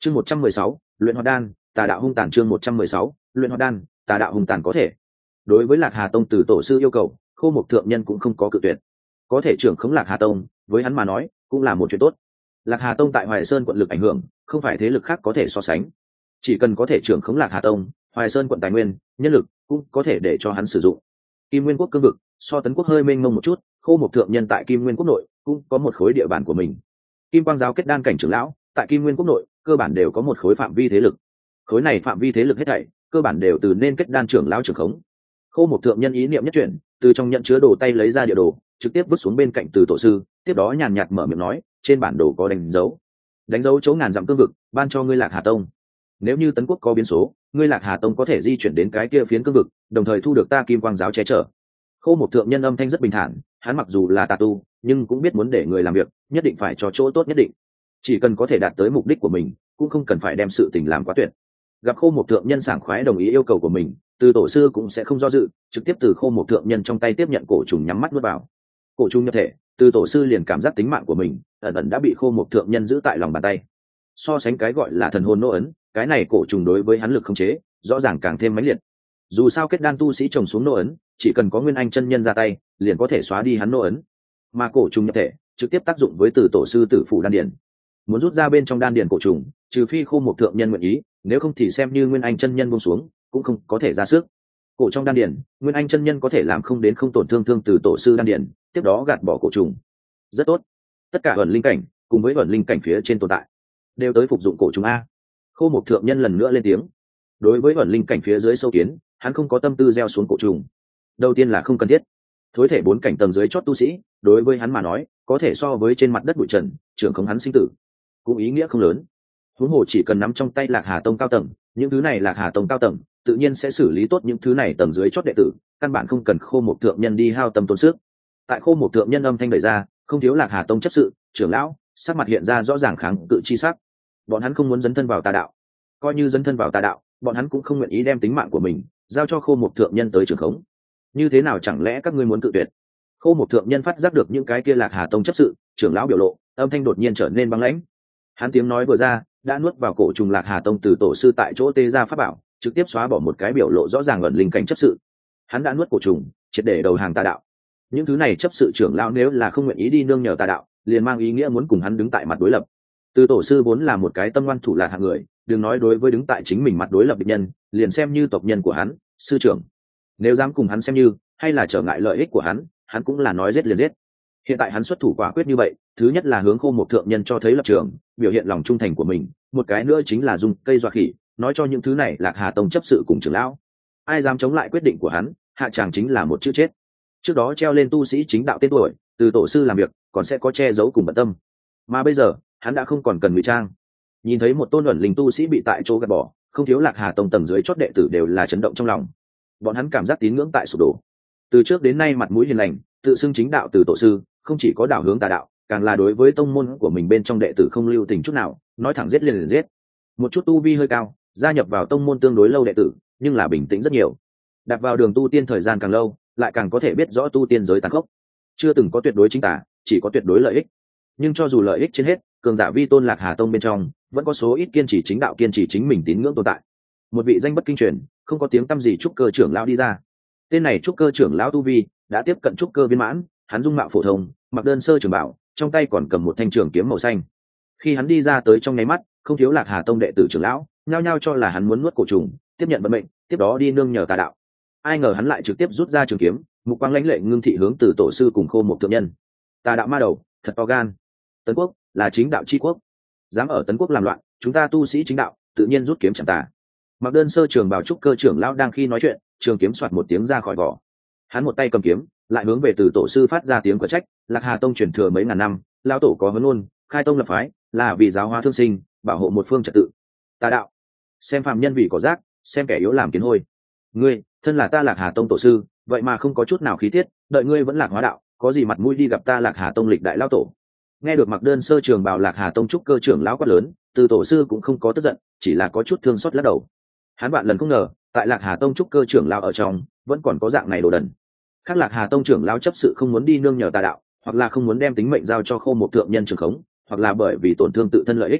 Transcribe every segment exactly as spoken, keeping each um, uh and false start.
chương một trăm mười sáu luyện hoạt đan tà đạo hung tàn. chương một trăm mười sáu luyện hoạt đan tà đạo hung tàn. Có thể đối với lạc hà tông từ tổ sư yêu cầu, khô mục thượng nhân cũng không có cự tuyệt. Có thể trưởng khống lạc hà tông với hắn mà nói cũng là một chuyện tốt. Lạc hà tông tại Hoài Sơn quận lực ảnh hưởng không phải thế lực khác có thể so sánh, chỉ cần có thể trưởng khống lạc hà tông, Hoài Sơn quận tài nguyên nhân lực cũng có thể để cho hắn sử dụng. Kim Nguyên quốc cương vực so Tấn quốc hơi mênh mông một chút, khô mục thượng nhân tại Kim Nguyên quốc nội cũng có một khối địa bàn của mình. Kim Quang giáo kết đan cảnh trưởng lão tại Kim Nguyên quốc nội cơ bản đều có một khối phạm vi thế lực. Khối này phạm vi thế lực hết thảy cơ bản đều từ nên kết đan trưởng lão trưởng khống. Khô mục thượng nhân ý niệm nhất chuyển, từ trong nhận chứa đồ tay lấy ra địa đồ, trực tiếp vứt xuống bên cạnh từ tổ sư, tiếp đó nhàn nhạt mở miệng nói, trên bản đồ có đánh dấu, đánh dấu chỗ ngàn dặm cương vực, ban cho ngươi Lạc Hà tông. Nếu như Tấn quốc có biến số, ngươi Lạc Hà tông có thể di chuyển đến cái kia phiến cương vực, đồng thời thu được ta Kim Quang giáo che chở. Khô mục thượng nhân âm thanh rất bình thản, hắn mặc dù là tà tu, nhưng cũng biết muốn để người làm việc, nhất định phải cho chỗ tốt nhất định. Chỉ cần có thể đạt tới mục đích của mình, cũng không cần phải đem sự tình làm quá tuyệt. Gặp khô mục thượng nhân sảng khoái đồng ý yêu cầu của mình, từ tổ sư cũng sẽ không do dự, trực tiếp từ khô mục thượng nhân trong tay tiếp nhận cổ trùng nhắm mắt nuốt vào. Cổ trùng nhập thể, từ tổ sư liền cảm giác tính mạng của mình ẩn ẩn đã bị khô mục thượng nhân giữ tại lòng bàn tay. So sánh cái gọi là thần hồn nô ấn, cái này cổ trùng đối với hắn lực không chế rõ ràng càng thêm mãnh liệt. Dù sao kết đan tu sĩ trồng xuống nô ấn, chỉ cần có nguyên anh chân nhân ra tay, liền có thể xóa đi hắn nô ấn. Mà cổ trùng nhập thể, trực tiếp tác dụng với từ tổ sư tử phủ đan điển. Muốn rút ra bên trong đan điển cổ trùng, trừ phi khô mục thượng nhân nguyện ý, nếu không thì xem như nguyên anh chân nhân buông xuống, cũng không có thể ra sức. Cổ trong đan điển, nguyên anh chân nhân có thể làm không đến không tổn thương thương từ tổ sư đan điển, tiếp đó gạt bỏ cổ trùng. Rất tốt. Tất cả ẩn linh cảnh cùng với ẩn linh cảnh phía trên tồn tại đều tới phục dụng cổ trùng a. Khô mục thượng nhân lần nữa lên tiếng. Đối với ẩn linh cảnh phía dưới sâu kiến, hắn không có tâm tư gieo xuống cổ trùng. Đầu tiên là không cần thiết. Thối thể bốn cảnh tầng dưới chót tu sĩ, đối với hắn mà nói, có thể so với trên mặt đất bụi trần, trưởng không hắn sinh tử, cũng ý nghĩa không lớn. Huống hồ chỉ cần nắm trong tay Lạc Hà tông cao tầng, những thứ này Lạc Hà tông cao tầng tự nhiên sẽ xử lý tốt những thứ này tầng dưới chót đệ tử, căn bản không cần khô mục thượng nhân đi hao tâm tốn sức. Tại khô mục thượng nhân âm thanh đẩy ra, không thiếu Lạc Hà tông chấp sự, trưởng lão, sắc mặt hiện ra rõ ràng kháng cự chi sắc. Bọn hắn không muốn dấn thân vào tà đạo, coi như dấn thân vào tà đạo, bọn hắn cũng không nguyện ý đem tính mạng của mình giao cho khô mục thượng nhân tới trưởng khống. Như thế nào chẳng lẽ các ngươi muốn cự tuyệt? Khô mục thượng nhân phát giác được những cái kia Lạc Hà tông chấp sự, trưởng lão biểu lộ, âm thanh đột nhiên trở nên băng lãnh. Hắn tiếng nói vừa ra, đã nuốt vào cổ trùng Lạc Hà tông từ tổ sư tại chỗ tê ra pháp bảo, trực tiếp xóa bỏ một cái biểu lộ rõ ràng ẩn linh cảnh chấp sự. Hắn đã nuốt cổ trùng, triệt để đầu hàng tà đạo. Những thứ này chấp sự trưởng lão nếu là không nguyện ý đi nương nhờ tà đạo, liền mang ý nghĩa muốn cùng hắn đứng tại mặt đối lập. Từ tổ sư vốn là một cái tâm ngoan thủ lạt hạng người, đừng nói đối với đứng tại chính mình mặt đối lập địch nhân, liền xem như tộc nhân của hắn, sư trưởng, nếu dám cùng hắn xem như, hay là trở ngại lợi ích của hắn, hắn cũng là nói giết liền giết. Hiện tại hắn xuất thủ quả quyết như vậy, thứ nhất là hướng khô mục thượng nhân cho thấy lập trường, biểu hiện lòng trung thành của mình, một cái nữa chính là dùng cây dọa khỉ, nói cho những thứ này Lạc Hà tông chấp sự cùng trưởng lão, ai dám chống lại quyết định của hắn, hạ tràng chính là một chữ chết. Trước đó treo lên tu sĩ chính đạo tên tuổi, từ tổ sư làm việc còn sẽ có che giấu cùng bận tâm, mà bây giờ hắn đã không còn cần ngụy trang. Nhìn thấy một tôn ẩn linh tu sĩ bị tại chỗ gạt bỏ, không thiếu Lạc Hà tông tầng dưới chót đệ tử đều là chấn động trong lòng. Bọn hắn cảm giác tín ngưỡng tại sụp đổ. Từ trước đến nay mặt mũi hiền lành, tự xưng chính đạo từ tổ sư, không chỉ có đảo hướng tà đạo, càng là đối với tông môn của mình bên trong đệ tử không lưu tình chút nào, nói thẳng giết liền liền giết. Một chút tu vi hơi cao, gia nhập vào tông môn tương đối lâu đệ tử, nhưng là bình tĩnh rất nhiều. Đặt vào đường tu tiên thời gian càng lâu, lại càng có thể biết rõ tu tiên giới tàn khốc. Chưa từng có tuyệt đối chính tà, chỉ có tuyệt đối lợi ích. Nhưng cho dù lợi ích trên hết, cường giả vi tôn Lạc Hà tông bên trong, vẫn có số ít kiên trì chính đạo, kiên trì chính mình tín ngưỡng tồn tại. Một vị danh bất kinh truyền, không có tiếng tăm gì trúc cơ trưởng lão đi ra. Tên này trúc cơ trưởng lão tu vi đã tiếp cận trúc cơ viên mãn, hắn dung mạo phổ thông, mặc đơn sơ trường bảo, trong tay còn cầm một thanh trường kiếm màu xanh. Khi hắn đi ra tới trong nháy mắt, không thiếu Lạc Hà tông đệ tử trưởng lão nhao nhao cho là hắn muốn nuốt cổ trùng, tiếp nhận vận mệnh, tiếp đó đi nương nhờ tà đạo. Ai ngờ hắn lại trực tiếp rút ra trường kiếm, mục quang lãnh lệ ngưng thị hướng từ tổ sư cùng khô mục thượng nhân. Tà đạo ma đầu, thật to gan. Tấn quốc là chính đạo chi quốc, dám ở Tấn quốc làm loạn, chúng ta tu sĩ chính đạo tự nhiên rút kiếm chẳng tà. Mặc đơn sơ trường bào trúc cơ trưởng lão đang khi nói chuyện, trường kiếm xoạt một tiếng ra khỏi vỏ. Hắn một tay cầm kiếm, lại hướng về từ tổ sư phát ra tiếng quả trách. Lạc Hà tông truyền thừa mấy ngàn năm, lão tổ có huấn ngôn, khai tông lập phái là vì giáo hóa thương sinh, bảo hộ một phương trật tự. Tà đạo xem phàm nhân vì cỏ rác, xem kẻ yếu làm kiến hôi. Ngươi thân là ta Lạc Hà tông tổ sư, vậy mà không có chút nào khí tiết, đợi ngươi vẫn lạc hóa đạo, có gì mặt mũi đi gặp ta Lạc Hà tông lịch đại lão tổ? Nghe được mặc đơn sơ trường bào Lạc Hà tông trúc cơ trưởng lão quát lớn, từ tổ sư cũng không có tức giận, chỉ là có chút thương xót lắc đầu. Hắn bạn lần không ngờ, tại Lạc Hà tông trúc cơ trưởng lão ở trong vẫn còn có dạng này đồ đần. Khác Lạc Hà tông trưởng lão chấp sự không muốn đi nương nhờ tà đạo, hoặc là không muốn đem tính mệnh giao cho khô một thượng nhân trường khống, hoặc là bởi vì tổn thương tự thân lợi ích.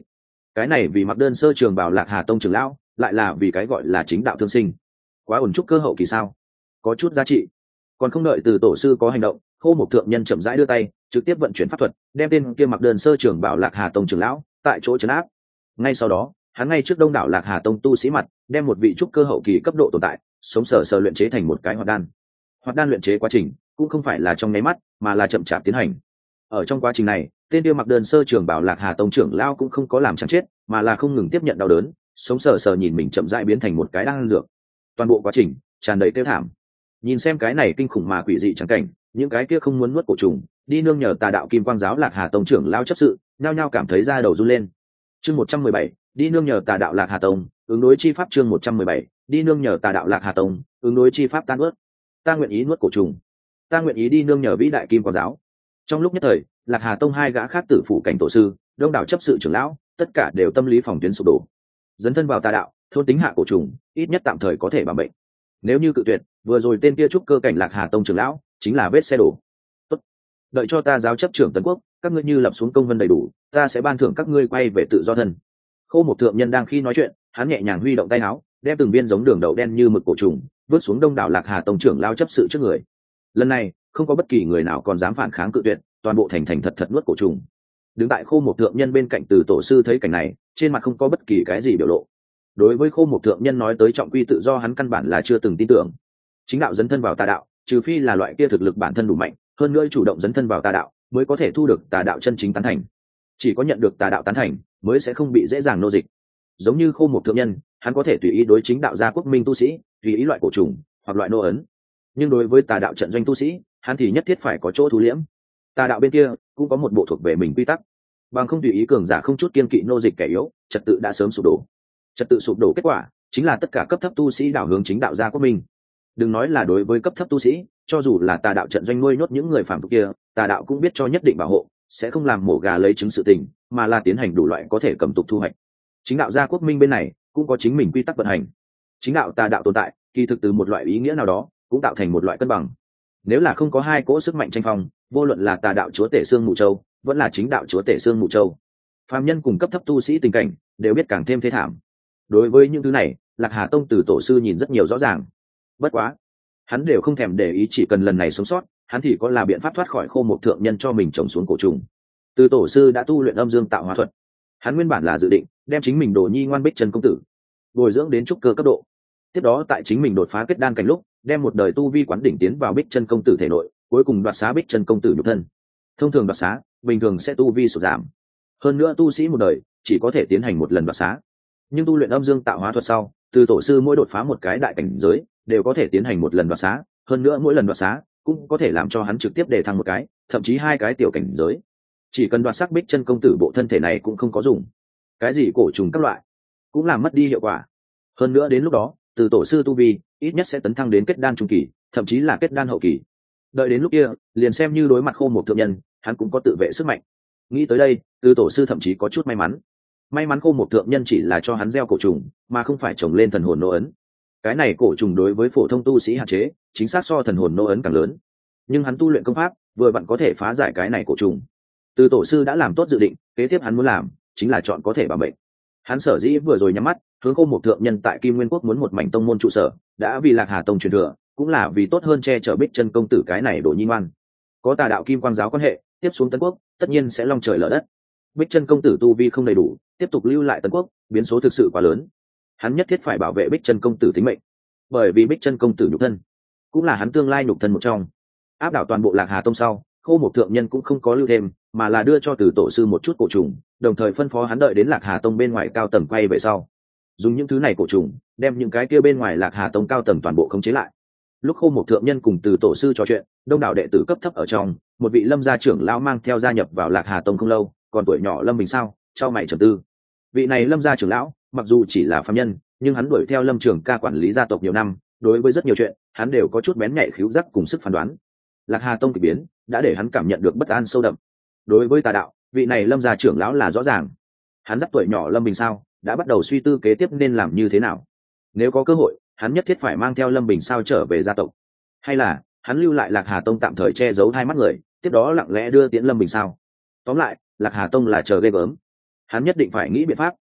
cái này vì mặc đơn sơ trường bảo lạc hà tông trưởng lão, lại là vì cái gọi là chính đạo thương sinh. Quá ổn trúc cơ hậu kỳ sao? Có chút giá trị. Còn không đợi từ tổ sư có hành động, Khô Mộc thượng nhân chậm rãi đưa tay, trực tiếp vận chuyển pháp thuật, đem tên kia mặc đơn sơ trưởng bảo lạc hà tông trưởng lão tại chỗ trấn áp. Ngay sau đó, hắn ngay trước đông đảo lạc hà tông tu sĩ mặt, đem một vị trúc cơ hậu kỳ cấp độ tồn tại sống sờ sờ luyện chế thành một cái hoạt đan. Hoạt đan luyện chế quá trình cũng không phải là trong nháy mắt, mà là chậm chạp tiến hành. Ở trong quá trình này, tên kia mặc đơn sơ trưởng bảo lạc hà tông trưởng lão cũng không có làm chẳng chết, mà là không ngừng tiếp nhận đau đớn, sống sờ sờ nhìn mình chậm rãi biến thành một cái đan dược. Toàn bộ quá trình tràn đầy tiêu thảm. Nhìn xem cái này kinh khủng mà quỷ dị chẳng cảnh, những cái kia không muốn nuốt cổ trùng đi nương nhờ tà đạo kim quang giáo lạc hà tông trưởng lao chấp sự nhao nhao cảm thấy da đầu run lên. Chương một trăm mười bảy, đi nương nhờ tà đạo lạc hà tông ứng đối chi pháp. Chương một trăm mười bảy, đi nương nhờ tà đạo lạc hà tông ứng đối chi pháp. Tan ướt, ta nguyện ý nuốt cổ trùng, ta nguyện ý đi nương nhờ vĩ đại kim quang giáo. Trong lúc nhất thời, lạc hà tông hai gã khác tử phủ cảnh tổ sư, đông đảo chấp sự trưởng lão, tất cả đều tâm lý phòng tuyến sụp đổ. Dấn thân vào tà đạo, thôn tính hạ cổ trùng, ít nhất tạm thời có thể bảo bệnh. Nếu như cự tuyệt, vừa rồi tên kia trúc cơ cảnh lạc hà tông trưởng lão chính là vết xe đổ. Tốt, đợi cho ta giáo chấp trưởng tấn quốc, các ngươi như lập xuống công vân đầy đủ, ta sẽ ban thưởng các ngươi quay về tự do thân. Khô Mộc thượng nhân đang khi nói chuyện, hắn nhẹ nhàng huy động tay áo, đem từng viên giống đường đậu đen như mực cổ trùng vớt xuống đông đảo lạc hà tông trưởng lao chấp sự trước người. Lần này không có bất kỳ người nào còn dám phản kháng cự tuyệt, toàn bộ thành thành thật thật nuốt cổ trùng. Đứng tại Khô Mộc thượng nhân bên cạnh từ tổ sư thấy cảnh này, trên mặt không có bất kỳ cái gì biểu lộ. Đối với Khô Mộc thượng nhân nói tới trọng quy tự do, hắn căn bản là chưa từng tin tưởng. Chính đạo dấn thân vào tà đạo, trừ phi là loại kia thực lực bản thân đủ mạnh, hơn nữa chủ động dấn thân vào tà đạo, mới có thể thu được tà đạo chân chính tán thành. Chỉ có nhận được tà đạo tán thành, mới sẽ không bị dễ dàng nô dịch. Giống như Khô Mộc thượng nhân, hắn có thể tùy ý đối chính đạo gia quốc minh tu sĩ, tùy ý loại cổ trùng hoặc loại nô ấn. Nhưng đối với tà đạo trận doanh tu sĩ, hắn thì nhất thiết phải có chỗ thu liễm. Tà đạo bên kia cũng có một bộ thuộc về mình quy tắc, bằng không tùy ý cường giả không chút kiên kỵ nô dịch kẻ yếu, trật tự đã sớm sụp đổ. Trật tự sụp đổ kết quả chính là tất cả cấp thấp tu sĩ đảo hướng chính đạo gia quốc minh. Đừng nói là đối với cấp thấp tu sĩ, cho dù là tà đạo trận doanh nuôi nhốt những người phạm tục kia, tà đạo cũng biết cho nhất định bảo hộ, sẽ không làm mổ gà lấy trứng sự tình, mà là tiến hành đủ loại có thể cầm tục thu hoạch. Chính đạo gia quốc minh bên này cũng có chính mình quy tắc vận hành. Chính đạo tà đạo tồn tại, kỳ thực từ một loại ý nghĩa nào đó cũng tạo thành một loại cân bằng. Nếu là không có hai cỗ sức mạnh tranh phong, vô luận là tà đạo chúa tể xương mù châu, vẫn là chính đạo chúa tể xương mù châu, phàm nhân cùng cấp thấp tu sĩ tình cảnh đều biết càng thêm thế thảm. Đối với những thứ này, lạc hà tông từ tổ sư nhìn rất nhiều rõ ràng. Bất quá hắn đều không thèm để ý, chỉ cần lần này sống sót, hắn thì có là biện pháp thoát khỏi Khô Mộc thượng nhân cho mình trồng xuống cổ trùng. Từ tổ sư đã tu luyện âm dương tạo hóa thuật, hắn nguyên bản là dự định đem chính mình đồ nhi ngoan Bích Chân công tử bồi dưỡng đến trúc cơ cấp độ, tiếp đó tại chính mình đột phá kết đan cảnh lúc, đem một đời tu vi quán đỉnh tiến vào Bích Chân công tử thể nội, cuối cùng đoạt xá Bích Chân công tử nhục thân. Thông thường đoạt xá, bình thường sẽ tu vi sụt giảm, hơn nữa tu sĩ một đời chỉ có thể tiến hành một lần đoạt xá. Nhưng tu luyện âm dương tạo hóa thuật sau, từ tổ sư mỗi đột phá một cái đại cảnh giới đều có thể tiến hành một lần đoạt xá, hơn nữa mỗi lần đoạt xá cũng có thể làm cho hắn trực tiếp đề thăng một cái, thậm chí hai cái tiểu cảnh giới. Chỉ cần đoạt xác Bích Chân công tử bộ thân thể này cũng không có dùng, cái gì cổ trùng các loại cũng làm mất đi hiệu quả. Hơn nữa đến lúc đó, từ tổ sư tu vi ít nhất sẽ tấn thăng đến kết đan trung kỳ, thậm chí là kết đan hậu kỳ. Đợi đến lúc kia, liền xem như đối mặt Khô Mộc thượng nhân, hắn cũng có tự vệ sức mạnh. Nghĩ tới đây, từ tổ sư thậm chí có chút may mắn. May mắn Khô Mộc thượng nhân chỉ là cho hắn gieo cổ trùng, mà không phải trồng lên thần hồn nô ấn. Cái này cổ trùng đối với phổ thông tu sĩ hạn chế, chính xác so thần hồn nô ấn càng lớn. Nhưng hắn tu luyện công pháp, vừa vặn có thể phá giải cái này cổ trùng. Từ tổ sư đã làm tốt dự định, kế tiếp hắn muốn làm chính là chọn có thể bảo mệnh. Hắn sở dĩ vừa rồi nhắm mắt hướng Khô Mộc thượng nhân tại Kim Nguyên Quốc muốn một mảnh tông môn trụ sở, đã vì Lạc Hà tông truyền thừa, cũng là vì tốt hơn che chở Bích Chân công tử cái này đồ nhi ngoan. Có tà đạo kim quang giáo quan hệ, tiếp xuống Tấn Quốc tất nhiên sẽ long trời lở đất. Bích Chân công tử tu vi không đầy đủ, tiếp tục lưu lại Tấn Quốc, biến số thực sự quá lớn. Hắn nhất thiết phải bảo vệ Bích Chân công tử tính mệnh, bởi vì Bích Chân công tử nhục thân cũng là hắn tương lai nhục thân một trong. Áp đảo toàn bộ Lạc Hà tông sau, Khô Mộc thượng nhân cũng không có lưu thêm, mà là đưa cho từ tổ sư một chút cổ trùng, đồng thời phân phó hắn đợi đến Lạc Hà tông bên ngoài cao tầng quay về sau, dùng những thứ này cổ trùng đem những cái kia bên ngoài Lạc Hà tông cao tầng toàn bộ khống chế lại. Lúc Khô Mộc thượng nhân cùng từ tổ sư trò chuyện, đông đảo đệ tử cấp thấp ở trong, một vị Lâm gia trưởng lão mang theo gia nhập vào Lạc Hà tông không lâu, còn tuổi nhỏ Lâm Bình sao, trao mày trầm tư. Vị này Lâm gia trưởng lão, mặc dù chỉ là phàm nhân, nhưng hắn đuổi theo Lâm Trường Ca quản lý gia tộc nhiều năm, đối với rất nhiều chuyện, hắn đều có chút bén nhạy khứu giác cùng sức phán đoán. Lạc Hà tông kỳ biến, đã để hắn cảm nhận được bất an sâu đậm. Đối với tà đạo, vị này Lâm gia trưởng lão là rõ ràng. Hắn dắt tuổi nhỏ Lâm Bình sao, đã bắt đầu suy tư kế tiếp nên làm như thế nào. Nếu có cơ hội, hắn nhất thiết phải mang theo Lâm Bình sao trở về gia tộc, hay là hắn lưu lại Lạc Hà tông tạm thời che giấu hai mắt người, tiếp đó lặng lẽ đưa tiễn Lâm Bình sao. Tóm lại, Lạc Hà tông là chờ ghê gớm. Hắn nhất định phải nghĩ biện pháp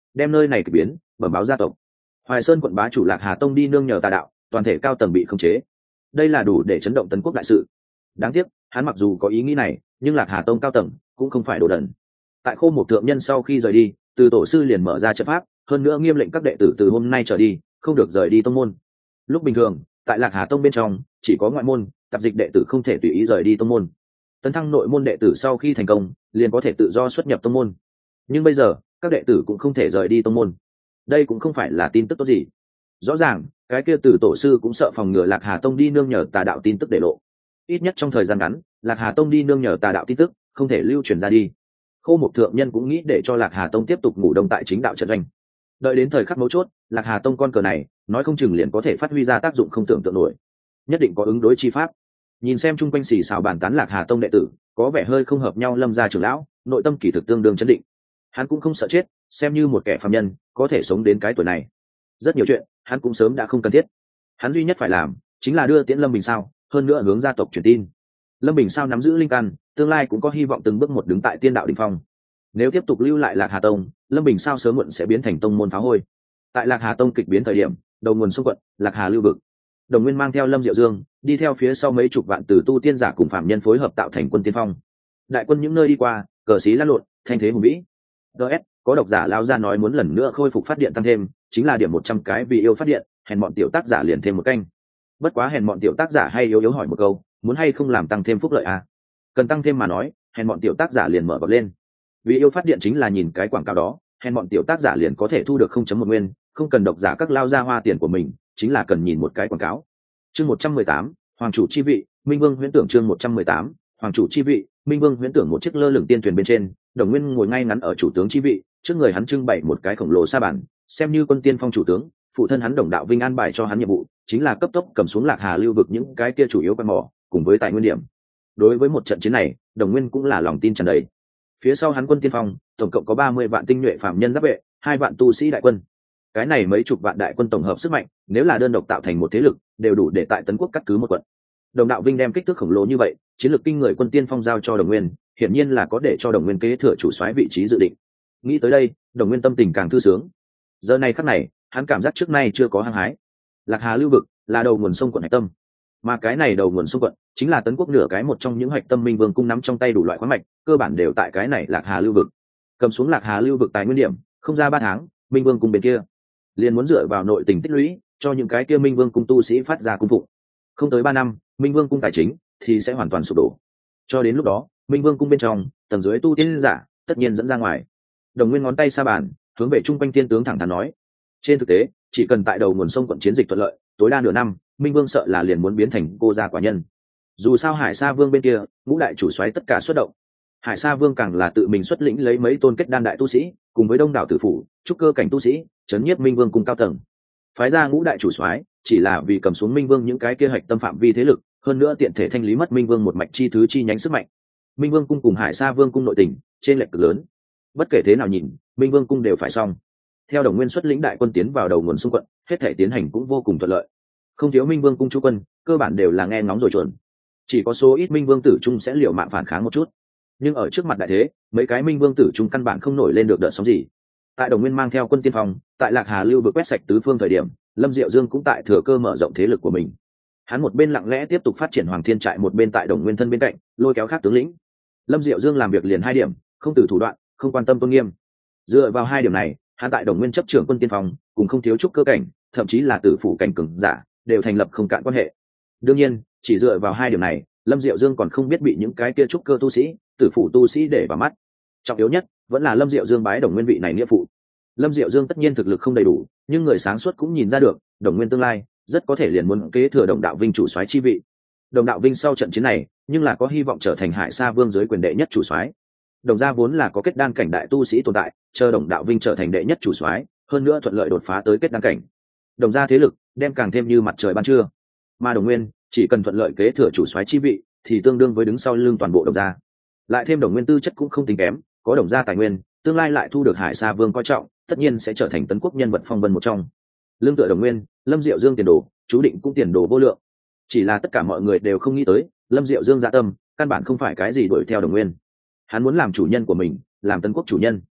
đem nơi này k ỳ biến bẩm báo gia tộc. Hoài Sơn quận bá chủ Lạc Hà Tông đi nương nhờ tà đạo, toàn thể cao tầng bị khống chế. Đây là đủ để chấn động Tấn Quốc đại sự. Đáng tiếc hắn mặc dù có ý nghĩ này, nhưng Lạc Hà Tông cao tầng cũng không phải đồ đần. Tại Khô Một thượng nhân sau khi rời đi, từ tổ sư liền mở ra trận pháp, hơn nữa nghiêm lệnh các đệ tử từ hôm nay trở đi không được rời đi tông môn. Lúc bình thường tại Lạc Hà Tông bên trong chỉ có ngoại môn tạp dịch đệ tử không thể tùy ý rời đi tông môn, tấn thăng nội môn đệ tử sau khi thành công liền có thể tự do xuất nhập tông môn. Nhưng bây giờ các đệ tử cũng không thể rời đi tông môn, đây cũng không phải là tin tức tốt gì. Rõ ràng cái kia từ tổ sư cũng sợ phòng ngừa Lạc Hà Tông đi nương nhờ tà đạo tin tức để lộ, ít nhất trong thời gian ngắn Lạc Hà Tông đi nương nhờ tà đạo tin tức không thể lưu truyền ra đi. Khô Một thượng nhân cũng nghĩ để cho Lạc Hà Tông tiếp tục ngủ đông tại chính đạo trận doanh, đợi đến thời khắc mấu chốt Lạc Hà Tông con cờ này nói không chừng liền có thể phát huy ra tác dụng không tưởng tượng nổi. Nhất định có ứng đối chi pháp. Nhìn xem chung quanh xì xào bàn tán Lạc Hà Tông đệ tử có vẻ hơi không hợp nhau, Lâm gia trưởng lão nội tâm kỳ thực tương đương chấn định. Hắn cũng không sợ chết, xem như một kẻ phàm nhân có thể sống đến cái tuổi này, rất nhiều chuyện hắn cũng sớm đã không cần thiết. Hắn duy nhất phải làm chính là đưa tiễn Lâm Bình Sao, hơn nữa hướng gia tộc truyền tin. Lâm Bình Sao nắm giữ linh căn, tương lai cũng có hy vọng từng bước một đứng tại tiên đạo đỉnh phong. Nếu tiếp tục lưu lại Lạc Hà Tông, Lâm Bình Sao sớm muộn sẽ biến thành tông môn phá hôi. Tại Lạc Hà Tông kịch biến thời điểm, đầu nguồn sông quận Lạc Hà lưu vực, Đồng Nguyên mang theo Lâm Diệu Dương đi theo phía sau mấy chục vạn từ tu tiên giả cùng phạm nhân phối hợp tạo thành quân tiên phong. Đại quân những nơi đi qua, cờ xí lăn lộn, thanh thế hùng vĩ. ds có độc giả lao ra nói muốn lần nữa khôi phục phát điện tăng thêm, chính là điểm một trăm cái vì yêu phát điện, hèn bọn tiểu tác giả liền thêm một canh. Bất quá hèn bọn tiểu tác giả hay yếu yếu hỏi một câu, muốn hay không làm tăng thêm phúc lợi à? Cần tăng thêm mà nói, hèn bọn tiểu tác giả liền mở bật lên. Vì yêu phát điện chính là nhìn cái quảng cáo đó, hèn bọn tiểu tác giả liền có thể thu được không chấm một nguyên, không cần độc giả các lao ra hoa tiền của mình, chính là cần nhìn một cái quảng cáo. Chương một trăm mười tám, Hoàng chủ chi vị, Minh Vương huyễn tưởng. Chương một trăm mười tám, Hoàng chủ chi vị, Minh Vương huyễn tưởng. Một chiếc lơ lửng tiên thuyền bên trên, Đồng Nguyên ngồi ngay ngắn ở chủ tướng chi vị, trước người hắn trưng bày một cái khổng lồ sa bàn, xem như quân tiên phong chủ tướng. Phụ thân hắn Đồng Đạo Vinh an bài cho hắn nhiệm vụ chính là cấp tốc cầm xuống Lạc Hà lưu vực những cái kia chủ yếu quan mỏ cùng với tài nguyên điểm. Đối với một trận chiến này, Đồng Nguyên cũng là lòng tin tràn đầy. Phía sau hắn quân tiên phong tổng cộng có ba mươi vạn tinh nhuệ phạm nhân giáp vệ, hai vạn tu sĩ đại quân. Cái này mấy chục vạn đại quân tổng hợp sức mạnh, nếu là đơn độc tạo thành một thế lực, đều đủ để tại Tấn Quốc cắt cứ một quận. Đồng Đạo Vinh đem kích thước khổng lồ như vậy, chiến lược kinh người quân tiên phong giao cho Đồng Nguyên, hiển nhiên là có để cho Đồng Nguyên kế thừa chủ soái vị trí dự định. Nghĩ tới đây, Đồng Nguyên tâm tình càng thư sướng. Giờ này khắc này, hắn cảm giác trước nay chưa có hăng hái. Lạc Hà lưu vực là đầu nguồn sông quận hạch tâm, mà cái này đầu nguồn sông quận chính là Tấn Quốc nửa cái một trong những hạch tâm. Minh Vương cung nắm trong tay đủ loại khoáng mạch, cơ bản đều tại cái này Lạc Hà lưu vực. Cầm xuống Lạc Hà lưu vực tài nguyên điểm, không ra ba tháng, Minh Vương cung bên kia liền muốn dựa vào nội tình tích lũy, cho những cái kia Minh Vương cung tu sĩ phát ra cung phụng. Không tới ba năm, Minh Vương cung tài chính thì sẽ hoàn toàn sụp đổ. Cho đến lúc đó, Minh Vương cung bên trong, tầng dưới tu tiên giả tất nhiên dẫn ra ngoài. Đồng Nguyên ngón tay sa bàn, hướng về trung quanh tiên tướng thẳng thắn nói: trên thực tế, chỉ cần tại đầu nguồn sông quận chiến dịch thuận lợi, tối đa nửa năm, Minh Vương sợ là liền muốn biến thành cô gia quả nhân. Dù sao Hải Sa Vương bên kia, ngũ đại chủ soái tất cả xuất động. Hải Sa Vương càng là tự mình xuất lĩnh lấy mấy tôn kết đan đại tu sĩ, cùng với đông đảo tử phủ, trúc cơ cảnh tu sĩ, chấn nhiếp Minh Vương cung cao tầng. Phái ra ngũ đại chủ soái, chỉ là vì cầm xuống Minh Vương những cái kia hạch tâm phạm vi thế lực, hơn nữa tiện thể thanh lý mất Minh Vương một mạch chi thứ chi nhánh sức mạnh. Minh Vương cung cùng Hải Sa Vương cung nội tình, trên lệch cực lớn. Bất kể thế nào nhìn, Minh Vương cung đều phải xong. Theo Đồng Nguyên xuất lĩnh đại quân tiến vào đầu nguồn sông quận, hết thể tiến hành cũng vô cùng thuận lợi. Không thiếu Minh Vương cung chú quân, cơ bản đều là nghe ngóng rồi chuẩn. Chỉ có số ít Minh Vương tử trung sẽ liều mạng phản kháng một chút. Nhưng ở trước mặt đại thế, mấy cái Minh Vương tử trung căn bản không nổi lên được đợt sóng gì. Tại Đồng Nguyên mang theo quân tiên phong, tại Lạc Hà lưu vực quét sạch tứ phương thời điểm, Lâm Diệu Dương cũng tại thừa cơ mở rộng thế lực của mình. Hắn một bên lặng lẽ tiếp tục phát triển Hoàng Thiên trại, một bên tại Đồng Nguyên thân bên cạnh lôi kéo khác tướng lĩnh. Lâm Diệu Dương làm việc liền hai điểm, không từ thủ đoạn, không quan tâm tôn nghiêm. Dựa vào hai điểm này, hắn tại Đồng Nguyên chấp trưởng quân tiên phong, cùng không thiếu trúc cơ cảnh, thậm chí là tử phủ cảnh cường giả, đều thành lập không cạn quan hệ. Đương nhiên, chỉ dựa vào hai điểm này, Lâm Diệu Dương còn không biết bị những cái kia trúc cơ tu sĩ, tử phủ tu sĩ để vào mắt. Trọng yếu nhất vẫn là Lâm Diệu Dương bái Đồng Nguyên vị này nghĩa phụ. Lâm Diệu Dương tất nhiên thực lực không đầy đủ, nhưng người sáng suốt cũng nhìn ra được, Đồng Nguyên tương lai rất có thể liền muốn kế thừa Đồng Đạo Vinh chủ soái chi vị. Đồng Đạo Vinh sau trận chiến này, nhưng là có hy vọng trở thành Hải Sa Vương dưới quyền đệ nhất chủ soái. Đồng gia vốn là có kết đan cảnh đại tu sĩ tồn tại, chờ Đồng Đạo Vinh trở thành đệ nhất chủ soái, hơn nữa thuận lợi đột phá tới kết đan cảnh, Đồng gia thế lực đem càng thêm như mặt trời ban trưa. Mà Đồng Nguyên chỉ cần thuận lợi kế thừa chủ soái chi vị, thì tương đương với đứng sau lưng toàn bộ Đồng gia. Lại thêm Đồng Nguyên tư chất cũng không tính kém, có Đồng gia tài nguyên, tương lai lại thu được Hải Sa Vương coi trọng, tất nhiên sẽ trở thành Tấn Quốc nhân vật phong vân một trong. Lương tựa Đồng Nguyên, Lâm Diệu Dương tiền đồ, chú định cũng tiền đồ vô lượng. Chỉ là tất cả mọi người đều không nghĩ tới, Lâm Diệu Dương dạ tâm, căn bản không phải cái gì đuổi theo Đồng Nguyên. Hắn muốn làm chủ nhân của mình, làm Tấn Quốc chủ nhân.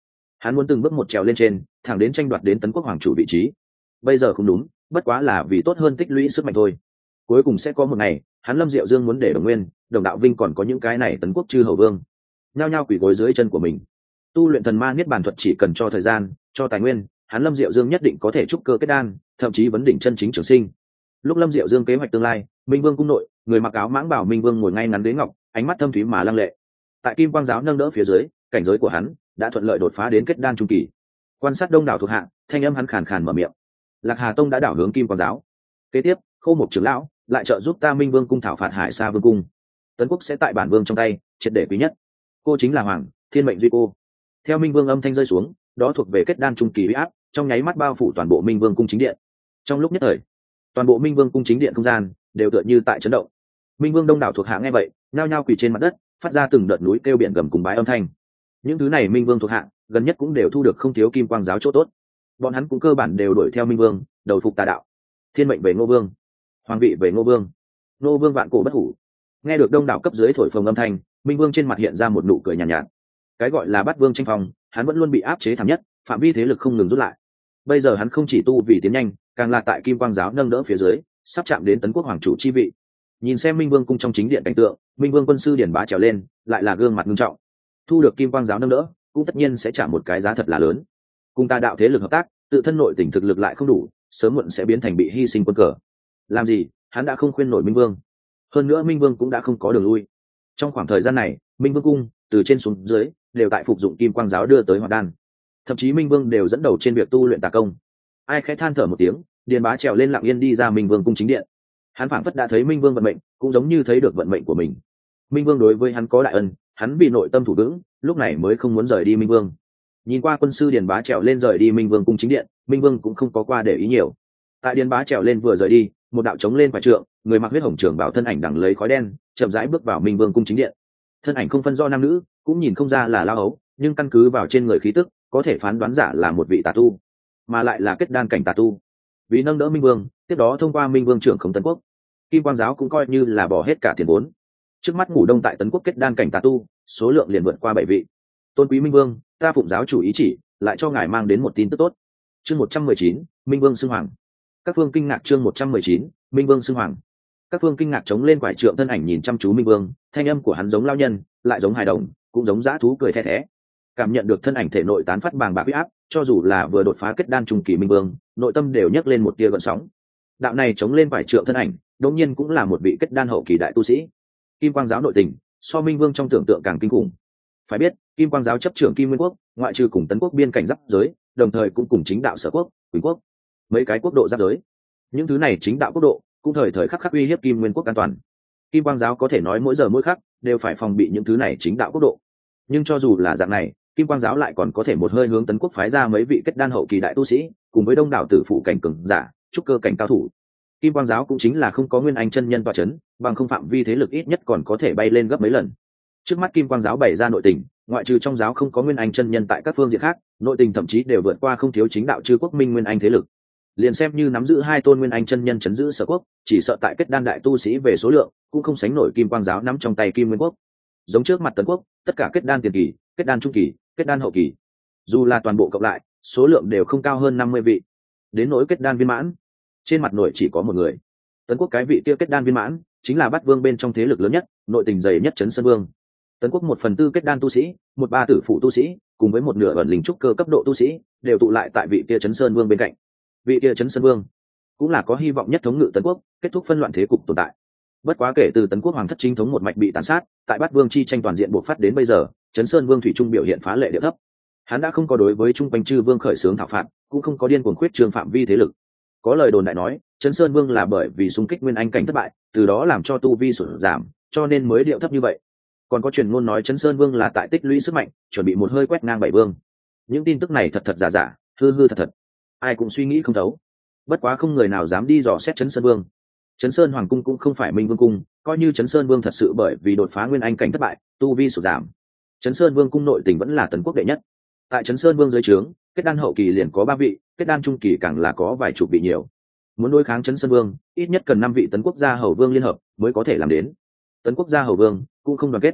hắn muốn từng bước một trèo lên trên, thẳng đến tranh đoạt đến tấn quốc hoàng chủ vị trí. Bây giờ không đúng, bất quá là vì tốt hơn tích lũy sức mạnh thôi. Cuối cùng sẽ có một ngày, hắn Lâm Diệu Dương muốn để Đồng Nguyên, Đồng Đạo Vinh còn có những cái này tấn quốc chư hầu vương, nhao nhao quỳ gối dưới chân của mình. Tu luyện thần ma niết bàn thuật chỉ cần cho thời gian, cho tài nguyên, hắn Lâm Diệu Dương nhất định có thể trúc cơ kết đan, thậm chí vấn đỉnh chân chính trường sinh. Lúc Lâm Diệu Dương kế hoạch tương lai, Minh Vương cung nội, người mặc áo mãng bảo Minh Vương ngồi ngay ngắn ghế ngọc, ánh mắt thâm thúy mà lăng lệ. Tại Kim Quang giáo nâng đỡ phía dưới, cảnh giới của hắn đã thuận lợi đột phá đến kết đan trung kỳ. Quan sát đông đảo thuộc hạ, thanh âm hắn khàn khàn mở miệng. Lạc Hà Tông đã đảo hướng Kim Quang giáo. Kế tiếp, Khô Mục trưởng lão lại trợ giúp ta Minh Vương cung thảo phạt Hải Sa Vương cung. Tấn quốc sẽ tại bản vương trong tay, triệt để quý nhất. Cô chính là Hoàng, thiên mệnh duy cô. Theo Minh Vương âm thanh rơi xuống, đó thuộc về kết đan trung kỳ uy áp, trong nháy mắt bao phủ toàn bộ Minh Vương cung chính điện. Trong lúc nhất thời, toàn bộ Minh Vương cung chính điện không gian đều tựa như tại chấn động. Minh Vương đông đảo thuộc hạ nghe vậy, nhao nhao quỳ trên mặt đất, phát ra từng đợt núi kêu biển gầm cùng bái âm thanh. Những thứ này Minh Vương thuộc hạ, gần nhất cũng đều thu được không thiếu Kim Quang giáo chỗ tốt. Bọn hắn cũng cơ bản đều đuổi theo Minh Vương, đầu phục tà đạo. Thiên mệnh về Ngô Vương, hoàng vị về Ngô Vương, Ngô Vương vạn cổ bất hủ. Nghe được đông đảo cấp dưới thổi phồng âm thanh, Minh Vương trên mặt hiện ra một nụ cười nhàn nhạt, nhạt. Cái gọi là bắt vương tranh phong, hắn vẫn luôn bị áp chế thảm nhất, phạm vi thế lực không ngừng rút lại. Bây giờ hắn không chỉ tu vì tiến nhanh, càng là tại Kim Quang giáo nâng đỡ phía dưới, sắp chạm đến tấn quốc hoàng chủ chi vị. Nhìn xem Minh Vương cung trong chính điện cảnh tượng, Minh Vương quân sư Điển Bá trèo lên, lại là gương mặt nghiêm trọng. Thu được Kim Quang giáo nâng đỡ, cũng tất nhiên sẽ trả một cái giá thật là lớn. Cùng ta đạo thế lực hợp tác, tự thân nội tình thực lực lại không đủ, sớm muộn sẽ biến thành bị hy sinh quân cờ. Làm gì, hắn đã không khuyên nổi Minh Vương. Hơn nữa Minh Vương cũng đã không có đường lui. Trong khoảng thời gian này, Minh Vương cung từ trên xuống dưới đều tại phục dụng Kim Quang giáo đưa tới hoạt đan. Thậm chí Minh Vương đều dẫn đầu trên việc tu luyện tà công. Ai khẽ than thở một tiếng, Điền Bá trèo lên lặng yên đi ra Minh Vương cung chính điện. Hắn phảng phất đã thấy Minh Vương vận mệnh, cũng giống như thấy được vận mệnh của mình. Minh Vương đối với hắn có đại ân, hắn vì nội tâm thủ vững, lúc này mới không muốn rời đi Minh Vương. Nhìn qua quân sư Điền Bá trèo lên rời đi Minh Vương cung chính điện, Minh Vương cũng không có qua để ý nhiều. Tại Điền Bá trèo lên vừa rời đi, một đạo trống lên phải trượng, người mặc huyết hồng trường bảo thân ảnh đằng lấy khói đen, chậm rãi bước vào Minh Vương cung chính điện. Thân ảnh không phân do nam nữ, cũng nhìn không ra là lao ấu, nhưng căn cứ vào trên người khí tức, có thể phán đoán giả là một vị tà tu, mà lại là kết đan cảnh tà tu. Vì nâng đỡ Minh Vương, tiếp đó thông qua Minh Vương trưởng không tấn quốc, Kim Quang giáo cũng coi như là bỏ hết cả tiền vốn. Trước mắt ngủ đông tại tấn quốc kết đan cảnh tà tu, số lượng liền vượt qua bảy vị. Tôn quý Minh Vương, ta phụng giáo chủ ý chỉ, lại cho ngài mang đến một tin tức tốt. Chương một trăm mười chín, Minh Vương xưng hoàng. Các phương kinh ngạc. Chương một trăm mười chín, Minh Vương xưng hoàng. Các phương kinh ngạc chống lên quải trượng thân ảnh nhìn chăm chú Minh Vương, thanh âm của hắn giống lao nhân, lại giống hài đồng, cũng giống dã thú cười thé thé. Cảm nhận được thân ảnh thể nội tán phát bàng bạc uy áp, cho dù là vừa đột phá kết đan trung kỳ Minh Vương, nội tâm đều nhấc lên một tia gợn sóng. Đạo này chống lên quải trượng thân ảnh, đương nhiên cũng là một vị kết đan hậu kỳ đại tu sĩ. Kim Quang giáo nội tình, so Minh Vương trong tưởng tượng càng kinh khủng. Phải biết, Kim Quang giáo chấp trưởng Kim Nguyên quốc, ngoại trừ cùng tấn quốc biên cảnh giáp giới, đồng thời cũng cùng chính đạo Sở quốc, Quỷ quốc, mấy cái quốc độ giáp giới. Những thứ này chính đạo quốc độ, cũng thời thời khắc khắc uy hiếp Kim Nguyên quốc an toàn. Kim Quang giáo có thể nói mỗi giờ mỗi khắc đều phải phòng bị những thứ này chính đạo quốc độ. Nhưng cho dù là dạng này, Kim Quang giáo lại còn có thể một hơi hướng tấn quốc phái ra mấy vị kết đan hậu kỳ đại tu sĩ, cùng với đông đảo tử phụ cảnh cường giả, trúc cơ cảnh cao thủ. Kim Quang giáo cũng chính là không có nguyên anh chân nhân tọa chấn, bằng không phạm vi thế lực ít nhất còn có thể bay lên gấp mấy lần. Trước mắt Kim Quang giáo bày ra nội tình, ngoại trừ trong giáo không có nguyên anh chân nhân tại các phương diện khác, nội tình thậm chí đều vượt qua không thiếu chính đạo chư quốc minh nguyên anh thế lực. Liền xem như nắm giữ hai tôn nguyên anh chân nhân chấn giữ Sở quốc, chỉ sợ tại kết đan đại tu sĩ về số lượng, cũng không sánh nổi Kim Quang giáo nắm trong tay Kim Nguyên quốc. Giống trước mặt tấn quốc, tất cả kết đan tiền kỳ, kết đan trung kỳ, kết đan hậu kỳ, dù là toàn bộ cộng lại, số lượng đều không cao hơn năm mươi vị. Đến nỗi kết đan viên mãn, trên mặt nội chỉ có một người. Tấn quốc cái vị kia kết đan viên mãn, chính là Bát Vương bên trong thế lực lớn nhất, nội tình dày nhất Trấn Sơn Vương. Tấn quốc một phần tư kết đan tu sĩ, một ba tử phụ tu sĩ, cùng với một nửa ẩn linh trúc cơ cấp độ tu sĩ, đều tụ lại tại vị kia Trấn Sơn Vương bên cạnh. Vị kia Trấn Sơn Vương cũng là có hy vọng nhất thống ngự Tấn quốc, kết thúc phân loạn thế cục tồn tại. Bất quá kể từ Tấn quốc hoàng thất chính thống một mạch bị tàn sát, tại Bát Vương chi tranh toàn diện buộc phát đến bây giờ, Trấn Sơn Vương thủy trung biểu hiện phá lệ địa thấp. Hắn đã không có đối với trung quanh chư vương khởi xướng thảo phạt, cũng không có điên cuồng khuyết trương phạm vi thế lực. Có lời đồn đại nói, Trấn Sơn Vương là bởi vì xung kích nguyên anh cảnh thất bại, từ đó làm cho tu vi sụt giảm, cho nên mới điệu thấp như vậy. Còn có truyền ngôn nói Trấn Sơn Vương là tại tích lũy sức mạnh, chuẩn bị một hơi quét ngang bảy vương. Những tin tức này thật thật giả giả, hư hư thật thật, ai cũng suy nghĩ không thấu. Bất quá không người nào dám đi dò xét Trấn Sơn Vương. Trấn Sơn Hoàng cung cũng không phải Minh Vương cung, coi như Trấn Sơn Vương thật sự bởi vì đột phá nguyên anh cảnh thất bại, tu vi sụt giảm, Trấn Sơn Vương cung nội tình vẫn là tấn quốc đệ nhất. Tại Trấn Sơn Vương dưới trướng, kết đan hậu kỳ liền có ba vị, kết đan trung kỳ càng là có vài chục vị nhiều. Muốn đối kháng Trấn Sơn Vương, ít nhất cần năm vị tấn quốc gia hầu vương liên hợp mới có thể làm đến. Tấn quốc gia hầu vương cũng không đoàn kết.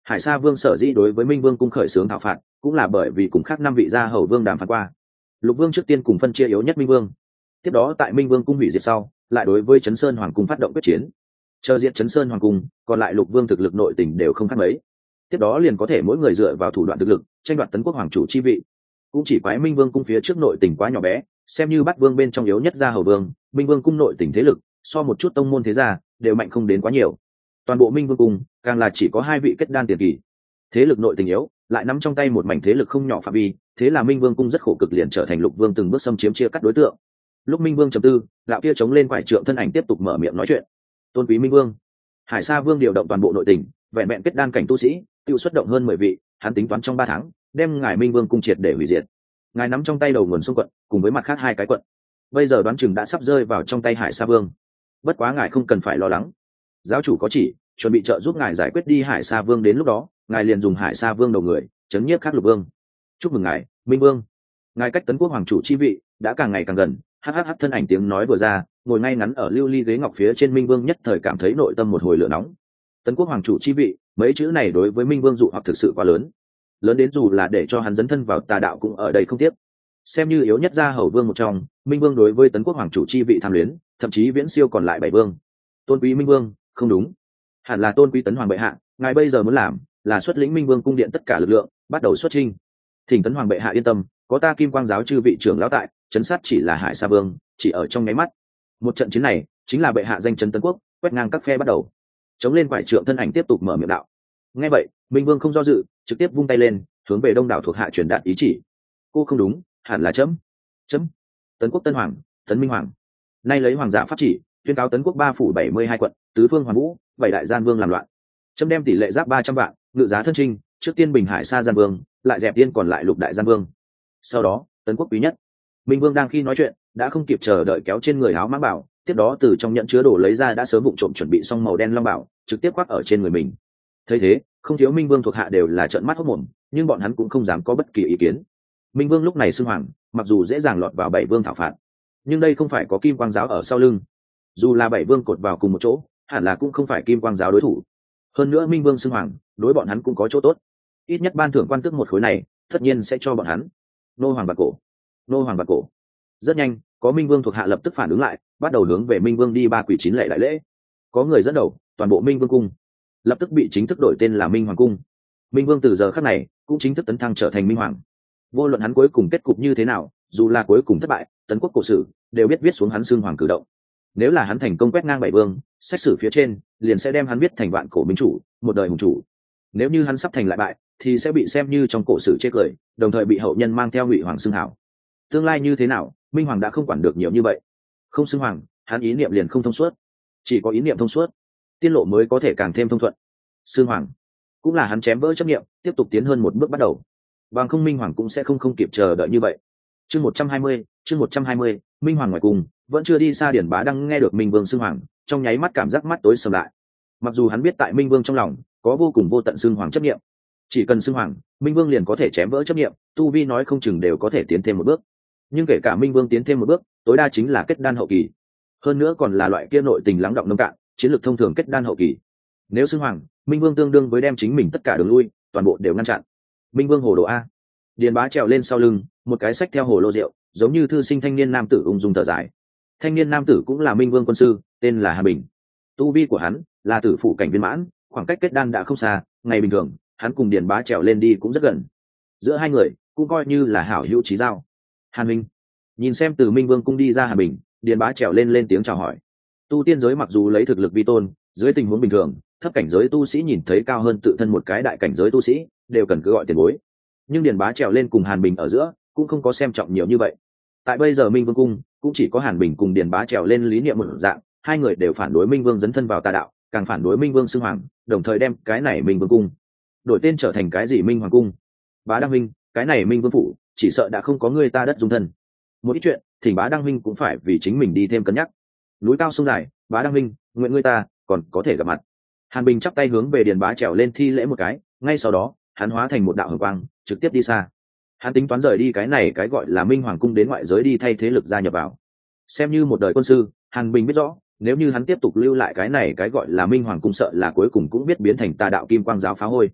Hải Sa Vương sở dĩ đối với Minh Vương cung khởi xướng thảo phạt, cũng là bởi vì cùng khác năm vị gia hầu vương đàm phán qua. Lục Vương trước tiên cùng phân chia yếu nhất Minh Vương, tiếp đó tại Minh Vương cung hủy diệt sau, lại đối với Trấn Sơn Hoàng cung phát động quyết chiến. Chờ diệt Trấn Sơn Hoàng cung, còn lại Lục Vương thực lực nội tình đều không khác mấy. Tiếp đó liền có thể mỗi người dựa vào thủ đoạn thực lực, tranh đoạt Tấn Quốc hoàng chủ chi vị. Cũng chỉ quái Minh Vương cung phía trước nội tình quá nhỏ bé, xem như bắt vương bên trong yếu nhất gia hầu vương, Minh Vương cung nội tình thế lực, so một chút tông môn thế gia, đều mạnh không đến quá nhiều. Toàn bộ Minh Vương cung, càng là chỉ có hai vị kết đan tiền kỳ. Thế lực nội tình yếu, lại nắm trong tay một mảnh thế lực không nhỏ phạm vi, thế là Minh Vương cung rất khổ cực liền trở thành Lục Vương từng bước xâm chiếm chia cắt đối tượng. Lúc Minh Vương trầm tư, đạo kia chống lên quải trượng thân ảnh tiếp tục mở miệng nói chuyện. Tôn quý Minh Vương, Hải Sa Vương điều động toàn bộ nội tình, vẹn vẹn kết đan cảnh tu sĩ, tiêu xuất động hơn mười vị, hắn tính toán trong ba tháng, đem ngài Minh Vương cung triệt để hủy diệt. Ngài nắm trong tay đầu nguồn sông quận, cùng với mặt khác hai cái quận. Bây giờ đoán chừng đã sắp rơi vào trong tay Hải Sa Vương. Bất quá ngài không cần phải lo lắng. Giáo chủ có chỉ, chuẩn bị trợ giúp ngài giải quyết đi Hải Sa Vương, đến lúc đó, ngài liền dùng Hải Sa Vương đầu người, chấn nhiếp khác Lục Vương. Chúc mừng ngài, Minh Vương. Ngài cách Tấn Quốc hoàng chủ chi vị đã càng ngày càng gần. Hắc hắc thân ảnh tiếng nói vừa ra, ngồi ngay ngắn ở lưu ly ghế ngọc phía trên Minh Vương nhất thời cảm thấy nội tâm một hồi lửa nóng. Tấn Quốc hoàng chủ chi vị, mấy chữ này đối với Minh Vương dụ hoặc thực sự quá lớn, lớn đến dù là để cho hắn dấn thân vào tà đạo cũng ở đây không tiếp. Xem như yếu nhất gia hầu vương một trong, Minh Vương đối với Tấn Quốc hoàng chủ chi vị tham luyến, thậm chí viễn siêu còn lại bảy vương. Tôn quý Minh Vương, không đúng, hẳn là tôn quý Tấn Hoàng bệ hạ. Ngài bây giờ muốn làm là xuất lĩnh Minh Vương cung điện tất cả lực lượng, bắt đầu xuất chinh. Thỉnh Tấn Hoàng bệ hạ yên tâm, có ta Kim Quang giáo chư vị trưởng lão tại, chấn sát chỉ là Hải Sa Vương, chỉ ở trong nháy mắt. Một trận chiến này chính là bệ hạ danh chấn Tấn Quốc, quét ngang các phe bắt đầu. Chống lên quải trượng thân ảnh tiếp tục mở miệng đạo. Nghe vậy, Minh Vương không do dự, trực tiếp vung tay lên, hướng về đông đảo thuộc hạ truyền đạt ý chỉ. Cô không đúng, hẳn là chấm. Chấm. Tấn Quốc Tân Hoàng, Tấn Minh Hoàng. Nay lấy hoàng giả pháp chỉ, tuyên cáo Tấn Quốc ba phủ bảy mươi hai quận, tứ phương hoàn vũ, bảy đại gian vương làm loạn. Chấm đem tỷ lệ giáp ba trăm vạn, ngự giá thân trinh, trước tiên bình Hải Sa gian vương, lại dẹp tiên còn lại lục đại gian vương. Sau đó, Tấn Quốc quý nhất. Minh Vương đang khi nói chuyện, đã không kịp chờ đợi kéo trên người áo mãng bảo, tiếp đó từ trong nhận chứa đồ lấy ra đã sớm vụng trộm chuẩn bị xong màu đen long bảo, trực tiếp khoác ở trên người mình. Thấy thế, không thiếu Minh Vương thuộc hạ đều là trợn mắt hốt mồm, nhưng bọn hắn cũng không dám có bất kỳ ý kiến. Minh Vương lúc này xưng hoàng, mặc dù dễ dàng lọt vào bảy vương thảo phạt, nhưng đây không phải có Kim Quang giáo ở sau lưng. Dù là bảy vương cột vào cùng một chỗ, hẳn là cũng không phải Kim Quang giáo đối thủ. Hơn nữa Minh Vương xưng hoàng, đối bọn hắn cũng có chỗ tốt. Ít nhất ban thưởng quan tước một khối này, tất nhiên sẽ cho bọn hắn. Nô hoàng bạc cổ, nô hoàng bạc cổ. Rất nhanh, có Minh Vương thuộc hạ lập tức phản ứng lại, bắt đầu hướng về Minh Vương đi ba quỷ chín lệ đại lễ. Có người dẫn đầu, toàn bộ Minh Vương cung lập tức bị chính thức đổi tên là Minh Hoàng cung. Minh Vương từ giờ khắc này cũng chính thức tấn thăng trở thành Minh Hoàng. Vô luận hắn cuối cùng kết cục như thế nào, dù là cuối cùng thất bại, Tấn Quốc cổ sử đều biết viết xuống hắn xưng hoàng cử động. Nếu là hắn thành công quét ngang bảy vương, xét xử phía trên liền sẽ đem hắn viết thành vạn cổ minh chủ, một đời hùng chủ. Nếu như hắn sắp thành lại bại, thì sẽ bị xem như trong cổ sử chê cười, đồng thời bị hậu nhân mang theo ngụy hoàng xưng hảo. Tương lai như thế nào, Minh Hoàng đã không quản được nhiều như vậy. Không xưng hoàng, hắn ý niệm liền không thông suốt. Chỉ có ý niệm thông suốt, tiên lộ mới có thể càng thêm thông thuận. Xưng hoàng cũng là hắn chém vỡ chấp niệm, tiếp tục tiến hơn một bước bắt đầu. Bằng không Minh Hoàng cũng sẽ không không kịp chờ đợi như vậy. Chương một trăm hai mươi, chương một trăm hai mươi, Minh Hoàng ngoài cùng, vẫn chưa đi xa Điển Bá đang nghe được Minh Vương xưng hoàng, trong nháy mắt cảm giác mắt tối sầm lại. Mặc dù hắn biết tại Minh Vương trong lòng có vô cùng vô tận xưng hoàng chấp niệm, chỉ cần xưng hoàng, Minh Vương liền có thể chém vỡ chấp niệm, tu vi nói không chừng đều có thể tiến thêm một bước. Nhưng kể cả Minh Vương tiến thêm một bước, tối đa chính là kết đan hậu kỳ. Hơn nữa còn là loại kia nội tình lắng động nông cạn, chiến lược thông thường kết đan hậu kỳ. Nếu xưng hoàng, Minh Vương tương đương với đem chính mình tất cả đường lui, toàn bộ đều ngăn chặn. Minh Vương hồ đồ a. Điền Bá trèo lên sau lưng, một cái xách theo hồ lô rượu, giống như thư sinh thanh niên nam tử ung dung thở dài. Thanh niên nam tử cũng là Minh Vương quân sư, tên là Hà Bình. Tu vi của hắn là tử phụ cảnh viên mãn, khoảng cách kết đan đã không xa, ngày bình thường, hắn cùng Điền Bá trèo lên đi cũng rất gần. Giữa hai người cũng coi như là hảo hữu chí giao. Hàn Minh nhìn xem từ Minh Vương cung đi ra Hà Bình, Điền Bá trèo lên lên tiếng chào hỏi. Tu tiên giới mặc dù lấy thực lực vi tôn, dưới tình huống bình thường, thấp cảnh giới tu sĩ nhìn thấy cao hơn tự thân một cái đại cảnh giới tu sĩ, đều cần cứ gọi tiền bối. Nhưng Điền Bá trèo lên cùng Hàn Bình ở giữa, cũng không có xem trọng nhiều như vậy. Tại bây giờ Minh Vương cung, cũng chỉ có Hàn Bình cùng Điền Bá trèo lên lý niệm một dạng, hai người đều phản đối Minh Vương dấn thân vào tà đạo, càng phản đối Minh Vương xưng hoàng, đồng thời đem cái này Minh Vương cung đổi tên trở thành cái gì Minh Hoàng cung. Bá Đăng Minh, cái này Minh Vương phủ, chỉ sợ đã không có người ta đất dung thân. Một ít chuyện, thỉnh Bá Đăng Minh cũng phải vì chính mình đi thêm cân nhắc. Núi cao sông dài, Bá Đăng Minh, nguyện ngươi ta còn có thể gặp mặt. Hàn Bình chắp tay hướng về Điền Bá trèo lên thi lễ một cái, ngay sau đó, hắn hóa thành một đạo hồng quang, trực tiếp đi xa. Hắn tính toán rời đi cái này cái gọi là Minh Hoàng cung đến ngoại giới đi thay thế lực gia nhập vào. Xem như một đời quân sư, Hàn Bình biết rõ, nếu như hắn tiếp tục lưu lại cái này cái gọi là Minh Hoàng cung sợ là cuối cùng cũng biết biến thành tà đạo Kim Quang giáo phá hôi.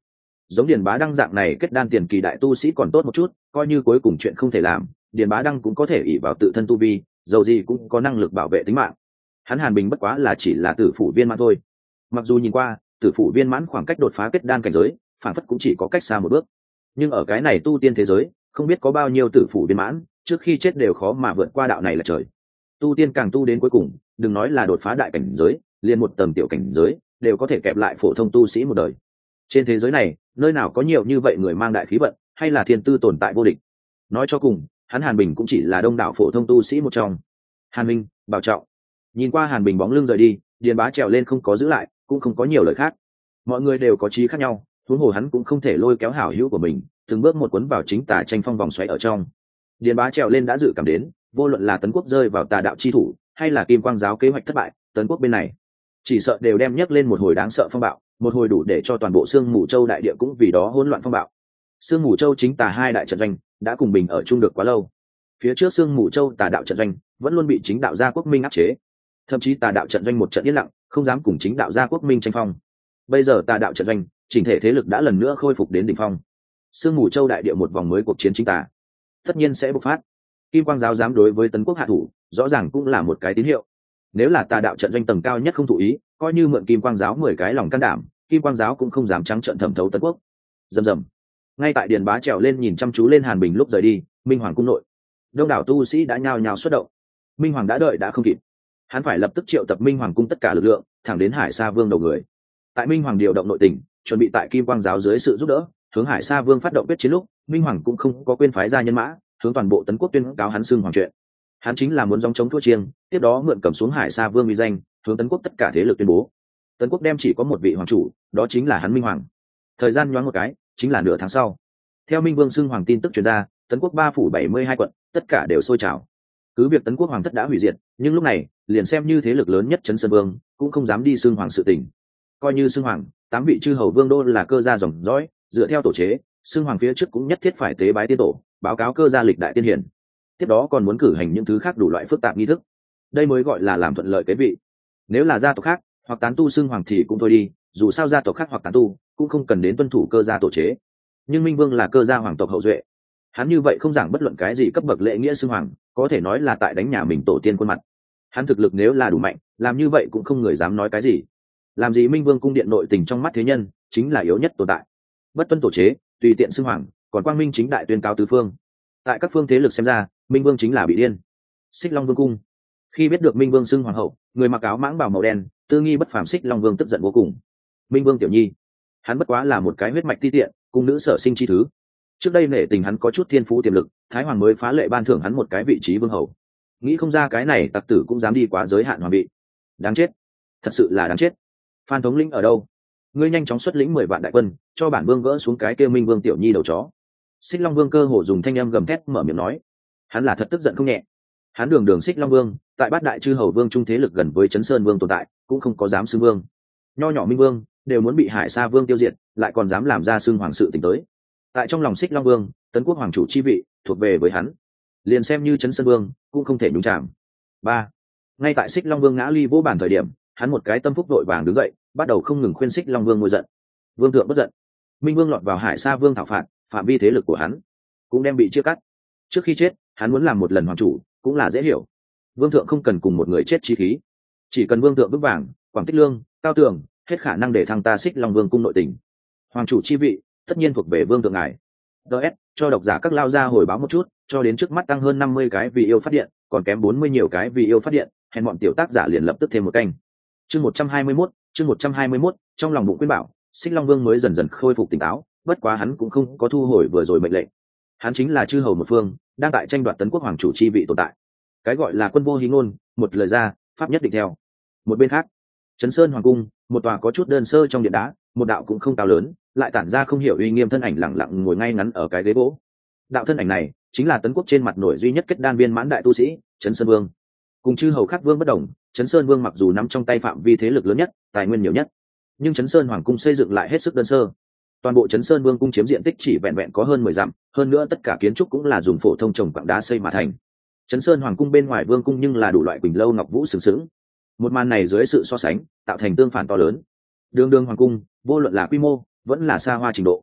giống Điền Bá Đăng dạng này kết đan tiền kỳ đại tu sĩ còn tốt một chút, coi như cuối cùng chuyện không thể làm, Điền Bá Đăng cũng có thể ỷ vào tự thân tu vi, dầu gì cũng có năng lực bảo vệ tính mạng. Hắn Hàn Bình bất quá là chỉ là tử phủ viên mãn thôi. Mặc dù nhìn qua tử phủ viên mãn khoảng cách đột phá kết đan cảnh giới phản phất cũng chỉ có cách xa một bước, nhưng ở cái này tu tiên thế giới không biết có bao nhiêu tử phủ viên mãn trước khi chết đều khó mà vượt qua đạo này là trời. Tu tiên càng tu đến cuối cùng, đừng nói là đột phá đại cảnh giới, liền một tầng tiểu cảnh giới đều có thể kẹp lại phổ thông tu sĩ một đời. Trên thế giới này nơi nào có nhiều như vậy người mang đại khí vận hay là thiên tư tồn tại vô địch. Nói cho cùng hắn Hàn Bình cũng chỉ là đông đảo phổ thông tu sĩ một trong. Hàn Minh bảo trọng. Nhìn qua Hàn Bình bóng lưng rời đi, Điền Bá trèo lên không có giữ lại, cũng không có nhiều lời khác. Mọi người đều có chí khác nhau, huống hồ hắn cũng không thể lôi kéo hảo hữu của mình từng bước một cuốn vào chính tà tranh phong vòng xoáy ở trong. Điền Bá trèo lên đã dự cảm đến, vô luận là Tấn Quốc rơi vào tà đạo chi thủ hay là Kim Quang giáo kế hoạch thất bại, Tấn Quốc bên này chỉ sợ đều đem nhấc lên một hồi đáng sợ phong bạo, một hồi đủ để cho toàn bộ Sương Mù Châu đại địa cũng vì đó hỗn loạn phong bạo. Sương Mù Châu chính tà hai đại trận doanh đã cùng bình ở chung được quá lâu. Phía trước Sương Mù Châu tà đạo trận doanh vẫn luôn bị chính đạo gia Quốc Minh áp chế, thậm chí tà đạo trận doanh một trận yên lặng, không dám cùng chính đạo gia Quốc Minh tranh phong. Bây giờ tà đạo trận doanh chỉnh thể thế lực đã lần nữa khôi phục đến đỉnh phong. Sương Mù Châu đại địa một vòng mới cuộc chiến chính tà tất nhiên sẽ bộc phát. Kim Quang giáo dám đối với Tấn Quốc hạ thủ, rõ ràng cũng là một cái tín hiệu. Nếu là tà đạo trận doanh tầng cao nhất không thụ ý, coi như mượn Kim Quang giáo mười cái lòng can đảm, Kim Quang giáo cũng không dám trắng trợn thẩm thấu Tấn Quốc. Rầm rầm. Ngay tại Điền Bá trèo lên nhìn chăm chú lên Hàn Bình lúc rời đi, Minh Hoàng cung nội, đông đảo tu sĩ đã nhao nhao xuất động. Minh Hoàng đã đợi đã không kịp, hắn phải lập tức triệu tập Minh Hoàng cung tất cả lực lượng, thẳng đến Hải Sa Vương đầu người. Tại Minh Hoàng điều động nội tình, chuẩn bị tại Kim Quang giáo dưới sự giúp đỡ, hướng Hải Sa Vương phát động quyết chiến lúc, Minh Hoàng cũng không có quên phái ra nhân mã, hướng toàn bộ Tấn Quốc tuyên cáo hắn xưng hoàng chuyện. Hắn chính là muốn dòng chống thua chiêng, tiếp đó mượn cầm xuống Hải Sa Vương uy danh, hướng Tấn Quốc tất cả thế lực tuyên bố, Tấn Quốc đem chỉ có một vị hoàng chủ, đó chính là hắn Minh Hoàng. Thời gian nhoáng một cái, chính là nửa tháng sau. Theo Minh Vương xưng hoàng tin tức truyền ra, Tấn Quốc ba phủ bảy mươi hai quận, tất cả đều sôi trào. Cứ việc Tấn Quốc hoàng thất đã hủy diệt, nhưng lúc này, liền xem như thế lực lớn nhất Trấn Sơn Vương, cũng không dám đi xưng hoàng sự tình. Coi như xưng hoàng, tám vị chư hầu vương đô là cơ gia dòng dõi, dựa theo tổ chế, xưng hoàng phía trước cũng nhất thiết phải tế bái tiên tổ, báo cáo cơ gia lịch đại tiên hiển. Tiếp đó còn muốn cử hành những thứ khác đủ loại phức tạp nghi thức. Đây mới gọi là làm thuận lợi kế vị. Nếu là gia tộc khác, hoặc tán tu xưng hoàng thì cũng thôi đi, dù sao gia tộc khác hoặc tán tu cũng không cần đến tuân thủ cơ gia tổ chế. Nhưng Minh Vương là cơ gia hoàng tộc hậu duệ, hắn như vậy không giảng bất luận cái gì cấp bậc lễ nghĩa xưng hoàng, có thể nói là tại đánh nhà mình tổ tiên khuôn mặt. Hắn thực lực nếu là đủ mạnh, làm như vậy cũng không người dám nói cái gì. Làm gì Minh Vương cung điện nội tình trong mắt thế nhân chính là yếu nhất tồn tại. Bất tuân tổ chế, tùy tiện xưng hoàng, còn quang minh chính đại tuyên cáo tứ phương. Tại các phương thế lực xem ra, Minh Vương chính là bị điên. Xích Long Vương cung, khi biết được Minh Vương xưng hoàng hậu, người mặc áo mãng bào màu đen, tư nghi bất phàm Xích Long Vương tức giận vô cùng. Minh Vương tiểu nhi, hắn bất quá là một cái huyết mạch ti tiện, cung nữ sở sinh chi thứ. Trước đây nể tình hắn có chút thiên phú tiềm lực, Thái Hoàng mới phá lệ ban thưởng hắn một cái vị trí vương hầu. Nghĩ không ra cái này tặc tử cũng dám đi quá giới hạn hoàng vị. Đáng chết, thật sự là đáng chết. Phan thống lĩnh ở đâu? Ngươi nhanh chóng xuất lĩnh mười vạn đại quân, cho bản vương gỡ xuống cái kêu Minh Vương tiểu nhi đầu chó. Xích Long Vương cơ hồ dùng thanh âm gầm thét mở miệng nói, hắn là thật tức giận không nhẹ. Hắn đường đường Xích Long Vương, tại bát đại chư hầu vương trung thế lực gần với Trấn Sơn Vương tồn tại, cũng không có dám xưng vương. Nho nhỏ Minh Vương đều muốn bị Hải Sa Vương tiêu diệt, lại còn dám làm ra xưng hoàng sự tình tới. Tại trong lòng Xích Long Vương, Tấn Quốc hoàng chủ chi vị thuộc về với hắn, liền xem như Trấn Sơn Vương cũng không thể nhúng chạm. Ba, ngay tại Xích Long Vương ngã ly vỗ bản thời điểm, hắn một cái tâm phúc đội vàng đứng dậy, bắt đầu không ngừng khuyên Xích Long Vương ngồi giận. Vương thượng bất giận. Minh Vương lọt vào Hải Sa Vương thảo phạt, phạm vi thế lực của hắn cũng đem bị chia cắt. Trước khi chết, hắn muốn làm một lần hoàng chủ, cũng là dễ hiểu. Vương thượng không cần cùng một người chết chi khí, chỉ cần vương thượng vững vàng, Quảng Tích Lương, Cao Tường, hết khả năng để thăng ta Xích Long Vương cung nội tình. Hoàng chủ chi vị, tất nhiên thuộc về vương thượng ngài. ds cho độc giả các lao ra hồi báo một chút, cho đến trước mắt tăng hơn năm mươi cái vì yêu phát điện, còn kém bốn mươi nhiều cái vì yêu phát điện, hẹn bọn tiểu tác giả liền lập tức thêm một canh. Chương một trăm hai mươi mốt, chương một trăm hai mươi mốt, trong lòng bụng khuyên bảo, Xích Long Vương mới dần dần khôi phục tỉnh táo, bất quá hắn cũng không có thu hồi vừa rồi mệnh lệnh. Hắn chính là chư hầu một phương, đang tại tranh đoạt Tấn Quốc hoàng chủ chi vị tồn tại. Cái gọi là quân vô hí ngôn, một lời ra, pháp nhất định theo. Một bên khác, Trấn Sơn hoàng cung, một tòa có chút đơn sơ trong điện đá, một đạo cũng không cao lớn, lại tản ra không hiểu uy nghiêm thân ảnh lặng lặng ngồi ngay ngắn ở cái ghế gỗ. Đạo thân ảnh này chính là Tấn Quốc trên mặt nổi duy nhất kết đan viên mãn đại tu sĩ, Trấn Sơn Vương. Cùng chư hầu khác vương bất đồng, Trấn Sơn Vương mặc dù nắm trong tay phạm vi thế lực lớn nhất, tài nguyên nhiều nhất, nhưng Trấn Sơn hoàng cung xây dựng lại hết sức đơn sơ. Toàn bộ Trấn Sơn Vương cung chiếm diện tích chỉ vẹn vẹn có hơn mười dặm, hơn nữa tất cả kiến trúc cũng là dùng phổ thông trồng quặng đá xây mà thành. Trấn Sơn hoàng cung bên ngoài vương cung nhưng là đủ loại quỳnh lâu ngọc vũ sừng sững. Một màn này dưới sự so sánh, tạo thành tương phản to lớn. Đường đường hoàng cung, vô luận là quy mô, vẫn là xa hoa trình độ,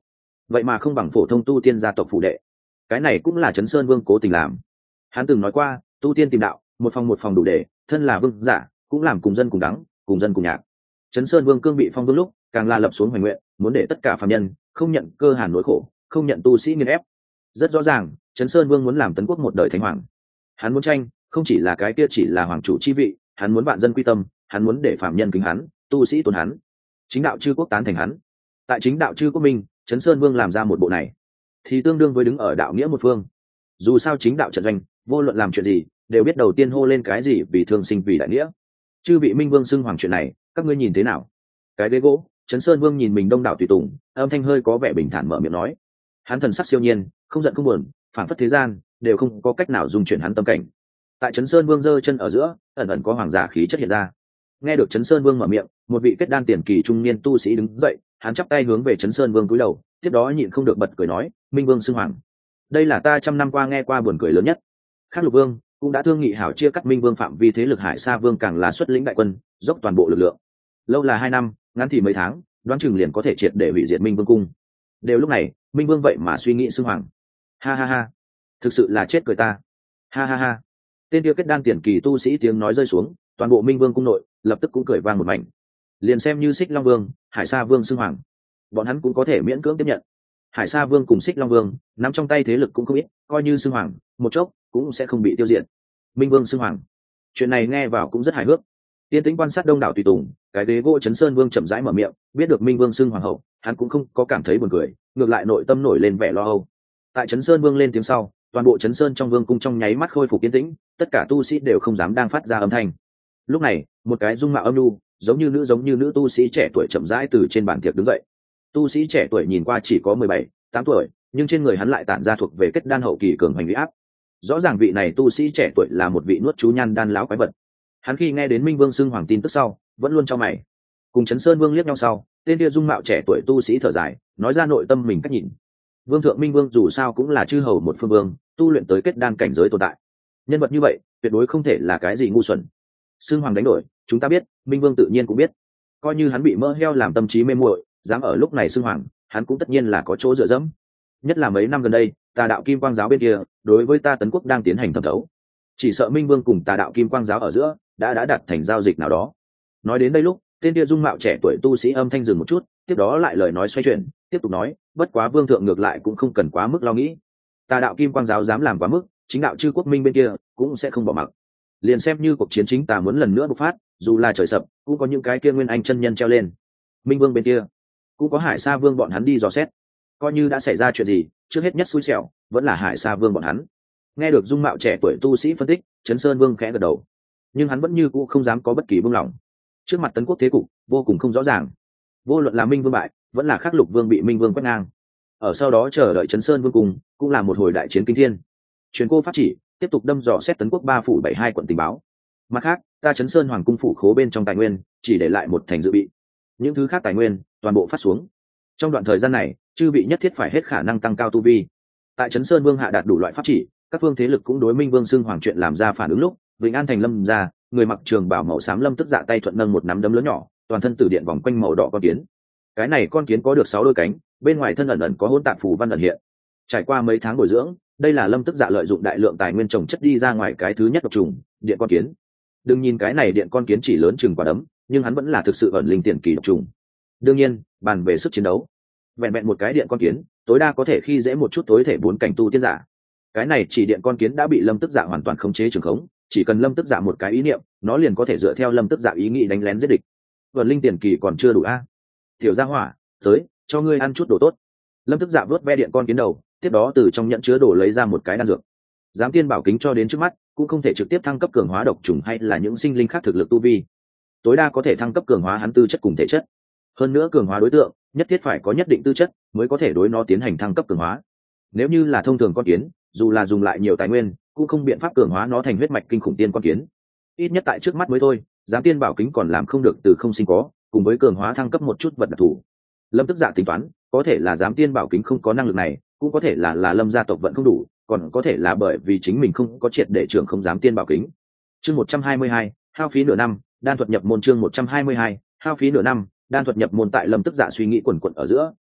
vậy mà không bằng phổ thông tu tiên gia tộc phụ đệ. Cái này cũng là Trấn Sơn Vương cố tình làm. Hắn từng nói qua, tu tiên tìm đạo, một phòng một phòng đủ để, thân là vương giả, cũng làm cùng dân cùng đắng, cùng dân cùng nhạc. Trấn Sơn Vương cương bị phong vương lúc, càng là lập xuống hoành nguyện, muốn để tất cả phàm nhân không nhận cơ hàn nỗi khổ, không nhận tu sĩ nghiền ép. Rất rõ ràng, Trấn Sơn Vương muốn làm Tấn Quốc một đời thánh hoàng. Hắn muốn tranh, không chỉ là cái kia chỉ là hoàng chủ chi vị, hắn muốn vạn dân quy tâm, hắn muốn để phàm nhân kính hắn, tu sĩ tôn hắn, chính đạo chư quốc tán thành hắn. Tại chính đạo chư quốc minh, Trấn Sơn Vương làm ra một bộ này, thì tương đương với đứng ở đạo nghĩa một phương. Dù sao chính đạo trận doanh, vô luận làm chuyện gì, đều biết đầu tiên hô lên cái gì vì thương sinh vì đại nghĩa. Chư vị minh vương xưng hoàng chuyện này, các ngươi nhìn thế nào? Cái ghế gỗ, Trấn Sơn Vương nhìn mình đông đảo tùy tùng, âm thanh hơi có vẻ bình thản mở miệng nói. Hắn thần sắc siêu nhiên, không giận không buồn, phản phất thế gian đều không có cách nào dung chuyển hắn tâm cảnh. Tại Trấn Sơn Vương giơ chân ở giữa, ẩn ẩn có hoàng giả khí chất hiện ra. Nghe được Trấn Sơn Vương mở miệng, một vị kết đan tiền kỳ trung niên tu sĩ đứng dậy, hắn chắp tay hướng về Trấn Sơn Vương cúi đầu, tiếp đó nhịn không được bật cười nói, minh vương xưng hoàng, đây là ta trăm năm qua nghe qua buồn cười lớn nhất. Khác Lục Vương cũng đã thương nghị hảo chia cắt minh vương phạm vi thế lực, Hải Sa Vương càng là xuất lĩnh đại quân, dốc toàn bộ lực lượng. Lâu là hai năm, ngắn thì mấy tháng, đoán chừng liền có thể triệt để hủy diệt minh vương cung. Đều lúc này, minh vương vậy mà suy nghĩ xưng hoàng. Ha ha ha, thực sự là chết cười ta. Ha ha ha. Tên kia kết đan tiền kỳ tu sĩ tiếng nói rơi xuống, toàn bộ minh vương cung nội lập tức cũng cười vang một mảnh. Liền xem như Xích Long Vương, Hải Sa Vương xưng hoàng, bọn hắn cũng có thể miễn cưỡng tiếp nhận. Hải Sa Vương cùng Xích Long Vương nắm trong tay thế lực cũng không ít, coi như xưng hoàng, một chốc cũng sẽ không bị tiêu diệt. Minh vương xưng hoàng, chuyện này nghe vào cũng rất hài hước. Tiên tĩnh quan sát đông đảo tùy tùng, cái ghế gỗ Trấn Sơn Vương chậm rãi mở miệng, biết được Minh vương xưng hoàng hậu, hắn cũng không có cảm thấy buồn cười, ngược lại nội tâm nổi lên vẻ lo âu. Tại Trấn Sơn Vương lên tiếng sau, toàn bộ Trấn Sơn trong vương cung trong nháy mắt khôi phục yên tĩnh, tất cả tu sĩ đều không dám đang phát ra âm thanh. Lúc này, một cái dung mạo âm nhu, giống như nữ giống như nữ tu sĩ trẻ tuổi chậm rãi từ trên bàn tiệc đứng dậy. Tu sĩ trẻ tuổi nhìn qua chỉ có mười bảy, tám tuổi, nhưng trên người hắn lại tản ra thuộc về kết đan hậu kỳ cường hành uy áp. Rõ ràng vị này tu sĩ trẻ tuổi là một vị nuốt chú nhan đan lão quái vật. Hắn khi nghe đến Minh Vương xưng hoàng tin tức sau, vẫn luôn cho mày. Cùng Trấn Sơn Vương liếc nhau sau, tên kia dung mạo trẻ tuổi tu sĩ thở dài, nói ra nội tâm mình cách nhìn. Vương thượng Minh Vương dù sao cũng là chư hầu một phương vương, tu luyện tới kết đan cảnh giới tồn tại. Nhân vật như vậy, tuyệt đối không thể là cái gì ngu xuẩn. Xưng hoàng đánh đổi, chúng ta biết, Minh Vương tự nhiên cũng biết. Coi như hắn bị mỡ heo làm tâm trí mê muội, dám ở lúc này xưng hoàng, hắn cũng tất nhiên là có chỗ dựa dẫm. Nhất là mấy năm gần đây, Tà đạo Kim Quang giáo bên kia, đối với ta Tấn Quốc đang tiến hành thẩm thấu. Chỉ sợ Minh Vương cùng Tà đạo Kim Quang giáo ở giữa đã đã đặt thành giao dịch nào đó. Nói đến đây lúc, tên kia dung mạo trẻ tuổi tu sĩ âm thanh dừng một chút, tiếp đó lại lời nói xoay chuyển, tiếp tục nói, bất quá Vương thượng ngược lại cũng không cần quá mức lo nghĩ. Tà đạo Kim Quang giáo dám làm quá mức, chính đạo chư quốc minh bên kia cũng sẽ không bỏ mặc. Liền xem như cuộc chiến chính tà muốn lần nữa bộc phát, dù là trời sập, cũng có những cái kia nguyên anh chân nhân treo lên. Minh Vương bên kia cũng có Hải Sa Vương bọn hắn đi dò xét. Coi như đã xảy ra chuyện gì, trước hết nhất xui xẻo vẫn là Hải Sa Vương bọn hắn. Nghe được dung mạo trẻ tuổi tu sĩ phân tích, Trấn Sơn Vương khẽ gật đầu, nhưng hắn vẫn như cũ không dám có bất kỳ buông lỏng. Trước mặt Tấn Quốc thế cục vô cùng không rõ ràng, vô luận là Minh Vương bại, vẫn là Khắc Lục Vương bị Minh Vương quét ngang, ở sau đó chờ đợi Trấn Sơn Vương cùng cũng là một hồi đại chiến kinh thiên. Truyền cô pháp chỉ tiếp tục đâm dò xét Tấn Quốc ba phủ bảy hai quận tình báo. Mặt khác, ta Trấn Sơn Hoàng cung phủ khố bên trong tài nguyên chỉ để lại một thành dự bị, những thứ khác tài nguyên toàn bộ phát xuống. Trong đoạn thời gian này, chư vị nhất thiết phải hết khả năng tăng cao tu vi. Tại Trấn Sơn Vương hạ đạt đủ loại pháp chỉ, các phương thế lực cũng đối Minh Vương xưng hoàng chuyện làm ra phản ứng lúc, Vĩnh An thành Lâm ra, người mặc trường bào màu xám Lâm Tức Dạ tay thuận nâng một nắm đấm lớn nhỏ, toàn thân tử điện vòng quanh màu đỏ con kiến. Cái này con kiến có được sáu đôi cánh, bên ngoài thân ẩn ẩn có hỗn tạp phù văn ẩn hiện. Trải qua mấy tháng bồi dưỡng, đây là Lâm Tức Dạ lợi dụng đại lượng tài nguyên trồng chất đi ra ngoài cái thứ nhất độc trùng, điện con kiến. Đừng nhìn cái này điện con kiến chỉ lớn chừng quả đấm, nhưng hắn vẫn là thực sự ẩn linh tiền kỳ độc trùng. Đương nhiên, bàn về sức chiến đấu, vẹn vẹn một cái điện con kiến tối đa có thể khi dễ một chút tối thể bốn cảnh tu tiên giả. Cái này chỉ điện con kiến đã bị Lâm Tức Dạ hoàn toàn khống chế trường khống, chỉ cần Lâm Tức Dạ một cái ý niệm, nó liền có thể dựa theo Lâm Tức Dạ ý nghĩ đánh lén giết địch. Vận linh tiền kỳ còn chưa đủ a. Tiểu gia hỏa, tới, cho ngươi ăn chút đồ tốt. Lâm Tức Dạ vớt ve điện con kiến đầu, tiếp đó từ trong nhận chứa đồ lấy ra một cái đan dược. Giám tiên bảo kính cho đến trước mắt, cũng không thể trực tiếp thăng cấp cường hóa độc trùng hay là những sinh linh khác thực lực tu vi. Tối đa có thể thăng cấp cường hóa hắn tư chất cùng thể chất. Hơn nữa cường hóa đối tượng nhất thiết phải có nhất định tư chất mới có thể đối nó tiến hành thăng cấp cường hóa. Nếu như là thông thường con kiến, dù là dùng lại nhiều tài nguyên, cũng không biện pháp cường hóa nó thành huyết mạch kinh khủng tiên con kiến. Ít nhất tại trước mắt mới thôi, giám tiên bảo kính còn làm không được từ không sinh có, cùng với cường hóa thăng cấp một chút vật đặc thù. Lâm Tức Dạ tính toán, có thể là giám tiên bảo kính không có năng lực này, cũng có thể là là Lâm gia tộc vận không đủ, còn có thể là bởi vì chính mình không có triệt để trưởng không giám tiên bảo kính. Chương một trăm hai mươi hai, hao phí nửa năm, đan thuật nhập môn chương một trăm hai mươi hai, hao phí nửa năm, đan thuật nhập môn tại Lâm Tức Dạ suy nghĩ quần quật ở giữa,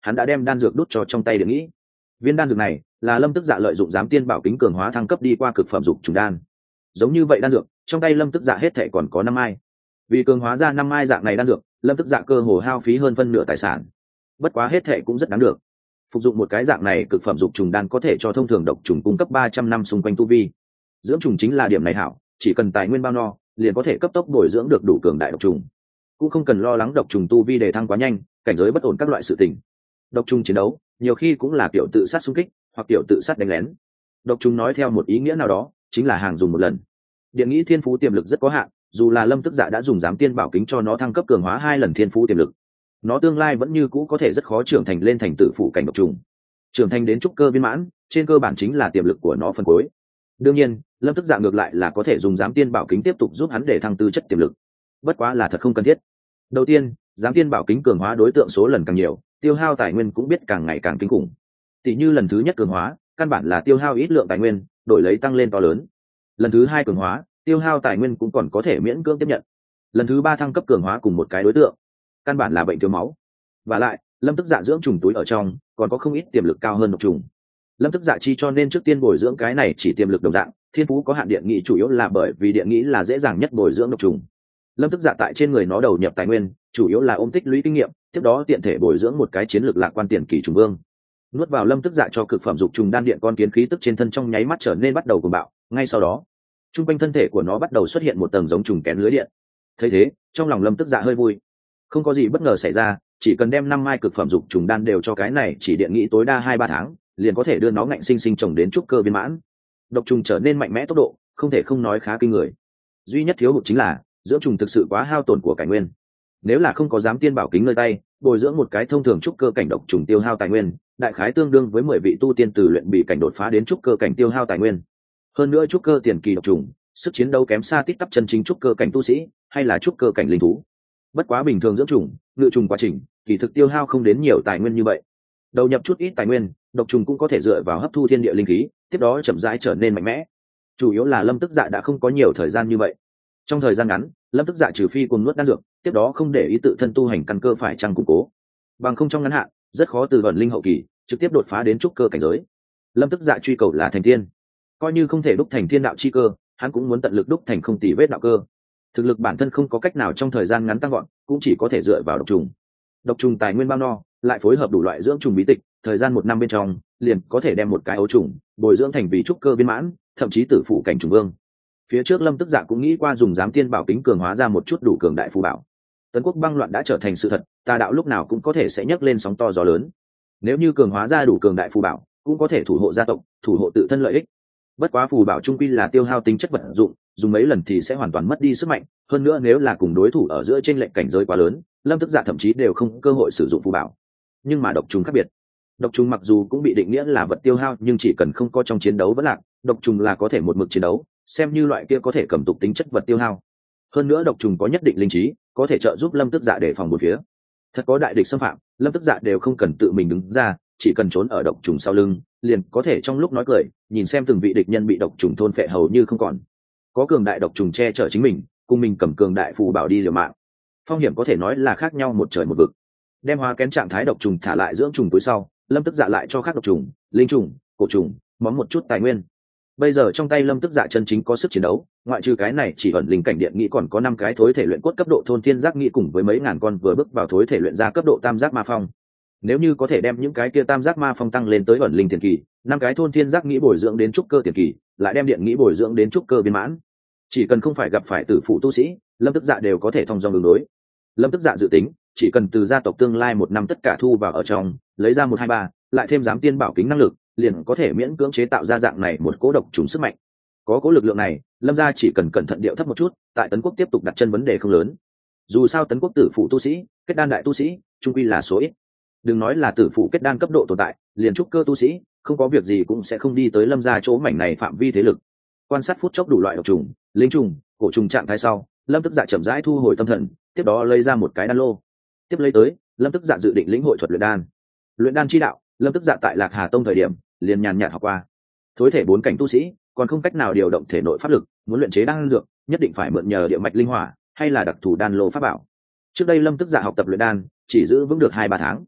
hắn đã đem đan dược đút cho trong tay điện nghĩ. Viên đan dược này là lâm tức dạ lợi dụng giám tiên bảo kính cường hóa thăng cấp đi qua cực phẩm dục trùng đan. Giống như vậy đan dược trong tay lâm tức dạ hết thể còn có năm ai. Vì cường hóa ra năm ai dạng này đan dược, lâm tức dạ cơ hồ hao phí hơn phân nửa tài sản. Bất quá hết thể cũng rất đáng được. Phục dụng một cái dạng này cực phẩm dục trùng đan có thể cho thông thường độc trùng cung cấp ba trăm năm xung quanh tu vi. Dưỡng trùng chính là điểm này hảo, chỉ cần tài nguyên bao no, liền có thể cấp tốc bồi dưỡng được đủ cường đại độc trùng. Cũng không cần lo lắng độc trùng tu vi đề thăng quá nhanh, cảnh giới bất ổn các loại sự tình. Độc trùng chiến đấu, nhiều khi cũng là kiểu tự sát xung kích, hoặc kiểu tự sát đánh lén. Độc trùng nói theo một ý nghĩa nào đó, chính là hàng dùng một lần. Điện nghĩ thiên phú tiềm lực rất có hạn, dù là lâm tức dạ đã dùng giám tiên bảo kính cho nó thăng cấp cường hóa hai lần thiên phú tiềm lực, nó tương lai vẫn như cũ có thể rất khó trưởng thành lên thành tử phụ cảnh độc trùng. Trưởng thành đến trúc cơ viên mãn, trên cơ bản chính là tiềm lực của nó phần cuối. Đương nhiên, lâm tức dạ ngược lại là có thể dùng giám tiên bảo kính tiếp tục giúp hắn để thăng tư chất tiềm lực, bất quá là thật không cần thiết. Đầu tiên, giám tiên bảo kính cường hóa đối tượng số lần càng nhiều, tiêu hao tài nguyên cũng biết càng ngày càng kinh khủng. Tỷ như lần thứ nhất cường hóa, căn bản là tiêu hao ít lượng tài nguyên, đổi lấy tăng lên to lớn. Lần thứ hai cường hóa, tiêu hao tài nguyên cũng còn có thể miễn cưỡng tiếp nhận. Lần thứ ba thăng cấp cường hóa cùng một cái đối tượng, căn bản là bệnh thiếu máu. Và lại, lâm tức dạ dưỡng trùng túi ở trong còn có không ít tiềm lực cao hơn độc trùng. Lâm tức dạ chi cho nên trước tiên bồi dưỡng cái này chỉ tiềm lực đồng dạng, thiên phú có hạn điện nghĩ chủ yếu là bởi vì điện nghĩ là dễ dàng nhất bồi dưỡng độc trùng. Lâm tức dạ tại trên người nó đầu nhập tài nguyên, chủ yếu là ôm tích lũy kinh nghiệm, tiếp đó tiện thể bồi dưỡng một cái chiến lược lạc quan tiền kỳ trùng vương. Nuốt vào lâm tức dạ cho cực phẩm dục trùng đan điện con kiến khí tức trên thân trong nháy mắt trở nên bắt đầu cuồng bạo, ngay sau đó, trung quanh thân thể của nó bắt đầu xuất hiện một tầng giống trùng kén lưới điện. Thấy thế, trong lòng lâm tức dạ hơi vui. Không có gì bất ngờ xảy ra, chỉ cần đem năm mai cực phẩm dục trùng đan đều cho cái này chỉ điện nghĩ tối đa hai ba tháng, liền có thể đưa nó ngạnh sinh sinh trồng đến trúc cơ viên mãn. Độc trùng trở nên mạnh mẽ tốc độ, không thể không nói khá kinh người. Duy nhất thiếu hụt chính là dưỡng trùng thực sự quá hao tổn của cải nguyên. Nếu là không có giám tiên bảo kính nơi tay, bồi dưỡng một cái thông thường trúc cơ cảnh độc trùng tiêu hao tài nguyên, đại khái tương đương với mười vị tu tiên từ luyện bị cảnh đột phá đến trúc cơ cảnh tiêu hao tài nguyên. Hơn nữa trúc cơ tiền kỳ độc trùng, sức chiến đấu kém xa tít tắp chân chính trúc cơ cảnh tu sĩ, hay là trúc cơ cảnh linh thú. Bất quá bình thường dưỡng trùng, ngự trùng quá trình, kỳ thực tiêu hao không đến nhiều tài nguyên như vậy. Đầu nhập chút ít tài nguyên, độc trùng cũng có thể dựa vào hấp thu thiên địa linh khí, tiếp đó chậm rãi trở nên mạnh mẽ. Chủ yếu là lâm tức dạ đã không có nhiều thời gian như vậy. Trong thời gian ngắn, lâm tức dạ trừ phi cùng nuốt đan dược, tiếp đó không để ý tự thân tu hành căn cơ phải chăng củng cố, bằng không trong ngắn hạn rất khó từ vận linh hậu kỳ trực tiếp đột phá đến trúc cơ cảnh giới. Lâm tức dạ truy cầu là thành tiên, coi như không thể đúc thành thiên đạo chi cơ, hắn cũng muốn tận lực đúc thành không tì vết đạo cơ. Thực lực bản thân không có cách nào trong thời gian ngắn tăng gọn, cũng chỉ có thể dựa vào độc trùng. Độc trùng tài nguyên bao no, lại phối hợp đủ loại dưỡng trùng bí tịch, thời gian một năm bên trong liền có thể đem một cái ấu trùng bồi dưỡng thành vì trúc cơ viên mãn, thậm chí tử phụ cảnh trùng vương. Phía trước lâm tức dạ cũng nghĩ qua dùng giám tiên bảo kính cường hóa ra một chút đủ cường đại phù bảo. Tấn quốc băng loạn đã trở thành sự thật, tà đạo lúc nào cũng có thể sẽ nhấc lên sóng to gió lớn. Nếu như cường hóa ra đủ cường đại phù bảo, cũng có thể thủ hộ gia tộc, thủ hộ tự thân lợi ích. Bất quá phù bảo trung quy là tiêu hao tính chất vật dụng, dùng mấy lần thì sẽ hoàn toàn mất đi sức mạnh. Hơn nữa nếu là cùng đối thủ ở giữa trên lệnh cảnh giới quá lớn, lâm tức dạ thậm chí đều không có cơ hội sử dụng phù bảo. Nhưng mà độc trùng khác biệt. Độc trùng mặc dù cũng bị định nghĩa là vật tiêu hao, nhưng chỉ cần không có trong chiến đấu vẫn lạc, độc trùng là có thể một mực chiến đấu, xem như loại kia có thể cầm tục tính chất vật tiêu hao. Hơn nữa độc trùng có nhất định linh trí, có thể trợ giúp lâm tức dạ để phòng một phía. Thật có đại địch xâm phạm, lâm tức dạ đều không cần tự mình đứng ra, chỉ cần trốn ở độc trùng sau lưng, liền có thể trong lúc nói cười, nhìn xem từng vị địch nhân bị độc trùng thôn phệ hầu như không còn. Có cường đại độc trùng che chở chính mình, cùng mình cầm cường đại phù bảo đi liều mạng. Phong hiểm có thể nói là khác nhau một trời một vực. Đem hóa kén trạng thái độc trùng thả lại dưỡng trùng túi sau, lâm tức dạ lại cho khác độc trùng, linh trùng, cổ trùng, móm một chút tài nguyên. Bây giờ trong tay lâm tức dạ chân chính có sức chiến đấu, ngoại trừ cái này chỉ ẩn linh cảnh điện nghĩ còn có năm cái thối thể luyện cốt cấp độ thôn thiên giác nghĩ cùng với mấy ngàn con vừa bước vào thối thể luyện ra cấp độ tam giác ma phong. Nếu như có thể đem những cái kia tam giác ma phong tăng lên tới ẩn linh tiền kỳ, năm cái thôn thiên giác nghĩ bồi dưỡng đến trúc cơ tiền kỳ, lại đem điện nghĩ bồi dưỡng đến trúc cơ viên mãn, chỉ cần không phải gặp phải tử phụ tu sĩ, lâm tức dạ đều có thể thông dong đường đối. Lâm tức dạ dự tính chỉ cần từ gia tộc tương lai một năm tất cả thu vào ở trong, lấy ra một hai ba, lại thêm giám tiên bảo kính năng lực, liền có thể miễn cưỡng chế tạo ra dạng này một cố độc trùng sức mạnh. Có cố lực lượng này, lâm gia chỉ cần cẩn thận điệu thấp một chút, tại tấn quốc tiếp tục đặt chân vấn đề không lớn. Dù sao tấn quốc tử phụ tu sĩ, kết đan đại tu sĩ, trung quy là số ít. Đừng nói là tử phụ kết đan cấp độ tồn tại, liền trúc cơ tu sĩ, không có việc gì cũng sẽ không đi tới lâm gia chỗ mảnh này phạm vi thế lực. Quan sát phút chốc đủ loại độc trùng, linh trùng, cổ trùng trạng thái sau, lâm tức dạ chậm rãi thu hồi tâm thần, tiếp đó lấy ra một cái đan lô. Tiếp lấy tới, lâm tức dạ dự định lĩnh hội thuật luyện đan. Luyện đan chi đạo, lâm tức dạ tại Lạc Hà Tông thời điểm liền nhàn nhạt học qua. Thối thể bốn cảnh tu sĩ còn không cách nào điều động thể nội pháp lực, muốn luyện chế đan dược nhất định phải mượn nhờ địa mạch linh hỏa hay là đặc thù đan lô pháp bảo. Trước đây lâm tức dạ học tập luyện đan chỉ giữ vững được hai ba tháng,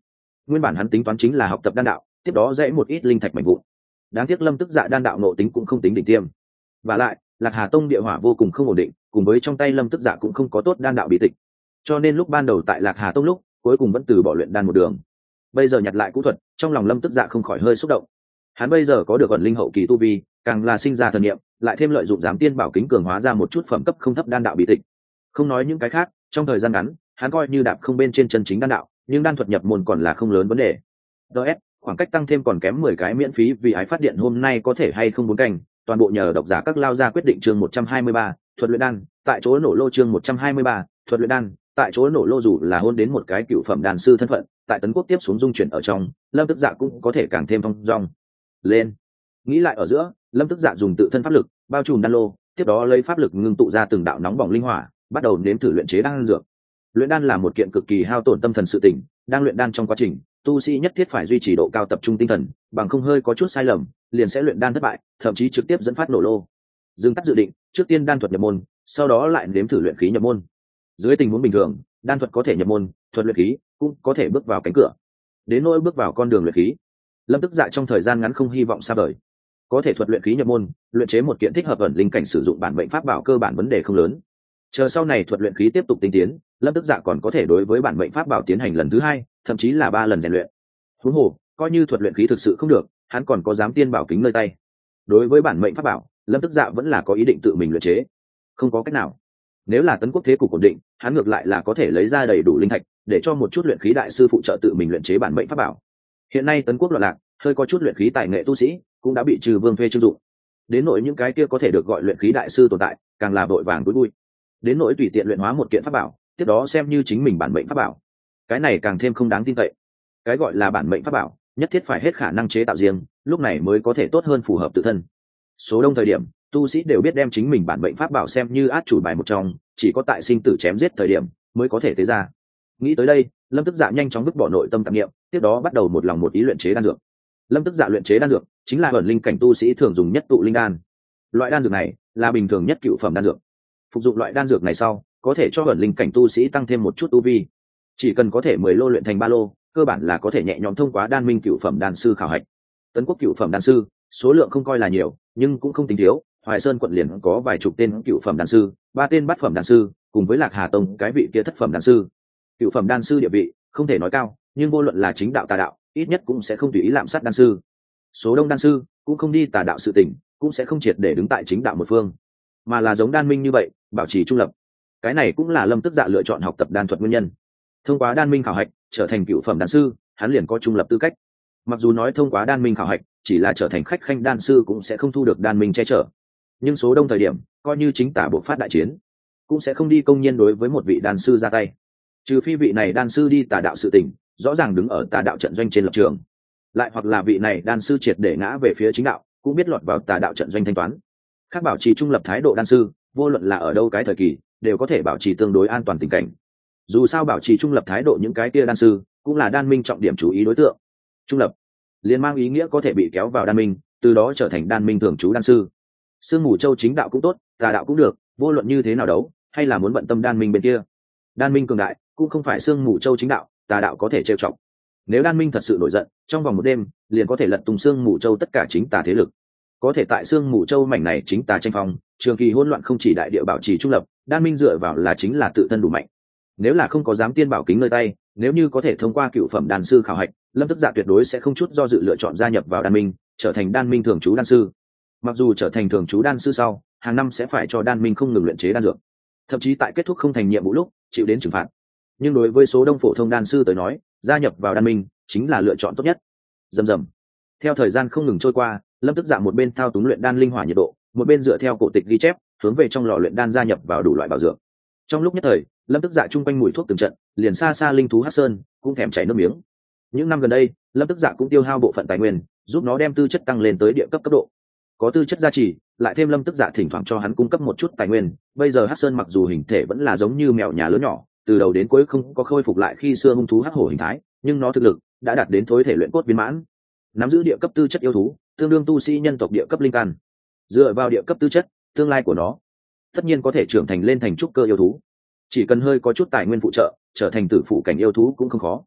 nguyên bản hắn tính toán chính là học tập đan đạo, tiếp đó dễ một ít linh thạch mạnh vụn. Đáng tiếc lâm tức dạ đan đạo nộ tính cũng không tính đỉnh tiêm, và lại lạc hà tông địa hỏa vô cùng không ổn định, cùng với trong tay lâm tức dạ cũng không có tốt đan đạo bí tịch, cho nên lúc ban đầu tại lạc hà tông lúc cuối cùng vẫn từ bỏ luyện đan một đường. Bây giờ nhặt lại cũ thuật, trong lòng lâm tức dạ không khỏi hơi xúc động. Hắn bây giờ có được ẩn linh hậu kỳ tu vi, càng là sinh ra thần niệm, lại thêm lợi dụng giám tiên bảo kính cường hóa ra một chút phẩm cấp không thấp đan đạo bí tịch. Không nói những cái khác, trong thời gian ngắn hắn coi như đạp không bên trên chân chính đan đạo, nhưng đan thuật nhập môn còn là không lớn vấn đề. ds khoảng cách tăng thêm còn kém mười cái miễn phí vì ái phát điện hôm nay có thể hay không bốn canh, toàn bộ nhờ độc giả các lao ra quyết định. Chương một trăm hai mươi ba, thuật luyện đan tại chỗ nổ lô. Chương một trăm hai mươi ba, thuật luyện đan tại chỗ nổ lô. Dù là hôn đến một cái cựu phẩm đan sư thân phận, tại tấn quốc tiếp xuống dung chuyển ở trong, lâm tức dạ cũng có thể càng thêm thong dong lên. Nghĩ lại ở giữa, lâm tức dạ dùng tự thân pháp lực bao trùm đan lô, tiếp đó lấy pháp lực ngưng tụ ra từng đạo nóng bỏng linh hỏa, bắt đầu nếm thử luyện chế đan dược. Luyện đan là một kiện cực kỳ hao tổn tâm thần sự tỉnh, đang luyện đan trong quá trình, tu sĩ nhất thiết phải duy trì độ cao tập trung tinh thần, bằng không hơi có chút sai lầm liền sẽ luyện đan thất bại, thậm chí trực tiếp dẫn phát nổ lô. Dừng tắt dự định, trước tiên đan thuật nhập môn, sau đó lại nếm thử luyện khí nhập môn. Dưới tình huống bình thường, đan thuật có thể nhập môn, thuật luyện khí cũng có thể bước vào cánh cửa. Đến nỗi bước vào con đường luyện khí, lâm tức dạ trong thời gian ngắn không hy vọng xa vời. Có thể thuật luyện khí nhập môn, luyện chế một kiện thích hợp ẩn linh cảnh sử dụng bản mệnh pháp bảo cơ bản vấn đề không lớn. Chờ sau này thuật luyện khí tiếp tục tinh tiến, lâm tức dạ còn có thể đối với bản mệnh pháp bảo tiến hành lần thứ hai, thậm chí là ba lần rèn luyện. Huống hồ, coi như thuật luyện khí thực sự không được, hắn còn có giám tiên bảo kính nơi tay. Đối với bản mệnh pháp bảo, lâm tức dạ vẫn là có ý định tự mình luyện chế. Không có cách nào, nếu là tấn quốc thế cục ổn định, hắn ngược lại là có thể lấy ra đầy đủ linh thạch để cho một chút luyện khí đại sư phụ trợ tự mình luyện chế bản mệnh pháp bảo. Hiện nay tấn quốc loạn lạc, hơi có chút luyện khí tài nghệ tu sĩ cũng đã bị trừ vương thuê trưng dụng. Đến nỗi những cái kia có thể được gọi luyện khí đại sư tồn tại, càng là vội vàng túi vui. Đến nỗi tùy tiện luyện hóa một kiện pháp bảo, tiếp đó xem như chính mình bản mệnh pháp bảo, cái này càng thêm không đáng tin cậy. Cái gọi là bản mệnh pháp bảo, nhất thiết phải hết khả năng chế tạo riêng, lúc này mới có thể tốt hơn phù hợp tự thân. Số đông thời điểm, tu sĩ đều biết đem chính mình bản mệnh pháp bảo xem như át chủ bài một trong, chỉ có tại sinh tử chém giết thời điểm mới có thể tế ra. Nghĩ tới đây, lâm tức dạ nhanh chóng vứt bỏ nội tâm tạp niệm, tiếp đó bắt đầu một lòng một ý luyện chế đan dược. Lâm tức dạ luyện chế đan dược chính là ẩn linh cảnh tu sĩ thường dùng nhất tụ linh đan. Loại đan dược này là bình thường nhất cựu phẩm đan dược. Phục dụng loại đan dược này sau, có thể cho ẩn linh cảnh tu sĩ tăng thêm một chút tu vi. Chỉ cần có thể mười lô luyện thành ba lô, cơ bản là có thể nhẹ nhõm thông qua đan minh cựu phẩm đan sư khảo hạch. Tấn quốc cựu phẩm đan sư số lượng không coi là nhiều, nhưng cũng không tính thiếu. Hoài Sơn quận liền có vài chục tên cựu phẩm đan sư, ba tên bát phẩm đan sư, cùng với Lạc Hà Tông cái vị kia thất phẩm đan sư. Cựu phẩm đan sư địa vị không thể nói cao, nhưng vô luận là chính đạo tà đạo, ít nhất cũng sẽ không tùy ý lạm sát đan sư. Số đông đan sư cũng không đi tà đạo sự tình, cũng sẽ không triệt để đứng tại chính đạo một phương, mà là giống đan minh như vậy, bảo trì trung lập. Cái này cũng là lâm tức dạ lựa chọn học tập đan thuật nguyên nhân. Thông qua đan minh khảo hạch trở thành cựu phẩm đan sư, hắn liền có trung lập tư cách. Mặc dù nói thông qua đan minh khảo hạch chỉ là trở thành khách khanh đan sư cũng sẽ không thu được đan minh che chở, nhưng số đông thời điểm, coi như chính tả bộ phát đại chiến, cũng sẽ không đi công nhiên đối với một vị đan sư ra tay, trừ phi vị này đan sư đi tà đạo sự tình, rõ ràng đứng ở tà đạo trận doanh trên lập trường, lại hoặc là vị này đan sư triệt để ngã về phía chính đạo, cũng biết lọt vào tà đạo trận doanh thanh toán. Khác bảo trì trung lập thái độ đan sư, vô luận là ở đâu cái thời kỳ, đều có thể bảo trì tương đối an toàn tình cảnh. Dù sao bảo trì trung lập thái độ những cái kia đan sư, cũng là đan minh trọng điểm chú ý đối tượng. Trung lập liền mang ý nghĩa có thể bị kéo vào đan minh, từ đó trở thành đan minh thường trú đan sư. Sương Mù Châu chính đạo cũng tốt, tà đạo cũng được, vô luận như thế nào đấu, hay là muốn bận tâm đan minh bên kia. Đan minh cường đại, cũng không phải Sương Mù Châu chính đạo, tà đạo có thể trêu chọc. Nếu đan minh thật sự nổi giận, trong vòng một đêm, liền có thể lật tung Sương Mù Châu tất cả chính tà thế lực. Có thể tại Sương Mù Châu mảnh này chính tà tranh phong, trường kỳ hỗn loạn không chỉ đại địa bảo trì trung lập, đan minh dựa vào là chính là tự thân đủ mạnh. Nếu là không có giám tiên bảo kính nơi tay, nếu như có thể thông qua cựu phẩm đan sư khảo hạch, lâm tức dạ tuyệt đối sẽ không chút do dự lựa chọn gia nhập vào đan minh, trở thành đan minh thường trú đan sư. Mặc dù trở thành thường trú đan sư sau, hàng năm sẽ phải cho đan minh không ngừng luyện chế đan dược, thậm chí tại kết thúc không thành nhiệm vụ lúc chịu đến trừng phạt, nhưng đối với số đông phổ thông đan sư tới nói, gia nhập vào đan minh chính là lựa chọn tốt nhất. Dầm dầm. Theo thời gian không ngừng trôi qua, lâm tức dạ một bên thao túng luyện đan linh hỏa nhiệt độ, một bên dựa theo cổ tịch ghi chép hướng về trong lò luyện đan gia nhập vào đủ loại bảo dược. Trong lúc nhất thời, lâm tức dạ chung quanh mùi thuốc từng trận, liền xa xa linh thú hắc sơn cũng thèm chảy nước miếng. Những năm gần đây, lâm tức dạ cũng tiêu hao bộ phận tài nguyên, giúp nó đem tư chất tăng lên tới địa cấp cấp độ. Có tư chất gia trì, lại thêm lâm tức dạ thỉnh thoảng cho hắn cung cấp một chút tài nguyên, bây giờ hắc sơn mặc dù hình thể vẫn là giống như mèo nhà lớn nhỏ, từ đầu đến cuối không có khôi phục lại khi xưa hung thú hắc hổ hình thái, nhưng nó thực lực đã đạt đến thối thể luyện cốt viên mãn, nắm giữ địa cấp tư chất yêu thú, tương đương tu sĩ nhân tộc địa cấp linh căn. Dựa vào địa cấp tư chất, tương lai của nó tất nhiên có thể trưởng thành lên thành trúc cơ yêu thú, chỉ cần hơi có chút tài nguyên phụ trợ, trở thành tử phụ cảnh yêu thú cũng không khó.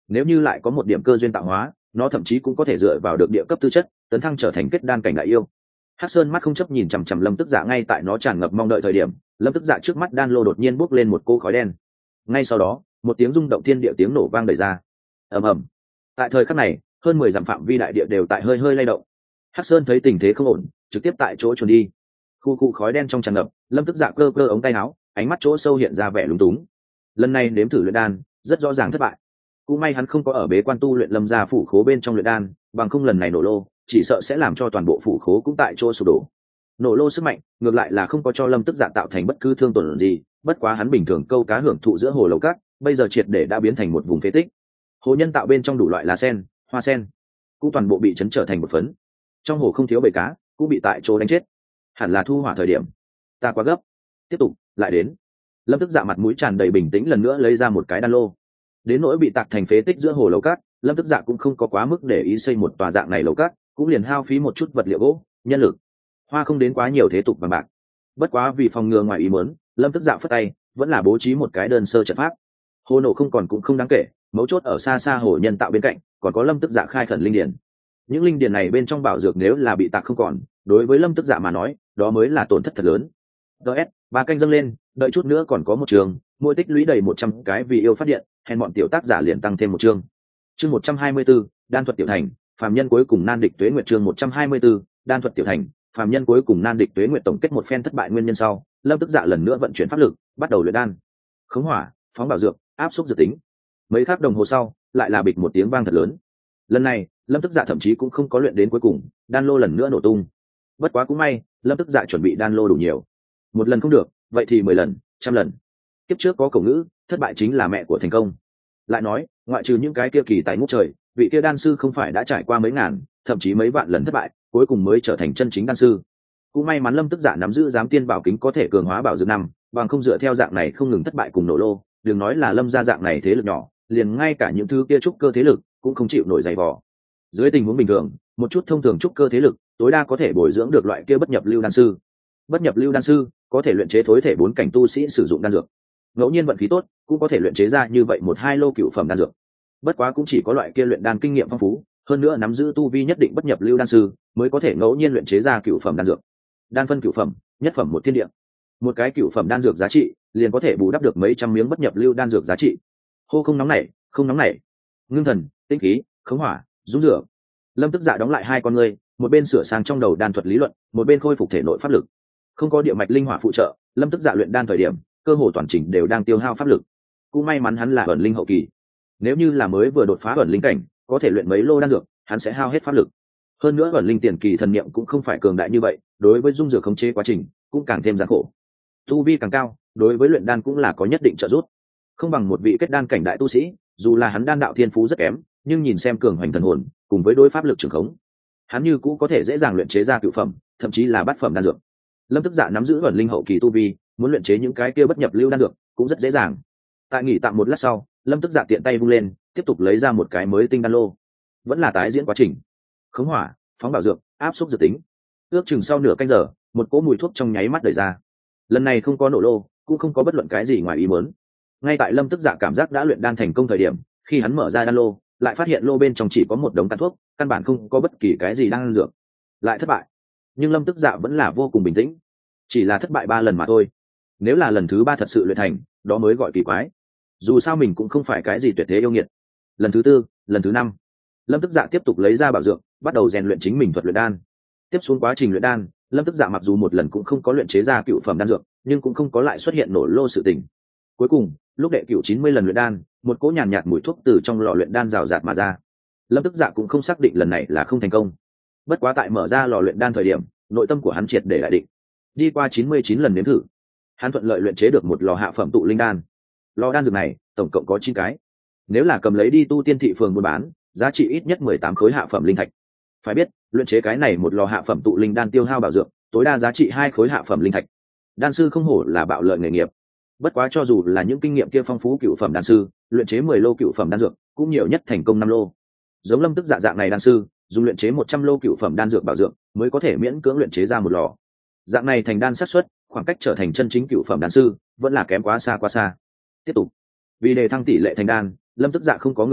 nếu như lại có một điểm cơ duyên tạo hóa, nó thậm chí cũng có thể dựa vào được địa cấp tư chất tấn thăng trở thành kết đan cảnh đại yêu. Hắc Sơn mắt không chấp nhìn chằm chằm Lâm Tức Dạ, ngay tại nó tràn ngập mong đợi thời điểm, Lâm Tức Dạ trước mắt đan lô đột nhiên bốc lên một cô khói đen. Ngay sau đó, một tiếng rung động thiên địa tiếng nổ vang đầy ra. Ầm ầm. Tại thời khắc này, hơn mười dặm phạm vi đại địa đều tại hơi hơi lay động. Hắc Sơn thấy tình thế không ổn, trực tiếp tại chỗ trốn đi. Khu khu khói đen trong tràn ngập, Lâm Tức Dạ cơ cơ ống tay áo, ánh mắt chỗ sâu hiện ra vẻ lúng túng. Lần này nếm thử luyện đan, rất rõ ràng thất bại. Cũng may hắn không có ở bế quan tu luyện Lâm gia phủ khố bên trong luyện đan, bằng không lần này nổ lô, chỉ sợ sẽ làm cho toàn bộ phủ khố cũng tại chỗ sụp đổ. Nổ lô sức mạnh, ngược lại là không có cho Lâm Tức Dạ tạo thành bất cứ thương tổn gì, bất quá hắn bình thường câu cá hưởng thụ giữa hồ lầu cát, bây giờ triệt để đã biến thành một vùng phế tích. Hồ nhân tạo bên trong đủ loại lá sen, hoa sen, cũng toàn bộ bị chấn trở thành một phấn. Trong hồ không thiếu bầy cá, cũng bị tại chỗ đánh chết. Hẳn là thu hỏa thời điểm. Ta quá gấp. Tiếp tục, lại đến. Lâm Tức Dạ mặt mũi tràn đầy bình tĩnh lần nữa lấy ra một cái đan lô. Đến nỗi bị tạc thành phế tích giữa hồ lầu cát, Lâm Tức Dạ cũng không có quá mức để ý xây một tòa dạng này lầu cát, cũng liền hao phí một chút vật liệu gỗ, nhân lực. Hoa không đến quá nhiều thế tục bằng bạc. Bất quá vì phòng ngừa ngoài ý muốn, Lâm Tức Dạ phất tay, vẫn là bố trí một cái đơn sơ trận pháp. Hồ nổ không còn cũng không đáng kể, mấu chốt ở xa xa hồ nhân tạo bên cạnh, còn có Lâm Tức Dạ khai khẩn linh điển. Những linh điển này bên trong bảo dược nếu là bị tạc không còn, đối với Lâm Tức Dạ mà nói, đó mới là tổn thất thật lớn. ds ba canh dâng lên, đợi chút nữa còn có một trường, mỗi tích lũy đầy một trăm cái vì yêu phát điện, hèn bọn tiểu tác giả liền tăng thêm một chương. Chương một trăm hai mươi 124, đan thuật tiểu thành, phàm nhân cuối cùng nan địch tuế nguyệt. Chương một trăm hai mươi 124, đan thuật tiểu thành, phàm nhân cuối cùng nan địch tuế nguyệt. Tổng kết một phen thất bại nguyên nhân sau, Lâm Tức Dạ lần nữa vận chuyển pháp lực, bắt đầu luyện đan. Khống hỏa, phóng bảo dược, áp xúc dược tính. Mấy khắc đồng hồ sau, lại là bịch một tiếng vang thật lớn. Lần này, Lâm Tức Dạ thậm chí cũng không có luyện đến cuối cùng, đan lô lần nữa nổ tung. Bất quá cũng may, Lâm Tức Dạ chuẩn bị đan lô đủ nhiều. Một lần không được, vậy thì mười lần, trăm lần. Kiếp trước có cổ ngữ, thất bại chính là mẹ của thành công. Lại nói, ngoại trừ những cái kia kỳ tài ngút trời, vị kia đan sư không phải đã trải qua mấy ngàn, thậm chí mấy vạn lần thất bại, cuối cùng mới trở thành chân chính đan sư. Cũng may mắn Lâm Tức Dạ nắm giữ giám tiên bảo kính có thể cường hóa bảo dược năm, bằng không dựa theo dạng này không ngừng thất bại cùng nổ lô, đừng nói là Lâm gia dạng này thế lực nhỏ, liền ngay cả những thứ kia trúc cơ thế lực cũng không chịu nổi dày vò. Dưới tình huống bình thường, một chút thông thường trúc cơ thế lực, tối đa có thể bồi dưỡng được loại kia bất nhập lưu đan sư. Bất nhập lưu đan sư có thể luyện chế thối thể bốn cảnh tu sĩ sử dụng đan dược. Ngẫu nhiên vận khí tốt, cũng có thể luyện chế ra như vậy một hai lô cựu phẩm đan dược. Bất quá cũng chỉ có loại kia luyện đan kinh nghiệm phong phú, hơn nữa nắm giữ tu vi nhất định bất nhập lưu đan sư, mới có thể ngẫu nhiên luyện chế ra cựu phẩm đan dược. Đan phân cựu phẩm, nhất phẩm một thiên địa. Một cái cựu phẩm đan dược giá trị, liền có thể bù đắp được mấy trăm miếng bất nhập lưu đan dược giá trị. Hô không nóng nảy, không nóng nảy. Ngưng thần, tinh khí, khống hỏa, dung rửa. Lâm Tức Dạ đóng lại hai con ngươi, một bên sửa sang trong đầu đan thuật lý luận, một bên khôi phục thể nội pháp lực. Không có địa mạch linh hỏa phụ trợ, Lâm Tức Dạ luyện đan thời điểm, cơ hồ toàn chỉnh đều đang tiêu hao pháp lực. Cũng may mắn hắn là ẩn linh hậu kỳ. Nếu như là mới vừa đột phá ẩn linh cảnh, có thể luyện mấy lô đan dược, hắn sẽ hao hết pháp lực. Hơn nữa ẩn linh tiền kỳ thần niệm cũng không phải cường đại như vậy, đối với dung dược khống chế quá trình cũng càng thêm gian khổ. Tu vi càng cao, đối với luyện đan cũng là có nhất định trợ giúp. Không bằng một vị kết đan cảnh đại tu sĩ, dù là hắn đan đạo thiên phú rất kém, nhưng nhìn xem cường hoành thần hồn, cùng với đối pháp lực trường khống, hắn như cũng có thể dễ dàng luyện chế ra cửu phẩm, thậm chí là bát phẩm đan dược. Lâm Tức Dạ nắm giữ ẩn linh hậu kỳ tu vi, muốn luyện chế những cái kia bất nhập lưu đan dược cũng rất dễ dàng. Tại nghỉ tạm một lát sau, Lâm Tức Dạ tiện tay vung lên, tiếp tục lấy ra một cái mới tinh đan lô. Vẫn là tái diễn quá trình. Khống hỏa, phóng bảo dược, áp xúc dược tính. Ước chừng sau nửa canh giờ, một cỗ mùi thuốc trong nháy mắt đẩy ra. Lần này không có nổ lô, cũng không có bất luận cái gì ngoài ý muốn. Ngay tại Lâm Tức Dạ cảm giác đã luyện đan thành công thời điểm, khi hắn mở ra đan lô, lại phát hiện lô bên trong chỉ có một đống tàn thuốc, căn bản không có bất kỳ cái gì đang dược. Lại thất bại. Nhưng Lâm Tức Dạ vẫn là vô cùng bình tĩnh. Chỉ là thất bại ba lần mà thôi. Nếu là lần thứ ba thật sự luyện thành, đó mới gọi kỳ quái. Dù sao mình cũng không phải cái gì tuyệt thế yêu nghiệt. Lần thứ tư, lần thứ năm, Lâm Tức Dạ tiếp tục lấy ra bảo dược, bắt đầu rèn luyện chính mình thuật luyện đan. Tiếp xuống quá trình luyện đan, Lâm Tức Dạ mặc dù một lần cũng không có luyện chế ra cựu phẩm đan dược, nhưng cũng không có lại xuất hiện nổ lô sự tình. Cuối cùng, lúc đệ cựu chín mươi lần luyện đan, một cỗ nhàn nhạt mùi thuốc từ trong lò luyện đan rào rạt mà ra. Lâm Tức Dạ cũng không xác định lần này là không thành công. Bất quá tại mở ra lò luyện đan thời điểm, nội tâm của hắn triệt để đại định. Đi qua chín mươi chín lần nếm thử, hắn thuận lợi luyện chế được một lò hạ phẩm tụ linh đan. Lò đan dược này tổng cộng có chín cái. Nếu là cầm lấy đi tu tiên thị phường buôn bán, giá trị ít nhất mười tám khối hạ phẩm linh thạch. Phải biết, luyện chế cái này một lò hạ phẩm tụ linh đan tiêu hao bảo dược, tối đa giá trị hai khối hạ phẩm linh thạch. Đan sư không hổ là bạo lợi nghề nghiệp. Bất quá cho dù là những kinh nghiệm kia phong phú cựu phẩm đan sư, luyện chế mười lô cựu phẩm đan dược, cũng nhiều nhất thành công năm lô. Giống Lâm Tức Dạ dạng này đan sư, dùng luyện chế một trăm lô cựu phẩm đan dược bảo dược, mới có thể miễn cưỡng luyện chế ra một lò. Dạng này thành đan xác suất, khoảng cách trở thành chân chính cựu phẩm đan sư, vẫn là kém quá xa quá xa. Tiếp tục. Vì đề thăng tỷ lệ thành đan, Lâm Tức Dạ không có ngừng nghỉ,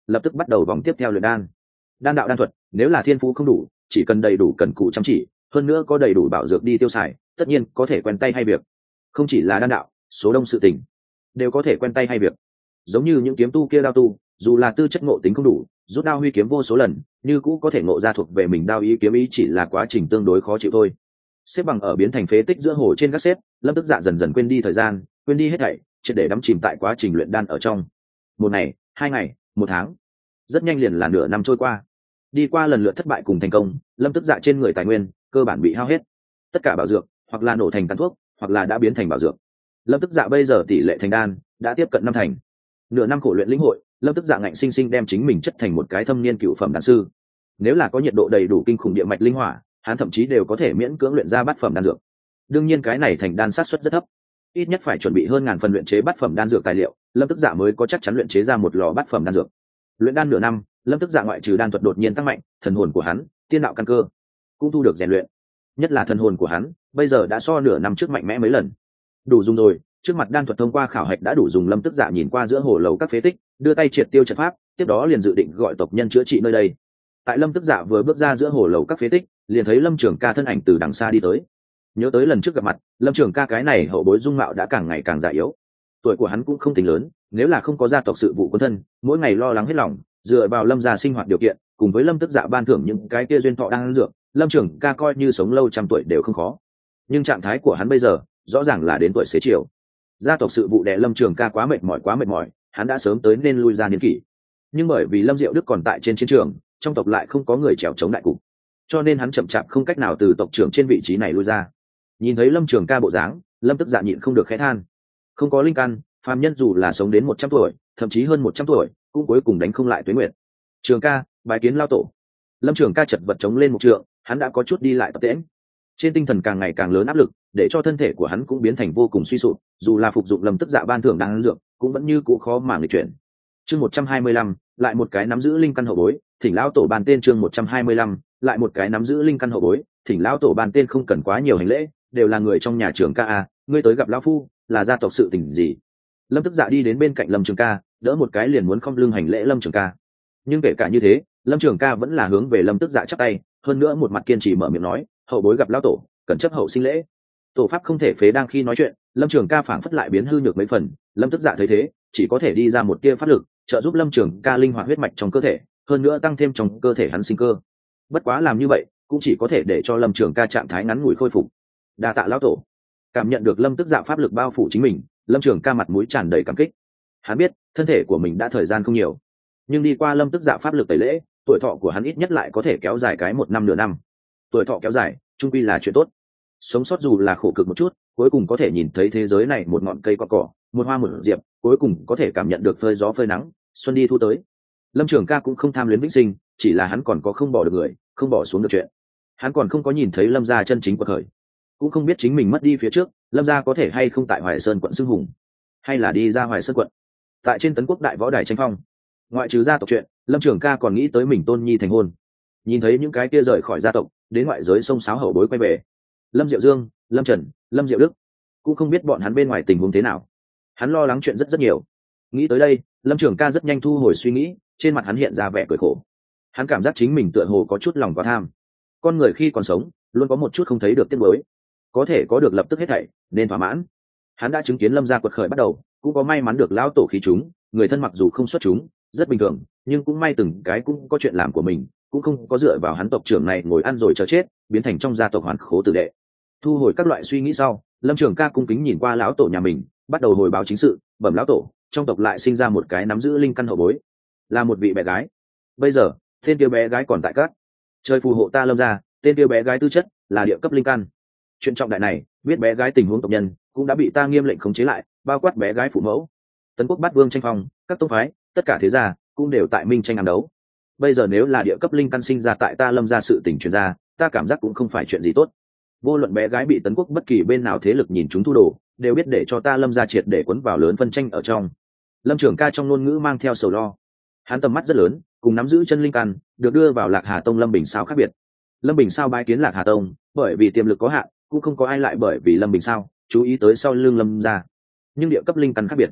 lập tức bắt đầu vòng tiếp theo luyện đan. Đan đạo đan thuật, nếu là thiên phú không đủ, chỉ cần đầy đủ cần cù chăm chỉ, hơn nữa có đầy đủ bảo dược đi tiêu xài, tất nhiên có thể quen tay hay việc. Không chỉ là đan đạo, số đông sự tình đều có thể quen tay hay việc. Giống như những kiếm tu kia đao tu, dù là tư chất ngộ tính không đủ, rút đao huy kiếm vô số lần, như cũ có thể ngộ ra thuộc về mình đao ý kiếm ý, chỉ là quá trình tương đối khó chịu thôi. Xếp bằng ở biến thành phế tích giữa hồ trên các xếp, Lâm Tức Dạ dần dần quên đi thời gian, quên đi hết thảy, triệt để đắm chìm tại quá trình luyện đan ở trong. Một ngày, hai ngày, một tháng, rất nhanh liền là nửa năm trôi qua. Đi qua lần lượt thất bại cùng thành công, Lâm Tức Dạ trên người tài nguyên cơ bản bị hao hết, tất cả bảo dược hoặc là nổ thành tàn thuốc, hoặc là đã biến thành bảo dược. Lâm Tức Dạ bây giờ tỷ lệ thành đan đã tiếp cận năm thành. Nửa năm khổ luyện lĩnh hội, Lâm Tức Dạ ngạnh sinh sinh đem chính mình chất thành một cái thâm niên cựu phẩm đan sư. Nếu là có nhiệt độ đầy đủ kinh khủng địa mạch linh hỏa, hắn thậm chí đều có thể miễn cưỡng luyện ra bát phẩm đan dược. Đương nhiên cái này thành đan sát suất rất thấp, ít nhất phải chuẩn bị hơn ngàn phần luyện chế bát phẩm đan dược tài liệu, Lâm Tức Dạ mới có chắc chắn luyện chế ra một lò bát phẩm đan dược. Luyện đan nửa năm, Lâm Tức Dạ ngoại trừ đan thuật đột nhiên tăng mạnh, thần hồn của hắn, tiên đạo căn cơ cũng thu được rèn luyện. Nhất là thần hồn của hắn, bây giờ đã so nửa năm trước mạnh mẽ mấy lần. Đủ dùng rồi, trước mặt đan thuật thông qua khảo hạch đã đủ dùng. Lâm Tức Dạ nhìn qua giữa hồ lầu các phế tích, đưa tay triệt tiêu trận pháp, tiếp đó liền dự định gọi tộc nhân chữa trị nơi đây. Tại Lâm Tức Dạ vừa bước ra giữa hồ lầu các phế tích, liền thấy Lâm Trường Ca thân ảnh từ đằng xa đi tới. Nhớ tới lần trước gặp mặt, Lâm Trường Ca cái này hậu bối dung mạo đã càng ngày càng già yếu. Tuổi của hắn cũng không tính lớn, nếu là không có gia tộc sự vụ quân thân, mỗi ngày lo lắng hết lòng, dựa vào Lâm gia sinh hoạt điều kiện, cùng với Lâm Tức Dạ ban thưởng những cái kia duyên thọ đang dược, Lâm Trường Ca coi như sống lâu trăm tuổi đều không khó. Nhưng trạng thái của hắn bây giờ, rõ ràng là đến tuổi xế chiều. Gia tộc sự vụ đè Lâm Trường Ca quá mệt mỏi quá mệt mỏi, hắn đã sớm tới nên lui ra niên kỷ. Nhưng bởi vì Lâm Diệu Đức còn tại trên chiến trường, trong tộc lại không có người trèo chống đại cục, cho nên hắn chậm chạp không cách nào từ tộc trưởng trên vị trí này lui ra. Nhìn thấy Lâm Trường Ca bộ dáng, Lâm Tức Dạ nhịn không được khẽ than. Không có linh căn, phàm nhân dù là sống đến một trăm tuổi, thậm chí hơn một trăm tuổi, cũng cuối cùng đánh không lại tuế nguyệt. Trường Ca, bài kiến lao tổ. Lâm Trường Ca chật vật chống lên một trượng, hắn đã có chút đi lại tập tễnh. Trên tinh thần càng ngày càng lớn áp lực, để cho thân thể của hắn cũng biến thành vô cùng suy sụp, dù là phục dụng Lâm Tức Dạ ban thưởng đang dược, cũng vẫn như cũ khó mà nghịch chuyển. Chương một trăm hai mươi lăm, lại một cái nắm giữ linh căn hậu bối, thỉnh lão tổ ban tên. Chương một trăm hai mươi lăm, lại một cái nắm giữ linh căn hậu bối, thỉnh lão tổ ban tên. Không cần quá nhiều hành lễ, đều là người trong nhà Trường Ca a, ngươi tới gặp lão phu, là gia tộc sự tình gì? Lâm Tức Dạ đi đến bên cạnh Lâm Trường Ca, đỡ một cái liền muốn không lưng hành lễ Lâm Trường Ca. Nhưng kể cả như thế, Lâm Trường Ca vẫn là hướng về Lâm Tức Dạ chắp tay, hơn nữa một mặt kiên trì mở miệng nói, hậu bối gặp lão tổ, cần chấp hậu sinh lễ. Tổ pháp không thể phế. Đang khi nói chuyện, Lâm Trường Ca phảng phất lại biến hư nhược mấy phần. Lâm Tức Dạ thấy thế, chỉ có thể đi ra một tia pháp lực, trợ giúp Lâm Trường Ca linh hoạt huyết mạch trong cơ thể, hơn nữa tăng thêm trong cơ thể hắn sinh cơ. Bất quá làm như vậy, cũng chỉ có thể để cho Lâm Trường Ca trạng thái ngắn ngủi khôi phục. Đa tạ lão tổ. Cảm nhận được Lâm Tức Dạ pháp lực bao phủ chính mình, Lâm Trường Ca mặt mũi tràn đầy cảm kích. Hắn biết, thân thể của mình đã thời gian không nhiều, nhưng đi qua Lâm Tức Dạ pháp lực tẩy lễ, tuổi thọ của hắn ít nhất lại có thể kéo dài cái một năm nửa năm. Tuổi thọ kéo dài, chung quy là chuyện tốt. Sống sót dù là khổ cực một chút, cuối cùng có thể nhìn thấy thế giới này một ngọn cây có cỏ, một hoa một diệp, cuối cùng có thể cảm nhận được phơi gió phơi nắng, xuân đi thu tới. Lâm Trường Ca cũng không tham luyến vĩnh sinh, chỉ là hắn còn có không bỏ được người, không bỏ xuống được chuyện. Hắn còn không có nhìn thấy Lâm gia chân chính quật khởi, cũng không biết chính mình mất đi phía trước, Lâm gia có thể hay không tại Hoài Sơn quận xưng hùng, hay là đi ra Hoài Sơn quận, tại trên Tấn Quốc đại võ đài tranh phong. Ngoại trừ gia tộc chuyện, Lâm Trường Ca còn nghĩ tới mình tôn nhi thành hôn. Nhìn thấy những cái kia rời khỏi gia tộc, đến ngoại giới sông sáo hậu bối quay về, Lâm Diệu Dương, Lâm Trần, Lâm Diệu Đức, cũng không biết bọn hắn bên ngoài tình huống thế nào. Hắn lo lắng chuyện rất rất nhiều. Nghĩ tới đây, Lâm Trường Ca rất nhanh thu hồi suy nghĩ, trên mặt hắn hiện ra vẻ cười khổ. Hắn cảm giác chính mình tựa hồ có chút lòng quá tham. Con người khi còn sống, luôn có một chút không thấy được tiếc nuối. Có thể có được lập tức hết thảy, nên thỏa mãn. Hắn đã chứng kiến Lâm gia quật khởi bắt đầu, cũng có may mắn được lão tổ khí chúng, người thân mặc dù không xuất chúng, rất bình thường, nhưng cũng may từng cái cũng có chuyện làm của mình, cũng không có dựa vào hắn tộc trưởng này ngồi ăn rồi chờ chết, biến thành trong gia tộc hoàn khố tử đệ. Thu hồi các loại suy nghĩ sau, Lâm Trường Ca cung kính nhìn qua lão tổ nhà mình, bắt đầu hồi báo chính sự. Bẩm lão tổ, trong tộc lại sinh ra một cái nắm giữ linh căn hậu bối, là một vị bé gái. Bây giờ tên kia bé gái còn tại các trời phù hộ ta Lâm gia, tên kia bé gái tư chất là địa cấp linh căn. Chuyện trọng đại này, biết bé gái tình huống tộc nhân cũng đã bị ta nghiêm lệnh khống chế lại, bao quát bé gái phụ mẫu, Tấn Quốc bát vương tranh phong, các tông phái, tất cả thế gia cũng đều tại minh tranh ám đấu. Bây giờ nếu là địa cấp linh căn sinh ra tại ta Lâm gia, sự tình truyền ra, ta cảm giác cũng không phải chuyện gì tốt. Vô luận bé gái bị Tấn Quốc bất kỳ bên nào thế lực nhìn chúng thu đồ, đều biết để cho ta Lâm gia triệt để cuốn vào lớn phân tranh ở trong. Lâm Trường Ca trong ngôn ngữ mang theo sầu lo. Hắn tầm mắt rất lớn, cùng nắm giữ chân linh căn, được đưa vào Lạc Hà Tông Lâm Bình Sao khác biệt. Lâm Bình Sao bái kiến Lạc Hà Tông, bởi vì tiềm lực có hạn, cũng không có ai lại bởi vì Lâm Bình Sao chú ý tới sau lưng Lâm gia. Nhưng địa cấp linh căn khác biệt.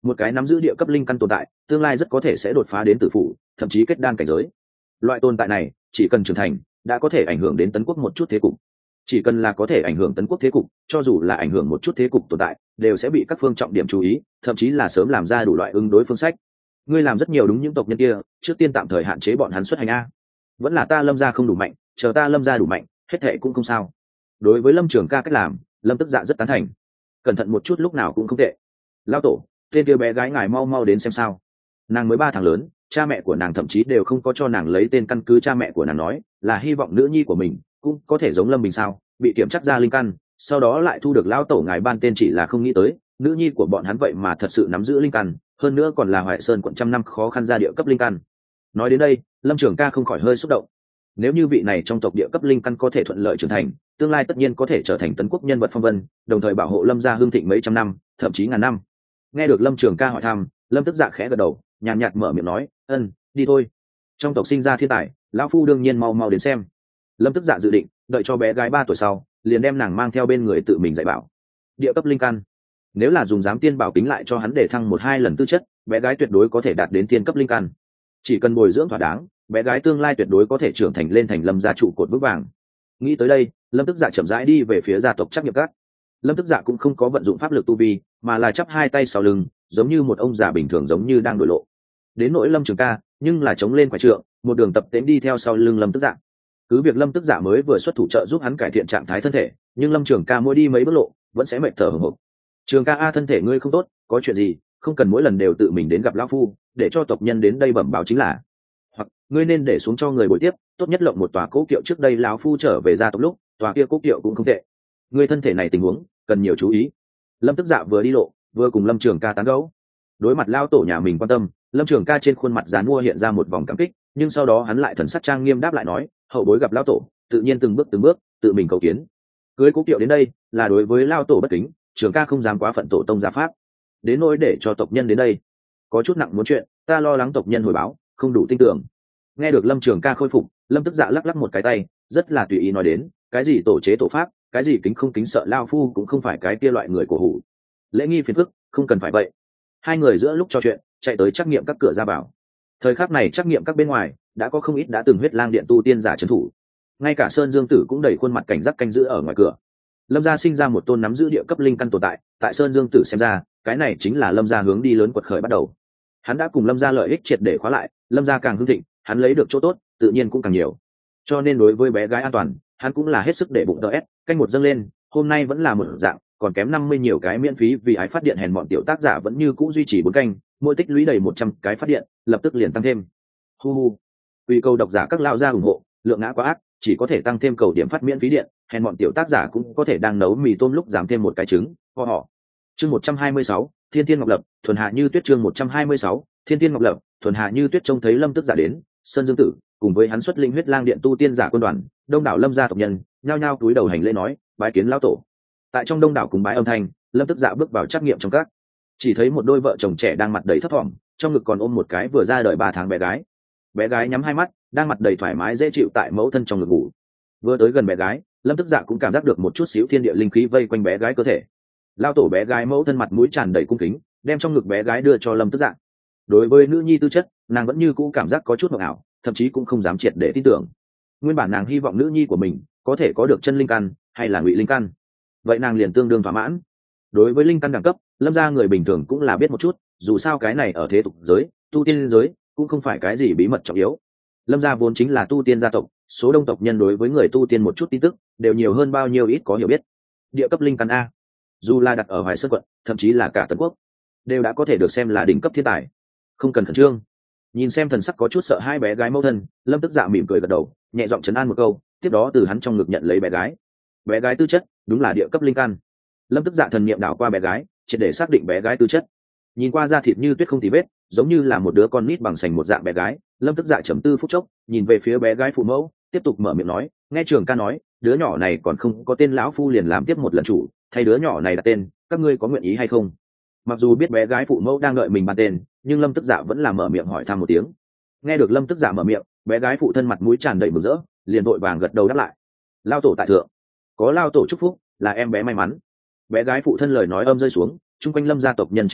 một cái nắm giữ địa cấp linh căn tồn tại tương lai rất có thể sẽ đột phá đến tử phủ, thậm chí kết đan cảnh giới. Loại tồn tại này chỉ cần trưởng thành đã có thể ảnh hưởng đến tấn quốc một chút thế cục. Chỉ cần là có thể ảnh hưởng tấn quốc thế cục, cho dù là ảnh hưởng một chút thế cục tồn tại đều sẽ bị các phương trọng điểm chú ý, thậm chí là sớm làm ra đủ loại ứng đối phương sách. Ngươi làm rất nhiều đúng những tộc nhân kia, trước tiên tạm thời hạn chế bọn hắn xuất hành a. Vẫn là ta Lâm gia không đủ mạnh, chờ ta Lâm gia đủ mạnh hết thệ cũng không sao. Đối với Lâm Trường Ca cách làm, Lâm Tức Dạ rất tán thành. Cẩn thận một chút lúc nào cũng không tệ. Lão tổ, tên kia bé gái ngài mau mau đến xem sao. Nàng mới ba tháng lớn, cha mẹ của nàng thậm chí đều không có cho nàng lấy tên, căn cứ cha mẹ của nàng nói là hy vọng nữ nhi của mình cũng có thể giống Lâm Bình sao, bị kiểm chắc ra linh căn, sau đó lại thu được lão tổ ngài ban tên, chỉ là không nghĩ tới nữ nhi của bọn hắn vậy mà thật sự nắm giữ linh căn, hơn nữa còn là Hoài Sơn quận trăm năm khó khăn ra địa cấp linh căn. Nói đến đây, Lâm Trường Ca không khỏi hơi xúc động. Nếu như vị này trong tộc địa cấp linh căn có thể thuận lợi trưởng thành, tương lai tất nhiên có thể trở thành tấn quốc nhân vật phong vân, đồng thời bảo hộ Lâm gia hương thịnh mấy trăm năm, thậm chí ngàn năm. Nghe được Lâm Trường Ca hỏi thăm, Lâm Tức Dạ khẽ gật đầu, nhàn nhạt mở miệng nói, ân, đi thôi. Trong tộc sinh ra thiên tài, lão phu đương nhiên mau mau đến xem. Lâm Tức Dạ dự định đợi cho bé gái ba tuổi sau, liền đem nàng mang theo bên người tự mình dạy bảo. Địa cấp linh căn, nếu là dùng giám tiên bảo kính lại cho hắn để thăng một hai lần tư chất, bé gái tuyệt đối có thể đạt đến thiên cấp linh căn. Chỉ cần bồi dưỡng thỏa đáng, bé gái tương lai tuyệt đối có thể trưởng thành lên thành Lâm gia trụ cột vững vàng. Nghĩ tới đây, Lâm Tức Dạ chậm rãi đi về phía gia tộc Trắc Nghiệm Các. Lâm Tức Dạ cũng không có vận dụng pháp lực tu vi, mà là chắp hai tay sau lưng, giống như một ông già bình thường, giống như đang đổi lộ. Đến nỗi Lâm Trường Ca, nhưng là chống lên quả trượng, một đường tập tễnh đi theo sau lưng Lâm Tức Dạ. Cứ việc Lâm Tức Dạ mới vừa xuất thủ trợ giúp hắn cải thiện trạng thái thân thể, nhưng Lâm Trường Ca mỗi đi mấy bước lộ, vẫn sẽ mệt thở hổn hộc. Trường Ca a, thân thể ngươi không tốt, có chuyện gì, không cần mỗi lần đều tự mình đến gặp lão phu, để cho tộc nhân đến đây bẩm báo chính là. Hoặc ngươi nên để xuống cho người bồi tiếp, tốt nhất lộng một tòa cố kiệu, trước đây lão phu trở về gia tộc lúc, tòa kia cố kiệu cũng không tệ. Ngươi thân thể này tình huống cần nhiều chú ý. Lâm Tức Dạ vừa đi lộ, vừa cùng Lâm Trường Ca tán gẫu. Đối mặt lao tổ nhà mình quan tâm, Lâm Trường Ca trên khuôn mặt dán mua hiện ra một vòng cảm kích, nhưng sau đó hắn lại thần sắc trang nghiêm đáp lại nói, hậu bối gặp lao tổ tự nhiên từng bước từng bước tự mình cầu kiến. Cưới cố kiệu đến đây là đối với lao tổ bất kính, Trường Ca không dám quá phận tổ tông gia pháp. Đến nỗi để cho tộc nhân đến đây, có chút nặng muốn chuyện, ta lo lắng tộc nhân hồi báo không đủ tin tưởng. Nghe được Lâm Trường Ca khôi phục, Lâm Tức Dạ lắc lắc một cái tay, rất là tùy ý nói đến, cái gì tổ chế tổ pháp, cái gì kính không kính sợ lao phu cũng không phải cái kia loại người cổ hủ. Lễ nghi phiền phức không cần phải vậy. Hai người giữa lúc trò chuyện, chạy tới Trắc Nghiệm Các cửa ra vào. Thời khắc này Trắc Nghiệm Các bên ngoài đã có không ít đã từng huyết lang điện tu tiên giả trấn thủ, ngay cả Sơn Dương Tử cũng đẩy khuôn mặt cảnh giác canh giữ ở ngoài cửa. Lâm gia sinh ra một tôn nắm giữ địa cấp linh căn tồn tại, tại Sơn Dương Tử xem ra, cái này chính là Lâm gia hướng đi lớn quật khởi bắt đầu. Hắn đã cùng Lâm gia lợi ích triệt để khóa lại, Lâm gia càng hưng thịnh, hắn lấy được chỗ tốt tự nhiên cũng càng nhiều. Cho nên đối với bé gái an toàn, hắn cũng là hết sức để bụng đỡ ép, canh một dâng lên, hôm nay vẫn là một dạng, còn kém năm mươi nhiều cái miễn phí vì ái phát điện hèn bọn tiểu tác giả vẫn như cũ duy trì bốn canh, mỗi tích lũy đầy một trăm cái phát điện, lập tức liền tăng thêm. Hu hu. Vì cầu độc giả các lao ra ủng hộ, lượng ngã quá ác, chỉ có thể tăng thêm cầu điểm phát miễn phí điện, hèn bọn tiểu tác giả cũng có thể đang nấu mì tôm lúc giảm thêm một cái trứng, ho họ. Chương một trăm hai mươi sáu, Thiên Thiên Ngọc Lập, thuần hạ như tuyết, chương một trăm hai mươi sáu, Thiên Thiên Ngọc Lập, thuần hạ như tuyết. Trông thấy Lâm Tức Giả đến, Sơn Dương Tử cùng với hắn xuất linh huyết lang điện tu tiên giả quân đoàn, đông đảo Lâm gia tộc nhân nhao nhao cúi đầu hành lễ nói, bái kiến lão tổ. Tại trong đông đảo cùng bái âm thanh, Lâm Tức Dạ bước vào Trắc Nghiệm trong các, chỉ thấy một đôi vợ chồng trẻ đang mặt đầy thấp thỏm, trong ngực còn ôm một cái vừa ra đời ba tháng bé gái. Bé gái nhắm hai mắt, đang mặt đầy thoải mái dễ chịu tại mẫu thân trong ngực ngủ. Vừa tới gần bé gái, Lâm Tức Dạ cũng cảm giác được một chút xíu thiên địa linh khí vây quanh bé gái cơ thể. Lao tổ bé gái mẫu thân mặt mũi tràn đầy cung kính, đem trong ngực bé gái đưa cho Lâm Tức Dạ. Đối với nữ nhi tư chất, nàng vẫn như cũ cảm giác có chút mộng ảo, thậm chí cũng không dám triệt để tin tưởng. Nguyên bản nàng hy vọng nữ nhi của mình có thể có được chân linh căn hay là ngụy linh căn, vậy nàng liền tương đương thỏa mãn. Đối với linh căn đẳng cấp, Lâm gia người bình thường cũng là biết một chút, dù sao cái này ở thế tục giới, tu tiên giới cũng không phải cái gì bí mật trọng yếu. Lâm gia vốn chính là tu tiên gia tộc, số đông tộc nhân đối với người tu tiên một chút tin tức đều nhiều hơn bao nhiêu ít có hiểu biết. Địa cấp linh căn a, dù là đặt ở Hoài Sơn quận, thậm chí là cả Tấn quốc, đều đã có thể được xem là đỉnh cấp thiên tài. Không cần khẩn trương. Nhìn xem thần sắc có chút sợ hai bé gái mẫu thân, Lâm Tức Dạ mỉm cười gật đầu, nhẹ giọng trấn an một câu, tiếp đó từ hắn trong ngực nhận lấy bé gái. Bé gái tư chất đúng là địa cấp linh căn. Lâm Tức Dạ thần niệm đảo qua bé gái, triệt để xác định bé gái tư chất. Nhìn qua da thịt như tuyết không tì vết, giống như là một đứa con nít bằng sành một dạng bé gái. Lâm Tức Dạ trầm tư phút chốc, nhìn về phía bé gái phụ mẫu, tiếp tục mở miệng nói, nghe Trường Ca nói, đứa nhỏ này còn không có tên, lão phu liền làm tiếp một lần chủ, thay đứa nhỏ này đặt tên, các ngươi có nguyện ý hay không? Mặc dù biết bé gái phụ mẫu đang đợi mình bàn tên, nhưng Lâm Tức Dạ vẫn là mở miệng hỏi thăm một tiếng. Nghe được Lâm Tức Dạ mở miệng, bé gái phụ thân mặt mũi tràn đầy mừng rỡ, liền vội vàng gật đầu đáp lại. Lao tổ tại thượng, có lao tổ chúc phúc, là em bé may mắn. Bé gái phụ thân lời nói âm rơi xuống, chung quanh Lâm gia tộc nhân trên mặt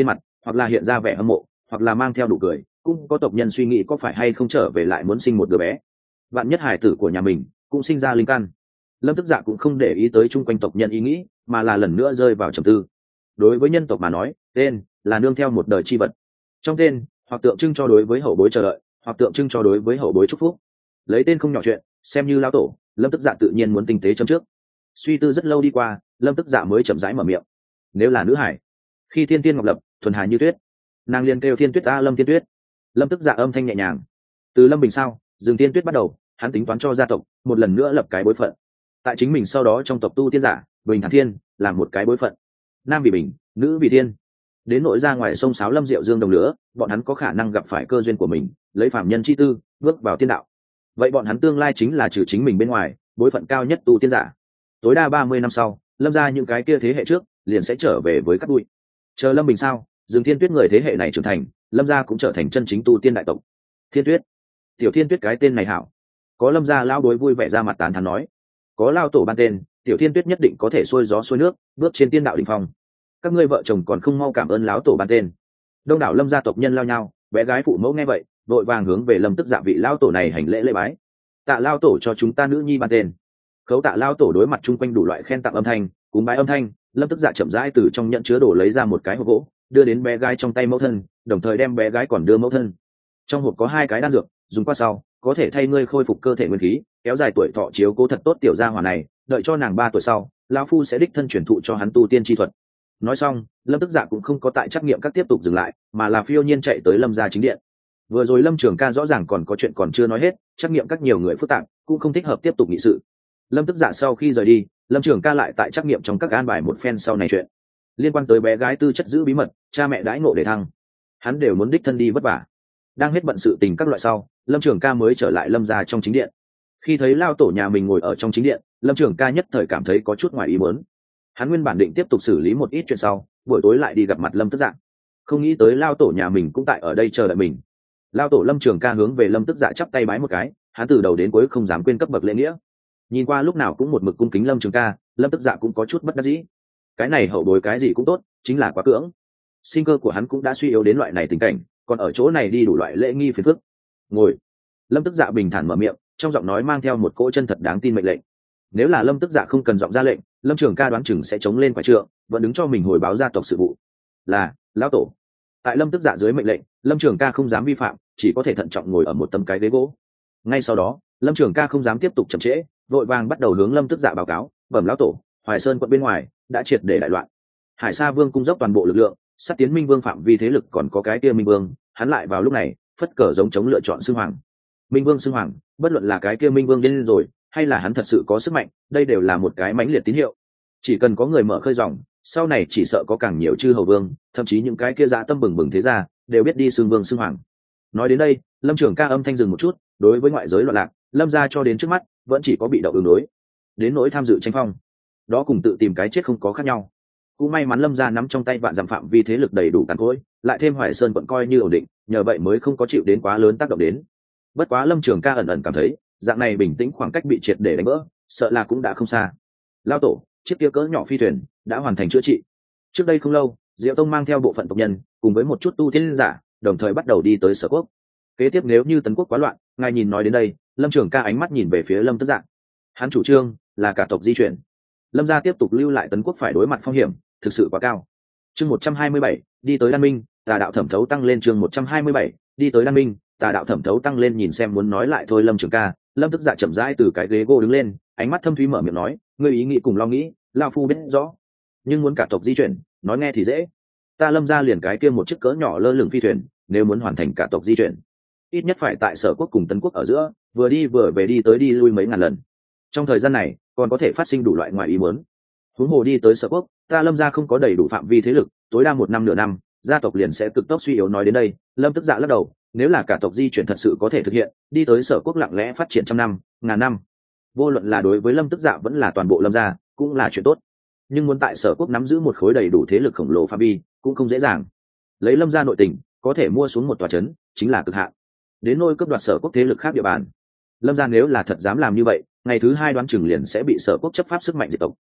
hoặc là hiện ra vẻ hâm mộ, hoặc là mang theo đủ cười, cũng có tộc nhân suy nghĩ có phải hay không trở về lại muốn sinh một đứa bé. Vạn nhất hải tử của nhà mình cũng sinh ra linh căn. Lâm Tức Dạ cũng không để ý tới chung quanh tộc nhân ý nghĩ, mà là lần nữa rơi vào trầm tư. Đối với nhân tộc mà nói, tên là nương theo một đời chi vật. Trong tên, hoặc tượng trưng cho đối với hậu bối chờ đợi, hoặc tượng trưng cho đối với hậu bối chúc phúc. Lấy tên không nhỏ chuyện, xem như lão tổ, Lâm Tức Dạ tự nhiên muốn tinh tế châm trước. Suy tư rất lâu đi qua, Lâm Tức Dạ mới chậm rãi mở miệng. Nếu là nữ hải, khi thiên tiên ngọc lập, thuần hà như tuyết, nàng liền kêu thiên tuyết ta Lâm Thiên Tuyết. Lâm Tức Dạ âm thanh nhẹ nhàng. Từ Lâm Bình sao, dừng Thiên Tuyết bắt đầu, hắn tính toán cho gia tộc một lần nữa lập cái bối phận. Tại chính mình sau đó trong tộc tu tiên giả, Bình Thản Thiên làm một cái bối phận. Nam vì bình, nữ vì thiên. Đến nội ra ngoài sông Sáo Lâm Diệu Dương đồng lửa, bọn hắn có khả năng gặp phải cơ duyên của mình, lấy phàm nhân chi tư, bước vào tiên đạo. Vậy bọn hắn tương lai chính là trừ chính mình bên ngoài, bối phận cao nhất tu tiên giả. Tối đa ba mươi năm sau, Lâm ra những cái kia thế hệ trước, liền sẽ trở về với cát bụi. Chờ Lâm Bình sao, dừng Thiên Tuyết người thế hệ này trưởng thành, Lâm gia cũng trở thành chân chính tu tiên đại tộc. Thiên Tuyết, tiểu Thiên Tuyết cái tên này hảo. Có Lâm gia lão đối vui vẻ ra mặt tán thán nói, có lao tổ ban tên, tiểu Thiên Tuyết nhất định có thể xuôi gió xuôi nước, bước trên tiên đạo đỉnh phong. Các ngươi vợ chồng còn không mau cảm ơn lão tổ ban tên. Đông đảo Lâm gia tộc nhân lao nhau, bé gái phụ mẫu nghe vậy, vội vàng hướng về Lâm Tức Dạ vị lão tổ này hành lễ lễ bái. Tạ lao tổ cho chúng ta nữ nhi ban tên. Khấu tạ lao tổ đối mặt chung quanh đủ loại khen tặng âm thanh, cúng bái âm thanh, Lâm Tức Dạ chậm rãi từ trong nhận chứa đồ lấy ra một cái hộp gỗ, đưa đến bé gái trong tay mẫu thân, đồng thời đem bé gái còn đưa mẫu thân. Trong hộp có hai cái đan dược, dùng qua sau có thể thay ngươi khôi phục cơ thể nguyên khí, kéo dài tuổi thọ, chiếu cố thật tốt tiểu gia hỏa này, đợi cho nàng ba tuổi sau, lão phu sẽ đích thân truyền thụ cho hắn tu tiên chi thuật. Nói xong, Lâm Tức Dạ cũng không có tại trắc nghiệm các tiếp tục dừng lại, mà là phiêu nhiên chạy tới Lâm gia chính điện. Vừa rồi Lâm Trường Ca rõ ràng còn có chuyện còn chưa nói hết, trắc nghiệm các nhiều người phức tạp, cũng không thích hợp tiếp tục nghị sự. Lâm Tức Dạ sau khi rời đi, Lâm Trường Ca lại tại trắc nghiệm trong các an bài một phen sau này chuyện liên quan tới bé gái tư chất giữ bí mật, cha mẹ đãi ngộ để thăng, hắn đều muốn đích thân đi vất vả. Đang hết bận sự tình các loại sau, Lâm Trường Ca mới trở lại Lâm gia trong chính điện. Khi thấy lao tổ nhà mình ngồi ở trong chính điện, Lâm Trường Ca nhất thời cảm thấy có chút ngoài ý muốn. Hắn nguyên bản định tiếp tục xử lý một ít chuyện sau, buổi tối lại đi gặp mặt Lâm Tức Dạ, không nghĩ tới lao tổ nhà mình cũng tại ở đây chờ đợi mình. Lao tổ Lâm Trường Ca hướng về Lâm Tức Dạ chắp tay bái một cái, hắn từ đầu đến cuối không dám quên cấp bậc lễ nghĩa. Nhìn qua lúc nào cũng một mực cung kính Lâm Trường Ca, Lâm Tức Dạ cũng có chút bất đắc dĩ. Cái này hậu bối cái gì cũng tốt, chính là quá cưỡng. Sinh cơ của hắn cũng đã suy yếu đến loại này tình cảnh, còn ở chỗ này đi đủ loại lễ nghi phiền phức. Ngồi. Lâm Tức Dạ bình thản mở miệng, trong giọng nói mang theo một cỗ chân thật đáng tin mệnh lệnh. Nếu là Lâm Tức Dạ không cần giọng ra lệnh, Lâm Trường Ca đoán chừng sẽ chống lên quả trượng, vẫn đứng cho mình hồi báo gia tộc sự vụ. Là lão tổ. Tại Lâm Tức Dạ dưới mệnh lệnh, Lâm Trường Ca không dám vi phạm, chỉ có thể thận trọng ngồi ở một tấm cái ghế gỗ. Ngay sau đó, Lâm Trường Ca không dám tiếp tục chậm trễ, vội vàng bắt đầu hướng Lâm Tức Dạ báo cáo. Bẩm lão tổ, Hoài Sơn quận bên ngoài đã triệt để đại loạn, Hải Sa Vương cung dốc toàn bộ lực lượng sát tiến Minh Vương phạm vi thế lực, còn có cái kia Minh Vương, hắn lại vào lúc này phất cờ giống chống lựa chọn xưng hoàng. Minh Vương xưng hoàng, bất luận là cái kia Minh Vương điên rồi hay là hắn thật sự có sức mạnh, đây đều là một cái mãnh liệt tín hiệu. Chỉ cần có người mở khơi dòng, sau này chỉ sợ có càng nhiều chư hầu vương, thậm chí những cái kia dã tâm bừng bừng thế gia đều biết đi xưng vương xưng hoàng. Nói đến đây, Lâm Trường Ca âm thanh dừng một chút, đối với ngoại giới loạn lạc, Lâm gia cho đến trước mắt vẫn chỉ có bị động ứng đối. Đến nỗi tham dự tranh phong, đó cùng tự tìm cái chết không có khác nhau. Cũng may mắn Lâm gia nắm trong tay vạn dặm phạm vi thế lực đầy đủ càn cối, lại thêm Hoài Sơn vẫn coi như ổn định, nhờ vậy mới không có chịu đến quá lớn tác động đến. Bất quá Lâm Trường Ca ẩn ẩn cảm thấy, dạng này bình tĩnh khoảng cách bị triệt để đánh vỡ, sợ là cũng đã không xa. Lao tổ, chiếc kia cỡ nhỏ phi thuyền đã hoàn thành chữa trị. Trước đây không lâu, Diệu Tông mang theo bộ phận tộc nhân, cùng với một chút tu tiên giả, đồng thời bắt đầu đi tới Sở Quốc. Kế tiếp nếu như Tấn Quốc quá loạn, ngài nhìn nói đến đây, Lâm Trường Ca ánh mắt nhìn về phía Lâm Tức Dạ. Hắn chủ trương là cả tộc di chuyển. Lâm gia tiếp tục lưu lại Tấn Quốc phải đối mặt phong hiểm thực sự quá cao. Chương một trăm hai mươi bảy, đi tới Đan Minh, tà đạo thẩm thấu tăng lên. Chương một trăm hai mươi bảy, đi tới Đan Minh, tà đạo thẩm thấu tăng lên. Nhìn xem muốn nói lại thôi Lâm Trường Ca, Lâm Tức Dạ chậm rãi từ cái ghế gỗ đứng lên, ánh mắt thâm thúy mở miệng nói, ngươi ý nghĩ cùng lo nghĩ, lão phu biết rõ, nhưng muốn cả tộc di chuyển, nói nghe thì dễ. Ta Lâm gia liền cái kia một chiếc cỡ nhỏ lơ lửng phi thuyền, nếu muốn hoàn thành cả tộc di chuyển, ít nhất phải tại Sở Quốc cùng Tấn Quốc ở giữa, vừa đi vừa về đi tới đi lui mấy ngàn lần. Trong thời gian này, còn có thể phát sinh đủ loại ngoài ý muốn. Huống hồ đi tới Sở Quốc, ta Lâm gia không có đầy đủ phạm vi thế lực, tối đa một năm nửa năm, gia tộc liền sẽ cực tốc suy yếu. Nói đến đây, Lâm Tức Dạ lắc đầu, nếu là cả tộc di chuyển thật sự có thể thực hiện, đi tới Sở Quốc lặng lẽ phát triển trăm năm, ngàn năm, vô luận là đối với Lâm Tức Dạ vẫn là toàn bộ Lâm gia, cũng là chuyện tốt. Nhưng muốn tại Sở Quốc nắm giữ một khối đầy đủ thế lực khổng lồ phạm vi, cũng không dễ dàng. Lấy Lâm gia nội tình, có thể mua xuống một tòa trấn, chính là cực hạn. Đến nôi cướp đoạt Sở Quốc thế lực khác địa bàn, Lâm gia nếu là thật dám làm như vậy, ngày thứ hai đoán chừng liền sẽ bị Sở Quốc chấp pháp sức mạnh diệt tộc.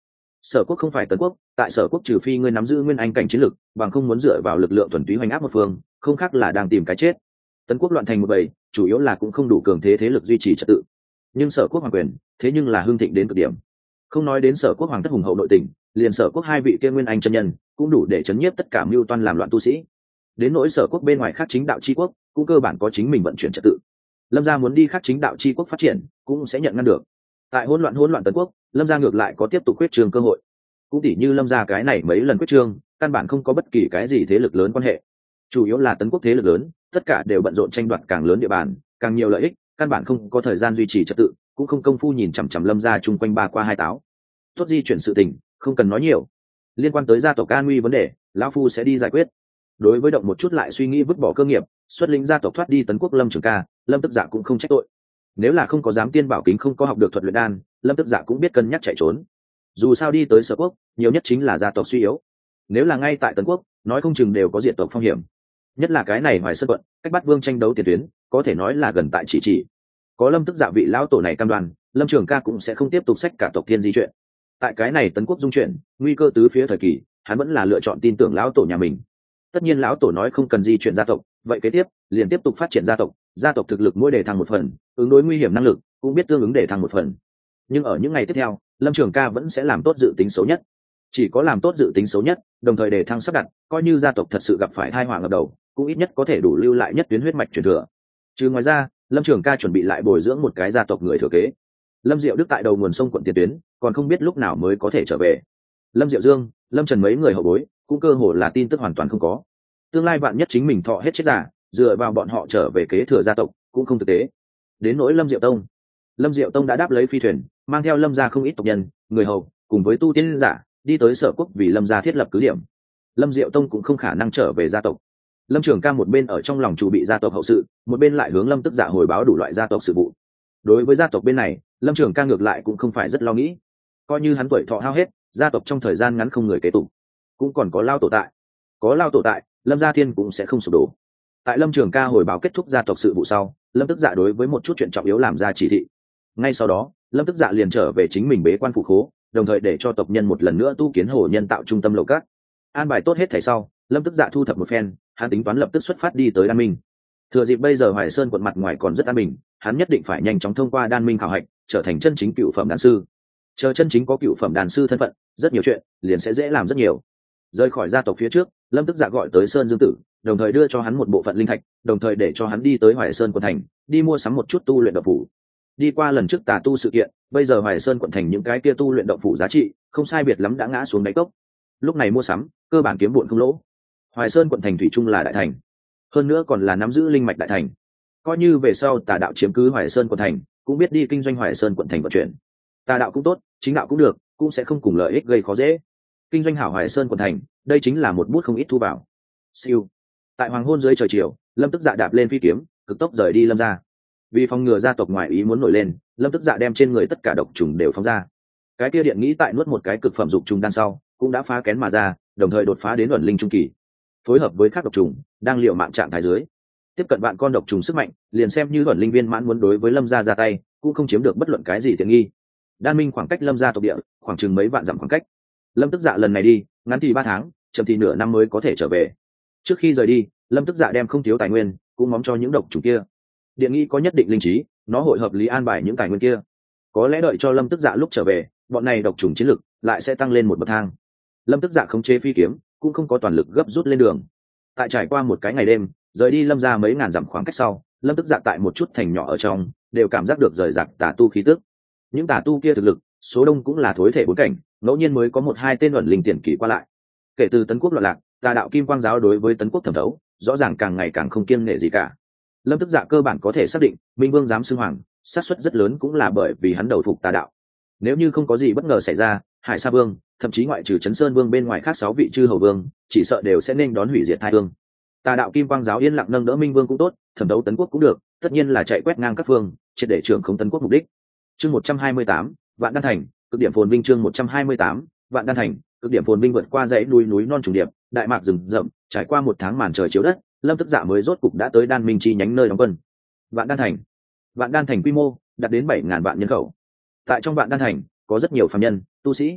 Sở Quốc không phải Tấn Quốc, tại Sở Quốc trừ phi ngươi nắm giữ nguyên anh cảnh chiến lực, bằng không muốn dựa vào lực lượng thuần túy hoành áp một phương, không khác là đang tìm cái chết. Tấn Quốc loạn thành một bầy, chủ yếu là cũng không đủ cường thế thế lực duy trì trật tự. Nhưng Sở Quốc hoàng quyền, thế nhưng là hưng thịnh đến cực điểm. Không nói đến Sở Quốc hoàng thất hùng hậu nội tình, liền Sở Quốc hai vị kia nguyên anh chân nhân, cũng đủ để chấn nhiếp tất cả mưu toan làm loạn tu sĩ. Đến nỗi Sở Quốc bên ngoài khác chính đạo chi quốc, cũng cơ bản có chính mình vận chuyển trật tự. Lâm gia muốn đi khác chính đạo chi quốc phát triển, cũng sẽ nhận ngăn được. Tại hỗn loạn hỗn loạn Tấn Quốc, Lâm gia ngược lại có tiếp tục quyết trường cơ hội. Cũng tỉ như Lâm gia cái này mấy lần quyết trương, căn bản không có bất kỳ cái gì thế lực lớn quan hệ, chủ yếu là Tấn Quốc thế lực lớn, tất cả đều bận rộn tranh đoạt càng lớn địa bàn, càng nhiều lợi ích, căn bản không có thời gian duy trì trật tự, cũng không công phu nhìn chằm chằm Lâm gia chung quanh ba qua hai táo. Tốt di chuyển sự tình, không cần nói nhiều. Liên quan tới gia tộc an nguy vấn đề, lão phu sẽ đi giải quyết. Đối với động một chút lại suy nghĩ vứt bỏ cơ nghiệp, xuất lĩnh gia tộc thoát đi Tấn Quốc Lâm Trường Ca, Lâm Tức Dạ cũng không trách tội. Nếu là không có dám tiên bảo kính không có học được thuật luyện đan, Lâm Tức Dạ cũng biết cân nhắc chạy trốn. Dù sao đi tới Sở Quốc, nhiều nhất chính là gia tộc suy yếu. Nếu là ngay tại Tấn Quốc, nói không chừng đều có diệt tộc phong hiểm. Nhất là cái này Hoài Sơn quận, cách Bát Vương tranh đấu tiền tuyến, có thể nói là gần tại chỉ chỉ. Có Lâm Tức Dạ vị lão tổ này cam đoan, Lâm Trường Ca cũng sẽ không tiếp tục xách cả tộc thiên di chuyện. Tại cái này Tấn Quốc dung chuyện, nguy cơ tứ phía thời kỳ, hắn vẫn là lựa chọn tin tưởng lão tổ nhà mình. Tất nhiên lão tổ nói không cần di chuyển gia tộc, vậy kế tiếp liền tiếp tục phát triển gia tộc, gia tộc thực lực mỗi đề thăng một phần, ứng đối nguy hiểm năng lực cũng biết tương ứng đề thăng một phần. Nhưng ở những ngày tiếp theo, Lâm Trường Ca vẫn sẽ làm tốt dự tính xấu nhất. Chỉ có làm tốt dự tính xấu nhất, đồng thời đề thăng sắp đặt, coi như gia tộc thật sự gặp phải tai họa ngập đầu, cũng ít nhất có thể đủ lưu lại nhất tuyến huyết mạch truyền thừa. Trừ ngoài ra, Lâm Trường Ca chuẩn bị lại bồi dưỡng một cái gia tộc người thừa kế. Lâm Diệu Đức tại đầu nguồn sông quận tiền tuyến, còn không biết lúc nào mới có thể trở về. Lâm Diệu Dương, Lâm Trần mấy người hậu bối, cũng cơ hồ là tin tức hoàn toàn không có. Tương lai vạn nhất chính mình thọ hết chết giả, dựa vào bọn họ trở về kế thừa gia tộc, cũng không thực tế. Đến nỗi Lâm Diệu Tông, Lâm Diệu Tông đã đáp lấy phi thuyền, mang theo Lâm gia không ít tộc nhân, người hầu, cùng với tu tiên giả, đi tới Sở Quốc vì Lâm gia thiết lập cứ điểm. Lâm Diệu Tông cũng không khả năng trở về gia tộc. Lâm Trường Ca một bên ở trong lòng chuẩn bị gia tộc hậu sự, một bên lại hướng Lâm Tức Dạ hồi báo đủ loại gia tộc sự vụ. Đối với gia tộc bên này, Lâm Trường Ca ngược lại cũng không phải rất lo nghĩ. Coi như hắn tuổi thọ hao hết, gia tộc trong thời gian ngắn không người kế tục, cũng còn có lao tổ tại. Có lao tổ tại, Lâm Gia Thiên cũng sẽ không sụp đổ. Tại Lâm Trường Ca hồi báo kết thúc gia tộc sự vụ sau, Lâm Tức Dạ đối với một chút chuyện trọng yếu làm ra chỉ thị. Ngay sau đó, Lâm Tức Dạ liền trở về chính mình bế quan phủ khố, đồng thời để cho tộc nhân một lần nữa tu kiến hồ nhân tạo trung tâm lầu cát. An bài tốt hết thảy sau, Lâm Tức Dạ thu thập một phen, hắn tính toán lập tức xuất phát đi tới Đan Minh. Thừa dịp bây giờ Hoài Sơn quận mặt ngoài còn rất an bình, hắn nhất định phải nhanh chóng thông qua Đan Minh khảo hạch, trở thành chân chính cựu phẩm đan sư. Chờ chân chính có cựu phẩm đan sư thân phận, rất nhiều chuyện liền sẽ dễ làm rất nhiều. Rời khỏi gia tộc phía trước, Lâm Tức Dạ gọi tới Sơn Dương Tử, đồng thời đưa cho hắn một bộ phận linh thạch, đồng thời để cho hắn đi tới Hoài Sơn quận thành, đi mua sắm một chút tu luyện động phủ. Đi qua lần trước tà tu sự kiện, bây giờ Hoài Sơn quận thành những cái kia tu luyện động phủ giá trị, không sai biệt lắm đã ngã xuống đáy cốc. Lúc này mua sắm, cơ bản kiếm bộn không lỗ. Hoài Sơn quận thành thủy chung là đại thành, hơn nữa còn là nắm giữ linh mạch đại thành. Coi như về sau tà đạo chiếm cứ Hoài Sơn quận thành, cũng biết đi kinh doanh Hoài Sơn quận thành vận chuyển. Tà đạo cũng tốt, chính đạo cũng được, cũng sẽ không cùng lợi ích gây khó dễ. Kinh doanh hảo Hoài Sơn quận thành, đây chính là một bút không ít thu vào. Siêu. Tại hoàng hôn dưới trời chiều, Lâm Tức Dạ đạp lên phi kiếm, cực tốc rời đi Lâm gia. Vì phòng ngừa gia tộc ngoại ý muốn nổi lên, Lâm Tức Dạ đem trên người tất cả độc trùng đều phóng ra. Cái kia điện nghĩ tại nuốt một cái cực phẩm dục trùng đan sau, cũng đã phá kén mà ra, đồng thời đột phá đến ẩn linh trung kỳ. Phối hợp với các độc trùng, đang liệu mạng trạng thái dưới, tiếp cận vạn con độc trùng sức mạnh, liền xem như ẩn linh viên mãn muốn đối với Lâm gia ra tay, cũng không chiếm được bất luận cái gì tiện nghi. Đan Minh khoảng cách Lâm gia tộc địa, khoảng chừng mấy vạn dặm khoảng cách. Lâm Tức Dạ lần này đi, ngắn thì ba tháng, chậm thì nửa năm mới có thể trở về. Trước khi rời đi, Lâm Tức Dạ đem không thiếu tài nguyên, cũng móng cho những độc trùng kia. Điện nghi có nhất định linh trí, nó hội hợp lý an bài những tài nguyên kia. Có lẽ đợi cho Lâm Tức Dạ lúc trở về, bọn này độc trùng chiến lực lại sẽ tăng lên một bậc thang. Lâm Tức Dạ không chế phi kiếm, cũng không có toàn lực gấp rút lên đường. Tại trải qua một cái ngày đêm, rời đi Lâm gia mấy ngàn dặm khoảng cách sau, Lâm Tức Dạ tại một chút thành nhỏ ở trong, đều cảm giác được rời rạc tà tu khí tức. Những tà tu kia thực lực, số đông cũng là thối thể bốn cảnh, ngẫu nhiên mới có một hai tên ẩn linh tiền kỳ qua lại. Kể từ Tấn Quốc loạn lạc, tà đạo Kim Quang giáo đối với Tấn Quốc thẩm thấu, rõ ràng càng ngày càng không kiêng nể gì cả. Lâm Tức Dạ cơ bản có thể xác định, Minh Vương dám xưng hoàng, xác suất rất lớn cũng là bởi vì hắn đầu phục tà đạo. Nếu như không có gì bất ngờ xảy ra, Hải Sa Vương, thậm chí ngoại trừ Trấn Sơn Vương bên ngoài khác sáu vị chư hầu vương, chỉ sợ đều sẽ nên đón hủy diệt tai vương. Tà đạo Kim Quang giáo yên lặng nâng đỡ Minh Vương cũng tốt, thẩm đấu Tấn Quốc cũng được, tất nhiên là chạy quét ngang các phương, triệt để trưởng không Tấn Quốc mục đích. Chương một trăm hai mươi tám, Vạn Đan Thành, cực điểm phồn vinh. Chương một trăm hai mươi tám, Vạn Đan Thành, cực điểm phồn vinh. Vượt qua dãy núi núi non trùng điệp, đại mạc rừng rậm, trải qua một tháng màn trời chiếu đất, Lâm Tức Dạ mới rốt cục đã tới Đan Minh chi nhánh nơi đóng quân. Vạn Đan Thành. Vạn Đan Thành quy mô đạt đến bảy ngàn vạn nhân khẩu. Tại trong Vạn Đan Thành có rất nhiều phàm nhân, tu sĩ.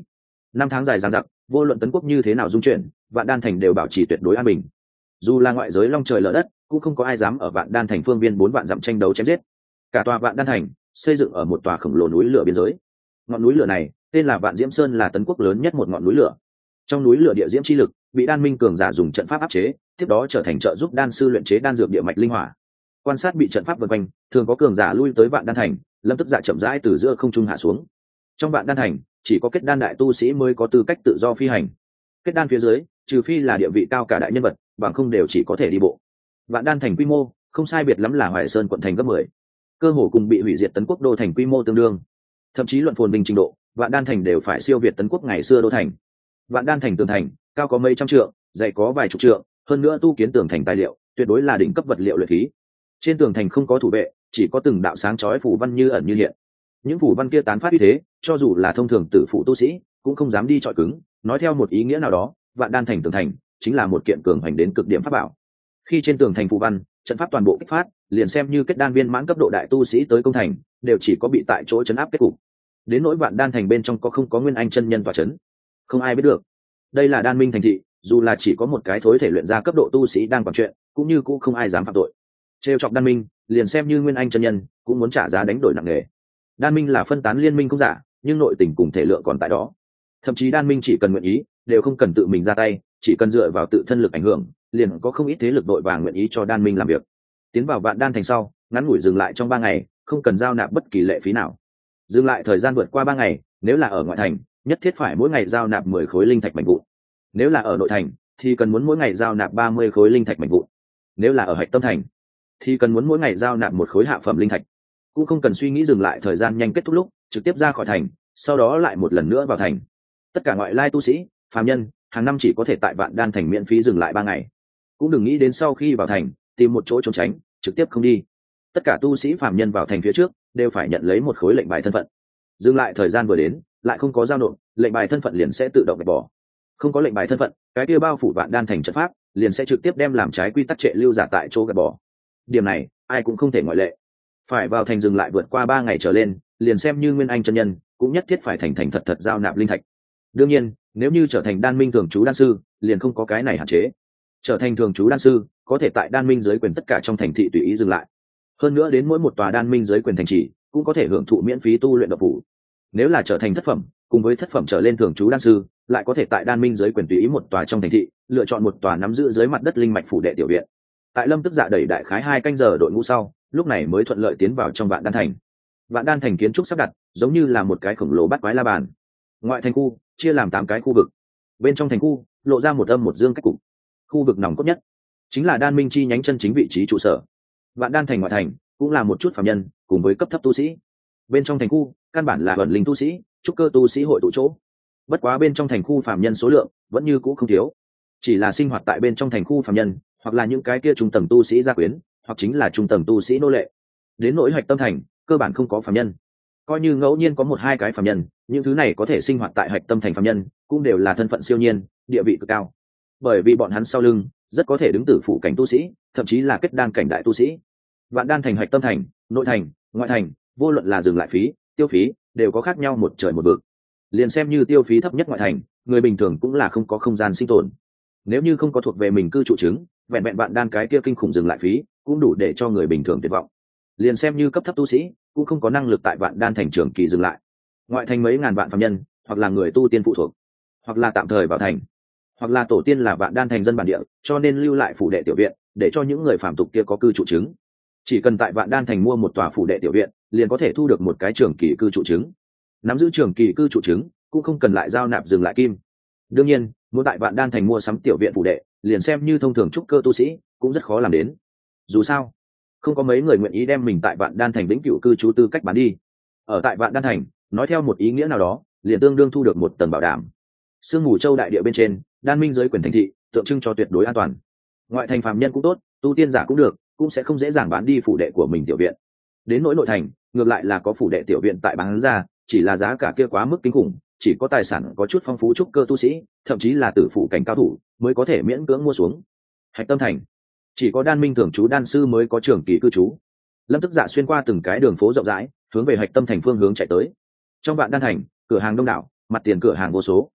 năm tháng dài dằng dặc, vô luận tấn quốc như thế nào dung chuyển, vạn đan thành đều bảo trì tuyệt đối an bình. Dù là ngoại giới long trời lở đất, cũng không có ai dám ở vạn đan thành phương viên bốn vạn dặm tranh đấu chém giết. Cả tòa vạn đan thành xây dựng ở một tòa khổng lồ núi lửa biên giới. Ngọn núi lửa này tên là Vạn Diễm Sơn, là tấn quốc lớn nhất một ngọn núi lửa. Trong núi lửa địa diễm chi lực bị đan minh cường giả dùng trận pháp áp chế, tiếp đó trở thành trợ giúp đan sư luyện chế đan dược địa mạch linh hỏa. Quan sát bị trận pháp vây quanh, thường có cường giả lui tới vạn đan thành, lâm tức dạ chậm rãi từ giữa không trung hạ xuống. Trong vạn đan thành chỉ có kết đan đại tu sĩ mới có tư cách tự do phi hành. Kết đan phía dưới, trừ phi là địa vị cao cả đại nhân vật, bằng không đều chỉ có thể đi bộ. Vạn đan thành quy mô không sai biệt lắm là Hoài Sơn quận thành gấp mười, cơ hồ cùng bị hủy diệt tấn quốc đô thành quy mô tương đương. Thậm chí luận phồn bình trình độ, vạn đan thành đều phải siêu việt tấn quốc ngày xưa đô thành. Vạn đan thành tường thành cao có mấy trăm trượng, dày có vài chục trượng, hơn nữa tu kiến tường thành tài liệu tuyệt đối là đỉnh cấp vật liệu luyện khí. Trên tường thành không có thủ vệ, chỉ có từng đạo sáng chói phủ văn như ẩn như hiện. Những phủ văn kia tán phát uy thế, cho dù là thông thường tử phụ tu sĩ cũng không dám đi chọi cứng. Nói theo một ý nghĩa nào đó, vạn đan thành tường thành chính là một kiện cường hành đến cực điểm pháp bảo. Khi trên tường thành phủ văn, trận pháp toàn bộ kích phát, liền xem như kết đan viên mãn cấp độ đại tu sĩ tới công thành, đều chỉ có bị tại chỗ chấn áp kết cục. Đến nỗi vạn đan thành bên trong có không có nguyên anh chân nhân tọa chấn, không ai biết được. Đây là đan minh thành thị, dù là chỉ có một cái thối thể luyện ra cấp độ tu sĩ đang quản chuyện, cũng như cũng không ai dám phạm tội. Trêu chọc đan minh, liền xem như nguyên anh chân nhân cũng muốn trả giá đánh đổi nặng nề. Đan minh là phân tán liên minh không giả, nhưng nội tình cùng thể lượng còn tại đó. Thậm chí đan minh chỉ cần nguyện ý, đều không cần tự mình ra tay, chỉ cần dựa vào tự thân lực ảnh hưởng, liền có không ít thế lực đội vàng nguyện ý cho đan minh làm việc. Tiến vào vạn đan thành sau, ngắn ngủi dừng lại trong ba ngày, không cần giao nạp bất kỳ lệ phí nào. Dừng lại thời gian vượt qua ba ngày, nếu là ở ngoại thành, nhất thiết phải mỗi ngày giao nạp mười khối linh thạch mảnh vụn. Nếu là ở nội thành, thì cần muốn mỗi ngày giao nạp ba mươi khối linh thạch mảnh vụn. Nếu là ở hạch tâm thành, thì cần muốn mỗi ngày giao nạp một khối hạ phẩm linh thạch. Cũng không cần suy nghĩ dừng lại thời gian nhanh kết thúc lúc, trực tiếp ra khỏi thành, sau đó lại một lần nữa vào thành. Tất cả ngoại lai tu sĩ, phàm nhân, hàng năm chỉ có thể tại vạn đan thành miễn phí dừng lại ba ngày. Cũng đừng nghĩ đến sau khi vào thành tìm một chỗ trốn tránh, trực tiếp không đi. Tất cả tu sĩ phàm nhân vào thành phía trước đều phải nhận lấy một khối lệnh bài thân phận. Dừng lại thời gian vừa đến, lại không có giao nộp, lệnh bài thân phận liền sẽ tự động bị bỏ. Không có lệnh bài thân phận, cái kia bao phủ vạn đan thành trận pháp liền sẽ trực tiếp đem làm trái quy tắc trệ lưu giả tại chỗ gạt bỏ. Điểm này ai cũng không thể ngoại lệ. Phải vào thành dừng lại vượt qua ba ngày trở lên, liền xem như nguyên anh chân nhân cũng nhất thiết phải thành thành thật thật giao nạp linh thạch. Đương nhiên, nếu như trở thành đan minh thường trú đan sư, liền không có cái này hạn chế. Trở thành thường trú đan sư, có thể tại đan minh dưới quyền tất cả trong thành thị tùy ý dừng lại. Hơn nữa đến mỗi một tòa đan minh dưới quyền thành trì cũng có thể hưởng thụ miễn phí tu luyện độc phủ. Nếu là trở thành thất phẩm, cùng với thất phẩm trở lên thường trú đan sư, lại có thể tại đan minh dưới quyền tùy ý một tòa trong thành thị, lựa chọn một tòa nắm giữ dưới mặt đất linh mạch phủ đệ tiểu viện. Tại lâm tức dạ đẩy đại khái hai canh giờ đội ngũ sau, lúc này mới thuận lợi tiến vào trong vạn đan thành. Vạn đan thành kiến trúc sắp đặt giống như là một cái khổng lồ bát quái la bàn. Ngoại thành khu chia làm tám cái khu vực, bên trong thành khu lộ ra một âm một dương cách cục. Khu vực nòng cốt nhất chính là đan minh chi nhánh chân chính vị trí trụ sở. Vạn đan thành ngoại thành cũng là một chút phàm nhân cùng với cấp thấp tu sĩ. Bên trong thành khu căn bản là ẩn linh tu sĩ, trúc cơ tu sĩ hội tụ chỗ. Bất quá bên trong thành khu phàm nhân số lượng vẫn như cũ không thiếu, chỉ là sinh hoạt tại bên trong thành khu phàm nhân, hoặc là những cái kia trung tầng tu sĩ gia quyến, hoặc chính là trung tầng tu sĩ nô lệ. Đến nỗi hạch tâm thành cơ bản không có phàm nhân, coi như ngẫu nhiên có một hai cái phàm nhân, những thứ này có thể sinh hoạt tại hạch tâm thành phàm nhân cũng đều là thân phận siêu nhiên, địa vị cực cao, bởi vì bọn hắn sau lưng rất có thể đứng tử phụ cảnh tu sĩ, thậm chí là kết đan cảnh đại tu sĩ. Vạn đan thành hạch tâm thành, nội thành, ngoại thành, vô luận là dừng lại phí, tiêu phí đều có khác nhau một trời một vực. Liền xem như tiêu phí thấp nhất ngoại thành, người bình thường cũng là không có không gian sinh tồn. Nếu như không có thuộc về mình cư trụ chứng, vẹn vẹn vạn đan cái kia kinh khủng dừng lại phí cũng đủ để cho người bình thường tuyệt vọng. Liền xem như cấp thấp tu sĩ cũng không có năng lực tại vạn đan thành trường kỳ dừng lại. Ngoại thành mấy ngàn vạn phàm nhân, hoặc là người tu tiên phụ thuộc, hoặc là tạm thời vào thành, hoặc là tổ tiên là vạn đan thành dân bản địa, cho nên lưu lại phủ đệ tiểu viện để cho những người phàm tục kia có cư trụ chứng. Chỉ cần tại vạn đan thành mua một tòa phủ đệ tiểu viện, liền có thể thu được một cái trường kỳ cư trụ chứng. Nắm giữ trường kỳ cư trụ chứng cũng không cần lại giao nạp dừng lại kim. Đương nhiên, muốn tại vạn đan thành mua sắm tiểu viện phủ đệ, liền xem như thông thường trúc cơ tu sĩ cũng rất khó làm đến. Dù sao, không có mấy người nguyện ý đem mình tại vạn đan thành vĩnh cửu cư trú tư cách bán đi. Ở tại vạn đan thành, nói theo một ý nghĩa nào đó, liền tương đương thu được một tầng bảo đảm. Sương mù châu đại địa bên trên, đan minh giới quyền thành thị, tượng trưng cho tuyệt đối an toàn. Ngoại thành phàm nhân cũng tốt, tu tiên giả cũng được, cũng sẽ không dễ dàng bán đi phủ đệ của mình tiểu viện. Đến nỗi nội thành, ngược lại là có phủ đệ tiểu viện tại bán ra, chỉ là giá cả kia quá mức kinh khủng, chỉ có tài sản có chút phong phú trúc cơ tu sĩ, thậm chí là tử phụ cảnh cao thủ mới có thể miễn cưỡng mua xuống. Hạch tâm thành chỉ có đan minh thường trú đan sư mới có trường kỳ cư trú. Lâm tức dạ xuyên qua từng cái đường phố rộng rãi, hướng về hạch tâm thành phương hướng chạy tới. Trong vạn đan thành, cửa hàng đông đảo, mặt tiền cửa hàng vô số,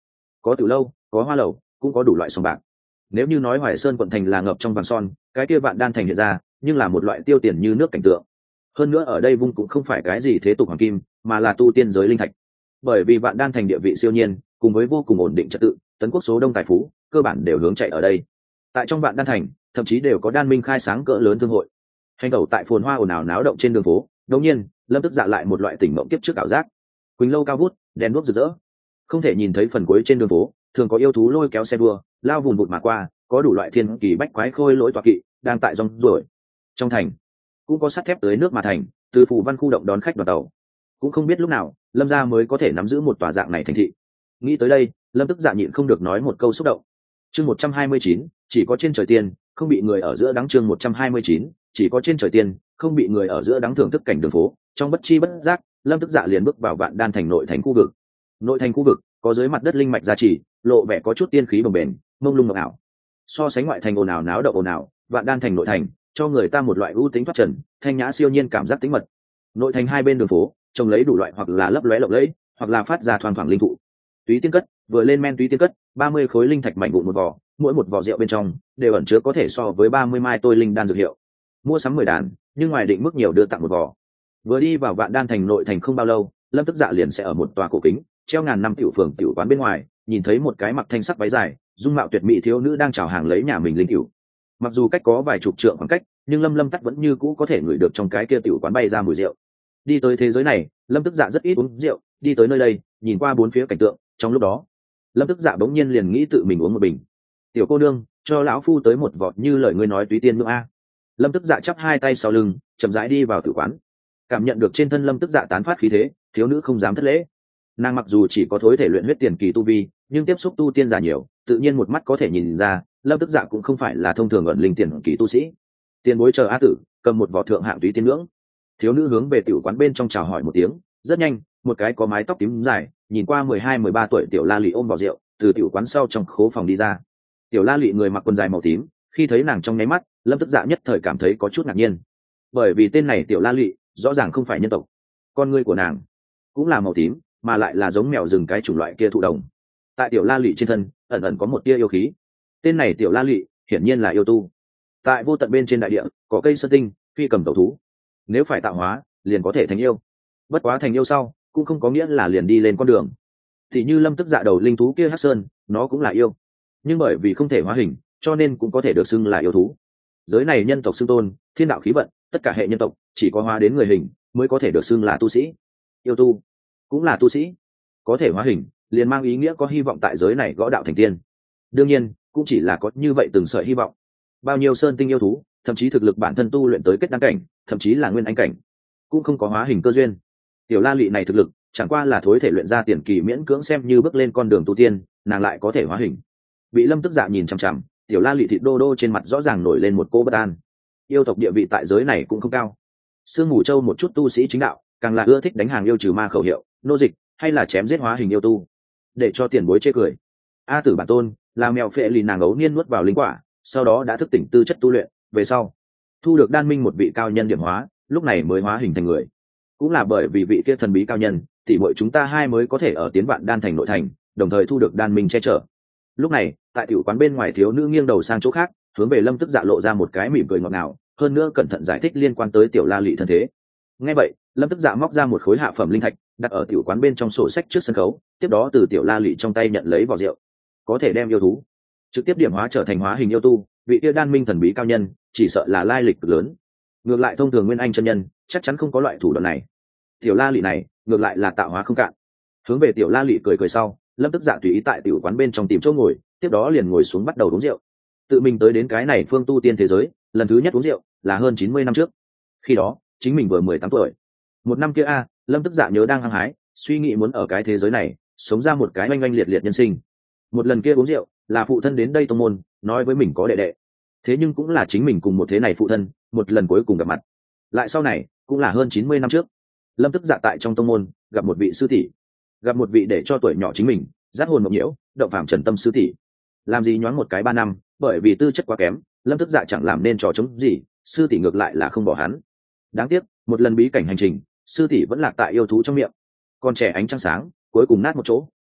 có từ lâu, có hoa lầu, cũng có đủ loại sòng bạc. Nếu như nói Hoài Sơn quận thành là ngập trong vàng son, cái kia Vạn Đan thành hiện ra nhưng là một loại tiêu tiền như nước cảnh tượng. Hơn nữa ở đây vung cũng không phải cái gì thế tục hoàng kim, mà là tu tiên giới linh thạch. Bởi vì Vạn Đan thành địa vị siêu nhiên, cùng với vô cùng ổn định trật tự, tấn quốc số đông tài phú cơ bản đều hướng chạy ở đây. Tại trong Vạn Đan thành, thậm chí đều có đan minh khai sáng cỡ lớn thương hội. Hành tẩu tại phồn hoa ồn ào náo động trên đường phố, đột nhiên, Lâm Tức Dạ lại một loại tỉnh mộng kiếp trước ảo giác. Quỳnh lâu cao vút, đèn đuốc rực rỡ, không thể nhìn thấy phần cuối trên đường phố, thường có yêu thú lôi kéo xe đua, lao vùng vụt mà qua, có đủ loại thiên kỳ bách quái khôi lỗi tọa kỵ đang tại rong ruổi. Trong thành cũng có sắt thép tới nước mà thành, từ phủ văn khu động đón khách đoàn tàu. Cũng không biết lúc nào Lâm gia mới có thể nắm giữ một tòa dạng này thành thị. Nghĩ tới đây, Lâm Tức Dạ nhịn không được nói một câu xúc động. Chương một trăm hai mươi chín, chỉ có trên trời tiên không bị người ở giữa đáng. Chương một trăm hai mươi chín, chỉ có trên trời tiên không bị người ở giữa đáng. Thưởng thức cảnh đường phố, trong bất chi bất giác, Lâm Tức Dạ liền bước vào Vạn Đan thành nội thành khu vực. Nội thành khu vực có dưới mặt đất linh mạch gia trì, lộ vẻ có chút tiên khí bồng bềnh, mông lung ngọc ảo. So sánh ngoại thành ồn ào náo động ồn ào, Vạn Đan thành nội thành cho người ta một loại ưu tính thoát trần, thanh nhã siêu nhiên cảm giác tĩnh mật. Nội thành hai bên đường phố trồng lấy đủ loại hoặc là lấp lóe lộng lẫy, hoặc là phát ra thoang thoảng linh thụ. Túy tiên cất vừa lên men túy tiên cất, ba mươi khối linh thạch mảnh vụn một vỏ, mỗi một vỏ rượu bên trong đều ẩn chứa có thể so với ba mươi mai tôi linh đan dược hiệu. Mua sắm mười đàn, nhưng ngoài định mức nhiều đưa tặng một vỏ. Vừa đi vào Vạn Đan thành nội thành không bao lâu, Lâm Tức Dạ liền sẽ ở một tòa cổ kính treo ngàn năm tiểu phường tiểu quán bên ngoài, nhìn thấy một cái mặc thanh sắc váy dài, dung mạo tuyệt mỹ thiếu nữ đang chào hàng lấy nhà mình linh cửu. Mặc dù cách có vài chục trượng khoảng cách, nhưng Lâm Lâm Tắc vẫn như cũ có thể ngửi được trong cái kia tiểu quán bay ra mùi rượu. Đi tới thế giới này, Lâm Tức Dạ rất ít uống rượu, đi tới nơi đây, nhìn qua bốn phía cảnh tượng, trong lúc đó, Lâm Tức Dạ bỗng nhiên liền nghĩ tự mình uống một bình. Tiểu cô nương, cho lão phu tới một vọt như lời ngươi nói túy tiên nước a. Lâm Tức Dạ chắp hai tay sau lưng, chậm rãi đi vào tử quán. Cảm nhận được trên thân Lâm Tức Dạ tán phát khí thế, thiếu nữ không dám thất lễ. Nàng mặc dù chỉ có thối thể luyện huyết tiền kỳ tu vi, nhưng tiếp xúc tu tiên giả nhiều, tự nhiên một mắt có thể nhìn ra, Lâm Tức Dạ cũng không phải là thông thường ẩn linh tiền kỳ tu sĩ. Tiền bối chờ a tử, cầm một vỏ thượng hạng túy tiên ngưỡng. Thiếu nữ hướng về tiểu quán bên trong chào hỏi một tiếng, rất nhanh, một cái có mái tóc tím dài, nhìn qua mười hai mười ba tuổi tiểu La Lị ôm vỏ rượu, từ tiểu quán sau trong khố phòng đi ra. Tiểu La Lị người mặc quần dài màu tím, khi thấy nàng trong nháy mắt, Lâm Tức Dạ nhất thời cảm thấy có chút ngạc nhiên. Bởi vì tên này tiểu La Lị, rõ ràng không phải nhân tộc. Con ngươi của nàng cũng là màu tím, mà lại là giống mèo rừng cái chủng loại kia thụ đồng. Tại tiểu La Lị trên thân, ẩn ẩn có một tia yêu khí. Tên này tiểu La Lị, hiển nhiên là yêu tu. Tại vô tận bên trên đại địa, có cây sơn tinh, phi cầm tẩu thú. Nếu phải tạo hóa, liền có thể thành yêu. Bất quá thành yêu sau, cũng không có nghĩa là liền đi lên con đường. Thì như Lâm Tức Dạ đầu linh thú kia Hắc Sơn, nó cũng là yêu. Nhưng bởi vì không thể hóa hình, cho nên cũng có thể được xưng là yêu thú. Giới này nhân tộc xưng tôn, thiên đạo khí vận, tất cả hệ nhân tộc chỉ có hóa đến người hình mới có thể được xưng là tu sĩ. Yêu tu cũng là tu sĩ, có thể hóa hình, liền mang ý nghĩa có hy vọng tại giới này gõ đạo thành tiên. Đương nhiên, cũng chỉ là có như vậy từng sợi hy vọng. Bao nhiêu sơn tinh yêu thú, thậm chí thực lực bản thân tu luyện tới kết đăng cảnh, thậm chí là nguyên anh cảnh, cũng không có hóa hình cơ duyên. Tiểu La Lị này thực lực, chẳng qua là thối thể luyện ra tiền kỳ miễn cưỡng xem như bước lên con đường tu tiên, nàng lại có thể hóa hình. Bị Lâm Tức Dạ nhìn chằm chằm, Tiểu La Lị thịt đô đô trên mặt rõ ràng nổi lên một cô bất an. Yêu tộc địa vị tại giới này cũng không cao. Sương Mù Châu một chút tu sĩ chính đạo, càng là ưa thích đánh hàng yêu trừ ma khẩu hiệu, nô dịch, hay là chém giết hóa hình yêu tu, để cho tiền bối chê cười. A tử bản tôn là mèo phệ lì nàng ấu niên nuốt vào linh quả, sau đó đã thức tỉnh tư chất tu luyện, về sau thu được đan minh một vị cao nhân điểm hóa, lúc này mới hóa hình thành người. Cũng là bởi vì vị kia thần bí cao nhân, tỷ muội chúng ta hai mới có thể ở tiến Vạn Đan thành nội thành, đồng thời thu được đan minh che chở. Lúc này, tại tiểu quán bên ngoài thiếu nữ nghiêng đầu sang chỗ khác, hướng về Lâm Tức Dạ lộ ra một cái mỉm cười ngọt ngào, hơn nữa cẩn thận giải thích liên quan tới tiểu La Lị thân thế. Nghe vậy, Lâm Tức Dạ móc ra một khối hạ phẩm linh thạch, đặt ở tiểu quán bên trong sổ sách trước sân khấu, tiếp đó từ tiểu La Lị trong tay nhận lấy vỏ rượu. Có thể đem yêu thú trực tiếp điểm hóa trở thành hóa hình yêu tu, vị kia đan minh thần bí cao nhân, chỉ sợ là lai lịch cực lớn. Ngược lại thông thường nguyên anh chân nhân, chắc chắn không có loại thủ đoạn này. Tiểu La Lị này, ngược lại là tạo hóa không cạn. Hướng về tiểu La Lị cười cười sau, Lâm Tức Dạ tùy ý tại tiểu quán bên trong tìm chỗ ngồi, tiếp đó liền ngồi xuống bắt đầu uống rượu. Tự mình tới đến cái này phương tu tiên thế giới, lần thứ nhất uống rượu là hơn chín mươi năm trước. Khi đó, chính mình vừa mười tám tuổi. Một năm kia a, Lâm Tức Dạ nhớ đang hăng hái, suy nghĩ muốn ở cái thế giới này sống ra một cái oanh oanh liệt liệt nhân sinh. Một lần kia uống rượu, là phụ thân đến đây tông môn, nói với mình có đệ đệ. Thế nhưng cũng là chính mình cùng một thế này phụ thân, một lần cuối cùng gặp mặt. Lại sau này, cũng là hơn chín mươi năm trước. Lâm Tức Dạ tại trong tông môn gặp một vị sư tỷ, gặp một vị để cho tuổi nhỏ chính mình giác hồn mộng nhiễu, động phạm trần tâm sư tỷ. Làm gì nhoáng một cái ba năm, bởi vì tư chất quá kém, Lâm Tức Dạ chẳng làm nên trò chống gì, sư tỷ ngược lại là không bỏ hắn. Đáng tiếc, một lần bí cảnh hành trình, sư tỷ vẫn lạc tại yêu thú trong miệng. Con trẻ ánh trăng sáng, cuối cùng nát một chỗ.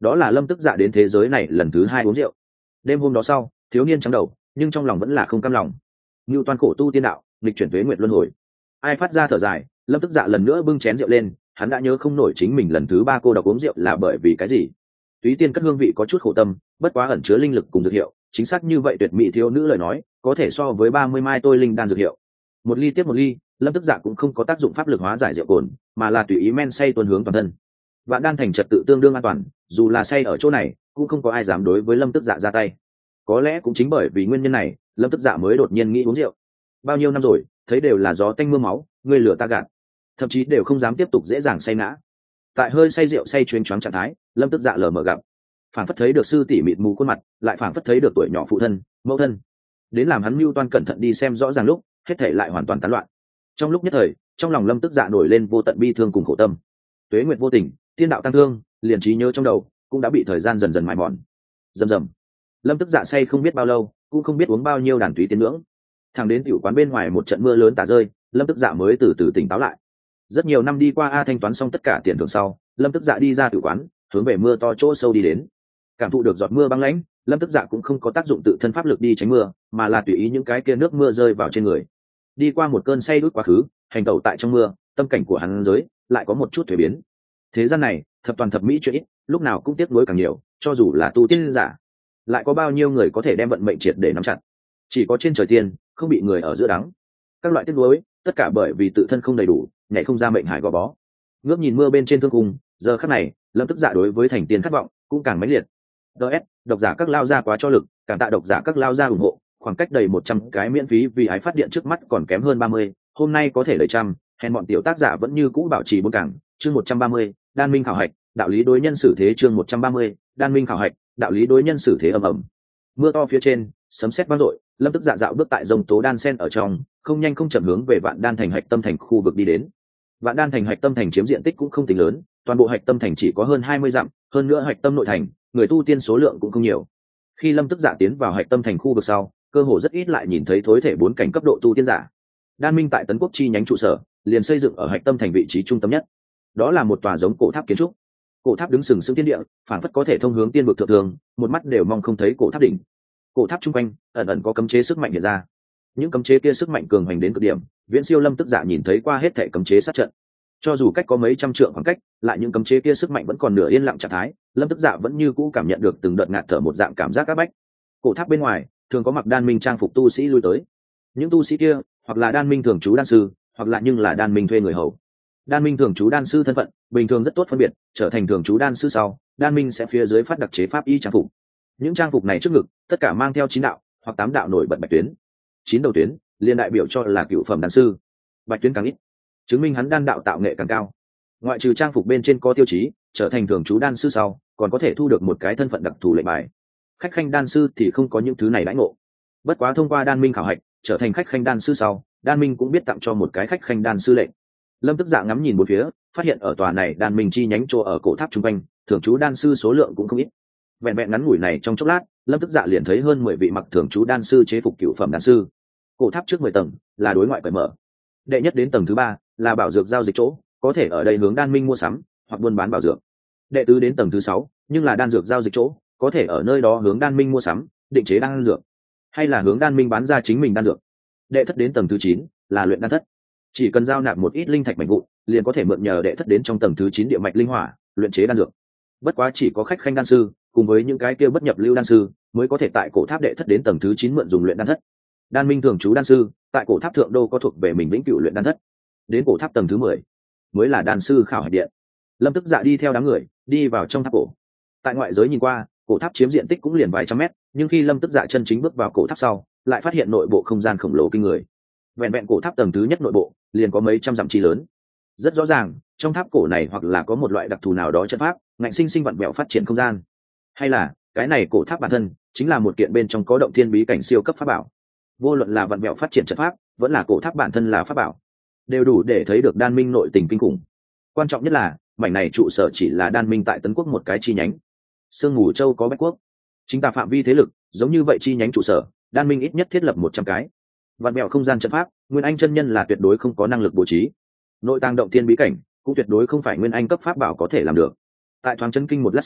đó là lâm tức dạ đến thế giới này lần thứ hai uống rượu. Đêm hôm đó sau, thiếu niên trắng đầu nhưng trong lòng vẫn là không cam lòng. Ngưu toàn khổ tu tiên đạo, nghịch chuyển tuế nguyệt luân hồi. Ai phát ra thở dài, lâm tức dạ lần nữa bưng chén rượu lên, hắn đã nhớ không nổi chính mình lần thứ ba cô độc uống rượu là bởi vì cái gì. Túy tiên cất hương vị có chút khổ tâm, bất quá ẩn chứa linh lực cùng dược hiệu, chính xác như vậy tuyệt mỹ thiếu nữ lời nói, có thể so với ba mươi mai tôi linh đan dược hiệu. Một ly tiếp một ly, lâm tức dạ cũng không có tác dụng pháp lực hóa giải rượu cồn, mà là tùy ý men say tuôn hướng toàn thân. Vạn đan thành trật tự tương đương an toàn, dù là say ở chỗ này cũng không có ai dám đối với lâm tức dạ ra tay. Có lẽ cũng chính bởi vì nguyên nhân này, lâm tức dạ mới đột nhiên nghĩ uống rượu. Bao nhiêu năm rồi, thấy đều là gió tanh mưa máu, ngươi lừa ta gạt, thậm chí đều không dám tiếp tục dễ dàng say ngã. Tại hơi say rượu say chuyên choáng trạng thái, lâm tức dạ lờ mờ gặp, phảng phất thấy được sư tỷ mịt mù khuôn mặt, lại phảng phất thấy được tuổi nhỏ phụ thân, mẫu thân. Đến làm hắn mưu toan cẩn thận đi xem rõ ràng lúc, hết thảy lại hoàn toàn tán loạn. Trong lúc nhất thời, trong lòng lâm tức dạ nổi lên vô tận bi thương cùng khổ tâm. Tuế nguyệt vô tình, tiên đạo tăng thương, liền trí nhớ trong đầu cũng đã bị thời gian dần dần mài mòn. Rầm rầm, lâm tức dạ say không biết bao lâu, cũng không biết uống bao nhiêu đàn túy tiên ngưỡng. Thẳng đến tiểu quán bên ngoài một trận mưa lớn tả rơi, lâm tức dạ mới từ từ tỉnh táo lại. Rất nhiều năm đi qua, a thanh toán xong tất cả tiền thưởng sau, lâm tức dạ đi ra tiểu quán, hướng về mưa to chỗ sâu đi đến. Cảm thụ được giọt mưa băng lãnh, lâm tức dạ cũng không có tác dụng tự thân pháp lực đi tránh mưa, mà là tùy ý những cái kia nước mưa rơi vào trên người. Đi qua một cơn say đuối quá khứ, hành tẩu tại trong mưa, tâm cảnh của hắn giới lại có một chút thuế biến. Thế gian này thập toàn thập mỹ chuyện ít, lúc nào cũng tiếc nuối càng nhiều, cho dù là tu tiên giả, lại có bao nhiêu người có thể đem vận mệnh triệt để nắm chặt. Chỉ có trên trời tiên không bị người ở giữa đắng. Các loại tiếc nuối, tất cả bởi vì tự thân không đầy đủ, nhảy không ra mệnh hải gò bó. Ngước nhìn mưa bên trên thương cung, giờ khắc này lâm tức dạ đối với thành tiên khát vọng cũng càng mãnh liệt. ds độc giả các lao ra quá cho lực, cảm tạ độc giả các lao ra ủng hộ. Khoảng cách đầy một trăm cái miễn phí vì ái phát điện trước mắt còn kém hơn ba mươi, hôm nay có thể lấy trăm, hèn bọn tiểu tác giả vẫn như cũ bảo trì bốn cảng. Chương một trăm ba mươi, đan minh khảo hạch, đạo lý đối nhân xử thế. Chương một trăm ba mươi, đan minh khảo hạch, đạo lý đối nhân xử thế. Ầm ầm, mưa to phía trên, sấm sét vang dội, lâm tức dạ dạo bước tại dòng tố đan sen ở trong, không nhanh không chậm hướng về vạn đan thành hạch tâm thành khu vực đi đến. Vạn đan thành hạch tâm thành chiếm diện tích cũng không tính lớn, toàn bộ hạch tâm thành chỉ có hơn hai mươi dặm, hơn nữa hạch tâm nội thành, người tu tiên số lượng cũng không nhiều. Khi lâm tức dạ tiến vào hạch tâm thành khu vực sau, cơ hồ rất ít lại nhìn thấy thối thể bốn cảnh cấp độ tu tiên giả. Đan minh tại tấn quốc chi nhánh trụ sở liền xây dựng ở hạch tâm thành vị trí trung tâm nhất. Đó là một tòa giống cổ tháp kiến trúc. Cổ tháp đứng sừng sững tiên địa, phản phất có thể thông hướng tiên vực thượng thường, một mắt đều mong không thấy cổ tháp đỉnh. Cổ tháp trung quanh ẩn ẩn có cấm chế sức mạnh hiện ra. Những cấm chế kia sức mạnh cường hành đến cực điểm, viễn siêu lâm tức dạ nhìn thấy qua hết thảy cấm chế sát trận. Cho dù cách có mấy trăm trượng khoảng cách, lại những cấm chế kia sức mạnh vẫn còn nửa yên lặng trạng thái, lâm tức dạ vẫn như cũ cảm nhận được từng đợt ngạt thở một dạng cảm giác áp bách. Cổ tháp bên ngoài thường có mặc đan minh trang phục tu sĩ lui tới. Những tu sĩ kia hoặc là đan minh thường trú đan sư, hoặc là nhưng là đan minh thuê người hầu. Đan minh thường trú đan sư thân phận bình thường rất tốt phân biệt, trở thành thường trú đan sư sau, đan minh sẽ phía dưới phát đặc chế pháp y trang phục. Những trang phục này trước ngực tất cả mang theo chín đạo hoặc tám đạo nổi bật bạch tuyến. Chín đầu tuyến liên đại biểu cho là cựu phẩm đan sư, bạch tuyến càng ít, chứng minh hắn đan đạo tạo nghệ càng cao. Ngoại trừ trang phục bên trên có tiêu chí trở thành thường trú đan sư sau, còn có thể thu được một cái thân phận đặc thù lệnh bài. Khách khanh đan sư thì không có những thứ này đãi ngộ. Bất quá thông qua đan minh khảo hạch, trở thành khách khanh đan sư sau, đan minh cũng biết tặng cho một cái khách khanh đan sư lệnh. Lâm tức dạ ngắm nhìn bốn phía, phát hiện ở tòa này đan minh chi nhánh chỗ ở cổ tháp trung quanh, thường trú đan sư số lượng cũng không ít. Vẹn vẹn ngắn ngủi này trong chốc lát, lâm tức dạ liền thấy hơn mười vị mặc thường trú đan sư chế phục cựu phẩm đan sư. Cổ tháp trước mười tầng là đối ngoại cởi mở. Đệ nhất đến tầng thứ ba là bảo dược giao dịch chỗ, có thể ở đây hướng đan minh mua sắm hoặc buôn bán bảo dược. Đệ tứ đến tầng thứ sáu nhưng là đan dược giao dịch chỗ, có thể ở nơi đó hướng đan minh mua sắm, định chế đan dược, hay là hướng đan minh bán ra chính mình đan dược. Đệ thất đến tầng thứ chín là luyện đan thất, chỉ cần giao nạp một ít linh thạch mảnh vụn, liền có thể mượn nhờ đệ thất đến trong tầng thứ chín địa mạch linh hỏa, luyện chế đan dược. Bất quá chỉ có khách khanh đan sư cùng với những cái kia bất nhập lưu đan sư mới có thể tại cổ tháp đệ thất đến tầng thứ chín mượn dùng luyện đan thất. Đan minh thường trú đan sư tại cổ tháp thượng đô có thuộc về mình vĩnh cửu luyện đan thất. Đến cổ tháp tầng thứ mười mới là đan sư khảo hạch điện. Lâm tức dạ đi theo đám người đi vào trong tháp cổ. Tại ngoại giới nhìn qua, cổ tháp chiếm diện tích cũng liền vài trăm mét, nhưng khi lâm tức dạ chân chính bước vào cổ tháp sau, lại phát hiện nội bộ không gian khổng lồ kinh người. Vẹn vẹn cổ tháp tầng thứ nhất nội bộ liền có mấy trăm dặm chi lớn. Rất rõ ràng, trong tháp cổ này hoặc là có một loại đặc thù nào đó trận pháp ngạnh sinh sinh vặn vẹo phát triển không gian, hay là cái này cổ tháp bản thân chính là một kiện bên trong có động thiên bí cảnh siêu cấp pháp bảo. Vô luận là vặn vẹo phát triển trận pháp, vẫn là cổ tháp bản thân là pháp bảo, đều đủ để thấy được đan minh nội tình kinh khủng. Quan trọng nhất là mảnh này trụ sở chỉ là đan minh tại tấn quốc một cái chi nhánh. Sương Mù Châu có bách quốc, chính tà phạm vi thế lực giống như vậy chi nhánh trụ sở, đan minh ít nhất thiết lập một trăm cái. Vặn vẹo không gian trận pháp, nguyên anh chân nhân là tuyệt đối không có năng lực bố trí. Nội tàng động thiên bí cảnh cũng tuyệt đối không phải nguyên anh cấp pháp bảo có thể làm được. Tại thoáng chân kinh một lát sau,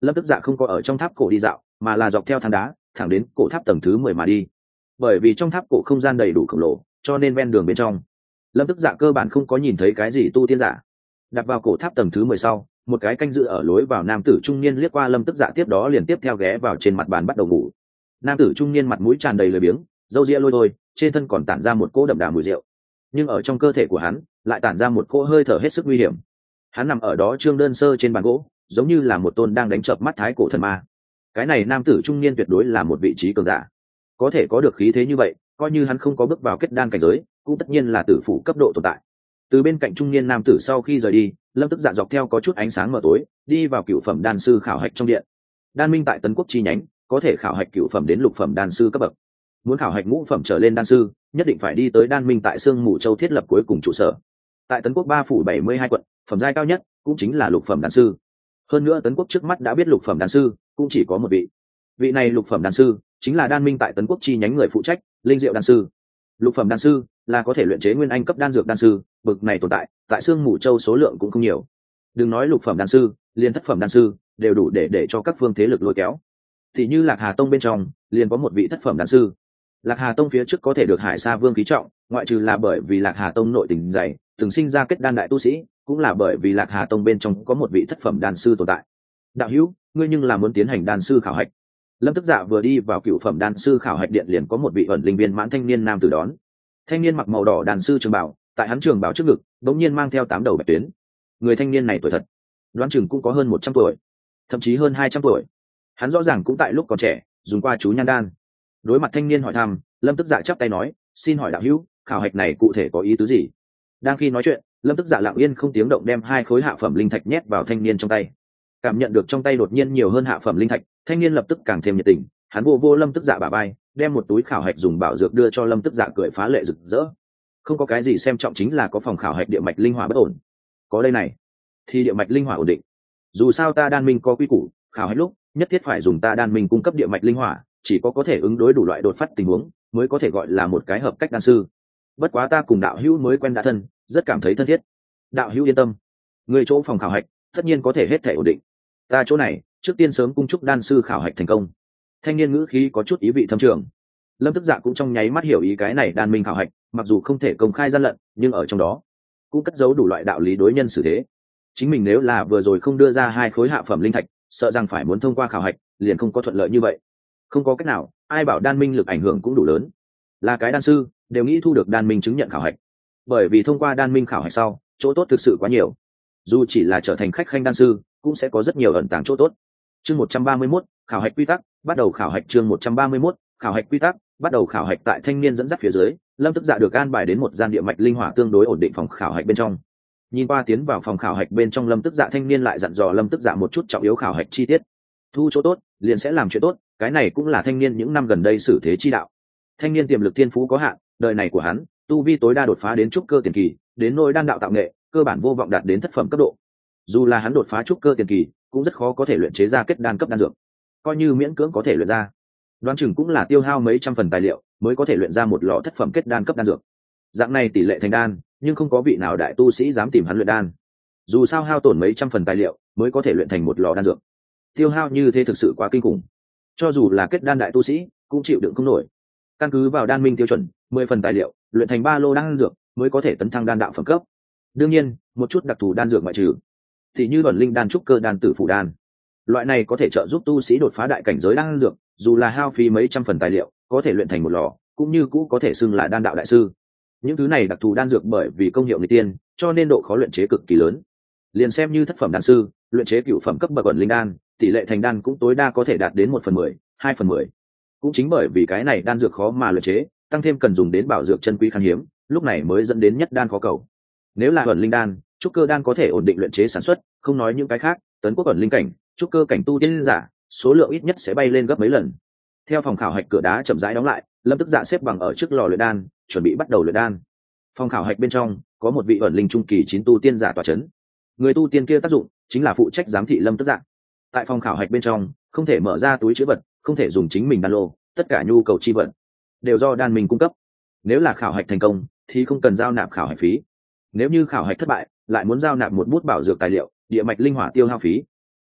Lâm Tức Dạ không có ở trong tháp cổ đi dạo, mà là dọc theo thang đá thẳng đến cổ tháp tầng thứ mười mà đi. Bởi vì trong tháp cổ không gian đầy đủ khổng lồ, cho nên ven đường bên trong Lâm Tức Dạ cơ bản không có nhìn thấy cái gì tu tiên giả. Đặt vào cổ tháp tầng thứ mười sau, một cái canh giữ ở lối vào nam tử trung niên liếc qua Lâm Tức Dạ, tiếp đó liền tiếp theo ghé vào trên mặt bàn bắt đầu ngủ. Nam tử trung niên mặt mũi tràn đầy lười biếng, râu ria lôi thôi, trên thân còn tản ra một cỗ đậm đà mùi rượu, nhưng ở trong cơ thể của hắn lại tản ra một cỗ hơi thở hết sức nguy hiểm. Hắn nằm ở đó trương đơn sơ trên bàn gỗ, giống như là một tôn đang đánh chợp mắt thái cổ thần ma. Cái này nam tử trung niên tuyệt đối là một vị trí cường giả, có thể có được khí thế như vậy, coi như hắn không có bước vào kết đan cảnh giới, cũng tất nhiên là tử phụ cấp độ tồn tại. Từ bên cạnh trung niên nam tử sau khi rời đi, Lâm Tức Dạ dọc theo có chút ánh sáng mờ tối đi vào cựu phẩm đan sư khảo hạch trong điện. Đan minh tại Tấn Quốc chi nhánh có thể khảo hạch cựu phẩm đến lục phẩm đan sư cấp bậc. Muốn khảo hạch ngũ phẩm trở lên đan sư, nhất định phải đi tới đan minh tại Sương Mù Châu thiết lập cuối cùng trụ sở. Tại Tấn Quốc ba phủ bảy mươi hai quận, phẩm giai cao nhất cũng chính là lục phẩm đan sư. Hơn nữa Tấn Quốc trước mắt đã biết lục phẩm đan sư cũng chỉ có một vị. Vị này lục phẩm đan sư chính là đan minh tại Tấn Quốc chi nhánh người phụ trách, Linh Diệu đan sư. Lục phẩm đan sư là có thể luyện chế nguyên anh cấp đan dược đan sư, bậc này tồn tại tại Sương Mù Châu số lượng cũng không nhiều. Đừng nói lục phẩm đan sư, liền thất phẩm đan sư đều đủ để để cho các phương thế lực lôi kéo. Thì như Lạc Hà Tông bên trong liền có một vị thất phẩm đan sư. Lạc Hà Tông phía trước có thể được Hải Sa Vương kính trọng, ngoại trừ là bởi vì Lạc Hà Tông nội tình dày, từng sinh ra kết đan đại tu sĩ, cũng là bởi vì Lạc Hà Tông bên trong có một vị thất phẩm đan sư tồn tại. Đạo hữu, ngươi nhưng là muốn tiến hành đan sư khảo hạch. Lâm Tức Dạ vừa đi vào cựu phẩm đan sư khảo hạch điện, liền có một vị ẩn linh viên mãn thanh niên nam tử đón. Thanh niên mặc màu đỏ đan sư trường bảo, tại hắn trường bảo trước ngực bỗng nhiên mang theo tám đầu bạch tuyến. Người thanh niên này tuổi thật, đoán chừng cũng có hơn một trăm tuổi, thậm chí hơn hai trăm tuổi. Hắn rõ ràng cũng tại lúc còn trẻ dùng qua chú nhan đan. Đối mặt thanh niên hỏi thăm, Lâm Tức Dạ chắp tay nói, xin hỏi đạo hữu, khảo hạch này cụ thể có ý tứ gì? Đang khi nói chuyện, Lâm Tức Dạ lặng yên không tiếng động đem hai khối hạ phẩm linh thạch nhét vào thanh niên trong tay. Cảm nhận được trong tay đột nhiên nhiều hơn hạ phẩm linh thạch, thanh niên lập tức càng thêm nhiệt tình. Hắn vô vô Lâm Tức Dạ bả vai, đem một túi khảo hạch dùng bảo dược đưa cho Lâm Tức Dạ, cười phá lệ rực rỡ. Không có cái gì xem trọng, chính là có phòng khảo hạch địa mạch linh hỏa bất ổn. Có đây này, thì địa mạch linh hỏa ổn định. Dù sao ta đan minh có quy củ, khảo hạch lúc nhất thiết phải dùng ta đan minh cung cấp địa mạch linh hỏa, chỉ có có thể ứng đối đủ loại đột phát tình huống mới có thể gọi là một cái hợp cách đan sư. Bất quá ta cùng đạo hữu mới quen đã thân, rất cảm thấy thân thiết. Đạo hữu yên tâm, người chỗ phòng khảo hạch tất nhiên có thể hết thể ổn định. Ta chỗ này trước tiên sớm cung chúc đan sư khảo hạch thành công. Thanh niên ngữ khí có chút ý vị thâm trường. Lâm Tức Dạ cũng trong nháy mắt hiểu ý, cái này đan minh khảo hạch mặc dù không thể công khai gian lận, nhưng ở trong đó cũng cất giấu đủ loại đạo lý đối nhân xử thế. Chính mình nếu là vừa rồi không đưa ra hai khối hạ phẩm linh thạch, sợ rằng phải muốn thông qua khảo hạch liền không có thuận lợi như vậy. Không có cách nào, ai bảo đan minh lực ảnh hưởng cũng đủ lớn, là cái đan sư đều nghĩ thu được đan minh chứng nhận khảo hạch, bởi vì thông qua đan minh khảo hạch sau chỗ tốt thực sự quá nhiều. Dù chỉ là trở thành khách khanh đan sư cũng sẽ có rất nhiều ẩn tàng chỗ tốt. Chương một trăm ba mươi mốt, khảo hạch quy tắc, bắt đầu khảo hạch. Chương một trăm ba mươi mốt, khảo hạch quy tắc, bắt đầu khảo hạch. Tại thanh niên dẫn dắt phía dưới, Lâm Tức Dạ được an bài đến một gian địa mạch linh hỏa tương đối ổn định phòng khảo hạch bên trong. Nhìn qua tiến vào phòng khảo hạch bên trong, Lâm Tức Dạ thanh niên lại dặn dò Lâm Tức Dạ một chút trọng yếu khảo hạch chi tiết. Thu chỗ tốt liền sẽ làm chuyện tốt, cái này cũng là thanh niên những năm gần đây xử thế chi đạo. Thanh niên tiềm lực thiên phú có hạn, đời này của hắn tu vi tối đa đột phá đến trúc cơ tiền kỳ, đến nỗi đan đạo tạo nghệ cơ bản vô vọng đạt đến thất phẩm cấp độ. Dù là hắn đột phá trúc cơ tiền kỳ cũng rất khó có thể luyện chế ra kết đan cấp đan dược, coi như miễn cưỡng có thể luyện ra, đoán chừng cũng là tiêu hao mấy trăm phần tài liệu mới có thể luyện ra một lọ thất phẩm kết đan cấp đan dược. Dạng này tỷ lệ thành đan, nhưng không có vị nào đại tu sĩ dám tìm hắn luyện đan. Dù sao hao tổn mấy trăm phần tài liệu mới có thể luyện thành một lọ đan dược, tiêu hao như thế thực sự quá kinh khủng, cho dù là kết đan đại tu sĩ cũng chịu đựng không nổi. Căn cứ vào đan minh tiêu chuẩn, mười phần tài liệu luyện thành ba lô đan dược mới có thể tấn thăng đan đạo phẩm cấp. Đương nhiên một chút đặc thù đan dược ngoại trừ, thì như ẩn linh đan, trúc cơ đan, tử phủ đan, loại này có thể trợ giúp tu sĩ đột phá đại cảnh giới đan dược, dù là hao phí mấy trăm phần tài liệu có thể luyện thành một lò, cũng như cũ có thể xưng là đan đạo đại sư. Những thứ này đặc thù đan dược bởi vì công hiệu người tiên, cho nên độ khó luyện chế cực kỳ lớn. Liền xem như thất phẩm đan sư luyện chế cửu phẩm cấp bậc ẩn linh đan, tỷ lệ thành đan cũng tối đa có thể đạt đến một phần mười, hai phần mười. Cũng chính bởi vì cái này đan dược khó mà luyện chế, tăng thêm cần dùng đến bảo dược chân quý khan hiếm, lúc này mới dẫn đến nhất đan khó cầu. Nếu là ẩn linh đan, trúc cơ đan có thể ổn định luyện chế sản xuất, không nói những cái khác, Tấn Quốc ẩn linh cảnh, trúc cơ cảnh tu tiên giả, số lượng ít nhất sẽ bay lên gấp mấy lần. Theo phòng khảo hạch cửa đá chậm rãi đóng lại, Lâm Tức Dạ xếp bằng ở trước lò luyện đan, chuẩn bị bắt đầu luyện đan. Phòng khảo hạch bên trong có một vị ẩn linh trung kỳ chín tu tiên giả tọa chấn. Người tu tiên kia tác dụng chính là phụ trách giám thị Lâm Tức Dạ. Tại phòng khảo hạch bên trong không thể mở ra túi chứa vật, không thể dùng chính mình đan lô, tất cả nhu cầu chi vật đều do đan mình cung cấp. Nếu là khảo hạch thành công thì không cần giao nạp khảo hạch phí. Nếu như khảo hạch thất bại, lại muốn giao nạp một bút bảo dược tài liệu, địa mạch linh hỏa tiêu hao phí.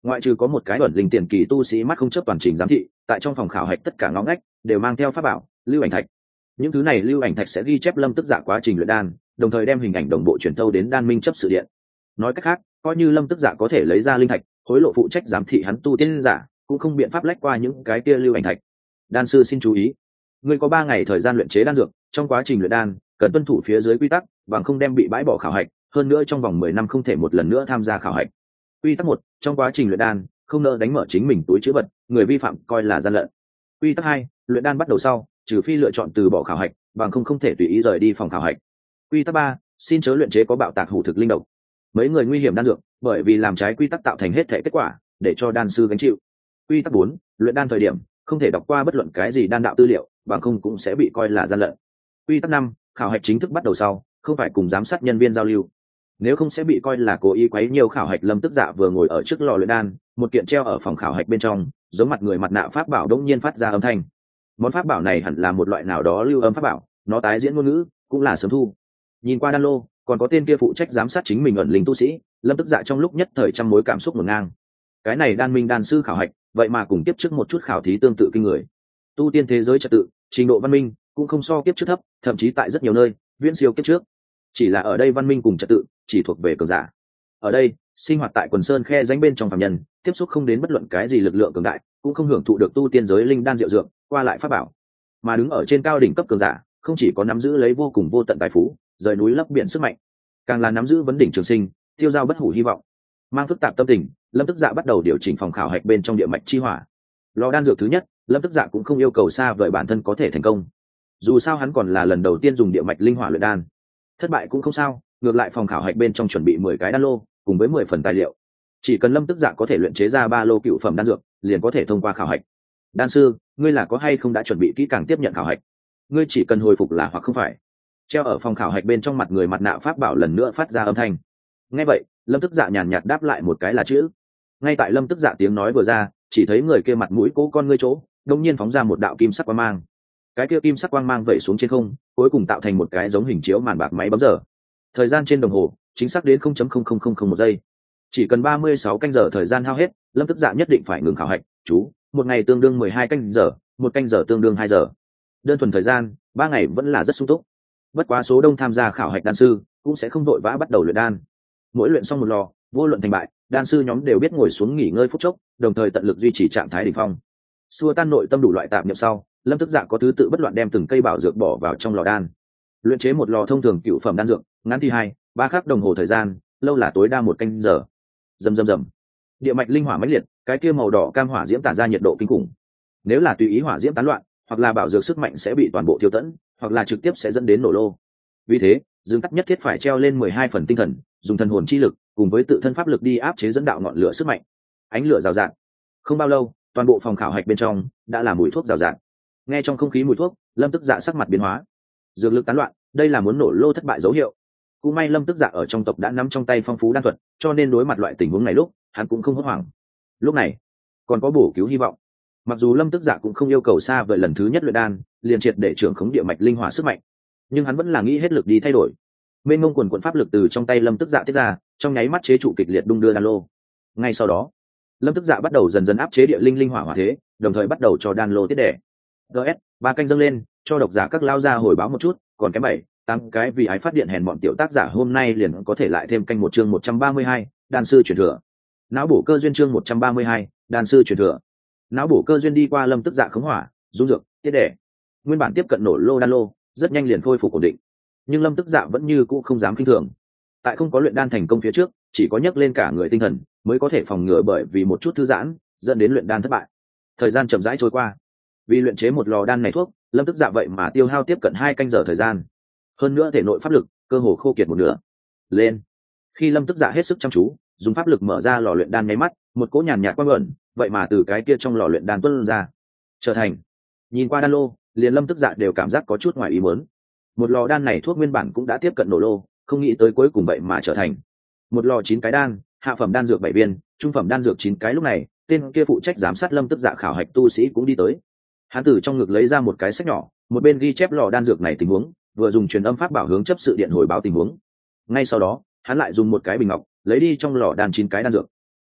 ngoại trừ có một cái ẩn linh tiền kỳ tu sĩ mắt không chấp toàn trình giám thị, tại trong phòng khảo hạch tất cả ngõ ngách đều mang theo pháp bảo lưu ảnh thạch. Những thứ này lưu ảnh thạch sẽ ghi chép lâm tức dạ quá trình luyện đan, đồng thời đem hình ảnh đồng bộ truyền thâu đến đan minh chấp sự điện. Nói cách khác, coi như lâm tức dạ có thể lấy ra linh thạch hối lộ phụ trách giám thị hắn tu tiên giả, cũng không biện pháp lách qua những cái kia lưu ảnh thạch. Đan sư xin chú ý, ngươi có ba ngày thời gian luyện chế đan dược, trong quá trình luyện đan cần tuân thủ phía dưới quy tắc, bằng không đem bị bãi bỏ khảo hạch, hơn nữa trong vòng mười năm không thể một lần nữa tham gia khảo hạch. Quy tắc một, trong quá trình luyện đan không nỡ đánh mở chính mình túi chứa vật, người vi phạm coi là gian lận. Quy tắc hai, luyện đan bắt đầu sau trừ phi lựa chọn từ bỏ khảo hạch, bằng không không thể tùy ý rời đi phòng khảo hạch. Quy tắc ba, xin chớ luyện chế có bạo tạc hủ thực linh độc, mấy người nguy hiểm đan dược, bởi vì làm trái quy tắc tạo thành hết thể kết quả, để cho đan sư gánh chịu. Quy tắc bốn, luyện đan thời điểm không thể đọc qua bất luận cái gì đan đạo tư liệu, bằng không cũng sẽ bị coi là gian lận. Quy tắc năm, khảo hạch chính thức bắt đầu sau không phải cùng giám sát nhân viên giao lưu, nếu không sẽ bị coi là cố ý quấy nhiều khảo hạch. Lâm tức dạ vừa ngồi ở trước lò luyện đan, một kiện treo ở phòng khảo hạch bên trong giống mặt người mặt nạ pháp bảo đống nhiên phát ra âm thanh. Món pháp bảo này hẳn là một loại nào đó lưu âm pháp bảo, nó tái diễn ngôn ngữ cũng là sớm thu. Nhìn qua đan lô còn có tên kia phụ trách giám sát chính mình ẩn linh tu sĩ, lâm tức dạ trong lúc nhất thời trăm mối cảm xúc ngổn ngang. Cái này đan minh đan sư khảo hạch vậy mà cùng tiếp trước một chút khảo thí tương tự kinh người. Tu tiên thế giới trật tự, trình độ văn minh cũng không so kiếp trước thấp, thậm chí tại rất nhiều nơi viễn siêu kiếp trước. Chỉ là ở đây văn minh cùng trật tự chỉ thuộc về cường giả. Ở đây sinh hoạt tại quần sơn khe rãnh bên trong phàm nhân, tiếp xúc không đến bất luận cái gì lực lượng cường đại, cũng không hưởng thụ được tu tiên giới linh đan diệu dược qua lại pháp bảo. Mà đứng ở trên cao đỉnh cấp cường giả không chỉ có nắm giữ lấy vô cùng vô tận tài phú, rời núi lấp biển sức mạnh, càng là nắm giữ vấn đỉnh trường sinh, tiêu dao bất hủ hy vọng. Mang phức tạp tâm tình, lâm tức dạ bắt đầu điều chỉnh phòng khảo hạch bên trong địa mạch chi hỏa. Lò đan dược thứ nhất, lâm tức dạ cũng không yêu cầu xa vời bản thân có thể thành công, dù sao hắn còn là lần đầu tiên dùng địa mạch linh hỏa luyện đan. Thất bại cũng không sao, ngược lại phòng khảo hạch bên trong chuẩn bị mười cái đan lô cùng với mười phần tài liệu, chỉ cần lâm tức dạ có thể luyện chế ra ba lô cựu phẩm đan dược liền có thể thông qua khảo hạch. Đan sư, ngươi là có hay không đã chuẩn bị kỹ càng tiếp nhận khảo hạch? Ngươi chỉ cần hồi phục là hoặc không phải. Treo ở phòng khảo hạch bên trong mặt người mặt nạ pháp bảo lần nữa phát ra âm thanh. Nghe vậy lâm tức dạ nhàn nhạt đáp lại một cái là chữ. Ngay tại lâm tức dạ tiếng nói vừa ra, chỉ thấy người kia mặt mũi cố con ngươi chỗ đông nhiên phóng ra một đạo kim sắc quang mang. Cái kia kim sắc quang mang vẩy xuống trên không, cuối cùng tạo thành một cái giống hình chiếu màn bạc máy bấm giờ. Thời gian trên đồng hồ chính xác đến không không không không không một giây. Chỉ cần ba mươi sáu canh giờ thời gian hao hết, lâm tức dạ nhất định phải ngừng khảo hạch. Chú, một ngày tương đương mười hai canh giờ, một canh giờ tương đương hai giờ. Đơn thuần thời gian ba ngày vẫn là rất sung túc. Bất quá số đông tham gia khảo hạch đan sư cũng sẽ không vội vã bắt đầu luyện đan. Mỗi luyện xong một lò, vô luận thành bại, đan sư nhóm đều biết ngồi xuống nghỉ ngơi phút chốc, đồng thời tận lực duy trì trạng thái đỉnh phong. Xua tan nội tâm đủ loại tạp niệm sau, lâm tức dạ có thứ tự bất loạn đem từng cây bảo dược bỏ vào trong lò đan. Luyện chế một lò thông thường cựu phẩm đan dược, ngắn thì hai ba khắc đồng hồ thời gian, lâu là tối đa một canh giờ. Rầm rầm rầm, địa mạch linh hỏa mãnh liệt, cái kia màu đỏ cam hỏa diễm tản ra nhiệt độ kinh khủng. Nếu là tùy ý hỏa diễm tán loạn, hoặc là bảo dược sức mạnh sẽ bị toàn bộ tiêu tẫn, hoặc là trực tiếp sẽ dẫn đến nổ lô. Vì thế dương tắc nhất thiết phải treo lên mười hai phần tinh thần, dùng thần hồn chi lực cùng với tự thân pháp lực đi áp chế dẫn đạo ngọn lửa sức mạnh. Ánh lửa rào rạt, không bao lâu toàn bộ phòng khảo hạch bên trong đã là mùi thuốc rào rạt. Nghe trong không khí mùi thuốc, lâm tức dạ sắc mặt biến hóa. Dược lực tán loạn, đây là muốn nổ lô thất bại dấu hiệu. Cũng may lâm tức dạ ở trong tộc đã nắm trong tay phong phú đan thuật, cho nên đối mặt loại tình huống này lúc hắn cũng không hốt hoảng. Lúc này còn có bổ cứu hy vọng. Mặc dù lâm tức dạ cũng không yêu cầu xa vời lần thứ nhất luyện đan liền triệt để trưởng khống địa mạch linh hỏa sức mạnh, nhưng hắn vẫn là nghĩ hết lực đi thay đổi. Mênh mông quần quần pháp lực từ trong tay lâm tức dạ tiết ra, trong nháy mắt chế trụ kịch liệt đung đưa đan lô. Ngay sau đó lâm tức dạ bắt đầu dần dần áp chế địa linh linh hỏa hỏa thế, đồng thời bắt đầu cho đan lô tiết đẻ. gs ba canh dâng lên, cho độc giả các lao ra hồi báo một chút, còn kém bảy tám cái vì ái phát điện hèn bọn tiểu tác giả hôm nay liền có thể lại thêm canh một chương một trăm ba mươi hai, đan sư truyền thừa. Não bổ cơ duyên chương một trăm ba mươi hai, đan sư truyền thừa. Não bổ cơ duyên đi qua lâm tức dạ khống hỏa, dung dược, tiết đẻ. Nguyên bản tiếp cận nổ lô đan lô rất nhanh liền khôi phục ổn định, nhưng lâm tức dạ vẫn như cũ không dám khinh thường. Tại không có luyện đan thành công phía trước, chỉ có nhấc lên cả người tinh thần mới có thể phòng ngừa bởi vì một chút thư giãn dẫn đến luyện đan thất bại. Thời gian chậm rãi trôi qua, vì luyện chế một lò đan này thuốc, lâm tức dạ vậy mà tiêu hao tiếp cận hai canh giờ thời gian. Hơn nữa thể nội pháp lực cơ hồ khô kiệt một nửa. Lên, khi lâm tức dạ hết sức chăm chú dùng pháp lực mở ra lò luyện đan nháy mắt, một cỗ nhàn nhạt quang ẩn vậy mà từ cái kia trong lò luyện đan tuôn ra, trở thành. Nhìn qua đan lô, liền lâm tức dạ đều cảm giác có chút ngoài ý muốn. Một lò đan này thuốc nguyên bản cũng đã tiếp cận nổ lô, không nghĩ tới cuối cùng vậy mà trở thành một lò chín cái đan, hạ phẩm đan dược bảy viên, trung phẩm đan dược chín cái. Lúc này tên kia phụ trách giám sát lâm tức dạ khảo hạch tu sĩ cũng đi tới. Hắn từ trong ngực lấy ra một cái sách nhỏ, một bên ghi chép lò đan dược này tình huống, vừa dùng truyền âm pháp bảo hướng chấp sự điện hồi báo tình huống. Ngay sau đó hắn lại dùng một cái bình ngọc lấy đi trong lò đan chín cái đan dược.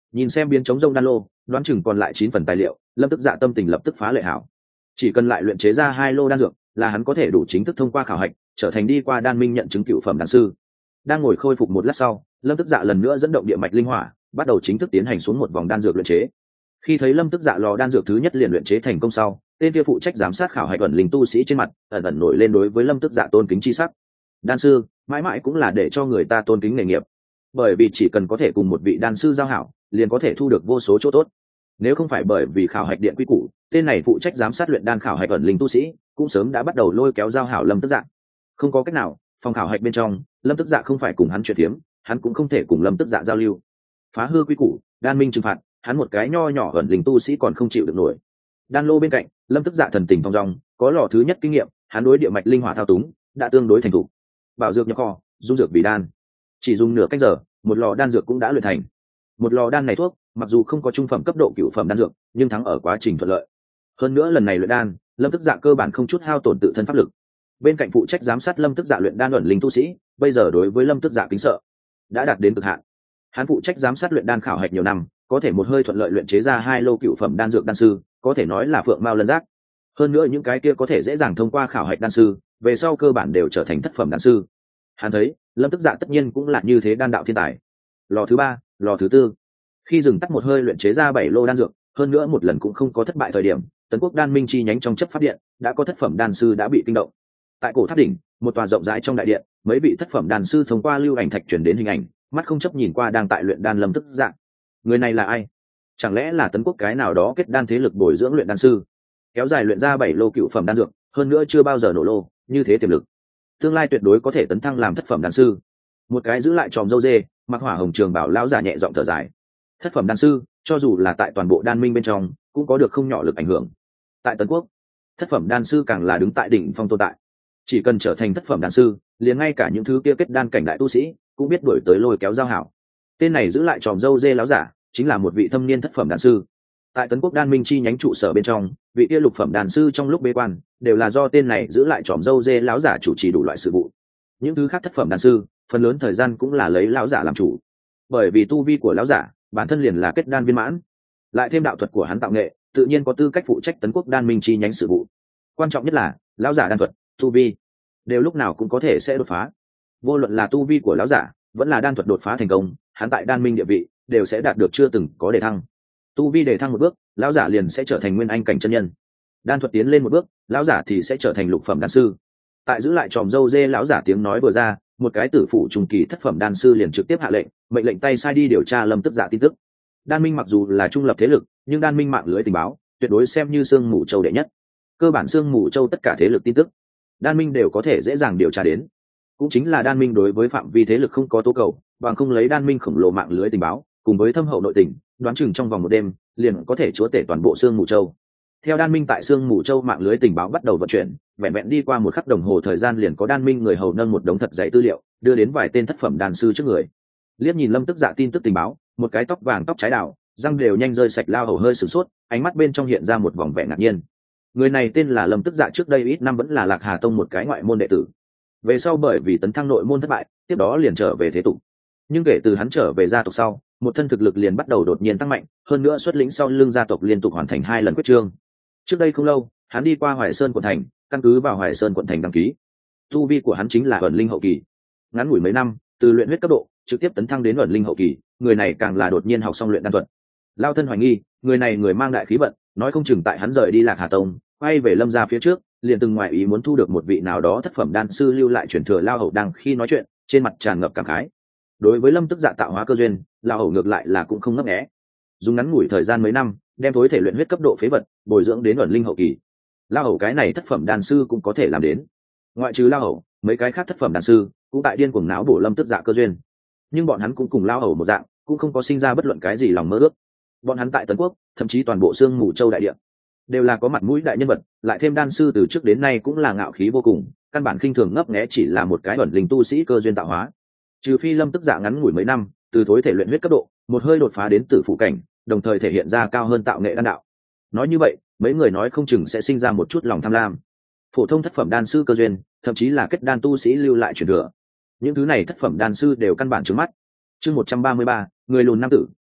Nhìn xem biến chống rông đan lô, đoán chừng còn lại chín phần tài liệu, Lâm Tức Dạ tâm tình lập tức phá lệ hảo. Chỉ cần lại luyện chế ra hai lô đan dược, là hắn có thể đủ chính thức thông qua khảo hạch, trở thành đi qua đan minh nhận chứng cựu phẩm đan sư. Đang ngồi khôi phục một lát sau, Lâm Tức Dạ lần nữa dẫn động địa mạch linh hỏa, bắt đầu chính thức tiến hành xuống một vòng đan dược luyện chế. Khi thấy Lâm Tức Dạ lò đan dược thứ nhất liền luyện chế thành công sau, tên kia phụ trách giám sát khảo hạch ẩn linh tu sĩ trên mặt ẩn ẩn nổi lên đối với Lâm Tức Dạ tôn kính chi sắc. Đan sư mãi mãi cũng là để cho người ta tôn kính nghề nghiệp, bởi vì chỉ cần có thể cùng một vị đan sư giao hảo, liền có thể thu được vô số chỗ tốt. Nếu không phải bởi vì khảo hạch điện quy củ, tên này phụ trách giám sát luyện đan khảo hạch ẩn linh tu sĩ cũng sớm đã bắt đầu lôi kéo giao hảo Lâm Tức Dạ. Không có cách nào, phòng khảo hạch bên trong, Lâm Tức Dạ không phải cùng hắn chuyện tiếm, hắn cũng không thể cùng Lâm Tức Dạ giao lưu. Phá hư quy củ, đan minh trừng phạt, hắn một cái nho nhỏ ẩn linh tu sĩ còn không chịu được nổi. Đan lô bên cạnh, Lâm Tức Dạ thần tình thong dong, có lò thứ nhất kinh nghiệm, hắn đối địa mạch linh hỏa thao túng đã tương đối thành thục. Bảo dược nhập kho, dung dược vì đan, chỉ dùng nửa cách giờ, một lò đan dược cũng đã luyện thành. Một lò đan này thuốc, mặc dù không có trung phẩm cấp độ cửu phẩm đan dược, nhưng thắng ở quá trình thuận lợi. Hơn nữa lần này luyện đan, Lâm Tức Dạ cơ bản không chút hao tổn tự thân pháp lực. Bên cạnh phụ trách giám sát Lâm Tức Dạ luyện đan ẩn linh tu sĩ, bây giờ đối với Lâm Tức Dạ kính sợ đã đạt đến cực hạn. Hắn phụ trách giám sát luyện đan khảo hạch nhiều năm, có thể một hơi thuận lợi luyện chế ra hai lô cửu phẩm đan dược đan sư, có thể nói là phượng mao lân giác. Hơn nữa những cái kia có thể dễ dàng thông qua khảo hạch đan sư, về sau cơ bản đều trở thành thất phẩm đan sư. Hắn thấy, Lâm Tức Dạ tất nhiên cũng là như thế đan đạo thiên tài. Lò thứ ba, lò thứ tư. Khi dừng tắt một hơi luyện chế ra bảy lô đan dược, hơn nữa một lần cũng không có thất bại thời điểm, Tấn Quốc Đan Minh chi nhánh trong chấp pháp điện đã có thất phẩm đan sư đã bị kinh động. Tại cổ tháp đỉnh, một tòa rộng rãi trong đại điện, mấy vị thất phẩm đan sư thông qua lưu ảnh thạch truyền đến hình ảnh, mắt không chấp nhìn qua đang tại luyện đan Lâm Tức Dạ. Người này là ai? Chẳng lẽ là Tấn Quốc cái nào đó kết đan thế lực bồi dưỡng luyện đan sư, kéo dài luyện ra bảy lô cựu phẩm đan dược, hơn nữa chưa bao giờ nổ lô, như thế tiềm lực, tương lai tuyệt đối có thể tấn thăng làm thất phẩm đan sư. Một cái giữ lại tròm râu dê, mặc hỏa hồng trường bảo lão giả nhẹ giọng thở dài. Thất phẩm đan sư, cho dù là tại toàn bộ đan minh bên trong, cũng có được không nhỏ lực ảnh hưởng. Tại Tấn Quốc, thất phẩm đan sư càng là đứng tại đỉnh phong tồn tại. Chỉ cần trở thành thất phẩm đan sư, liền ngay cả những thứ kia kết đan cảnh đại tu sĩ cũng biết đuổi tới lôi kéo giao hảo. Tên này giữ lại tròm râu dê lão giả, chính là một vị thâm niên thất phẩm đan sư. Tại Tấn Quốc Đan Minh chi nhánh trụ sở bên trong, vị kia lục phẩm đan sư trong lúc bế quan, đều là do tên này giữ lại tròm râu dê lão giả chủ trì đủ loại sự vụ. Những thứ khác thất phẩm đan sư, phần lớn thời gian cũng là lấy lão giả làm chủ. Bởi vì tu vi của lão giả, bản thân liền là kết đan viên mãn, lại thêm đạo thuật của hắn tạo nghệ, tự nhiên có tư cách phụ trách Tấn Quốc Đan Minh chi nhánh sự vụ. Quan trọng nhất là, lão giả đan thuật, tu vi đều lúc nào cũng có thể sẽ đột phá. Vô luận là tu vi của lão giả, vẫn là đan thuật đột phá thành công, hắn tại đan minh địa vị đều sẽ đạt được chưa từng có đề thăng. Tu vi đề thăng một bước, lão giả liền sẽ trở thành nguyên anh cảnh chân nhân. Đan thuật tiến lên một bước, lão giả thì sẽ trở thành lục phẩm đan sư. Tại giữ lại tròm râu dê lão giả tiếng nói vừa ra, một cái tử phụ trung kỳ thất phẩm đan sư liền trực tiếp hạ lệnh, mệnh lệnh tay sai đi điều tra Lâm Tức Dạ tin tức. Đan minh mặc dù là trung lập thế lực, nhưng đan minh mạng lưới tình báo tuyệt đối xem như xương mù châu đệ nhất. Cơ bản xương mù châu tất cả thế lực tin tức, đan minh đều có thể dễ dàng điều tra đến. Cũng chính là đan minh đối với phạm vi thế lực không có tố cầu, bằng không lấy đan minh khổng lồ mạng lưới tình báo cùng với thâm hậu nội tình, đoán chừng trong vòng một đêm liền có thể chúa tể toàn bộ xương mù châu. Theo đan minh tại xương mù châu mạng lưới tình báo bắt đầu vận chuyển, vẹn vẹn đi qua một khắc đồng hồ thời gian liền có đan minh người hầu nâng một đống thật dày tư liệu đưa đến vài tên thất phẩm đan sư trước người. Liếc nhìn Lâm Tức Dạ tin tức tình báo, một cái tóc vàng tóc trái đào, răng đều nhanh rơi sạch lao hầu hơi sửng sốt, ánh mắt bên trong hiện ra một vòng vẻ ngạc nhiên. Người này tên là Lâm Tức Dạ, trước đây ít năm vẫn là Lạc Hà Tông một cái ngoại môn đệ tử. Về sau bởi vì tấn thăng nội môn thất bại, tiếp đó liền trở về thế tục. Nhưng kể từ hắn trở về gia tộc sau, một thân thực lực liền bắt đầu đột nhiên tăng mạnh, hơn nữa xuất lĩnh sau lưng gia tộc liên tục hoàn thành hai lần quyết trương. Trước đây không lâu, hắn đi qua Hoài Sơn quận thành, căn cứ vào Hoài Sơn quận thành đăng ký. Tu vi của hắn chính là ẩn linh hậu kỳ. Ngắn ngủi mấy năm, từ luyện huyết cấp độ trực tiếp tấn thăng đến ẩn linh hậu kỳ, người này càng là đột nhiên học xong luyện đan thuật. Lao thân hoài nghi, người này người mang đại khí vận, nói không chừng tại hắn rời đi Lạc Hà Tông, quay về Lâm gia phía trước, liền từng ngoại ý muốn thu được một vị nào đó thất phẩm đan sư lưu lại truyền thừa. Lao hầu đang khi nói chuyện, trên mặt tràn ngập cảm khái. Đối với Lâm Tức Dạ tạo hóa cơ duyên, Lao hầu ngược lại là cũng không ngấp nghé. Dùng ngắn ngủi thời gian mấy năm, đem thối thể luyện huyết cấp độ phế vật bồi dưỡng đến ẩn linh hậu kỳ. Lao hầu cái này thất phẩm đan sư cũng có thể làm đến. Ngoại trừ Lao hầu, mấy cái khác thất phẩm đan sư cũng tại điên cuồng não bổ Lâm Tức Dạ cơ duyên. Nhưng bọn hắn cũng cùng Lao hầu một dạng, cũng không có sinh ra bất luận cái gì lòng mơ ước. Bọn hắn tại Tấn Quốc, thậm chí toàn bộ xương mù châu đại địa, đều là có mặt mũi đại nhân vật, lại thêm đan sư từ trước đến nay cũng là ngạo khí vô cùng, căn bản khinh thường ngấp nghé chỉ là một cái ẩn linh tu sĩ cơ duyên tạo hóa. Trừ phi Lâm Tức Dạ ngắn ngủi mấy năm, từ thối thể luyện huyết cấp độ, một hơi đột phá đến tử phụ cảnh, đồng thời thể hiện ra cao hơn tạo nghệ đan đạo. Nói như vậy, mấy người nói không chừng sẽ sinh ra một chút lòng tham lam. Phổ thông thất phẩm đan sư cơ duyên, thậm chí là kết đan tu sĩ lưu lại truyền thừa, những thứ này thất phẩm đan sư đều căn bản trướng mắt. Chương một trăm ba mươi ba, người lùn nam tử,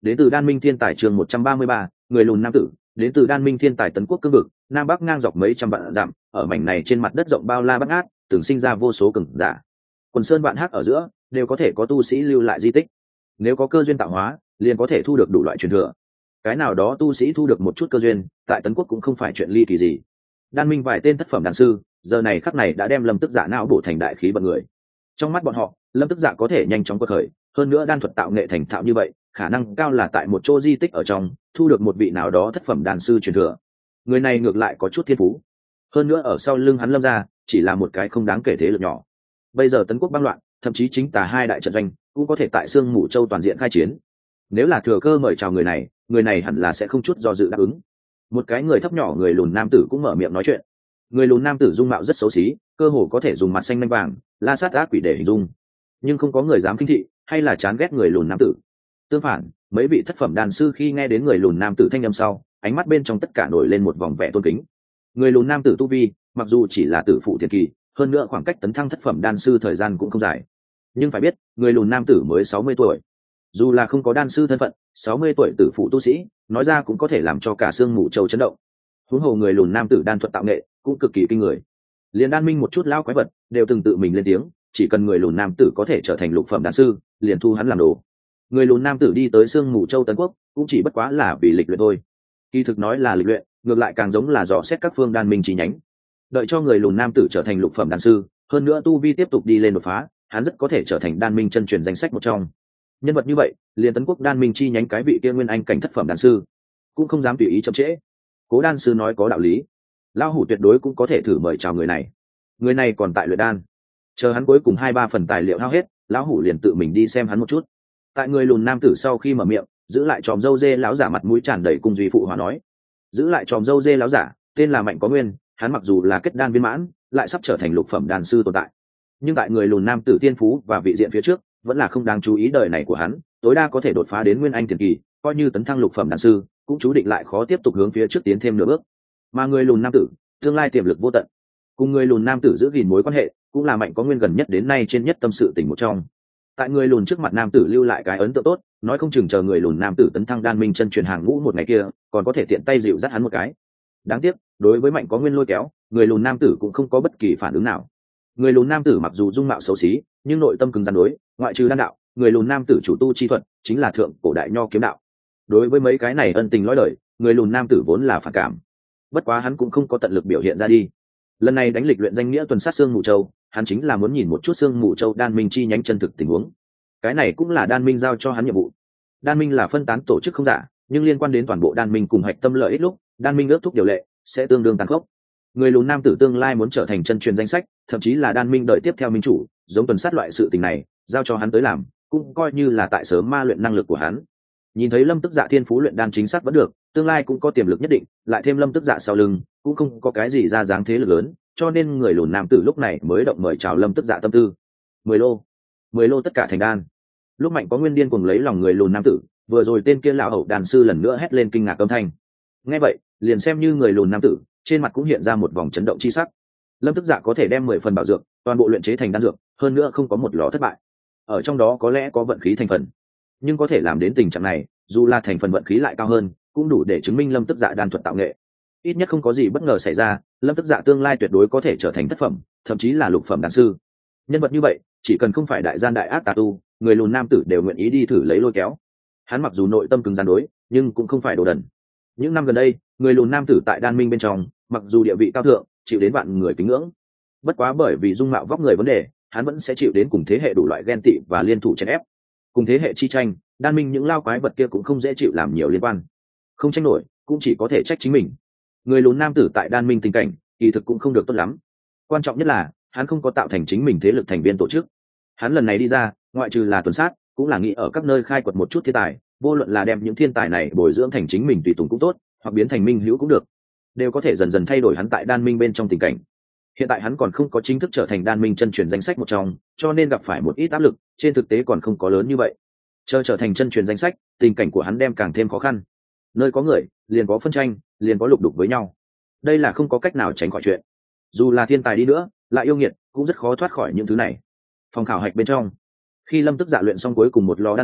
đến từ đan minh thiên tài chương một trăm ba mươi ba, người lùn nam tử, đến từ đan minh thiên tài tấn quốc cương vực, nam bắc ngang dọc mấy trăm vạn dặm, ở mảnh này trên mặt đất rộng bao la bát ngát, từng sinh ra vô số cường giả. Quần sơn vạn hắc ở giữa, đều có thể có tu sĩ lưu lại di tích. Nếu có cơ duyên tạo hóa, liền có thể thu được đủ loại truyền thừa. Cái nào đó tu sĩ thu được một chút cơ duyên, tại tấn quốc cũng không phải chuyện ly kỳ gì. Đan minh vài tên thất phẩm đan sư, giờ này khắc này đã đem Lâm Tức Dạ não bổ thành đại khí vận người. Trong mắt bọn họ, Lâm Tức Dạ có thể nhanh chóng quật khởi, hơn nữa đan thuật tạo nghệ thành thạo như vậy, khả năng cao là tại một chỗ di tích ở trong thu được một vị nào đó thất phẩm đan sư truyền thừa. Người này ngược lại có chút thiên phú, hơn nữa ở sau lưng hắn Lâm gia chỉ là một cái không đáng kể thế lực nhỏ. Bây giờ tấn quốc băng loạn, thậm chí chính tà hai đại trận doanh cũng có thể tại Sương Mù Châu toàn diện khai chiến. Nếu là thừa cơ mời chào người này, người này hẳn là sẽ không chút do dự đáp ứng. Một cái người thấp nhỏ người lùn nam tử cũng mở miệng nói chuyện. Người lùn nam tử dung mạo rất xấu xí, cơ hồ có thể dùng mặt xanh nanh vàng, la sát ác quỷ để hình dung, nhưng không có người dám khinh thị hay là chán ghét người lùn nam tử. Tương phản, mấy vị thất phẩm đan sư khi nghe đến người lùn nam tử thanh âm sau, ánh mắt bên trong tất cả nổi lên một vòng vẻ tôn kính. Người lùn nam tử tu vi, mặc dù chỉ là tử phụ thiệt kỳ, hơn nữa khoảng cách tấn thăng thất phẩm đan sư thời gian cũng không dài, nhưng phải biết, người lùn nam tử mới sáu mươi tuổi. Dù là không có đan sư thân phận, sáu mươi tuổi tử phụ tu sĩ, nói ra cũng có thể làm cho cả Sương Mù Châu chấn động. Huống hồ người lùn nam tử đan thuật tạo nghệ cũng cực kỳ kinh người. Liên đan minh một chút lao quái vật đều từng tự mình lên tiếng, chỉ cần người lùn nam tử có thể trở thành lục phẩm đan sư, liền thu hắn làm đồ. Người lùn nam tử đi tới Sương Mù Châu tấn quốc, cũng chỉ bất quá là vì lịch luyện thôi. Kỳ thực nói là lịch luyện, ngược lại càng giống là dò xét các phương đan minh chi nhánh. Đợi cho người lùn nam tử trở thành lục phẩm đan sư, hơn nữa tu vi tiếp tục đi lên đột phá, hắn rất có thể trở thành đan minh chân truyền danh sách một trong. Nhân vật như vậy, liền tấn quốc đan minh chi nhánh cái vị kia nguyên anh cảnh thất phẩm đan sư cũng không dám tùy ý chậm trễ. Cố đan sư nói có đạo lý, lão hủ tuyệt đối cũng có thể thử mời chào người này. Người này còn tại luyện đan, chờ hắn cuối cùng hai ba phần tài liệu hao hết, lão hủ liền tự mình đi xem hắn một chút. Tại người lùn nam tử sau khi mở miệng, giữ lại tròm dâu dê lão giả mặt mũi tràn đầy cung duy phụ hòa nói. Giữ lại tròm dâu dê lão giả tên là Mạnh Có Nguyên, hắn mặc dù là kết đan viên mãn, lại sắp trở thành lục phẩm đan sư tồn tại, nhưng tại người lùn nam tử tiên phú và vị diện phía trước, vẫn là không đáng chú ý đời này của hắn, tối đa có thể đột phá đến nguyên anh tiền kỳ, coi như tấn thăng lục phẩm đan sư, cũng chú định lại khó tiếp tục hướng phía trước tiến thêm nửa bước. Mà người lùn nam tử, tương lai tiềm lực vô tận. Cùng người lùn nam tử giữ gìn mối quan hệ, cũng là Mạnh Có Nguyên gần nhất đến nay trên nhất tâm sự tình một trong. Tại người lùn trước mặt nam tử lưu lại cái ấn tượng tốt, nói không chừng chờ người lùn nam tử tấn thăng đan minh chân truyền hàng ngũ một ngày kia, còn có thể tiện tay dịu dắt hắn một cái. Đáng tiếc, đối với Mạnh Có Nguyên lôi kéo, người lùn nam tử cũng không có bất kỳ phản ứng nào. Người lùn nam tử mặc dù dung mạo xấu xí, nhưng nội tâm cứng rắn đối, ngoại trừ đan đạo, người lùn nam tử chủ tu chi thuật chính là thượng cổ đại nho kiếm đạo. Đối với mấy cái này ân tình lõi đời, người lùn nam tử vốn là phản cảm. Bất quá hắn cũng không có tận lực biểu hiện ra đi. Lần này đánh lịch luyện danh nghĩa tuần sát Sương Mù Châu, hắn chính là muốn nhìn một chút Sương Mù Châu đan minh chi nhánh chân thực tình huống. Cái này cũng là đan minh giao cho hắn nhiệm vụ. Đan minh là phân tán tổ chức không giả, nhưng liên quan đến toàn bộ đan minh cùng hạch tâm lợi ích lúc, đan minh ước thúc điều lệ sẽ tương đương tàn khốc. Người lùn nam tử tương lai muốn trở thành chân truyền danh sách, thậm chí là đan minh đợi tiếp theo minh chủ, giống tuần sát loại sự tình này, giao cho hắn tới làm, cũng coi như là tại sớm ma luyện năng lực của hắn. Nhìn thấy Lâm Tức Dạ thiên phú luyện đan chính xác vẫn được, tương lai cũng có tiềm lực nhất định, lại thêm Lâm Tức Dạ sau lưng, cũng không có cái gì ra dáng thế lực lớn, cho nên người lùn nam tử lúc này mới động mời chào Lâm Tức Dạ tâm tư. Mười lô, mười lô tất cả thành đan. Lúc Mạnh Có Nguyên điên cuồng lấy lòng người lùn nam tử, vừa rồi tên kia lão hậu đàn sư lần nữa hét lên kinh ngạc âm thanh. Nghe vậy, liền xem như người lùn nam tử, trên mặt cũng hiện ra một vòng chấn động chi sắc. Lâm Tức Dạ có thể đem mười phần bảo dược, toàn bộ luyện chế thành đan dược, hơn nữa không có một lò thất bại. Ở trong đó có lẽ có vận khí thành phần, nhưng có thể làm đến tình trạng này, dù là thành phần vận khí lại cao hơn, cũng đủ để chứng minh Lâm Tức Dạ đan thuật tạo nghệ. Ít nhất không có gì bất ngờ xảy ra, Lâm Tức Dạ tương lai tuyệt đối có thể trở thành thất phẩm, thậm chí là lục phẩm đan sư. Nhân vật như vậy, chỉ cần không phải đại gian đại ác tà tu, người lùn nam tử đều nguyện ý đi thử lấy lôi kéo. Hắn mặc dù nội tâm cứng rắn đối, nhưng cũng không phải đồ đần. Những năm gần đây, người lùn nam tử tại đan minh bên trong, mặc dù địa vị cao thượng, chịu đến vạn người kính ngưỡng, bất quá bởi vì dung mạo vóc người vấn đề, hắn vẫn sẽ chịu đến cùng thế hệ đủ loại ghen tị và liên thủ chèn ép. Cùng thế hệ chi tranh, đan minh những lao quái vật kia cũng không dễ chịu làm nhiều liên quan. Không tranh nổi, cũng chỉ có thể trách chính mình. Người lùn nam tử tại đan minh tình cảnh, kỳ thực cũng không được tốt lắm. Quan trọng nhất là, hắn không có tạo thành chính mình thế lực thành viên tổ chức. Hắn lần này đi ra, ngoại trừ là tuần sát, cũng là nghĩ ở các nơi khai quật một chút thiên tài, vô luận là đem những thiên tài này bồi dưỡng thành chính mình tùy tùng cũng tốt, hoặc biến thành minh hữu cũng được, đều có thể dần dần thay đổi hắn tại đan minh bên trong tình cảnh. Hiện tại hắn còn không có chính thức trở thành đan minh chân truyền danh sách một trong, cho nên gặp phải một ít áp lực, trên thực tế còn không có lớn như vậy. Chờ trở thành chân truyền danh sách, tình cảnh của hắn đem càng thêm khó khăn. Nơi có người, liền có phân tranh, liền có lục đục với nhau. Đây là không có cách nào tránh khỏi chuyện. Dù là thiên tài đi nữa, lại yêu nghiệt, cũng rất khó thoát khỏi những thứ này. Phòng khảo hạch bên trong, khi Lâm Tức Dạ luyện xong cuối cùng một lò đan dược,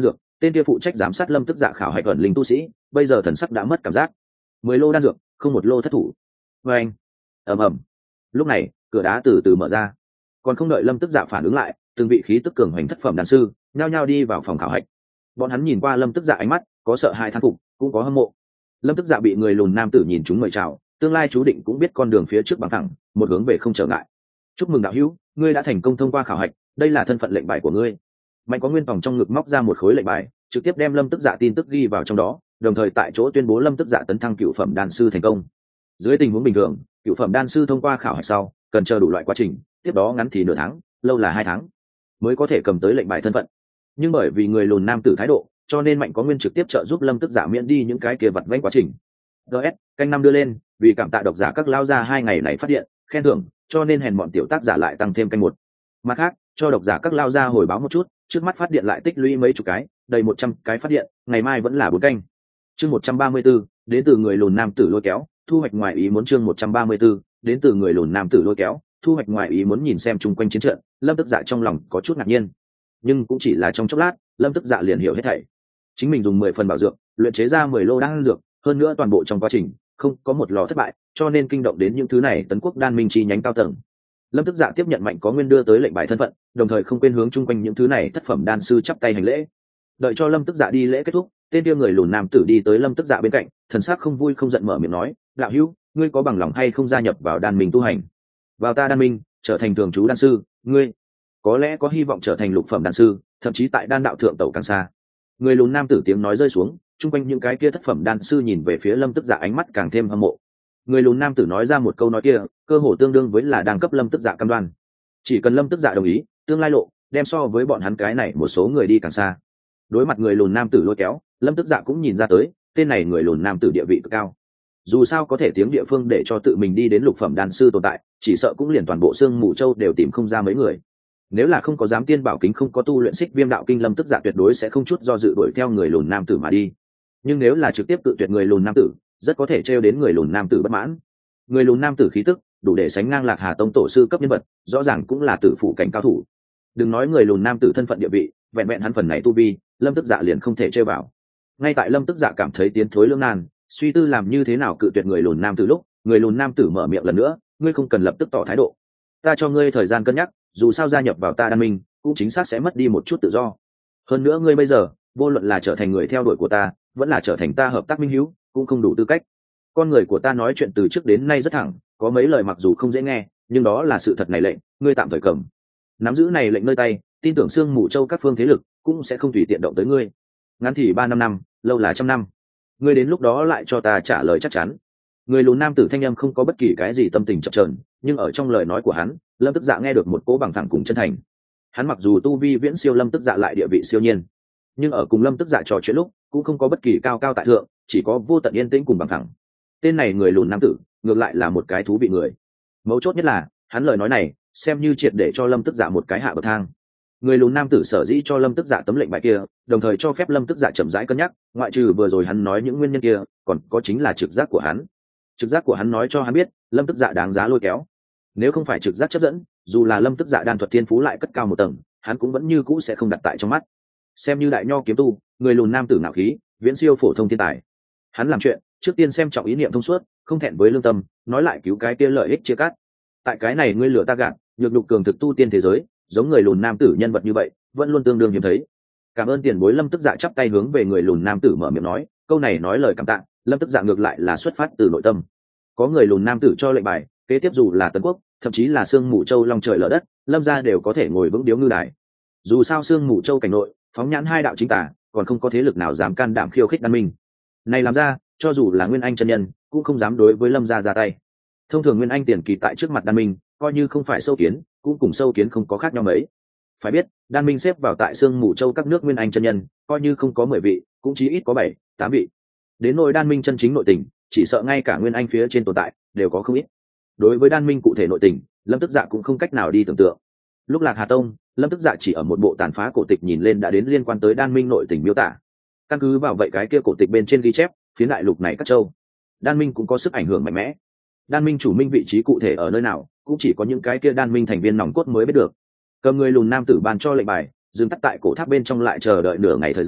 tên kia phụ trách giám sát lâm tức dạ khảo hạch ẩn linh tu sĩ bây giờ thần sắc đã mất cảm giác. Mười lô đan dược, không một lô thất thủ. Vê anh, ầm ầm. Lúc này cửa đá từ từ mở ra, còn không đợi lâm tức dạ phản ứng lại, từng vị khí tức cường hoành thất phẩm đan sư nhao nhao đi vào phòng khảo hạch. Bọn hắn nhìn qua lâm tức dạ ánh mắt có sợ hãi thán phục, cũng có hâm mộ. Lâm tức dạ bị người lùn nam tử nhìn chúng mời chào, tương lai chú định cũng biết con đường phía trước bằng thẳng, một hướng về không trở ngại. Chúc mừng đạo hữu, ngươi đã thành công thông qua khảo hạch, đây là thân phận lệnh bài của ngươi. Mạnh Có Nguyên tòng trong ngực móc ra một khối lệnh bài, trực tiếp đem lâm tức dạ tin tức ghi vào trong đó, đồng thời tại chỗ tuyên bố lâm tức dạ tấn thăng cựu phẩm đan sư thành công. Dưới tình huống bình thường, cựu phẩm đan sư thông qua khảo hạch sau cần chờ đủ loại quá trình, tiếp đó ngắn thì nửa tháng, lâu là hai tháng mới có thể cầm tới lệnh bài thân phận. Nhưng bởi vì người lùn nam tử thái độ, cho nên Mạnh Có Nguyên trực tiếp trợ giúp lâm tức dạ miễn đi những cái kia vặt vãnh quá trình. ds canh năm đưa lên, vì cảm tạ độc giả các lao ra hai ngày này phát điện khen thưởng, cho nên hèn bọn tiểu tác giả lại tăng thêm canh một. Mặt khác, cho độc giả các lao ra hồi báo một chút, trước mắt phát điện lại tích lũy mấy chục cái, đầy một trăm cái phát điện, ngày mai vẫn là bốn canh. Chương một trăm ba mươi 134, đến từ người lùn nam tử lôi kéo, thu hoạch ngoài ý muốn. Chương một trăm ba mươi 134, đến từ người lùn nam tử lôi kéo, thu hoạch ngoài ý muốn. Nhìn xem chung quanh chiến trận, lâm tức dạ trong lòng có chút ngạc nhiên, nhưng cũng chỉ là trong chốc lát, lâm tức dạ liền hiểu hết thảy. Chính mình dùng mười phần bảo dược luyện chế ra mười lô đan dược, hơn nữa toàn bộ trong quá trình không có một lò thất bại, cho nên kinh động đến những thứ này tấn quốc đan minh chi nhánh cao tầng. Lâm tức dạ tiếp nhận Mạnh Có Nguyên đưa tới lệnh bài thân phận, đồng thời không quên hướng chung quanh những thứ này thất phẩm đan sư chắp tay hành lễ. Đợi cho lâm tức dạ đi lễ kết thúc, tên kia người lùn nam tử đi tới lâm tức dạ bên cạnh, thần sắc không vui không giận mở miệng nói: đạo hữu, ngươi có bằng lòng hay không gia nhập vào đan minh tu hành, vào ta đan minh trở thành thường trú đan sư? Ngươi có lẽ có hy vọng trở thành lục phẩm đan sư, thậm chí tại đan đạo thượng tẩu càng xa. Người lùn nam tử tiếng nói rơi xuống, chung quanh những cái kia thất phẩm đan sư nhìn về phía lâm tức dạ ánh mắt càng thêm hâm mộ. Người lùn nam tử nói ra một câu nói kia, cơ hồ tương đương với là đang cấp lâm tức dạ cam đoan, chỉ cần lâm tức dạ đồng ý, tương lai lộ đem so với bọn hắn cái này một số người đi càng xa. Đối mặt người lùn nam tử lôi kéo, lâm tức dạ cũng nhìn ra tới, tên này người lùn nam tử địa vị cực cao. Dù sao có thể tiếng địa phương để cho tự mình đi đến lục phẩm đan sư tồn tại, chỉ sợ cũng liền toàn bộ xương mù châu đều tìm không ra mấy người. Nếu là không có giám tiên bảo kính, không có tu luyện xích viêm đạo kinh, lâm tức dạ tuyệt đối sẽ không chút do dự đuổi theo người lùn nam tử mà đi. Nhưng nếu là trực tiếp tự tuyệt người lùn nam tử, rất có thể trêu đến người lùn nam tử bất mãn. Người lùn nam tử khí tức đủ để sánh ngang Lạc Hà tông tổ sư cấp nhân vật, rõ ràng cũng là tử phụ cảnh cao thủ. Đừng nói người lùn nam tử thân phận địa vị, vẹn vẹn hắn phần này tu vi, lâm tức dạ liền không thể trêu vào. Ngay tại lâm tức dạ cảm thấy tiến thối lưỡng nan, suy tư làm như thế nào cự tuyệt người lùn nam tử lúc, người lùn nam tử mở miệng lần nữa: ngươi không cần lập tức tỏ thái độ, ta cho ngươi thời gian cân nhắc, dù sao gia nhập vào ta đan minh cũng chính xác sẽ mất đi một chút tự do. Hơn nữa ngươi bây giờ vô luận là trở thành người theo đuổi của ta, vẫn là trở thành ta hợp tác minh hữu, cũng không đủ tư cách. Con người của ta nói chuyện từ trước đến nay rất thẳng, có mấy lời mặc dù không dễ nghe, nhưng đó là sự thật. Này lệnh ngươi tạm thời cầm, nắm giữ này lệnh nơi tay, tin tưởng xương mù châu các phương thế lực cũng sẽ không tùy tiện động tới ngươi. Ngắn thì ba năm năm, lâu là trăm năm, ngươi đến lúc đó lại cho ta trả lời chắc chắn. Người lùn nam tử thanh âm không có bất kỳ cái gì tâm tình chập chờn, nhưng ở trong lời nói của hắn, lâm tức dạ nghe được một cỗ bằng thẳng cùng chân thành. Hắn mặc dù tu vi viễn siêu lâm tức dạ lại địa vị siêu nhiên, nhưng ở cùng lâm tức dạ trò chuyện lúc cũng không có bất kỳ cao cao tại thượng, chỉ có vô tận yên tĩnh cùng bằng thẳng. Tên này người lùn nam tử ngược lại là một cái thú vị người. Mấu chốt nhất là hắn lời nói này xem như triệt để cho lâm tức dạ một cái hạ bậc thang. Người lùn nam tử sở dĩ cho lâm tức dạ tấm lệnh bài kia, đồng thời cho phép lâm tức dạ chậm rãi cân nhắc, ngoại trừ vừa rồi hắn nói những nguyên nhân kia, còn có chính là trực giác của hắn. Trực giác của hắn nói cho hắn biết lâm tức dạ đáng giá lôi kéo. Nếu không phải trực giác chấp dẫn, dù là lâm tức dạ đan thuật thiên phú lại cất cao một tầng, hắn cũng vẫn như cũ sẽ không đặt tại trong mắt. Xem như đại nho kiếm tu, người lùn nam tử ngạo khí viễn siêu phổ thông thiên tài. Hắn làm chuyện trước tiên xem trọng ý niệm thông suốt, không thẹn với lương tâm, nói lại cứu cái kia lợi ích chia cắt. Tại cái này ngươi lừa ta gạt, nhược nhục cường thực tu tiên thế giới, giống người lùn nam tử nhân vật như vậy vẫn luôn tương đương hiếm thấy. Cảm ơn tiền bối. Lâm tức dạ chắp tay hướng về người lùn nam tử mở miệng nói, câu này nói lời cảm tạ, lâm tức dạ ngược lại là xuất phát từ nội tâm. Có người lùn nam tử cho lệnh bài, kế tiếp dù là tấn quốc, thậm chí là sương mù châu long trời lở đất, lâm gia đều có thể ngồi vững điếu ngư đài. Dù sao sương mù châu cảnh nội phóng nhãn hai đạo chính tả, còn không có thế lực nào dám can đảm khiêu khích đan minh. Này làm ra, cho dù là nguyên anh chân nhân cũng không dám đối với lâm gia ra tay. Thông thường nguyên anh tiền kỳ tại trước mặt đan minh coi như không phải sâu kiến, cũng cùng sâu kiến không có khác nhau mấy. Phải biết đan minh xếp vào tại sương mù châu các nước nguyên anh chân nhân, coi như không có mười vị cũng chí ít có bảy tám vị. Đến nội đan minh chân chính nội tình, chỉ sợ ngay cả nguyên anh phía trên tồn tại đều có không ít. Đối với đan minh cụ thể nội tình, lâm tức dạ cũng không cách nào đi tưởng tượng. Lúc Lạc Hà tông, lâm tức dạ chỉ ở một bộ tàn phá cổ tịch nhìn lên đã đến liên quan tới đan minh nội tình miêu tả. Căn cứ vào vậy cái kia cổ tịch bên trên ghi chép, phía đại lục này các châu đan minh cũng có sức ảnh hưởng mạnh mẽ. Đan minh chủ minh vị trí cụ thể ở nơi nào, cũng chỉ có những cái kia đan minh thành viên nòng cốt mới biết được. Cầm người lùn nam tử ban cho lệnh bài, dừng tắt tại cổ tháp bên trong lại chờ đợi nửa ngày thời gian,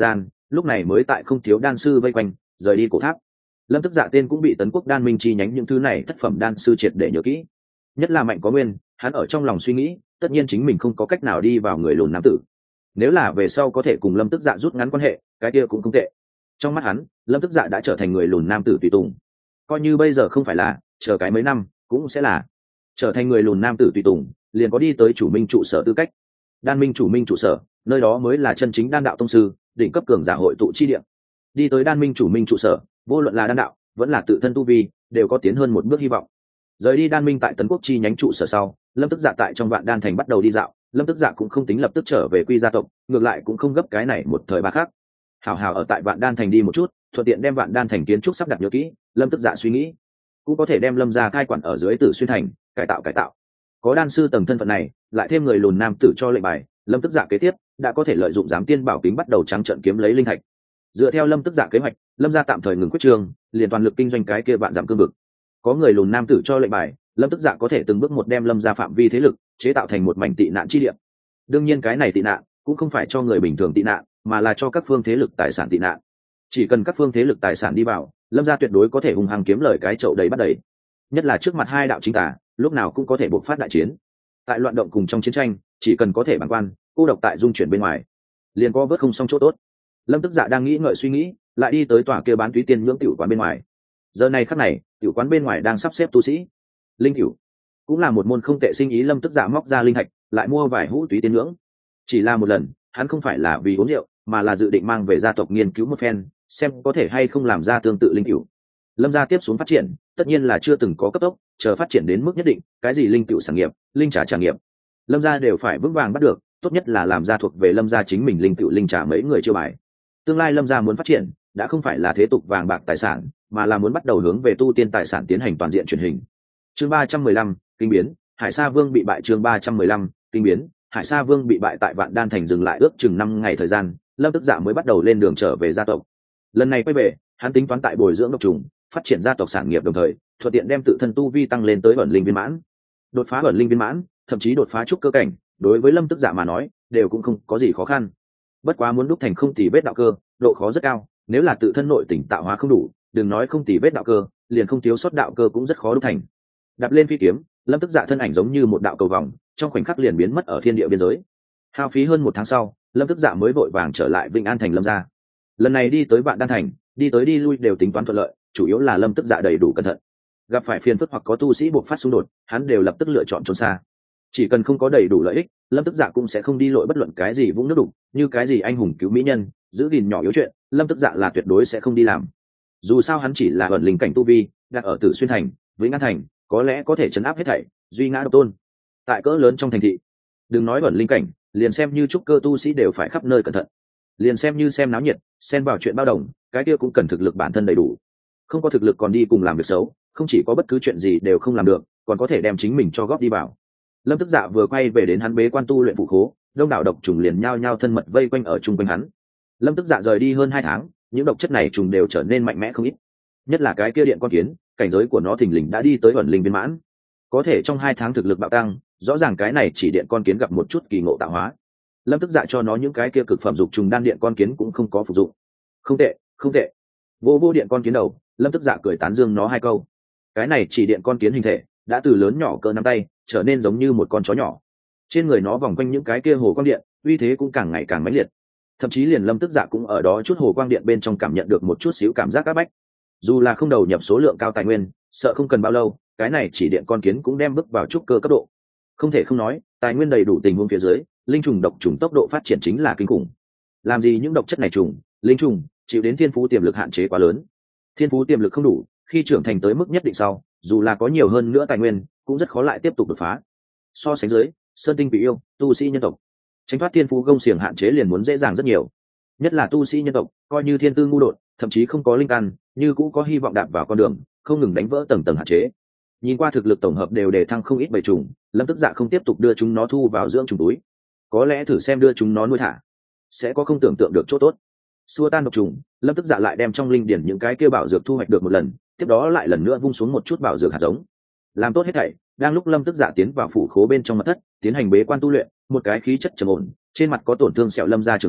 lúc này mới tại không thiếu đan sư vây quanh rời đi cổ tháp. Lâm Tức Dạ tên cũng bị Tấn Quốc Đan Minh chi nhánh những thứ này thất phẩm đan sư triệt để nhớ kỹ. Nhất là Mạnh Có Nguyên, hắn ở trong lòng suy nghĩ, tất nhiên chính mình không có cách nào đi vào người lùn nam tử. Nếu là về sau có thể cùng Lâm Tức Dạ rút ngắn quan hệ, cái kia cũng không tệ. Trong mắt hắn, Lâm Tức Dạ đã trở thành người lùn nam tử tùy tùng. Coi như bây giờ không phải là, chờ cái mấy năm cũng sẽ là. Trở thành người lùn nam tử tùy tùng, liền có đi tới chủ minh trụ sở tư cách. Đan Minh chủ minh trụ sở, nơi đó mới là chân chính đan đạo tông sư, đỉnh cấp cường giả hội tụ chi địa. Đi tới Đan Minh chủ minh trụ sở, vô luận là đan đạo, vẫn là tự thân tu vi, đều có tiến hơn một bước hy vọng. Rời đi Đan Minh tại Tấn Quốc chi nhánh trụ sở sau, Lâm Tức Dạ tại trong Vạn Đan thành bắt đầu đi dạo. Lâm Tức Dạ cũng không tính lập tức trở về quy gia tộc, ngược lại cũng không gấp cái này một thời ba khác. Hảo hảo ở tại Vạn Đan thành đi một chút, thuận tiện đem Vạn Đan thành kiến trúc sắp đặt nhớ kỹ. Lâm Tức Dạ suy nghĩ, cũng có thể đem Lâm gia cai quản ở dưới Tử Xuyên thành, cải tạo cải tạo. Có đan sư tầng thân phận này, lại thêm người lùn nam tử cho lệnh bài, Lâm Tức Dạ kế tiếp đã có thể lợi dụng giám tiên bảo kính bắt đầu trắng trợn kiếm lấy linh thạch. Dựa theo Lâm Tức Dạ kế hoạch, Lâm gia tạm thời ngừng quyết trường, liền toàn lực kinh doanh cái kia vạn giảm cương vực. Có người lùn nam tử cho lệnh bài, Lâm Tức Dạ có thể từng bước một đem Lâm gia phạm vi thế lực chế tạo thành một mảnh tị nạn chi địa. Đương nhiên cái này tị nạn cũng không phải cho người bình thường tị nạn, mà là cho các phương thế lực tài sản tị nạn. Chỉ cần các phương thế lực tài sản đi vào, Lâm gia tuyệt đối có thể hùng hăng kiếm lời cái chậu đầy bắt đầy. Nhất là trước mặt hai đạo chính tà, lúc nào cũng có thể bộc phát đại chiến. Tại loạn động cùng trong chiến tranh, chỉ cần có thể bàng quan, cô độc tại dung chuyển bên ngoài, liền có vớt không xong chỗ tốt. Lâm Tức Dạ đang nghĩ ngợi suy nghĩ, lại đi tới tòa kia bán túy tiên nhưỡng tiểu quán bên ngoài. Giờ này khắc này, tiểu quán bên ngoài đang sắp xếp tu sĩ. Linh tiểu cũng là một môn không tệ sinh ý. Lâm Tức Dạ móc ra linh hạch, lại mua vài hũ túy tiên nhưỡng. Chỉ là một lần, hắn không phải là vì uống rượu, mà là dự định mang về gia tộc nghiên cứu một phen, xem có thể hay không làm ra tương tự linh tiểu. Lâm gia tiếp xuống phát triển, tất nhiên là chưa từng có cấp tốc, chờ phát triển đến mức nhất định, cái gì linh tiểu sản nghiệp, linh trà trà nghiệp, Lâm gia đều phải vững vàng bắt được, tốt nhất là làm ra thuộc về Lâm gia chính mình linh tiểu linh trà mấy người chiêu bài. Tương lai Lâm gia muốn phát triển, đã không phải là thế tục vàng bạc tài sản, mà là muốn bắt đầu hướng về tu tiên tài sản tiến hành toàn diện chuyển hình. Chương ba trăm mười lăm, kinh biến, Hải Sa Vương bị bại. Chương ba trăm mười lăm, kinh biến, Hải Sa Vương bị bại. Tại Vạn Đan thành dừng lại ước chừng năm ngày thời gian, Lâm Tức Dạ mới bắt đầu lên đường trở về gia tộc. Lần này quay về, hắn tính toán tại bồi dưỡng độc trùng, phát triển gia tộc sản nghiệp, đồng thời thuận tiện đem tự thân tu vi tăng lên tới ẩn linh viên mãn. Đột phá ẩn linh viên mãn, thậm chí đột phá trúc cơ cảnh, đối với Lâm Tức Dạ mà nói, đều cũng không có gì khó khăn. Bất quá muốn đúc thành không tỉ vết đạo cơ, độ khó rất cao, nếu là tự thân nội tỉnh tạo hóa không đủ, đừng nói không tỉ vết đạo cơ, liền không thiếu sót đạo cơ cũng rất khó đúc thành. Đạp lên phi kiếm, Lâm Tức Dạ thân ảnh giống như một đạo cầu vòng, trong khoảnh khắc liền biến mất ở thiên địa biên giới. Hao phí hơn một tháng sau, Lâm Tức Dạ mới vội vàng trở lại Vĩnh An thành Lâm gia. Lần này đi tới Vạn Đan thành, đi tới đi lui đều tính toán thuận lợi, chủ yếu là Lâm Tức Dạ đầy đủ cẩn thận. Gặp phải phiền phức hoặc có tu sĩ buộc phát xung đột, hắn đều lập tức lựa chọn trốn xa. Chỉ cần không có đầy đủ lợi ích, Lâm Tức Dạ cũng sẽ không đi lội bất luận cái gì vũng nước đục, như cái gì anh hùng cứu mỹ nhân, giữ gìn nhỏ yếu chuyện, Lâm Tức Dạ là tuyệt đối sẽ không đi làm. Dù sao hắn chỉ là ẩn linh cảnh tu vi, đặt ở Tử Xuyên thành, Vĩnh An thành, có lẽ có thể chấn áp hết thảy, duy ngã độc tôn. Tại cỡ lớn trong thành thị, đừng nói ẩn linh cảnh, liền xem như trúc cơ tu sĩ đều phải khắp nơi cẩn thận. Liền xem như xem náo nhiệt, xen vào chuyện bao đồng, cái kia cũng cần thực lực bản thân đầy đủ. Không có thực lực còn đi cùng làm việc xấu, không chỉ có bất cứ chuyện gì đều không làm được, còn có thể đem chính mình cho góp đi vào. Lâm Tức Dạ vừa quay về đến hắn bế quan tu luyện phụ khố, đông đảo độc trùng liền nhao nhao thân mật vây quanh ở chung quanh hắn. Lâm Tức Dạ rời đi hơn hai tháng, những độc chất này trùng đều trở nên mạnh mẽ không ít. Nhất là cái kia điện con kiến, cảnh giới của nó thình lình đã đi tới ẩn linh viên mãn. Có thể trong hai tháng thực lực bạo tăng, rõ ràng cái này chỉ điện con kiến gặp một chút kỳ ngộ tạo hóa. Lâm Tức Dạ cho nó những cái kia cực phẩm dục trùng đan điện con kiến cũng không có phục dụng. Không tệ, không tệ. Vô vô điện con kiến đầu, Lâm Tức Dạ cười tán dương nó hai câu. Cái này chỉ điện con kiến hình thể đã từ lớn nhỏ cỡ nắm tay trở nên giống như một con chó nhỏ. Trên người nó vòng quanh những cái kia hồ quang điện, uy thế cũng càng ngày càng mãnh liệt. Thậm chí liền Lâm Tức Dạ cũng ở đó chút hồ quang điện bên trong cảm nhận được một chút xíu cảm giác áp bách. Dù là không đầu nhập số lượng cao tài nguyên, sợ không cần bao lâu, cái này chỉ điện con kiến cũng đem bước vào trúc cơ cấp độ. Không thể không nói, tài nguyên đầy đủ tình huống phía dưới, linh trùng độc trùng tốc độ phát triển chính là kinh khủng. Làm gì những độc chất này trùng, linh trùng chịu đến thiên phú tiềm lực hạn chế quá lớn. Thiên phú tiềm lực không đủ, khi trưởng thành tới mức nhất định sau, dù là có nhiều hơn nữa tài nguyên, cũng rất khó lại tiếp tục đột phá. So sánh dưới, sơn tinh bị yêu, tu sĩ nhân tộc, tránh thoát thiên phú gông xiềng hạn chế liền muốn dễ dàng rất nhiều. Nhất là tu sĩ nhân tộc, coi như thiên tư ngu đột, thậm chí không có linh căn, như cũng có hy vọng đạp vào con đường, không ngừng đánh vỡ tầng tầng hạn chế. Nhìn qua thực lực tổng hợp đều đề thăng không ít bầy trùng, Lâm Tức Dạ không tiếp tục đưa chúng nó thu vào dưỡng trùng túi. Có lẽ thử xem đưa chúng nó nuôi thả, sẽ có không tưởng tượng được chỗ tốt. Xua tan độc trùng, Lâm Tức Dạ lại đem trong linh điển những cái kia bảo dược thu hoạch được một lần, tiếp đó lại lần nữa vung xuống một chút bảo dược hạt giống. Làm tốt hết thảy, đang lúc Lâm Tức Dạ tiến vào phủ khố bên trong mật thất, tiến hành bế quan tu luyện, một cái khí chất trầm ổn, trên mặt có tổn thương sẹo Lâm gia trưởng lão,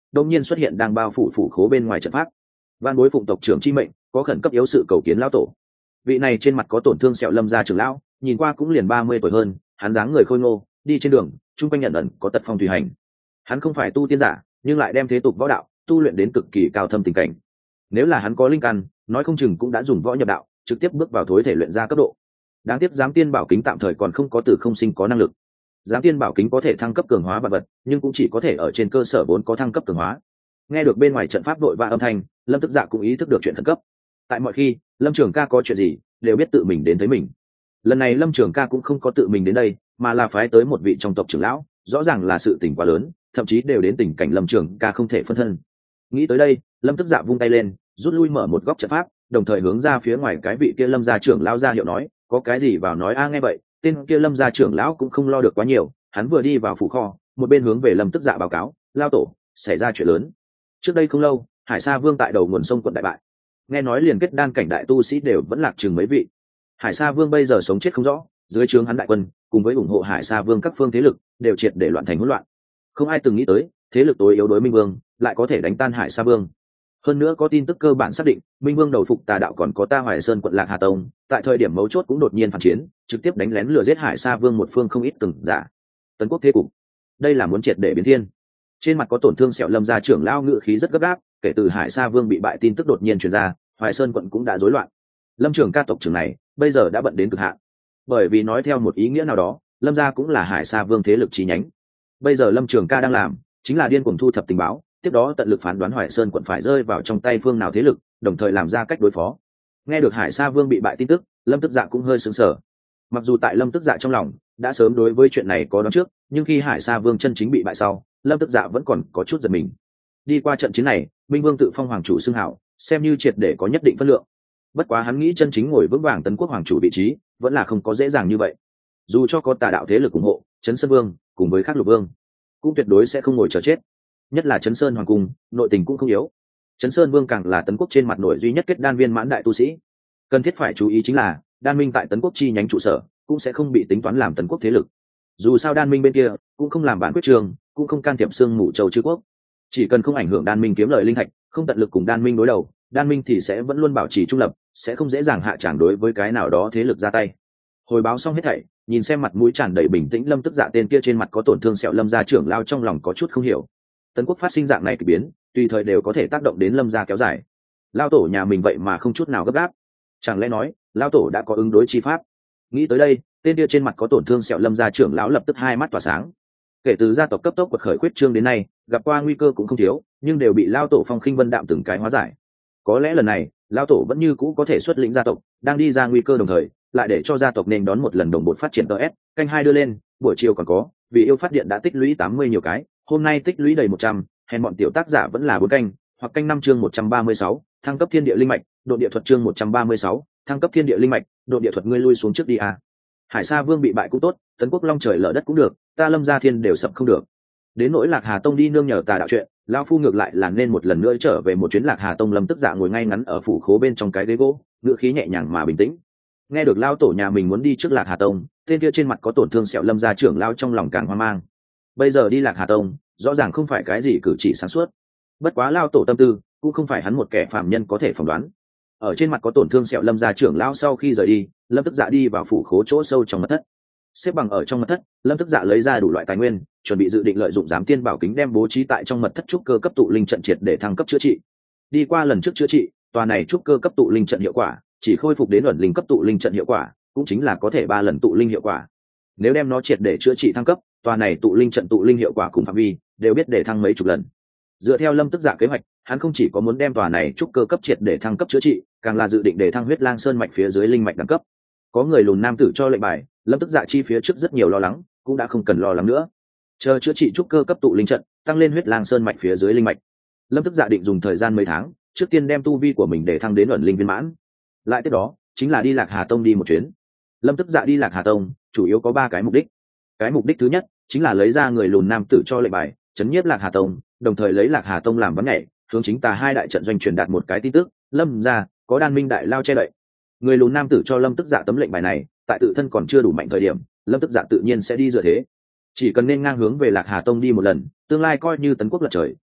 đông nhiên xuất hiện đang bao phủ phủ khố bên ngoài trận pháp. Van bối phụng tộc trưởng chi mệnh, có khẩn cấp yếu sự cầu kiến lão tổ. Vị này trên mặt có tổn thương sẹo lâm gia trưởng lão, nhìn qua cũng liền ba mươi tuổi hơn, hắn dáng người khôi ngô, đi trên đường trung quanh nhận ẩn có tật phong tùy hành. Hắn không phải tu tiên giả, nhưng lại đem thế tục võ đạo tu luyện đến cực kỳ cao thâm tình cảnh. Nếu là hắn có linh căn, nói không chừng cũng đã dùng võ nhập đạo, trực tiếp bước vào thối thể luyện ra cấp độ. Đáng tiếc giám tiên bảo kính tạm thời còn không có từ không sinh có năng lực. Giám tiên bảo kính có thể thăng cấp cường hóa vật vật, nhưng cũng chỉ có thể ở trên cơ sở vốn có thăng cấp cường hóa. Nghe được bên ngoài trận pháp đội và âm thanh, Lâm Tức Dạ cũng ý thức được chuyện khẩn cấp. Tại mọi khi, Lâm Trường Ca có chuyện gì, đều biết tự mình đến thấy mình. Lần này Lâm Trường Ca cũng không có tự mình đến đây, mà là phái tới một vị trong tộc trưởng lão, rõ ràng là sự tình quá lớn, thậm chí đều đến tình cảnh Lâm Trường Ca không thể phân thân. Nghĩ tới đây, Lâm Tức Dạ vung tay lên, rút lui mở một góc trận pháp, đồng thời hướng ra phía ngoài cái vị kia Lâm gia trưởng lão ra hiệu nói, có cái gì vào nói a. Nghe vậy, tên kia Lâm gia trưởng lão cũng không lo được quá nhiều, hắn vừa đi vào phủ kho, một bên hướng về Lâm Tức Dạ báo cáo, lao tổ, xảy ra chuyện lớn. Trước đây không lâu, Hải Sa Vương tại đầu nguồn sông quận đại bại, nghe nói liền kết đan cảnh đại tu sĩ đều vẫn lạc chừng mấy vị. Hải Sa Vương bây giờ sống chết không rõ, dưới trướng hắn đại quân cùng với ủng hộ Hải Sa Vương các phương thế lực đều triệt để loạn thành hỗn loạn. Không ai từng nghĩ tới, thế lực tối yếu đối Minh Vương lại có thể đánh tan Hải Sa Vương. Hơn nữa có tin tức cơ bản xác định, Minh Vương đầu phục tà đạo còn có Ta Hoài Sơn quận Lạc Hà Tông, tại thời điểm mấu chốt cũng đột nhiên phản chiến, trực tiếp đánh lén lừa giết Hải Sa Vương một phương không ít từng giả. Tấn quốc thế cục, đây là muốn triệt để biến thiên. Trên mặt có tổn thương sẹo Lâm gia trưởng lão ngự khí rất gấp gáp, kể từ Hải Sa Vương bị bại tin tức đột nhiên truyền ra, Hoài Sơn quận cũng đã rối loạn. Lâm trưởng ca tộc trưởng này bây giờ đã bận đến cực hạn, bởi vì nói theo một ý nghĩa nào đó, Lâm gia cũng là Hải Sa Vương thế lực chi nhánh. Bây giờ Lâm trưởng ca đang làm chính là điên cuồng thu thập tình báo, tiếp đó tận lực phán đoán Hoài Sơn quận phải rơi vào trong tay phương nào thế lực, đồng thời làm ra cách đối phó. Nghe được Hải Sa Vương bị bại tin tức, Lâm Tức Dạ cũng hơi sững sờ. Mặc dù tại Lâm Tức Dạ trong lòng đã sớm đối với chuyện này có đoán trước, nhưng khi Hải Sa Vương chân chính bị bại sau, Lâm Tức Dạ vẫn còn có chút giật mình. Đi qua trận chiến này, Minh Vương tự phong hoàng chủ xưng hảo, xem như triệt để có nhất định phân lượng. Bất quá hắn nghĩ chân chính ngồi vững vàng tấn quốc hoàng chủ vị trí, vẫn là không có dễ dàng như vậy. Dù cho có tà đạo thế lực ủng hộ, Trấn Sơn Vương cùng với Khắc Lục Vương, cũng tuyệt đối sẽ không ngồi chờ chết. Nhất là Trấn Sơn hoàng cung, nội tình cũng không yếu. Trấn Sơn Vương càng là tấn quốc trên mặt nội duy nhất kết đan viên mãn đại tu sĩ. Cần thiết phải chú ý chính là, đan minh tại tấn quốc chi nhánh trụ sở cũng sẽ không bị tính toán làm tấn quốc thế lực. Dù sao đan minh bên kia cũng không làm bản quyết trường, cũng không can thiệp xương mù châu chư quốc. Chỉ cần không ảnh hưởng đan minh kiếm lời linh thạch, không tận lực cùng đan minh đối đầu, đan minh thì sẽ vẫn luôn bảo trì trung lập, sẽ không dễ dàng hạ tràng đối với cái nào đó thế lực ra tay. Hồi báo xong hết thảy, nhìn xem mặt mũi tràn đầy bình tĩnh Lâm Tức Dạ tên kia trên mặt có tổn thương sẹo Lâm gia trưởng lao trong lòng có chút không hiểu. Tấn quốc phát sinh dạng này kỳ biến, tùy thời đều có thể tác động đến Lâm gia kéo dài. Lao tổ nhà mình vậy mà không chút nào gấp gáp, chẳng lẽ nói lao tổ đã có ứng đối chi pháp? Nghĩ tới đây, tên kia trên mặt có tổn thương sẹo Lâm gia trưởng lão lập tức hai mắt tỏa sáng. Kể từ gia tộc cấp tốc quật khởi khuyết trương đến nay, gặp qua nguy cơ cũng không thiếu, nhưng đều bị lao tổ Phong Khinh Vân Đạm từng cái hóa giải. Có lẽ lần này lao tổ vẫn như cũ có thể xuất lĩnh gia tộc đang đi ra nguy cơ, đồng thời lại để cho gia tộc nên đón một lần đồng bộ phát triển tờ s canh hai đưa lên. Buổi chiều còn có vì yêu phát điện đã tích lũy tám mươi nhiều cái, hôm nay tích lũy đầy một trăm, hèn bọn tiểu tác giả vẫn là bốn canh hoặc canh năm chương một trăm ba mươi sáu, thăng cấp thiên địa linh mạch, độ địa thuật chương một trăm ba mươi sáu, thăng cấp thiên địa linh mạch, độ địa thuật. Ngươi lui xuống trước đi a. Hải Sa Vương bị bại cũng tốt, tấn quốc long trời lở đất cũng được, ta Lâm gia thiên đều sập không được. Đến nỗi Lạc Hà Tông đi nương nhờ tà đạo chuyện, lão phu ngược lại là nên một lần nữa trở về một chuyến Lạc Hà Tông. Lâm Tức Dạ ngồi ngay ngắn ở phủ khố bên trong cái ghế gỗ, ngữ khí nhẹ nhàng mà bình tĩnh. Nghe được lão tổ nhà mình muốn đi trước Lạc Hà Tông, tên kia trên mặt có tổn thương sẹo Lâm gia trưởng lão trong lòng càng hoang mang. Bây giờ đi Lạc Hà Tông, rõ ràng không phải cái gì cử chỉ sáng suốt. Bất quá lão tổ tâm tư cũng không phải hắn một kẻ phàm nhân có thể phỏng đoán. Ở trên mặt có tổn thương sẹo Lâm gia trưởng lão sau khi rời đi, Lâm Tức Dạ đi vào phủ khố chỗ sâu trong mật thất. Xếp bằng ở trong mật thất, Lâm Tức Dạ lấy ra đủ loại tài nguyên, chuẩn bị dự định lợi dụng giám tiên bảo kính đem bố trí tại trong mật thất trúc cơ cấp tụ linh trận triệt để thăng cấp chữa trị. Đi qua lần trước chữa trị, tòa này trúc cơ cấp tụ linh trận hiệu quả chỉ khôi phục đến ẩn linh cấp tụ linh trận hiệu quả, cũng chính là có thể ba lần tụ linh hiệu quả. Nếu đem nó triệt để chữa trị thăng cấp, tòa này tụ linh trận tụ linh hiệu quả cùng phạm vi đều biết để thăng mấy chục lần. Dựa theo Lâm Tức Dạ kế hoạch, hắn không chỉ có muốn đem tòa này trúc cơ cấp triệt để thăng cấp chữa trị, càng là dự định để thăng huyết lang sơn mạch phía dưới linh mạch đẳng cấp. Có người lùn nam tử cho lệnh bài, Lâm Tức Dạ chi phía trước rất nhiều lo lắng, cũng đã không cần lo lắng nữa. Chờ chữa trị trúc cơ cấp tụ linh trận, tăng lên huyết lang sơn mạch phía dưới linh mạch. Lâm Tức Dạ định dùng thời gian mấy tháng, trước tiên đem tu vi của mình để thăng đến ẩn linh viên mãn. Lại tiếp đó, chính là đi Lạc Hà Tông đi một chuyến. Lâm Tức Dạ đi Lạc Hà Tông, chủ yếu có ba cái mục đích. Cái mục đích thứ nhất, chính là lấy ra người lùn nam tử cho lệnh bài, chấn nhiếp Lạc Hà Tông, đồng thời lấy Lạc Hà Tông làm ván nhảy, hướng chính tà hai đại trận doanh truyền đạt một cái tin tức, Lâm gia có đan minh đại lao che đậy. Người lùn nam tử cho Lâm Tức Dạ tấm lệnh bài này, tại tự thân còn chưa đủ mạnh thời điểm, Lâm Tức Dạ tự nhiên sẽ đi dựa thế. Chỉ cần nên ngang hướng về Lạc Hà Tông đi một lần, tương lai coi như tấn quốc lật trời,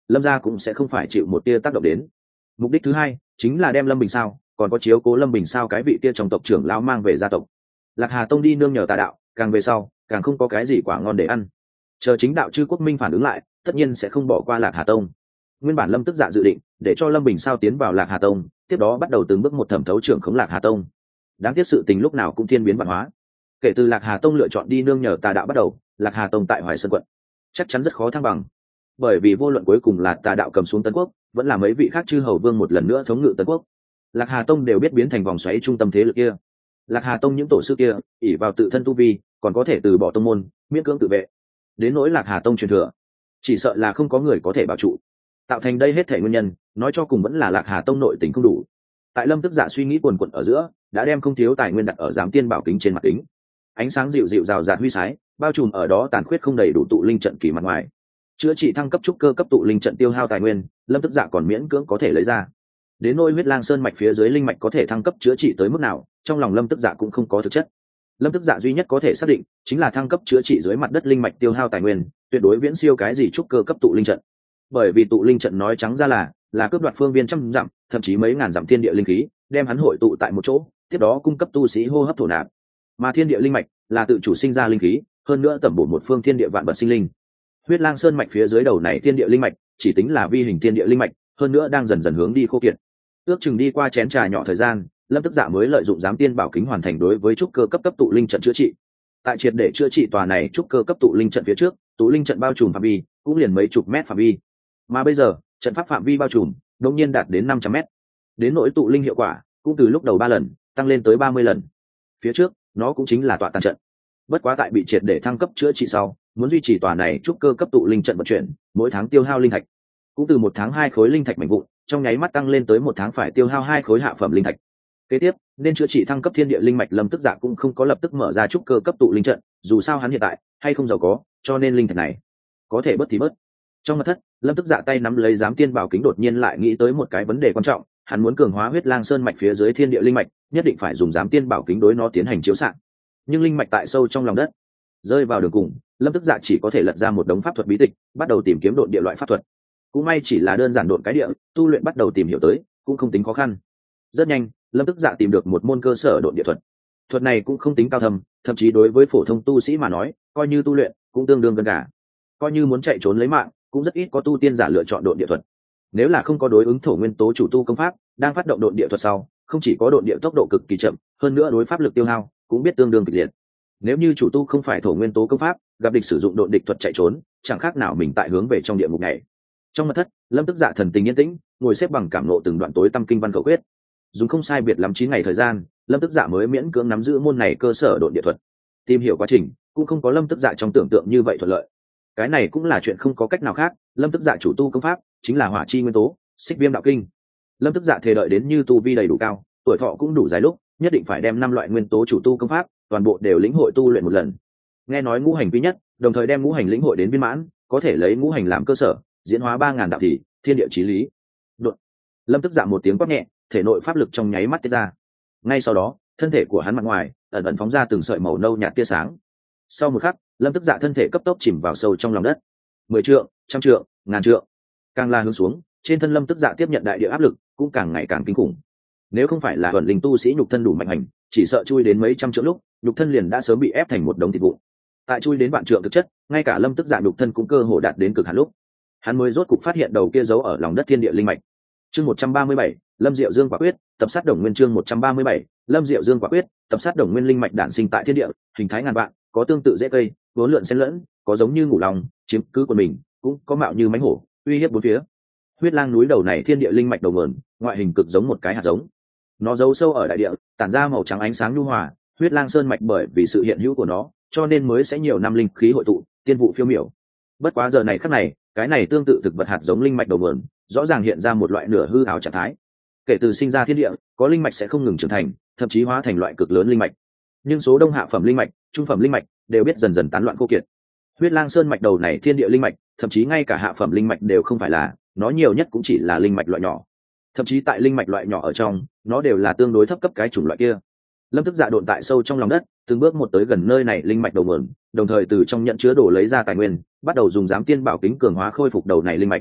lâm gia cũng sẽ không phải chịu một tia tác động đến. Mục đích thứ hai chính là đem Lâm Bình Sao còn có chiếu cố Lâm Bình Sao cái vị kia trong tộc trưởng lão mang về gia tộc. Lạc Hà Tông đi nương nhờ tà đạo, càng về sau càng không có cái gì quả ngon để ăn. Chờ chính đạo chư quốc minh phản ứng lại, tất nhiên sẽ không bỏ qua Lạc Hà Tông. Nguyên bản Lâm Tức Dạ dự định để cho Lâm Bình Sao tiến vào Lạc Hà Tông, tiếp đó bắt đầu từng bước một thẩm thấu trưởng khống Lạc Hà Tông. Đáng tiếc sự tình lúc nào cũng thiên biến vạn hóa. Kể từ Lạc Hà Tông lựa chọn đi nương nhờ tà đạo bắt đầu, Lạc Hà Tông tại Hoài Sơn quận chắc chắn rất khó thăng bằng, bởi vì vô luận cuối cùng là tà đạo cầm xuống Tân Quốc, vẫn là mấy vị khác chư hầu vương một lần nữa thống ngự Tân Quốc, Lạc Hà Tông đều biết biến thành vòng xoáy trung tâm thế lực kia. Lạc Hà Tông những tổ sư kia ỷ vào tự thân tu vi, còn có thể từ bỏ tông môn, miễn cưỡng tự vệ. Đến nỗi Lạc Hà Tông truyền thừa, chỉ sợ là không có người có thể bảo trụ. Tạo thành đây hết thể nguyên nhân, nói cho cùng vẫn là Lạc Hà Tông nội tình không đủ. Tại Lâm Tức Dạ suy nghĩ quần quật ở giữa, đã đem không thiếu tài nguyên đặt ở giám tiên bảo kính trên mặt kính. Ánh sáng dịu dịu rào rạt huy sái, bao trùm ở đó tàn khuyết không đầy đủ tụ linh trận kỳ mặt ngoài. Chữa trị thăng cấp trúc cơ cấp tụ linh trận tiêu hao tài nguyên, Lâm Tức Dạ còn miễn cưỡng có thể lấy ra. Đến nôi huyết lang sơn mạch phía dưới linh mạch có thể thăng cấp chữa trị tới mức nào, trong lòng Lâm Tức Dạ cũng không có thực chất. Lâm Tức Dạ duy nhất có thể xác định chính là thăng cấp chữa trị dưới mặt đất linh mạch tiêu hao tài nguyên, tuyệt đối viễn siêu cái gì trúc cơ cấp tụ linh trận. Bởi vì tụ linh trận nói trắng ra là là cướp đoạt phương viên trăm dặm, thậm chí mấy ngàn dặm thiên địa linh khí, đem hắn hội tụ tại một chỗ, tiếp đó cung cấp tu sĩ hô hấp thổ nạp. Mà thiên địa linh mạch là tự chủ sinh ra linh khí, hơn nữa tẩm bổ một phương thiên địa vạn vật sinh linh. Huyết lang sơn mạch phía dưới đầu này thiên địa linh mạch chỉ tính là vi hình thiên địa linh mạch, hơn nữa đang dần dần hướng đi khô kiệt. Ước chừng đi qua chén trà nhỏ thời gian, Lâm Tức Dạ mới lợi dụng giám tiên bảo kính hoàn thành đối với trúc cơ cấp cấp tụ linh trận chữa trị. Tại triệt để chữa trị tòa này trúc cơ cấp tụ linh trận phía trước, tụ linh trận bao trùm phạm vi cũng liền mấy chục mét phạm vi, mà bây giờ trận pháp phạm vi bao trùm đột nhiên đạt đến năm trăm mét. Đến nỗi tụ linh hiệu quả cũng từ lúc đầu ba lần tăng lên tới ba mươi lần. Phía trước nó cũng chính là tọa tàn trận, bất quá tại bị triệt để thăng cấp chữa trị sau, muốn duy trì tòa này trúc cơ cấp tụ linh trận vận chuyển, mỗi tháng tiêu hao linh thạch cũng từ một tháng hai khối linh thạch mảnh vụn, trong nháy mắt tăng lên tới một tháng phải tiêu hao hai khối hạ phẩm linh thạch. Kế tiếp nên chữa trị thăng cấp thiên địa linh mạch, Lâm Tức Dạ cũng không có lập tức mở ra trúc cơ cấp tụ linh trận, dù sao hắn hiện tại hay không giàu có, cho nên linh thạch này có thể bớt thì bớt. Trong mật thất, Lâm Tức Dạ tay nắm lấy giám tiên bảo kính, đột nhiên lại nghĩ tới một cái vấn đề quan trọng, hắn muốn cường hóa huyết lang sơn mạch phía dưới thiên địa linh mạch, nhất định phải dùng giám tiên bảo kính đối nó tiến hành chiếu xạ. Nhưng linh mạch tại sâu trong lòng đất, rơi vào đường cùng, Lâm Tức Dạ chỉ có thể lật ra một đống pháp thuật bí tịch, bắt đầu tìm kiếm độn địa loại pháp thuật. Cũng may chỉ là đơn giản độn cái địa, tu luyện bắt đầu tìm hiểu tới, cũng không tính khó khăn. Rất nhanh, Lâm Tức Dạ tìm được một môn cơ sở độn địa thuật. Thuật này cũng không tính cao thâm, thậm chí đối với phổ thông tu sĩ mà nói, coi như tu luyện cũng tương đương gần cả. Coi như muốn chạy trốn lấy mạng, cũng rất ít có tu tiên giả lựa chọn độn địa thuật. Nếu là không có đối ứng thổ nguyên tố chủ tu công pháp, đang phát động độn địa thuật sau, không chỉ có độn địa tốc độ cực kỳ chậm, hơn nữa đối pháp lực tiêu hao cũng biết tương đương kịch liệt. Nếu như chủ tu không phải thổ nguyên tố công pháp, gặp địch sử dụng độn địch thuật chạy trốn, chẳng khác nào mình tại hướng về trong địa ngục này. Trong mật thất, Lâm Tức Dạ thần tình yên tĩnh, ngồi xếp bằng cảm nộ từng đoạn tối tâm kinh văn khẩu quyết. Dùng không sai biệt lắm chín ngày thời gian, Lâm Tức Dạ mới miễn cưỡng nắm giữ môn này cơ sở độn địa thuật. Tìm hiểu quá trình cũng không có Lâm Tức Dạ trong tưởng tượng như vậy thuận lợi. Cái này cũng là chuyện không có cách nào khác, Lâm Tức Dạ chủ tu công pháp chính là hỏa chi nguyên tố, xích viêm đạo kinh. Lâm Tức Dạ thề đợi đến như tu vi đầy đủ cao, tuổi thọ cũng đủ dài lúc, nhất định phải đem năm loại nguyên tố chủ tu công pháp toàn bộ đều lĩnh hội tu luyện một lần. Nghe nói ngũ hành quý nhất, đồng thời đem ngũ hành lĩnh hội đến viên mãn, có thể lấy ngũ hành làm cơ sở, diễn hóa ba ngàn đạo thì thiên địa chí lý. Đột. Lâm Tức Dạ một tiếng quát nhẹ, thể nội pháp lực trong nháy mắt tiết ra. Ngay sau đó, thân thể của hắn mặt ngoài ẩn ẩn phóng ra từng sợi màu nâu nhạt tia sáng. Sau một khắc, Lâm Tức Dạ thân thể cấp tốc chìm vào sâu trong lòng đất. Mười trượng, trăm trượng, ngàn trượng, càng la hướng xuống, trên thân Lâm Tức Dạ tiếp nhận đại địa áp lực cũng càng ngày càng kinh khủng. Nếu không phải là ẩn linh tu sĩ nhục thân đủ mạnh hành, chỉ sợ chui đến mấy trăm trượng lúc, nhục thân liền đã sớm bị ép thành một đống thịt vụn. Tại chui đến vạn trượng thực chất, ngay cả Lâm Tức Dạ nhục thân cũng cơ hồ đạt đến cực hạn lúc, hắn mới rốt cục phát hiện đầu kia giấu ở lòng đất thiên địa linh mạch. Chương một trăm ba mươi bảy, Lâm Diệu Dương quả quyết, tập sát đồng nguyên. Chương một trăm ba mươi bảy, Lâm Diệu Dương quả quyết, tập sát đồng nguyên. Linh mạch đản sinh tại thiên địa, hình thái ngàn vạn, có tương tự dễ cây, vốn lượn xen lẫn, có giống như ngủ lòng, chiếm cứ của mình, cũng có mạo như mãnh hổ, uy hiếp bốn phía. Huyết lang núi đầu này thiên địa linh mạch đầu nguồn, ngoại hình cực giống một cái hạt giống. Nó giấu sâu ở đại địa, tản ra màu trắng ánh sáng nhu hòa. Huyết lang sơn mạch bởi vì sự hiện hữu của nó, cho nên mới sẽ nhiều năm linh khí hội tụ, tiên vụ phiêu miểu. Bất quá giờ này khắc này, cái này tương tự thực vật hạt giống linh mạch đầu nguồn, rõ ràng hiện ra một loại nửa hư ảo trạng thái. Kể từ sinh ra thiên địa, có linh mạch sẽ không ngừng trưởng thành, thậm chí hóa thành loại cực lớn linh mạch. Nhưng số đông hạ phẩm linh mạch, trung phẩm linh mạch đều biết dần dần tán loạn khô kiệt. Huyết lang sơn mạch đầu này thiên địa linh mạch, thậm chí ngay cả hạ phẩm linh mạch đều không phải là, nó nhiều nhất cũng chỉ là linh mạch loại nhỏ. Thậm chí tại linh mạch loại nhỏ ở trong, nó đều là tương đối thấp cấp cái chủng loại kia. Lâm Tức Dạ độn tại sâu trong lòng đất, từng bước một tới gần nơi này linh mạch đầu nguồn, đồng thời từ trong nhận chứa đồ lấy ra tài nguyên, bắt đầu dùng giám tiên bảo kính cường hóa khôi phục đầu này linh mạch.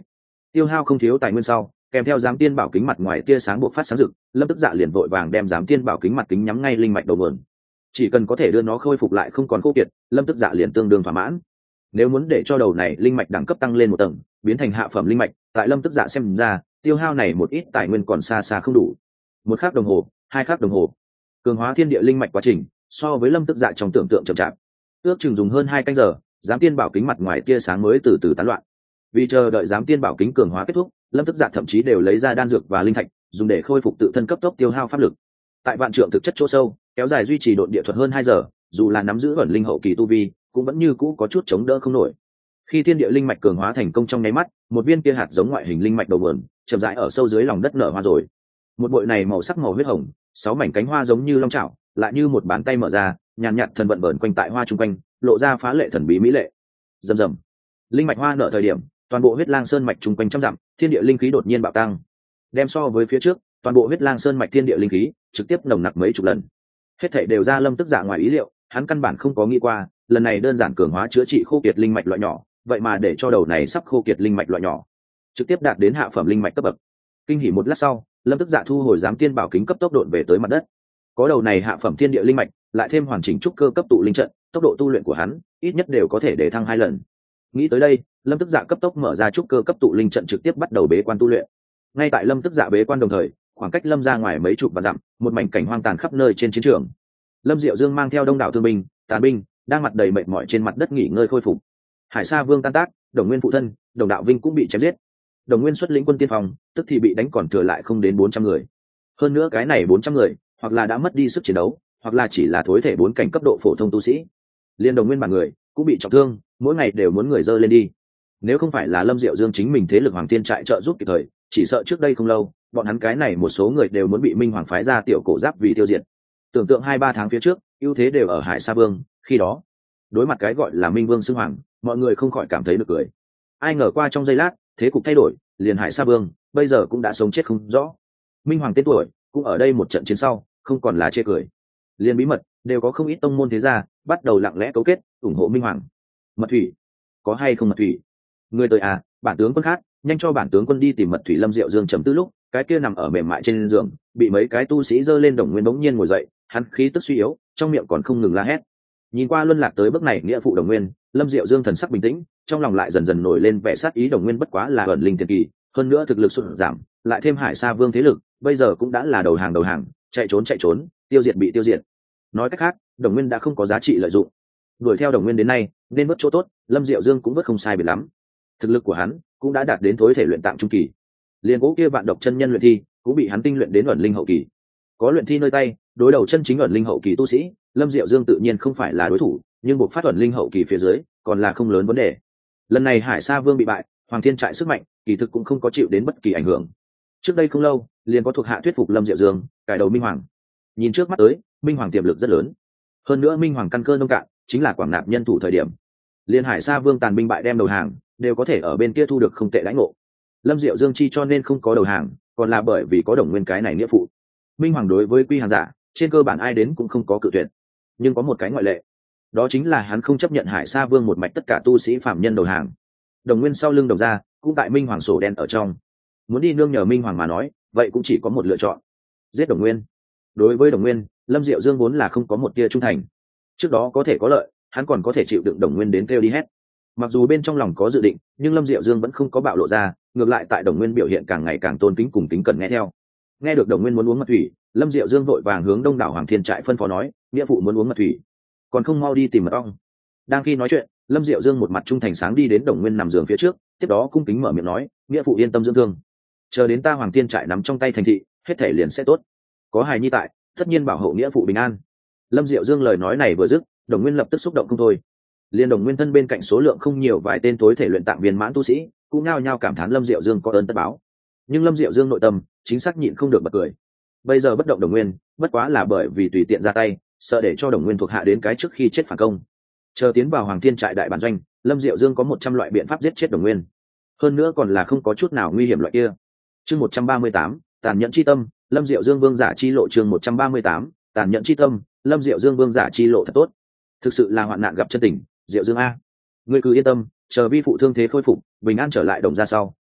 tiêu hao không thiếu tài nguyên sau, kèm theo giám tiên bảo kính mặt ngoài tia sáng bộc phát sáng rực, lâm tức dạ liền vội vàng đem giám tiên bảo kính mặt kính nhắm ngay linh mạch đầu nguồn. Chỉ cần có thể đưa nó khôi phục lại không còn khô kiệt, lâm tức dạ liền tương đương thỏa mãn. Nếu muốn để cho đầu này linh mạch đẳng cấp tăng lên một tầng, biến thành hạ phẩm linh mạch, tại lâm tức dạ xem ra, tiêu hao này một ít tài nguyên còn xa xa không đủ. Một khắc đồng hồ, hai khắc đồng hồ, cường hóa thiên địa linh mạch quá trình so với lâm tức dạ trong tưởng tượng chậm chạp, ước chừng dùng hơn hai canh giờ, giám tiên bảo kính mặt ngoài tia sáng mới từ từ tán loạn. Vì chờ đợi giám tiên bảo kính cường hóa kết thúc, lâm tức dạ thậm chí đều lấy ra đan dược và linh thạch dùng để khôi phục tự thân cấp tốc tiêu hao pháp lực. Tại vạn trượng thực chất chỗ sâu kéo dài duy trì độn địa thuật hơn hai giờ, dù là nắm giữ ẩn linh hậu kỳ tu vi cũng vẫn như cũ có chút chống đỡ không nổi. Khi thiên địa linh mạch cường hóa thành công trong nháy mắt, một viên kia hạt giống ngoại hình linh mạch đầu nguồn chậm rãi ở sâu dưới lòng đất nở hoa rồi. Một bụi này màu sắc màu huyết hồng, sáu mảnh cánh hoa giống như long chảo, lại như một bàn tay mở ra, nhàn nhạt thần vận vờn quanh tại hoa trung quanh, lộ ra phá lệ thần bí mỹ lệ. Rầm rầm, linh mạch hoa nở thời điểm, toàn bộ huyết lang sơn mạch trung quanh trăm dặm, thiên địa linh khí đột nhiên bạo tăng. Đem so với phía trước, toàn bộ huyết lang sơn mạch thiên địa linh khí trực tiếp nồng nặc mấy chục lần. Hết thảy đều ra lâm tức dạ ngoài ý liệu, hắn căn bản không có nghĩ qua, lần này đơn giản cường hóa chữa trị khô kiệt linh mạch loại nhỏ, vậy mà để cho đầu này sắp khô kiệt linh mạch loại nhỏ trực tiếp đạt đến hạ phẩm linh mạch cấp bậc. Kinh hỉ một lát sau, lâm tức dạ thu hồi giám tiên bảo kính cấp tốc độn về tới mặt đất. Có đầu này hạ phẩm thiên địa linh mạch, lại thêm hoàn chỉnh trúc cơ cấp tụ linh trận, tốc độ tu luyện của hắn ít nhất đều có thể để thăng hai lần. Nghĩ tới đây, lâm tức dạ cấp tốc mở ra trúc cơ cấp tụ linh trận, trực tiếp bắt đầu bế quan tu luyện. Ngay tại lâm tức dạ bế quan đồng thời, khoảng cách lâm ra ngoài mấy chục vạn dặm, một mảnh cảnh hoang tàn khắp nơi trên chiến trường. Lâm Diệu Dương mang theo đông đảo thương binh, tàn binh, đang mặt đầy mệt mỏi trên mặt đất nghỉ ngơi khôi phục. Hải Sa Vương tan tác, Đồng Nguyên phụ thân, Đồng Đạo Vinh cũng bị chém giết. Đồng Nguyên xuất lĩnh quân tiên phong, tức thì bị đánh còn thừa lại không đến bốn trăm người. Hơn nữa cái này bốn trăm người, hoặc là đã mất đi sức chiến đấu, hoặc là chỉ là thối thể bốn cảnh cấp độ phổ thông tu sĩ. Liên Đồng Nguyên bản người cũng bị trọng thương, mỗi ngày đều muốn người dơ lên đi. Nếu không phải là Lâm Diệu Dương chính mình thế lực Hoàng Thiên trại trợ giúp kịp thời, chỉ sợ trước đây không lâu, bọn hắn cái này một số người đều muốn bị Minh Hoàng phái ra tiểu cổ giáp vì tiêu diệt. Tưởng tượng hai ba tháng phía trước, ưu thế đều ở Hải Sa Vương, khi đó, đối mặt cái gọi là Minh Vương xưng hoàng, mọi người không khỏi cảm thấy được cười. Ai ngờ qua trong giây lát, thế cục thay đổi, liền Hải Sa Vương bây giờ cũng đã sống chết không rõ. Minh Hoàng tên tuổi cũng ở đây một trận chiến sau, không còn là chê cười. Liên bí mật đều có không ít tông môn thế gia bắt đầu lặng lẽ cấu kết ủng hộ Minh Hoàng. Mật thủy, có hay không mật thủy? Người tới à, bản tướng quân khát, nhanh cho bản tướng quân đi tìm mật thủy. Lâm Diệu Dương trầm tư lúc, cái kia nằm ở mềm mại trên giường, bị mấy cái tu sĩ giơ lên. Đồng Nguyên bỗng nhiên ngồi dậy, hắn khí tức suy yếu, trong miệng còn không ngừng la hét. Nhìn qua luân lạc tới bước này nghĩa phụ Đồng Nguyên, Lâm Diệu Dương thần sắc bình tĩnh, trong lòng lại dần dần nổi lên vẻ sát ý. Đồng Nguyên bất quá là ẩn linh tiền kỳ, hơn nữa thực lực sụt giảm, lại thêm Hải Sa Vương thế lực, bây giờ cũng đã là đầu hàng đầu hàng, chạy trốn chạy trốn, tiêu diệt bị tiêu diệt. Nói cách khác, Đồng Nguyên đã không có giá trị lợi dụng. Đuổi theo Đồng Nguyên đến nay, nên vớt chỗ tốt, Lâm Diệu Dương cũng vớt không sai biệt lắm. Thực lực của hắn cũng đã đạt đến thối thể luyện tạng trung kỳ. Liên cố kia vạn độc chân nhân luyện thi cũng bị hắn tinh luyện đến ẩn linh hậu kỳ. Có luyện thi nơi tay, đối đầu chân chính ẩn linh hậu kỳ tu sĩ, Lâm Diệu Dương tự nhiên không phải là đối thủ, nhưng buộc phát ẩn linh hậu kỳ phía dưới còn là không lớn vấn đề. Lần này Hải Sa Vương bị bại, Hoàng Thiên trại sức mạnh kỳ thực cũng không có chịu đến bất kỳ ảnh hưởng. Trước đây không lâu, liền có thuộc hạ thuyết phục Lâm Diệu Dương cải đầu Minh Hoàng. Nhìn trước mắt tới, Minh Hoàng tiềm lực rất lớn. Hơn nữa Minh Hoàng căn cơ nông cạn, chính là quảng nạp nhân thủ thời điểm. Liên Hải Sa Vương tàn binh bại đem đầu hàng, đều có thể ở bên kia thu được không tệ lãnh ngộ. Lâm Diệu Dương chi cho nên không có đầu hàng, còn là bởi vì có Đồng Nguyên cái này nghĩa phụ. Minh Hoàng đối với quy hàng giả, trên cơ bản ai đến cũng không có cự tuyệt. Nhưng có một cái ngoại lệ, đó chính là hắn không chấp nhận Hải Sa Vương một mạch tất cả tu sĩ phạm nhân đầu hàng. Đồng Nguyên sau lưng Đồng gia cũng tại Minh Hoàng sổ đen ở trong. Muốn đi nương nhờ Minh Hoàng mà nói, vậy cũng chỉ có một lựa chọn: giết Đồng Nguyên. Đối với Đồng Nguyên, Lâm Diệu Dương vốn là không có một tia trung thành. Trước đó có thể có lợi, hắn còn có thể chịu đựng Đồng Nguyên đến kêu đi hết. Mặc dù bên trong lòng có dự định, nhưng Lâm Diệu Dương vẫn không có bạo lộ ra, ngược lại tại Đồng Nguyên biểu hiện càng ngày càng tôn kính cùng kính cẩn nghe theo. Nghe được Đồng Nguyên muốn uống mật thủy, Lâm Diệu Dương vội vàng hướng đông đảo Hoàng Thiên trại phân phó nói: nghĩa phụ muốn uống mật thủy, còn không mau đi tìm mật ong. Đang khi nói chuyện, Lâm Diệu Dương một mặt trung thành sáng đi đến Đồng Nguyên nằm giường phía trước, tiếp đó cung kính mở miệng nói: nghĩa phụ yên tâm dưỡng thương, chờ đến ta Hoàng Thiên trại nắm trong tay thành thị, hết thể liền sẽ tốt. Có hài nhi tại, tất nhiên bảo hộ nghĩa phụ bình an. Lâm Diệu Dương lời nói này vừa dứt, Đồng Nguyên lập tức xúc động không thôi. Liên Đồng Nguyên thân bên cạnh số lượng không nhiều vài tên tối thể luyện tạng viên mãn tu sĩ cũng nhao nhao cảm thán Lâm Diệu Dương có ơn tất báo. Nhưng Lâm Diệu Dương nội tâm chính xác nhịn không được bật cười. Bây giờ bất động Đồng Nguyên, bất quá là bởi vì tùy tiện ra tay, sợ để cho Đồng Nguyên thuộc hạ đến cái trước khi chết phản công. Chờ tiến vào Hoàng Thiên trại đại bản doanh, Lâm Diệu Dương có một trăm loại biện pháp giết chết Đồng Nguyên, hơn nữa còn là không có chút nào nguy hiểm loại kia. Chương một trăm ba mươi tám, tàn nhẫn chi tâm, Lâm Diệu Dương vương giả chi lộ. Chương một trăm ba mươi tám, tàn nhẫn chi tâm, Lâm Diệu Dương vương giả chi lộ. Thật tốt, thực sự là hoạn nạn gặp chân tình. Diệu Dương a, ngươi cứ yên tâm, chờ vi phụ thương thế khôi phục, bình an trở lại Đồng gia sau,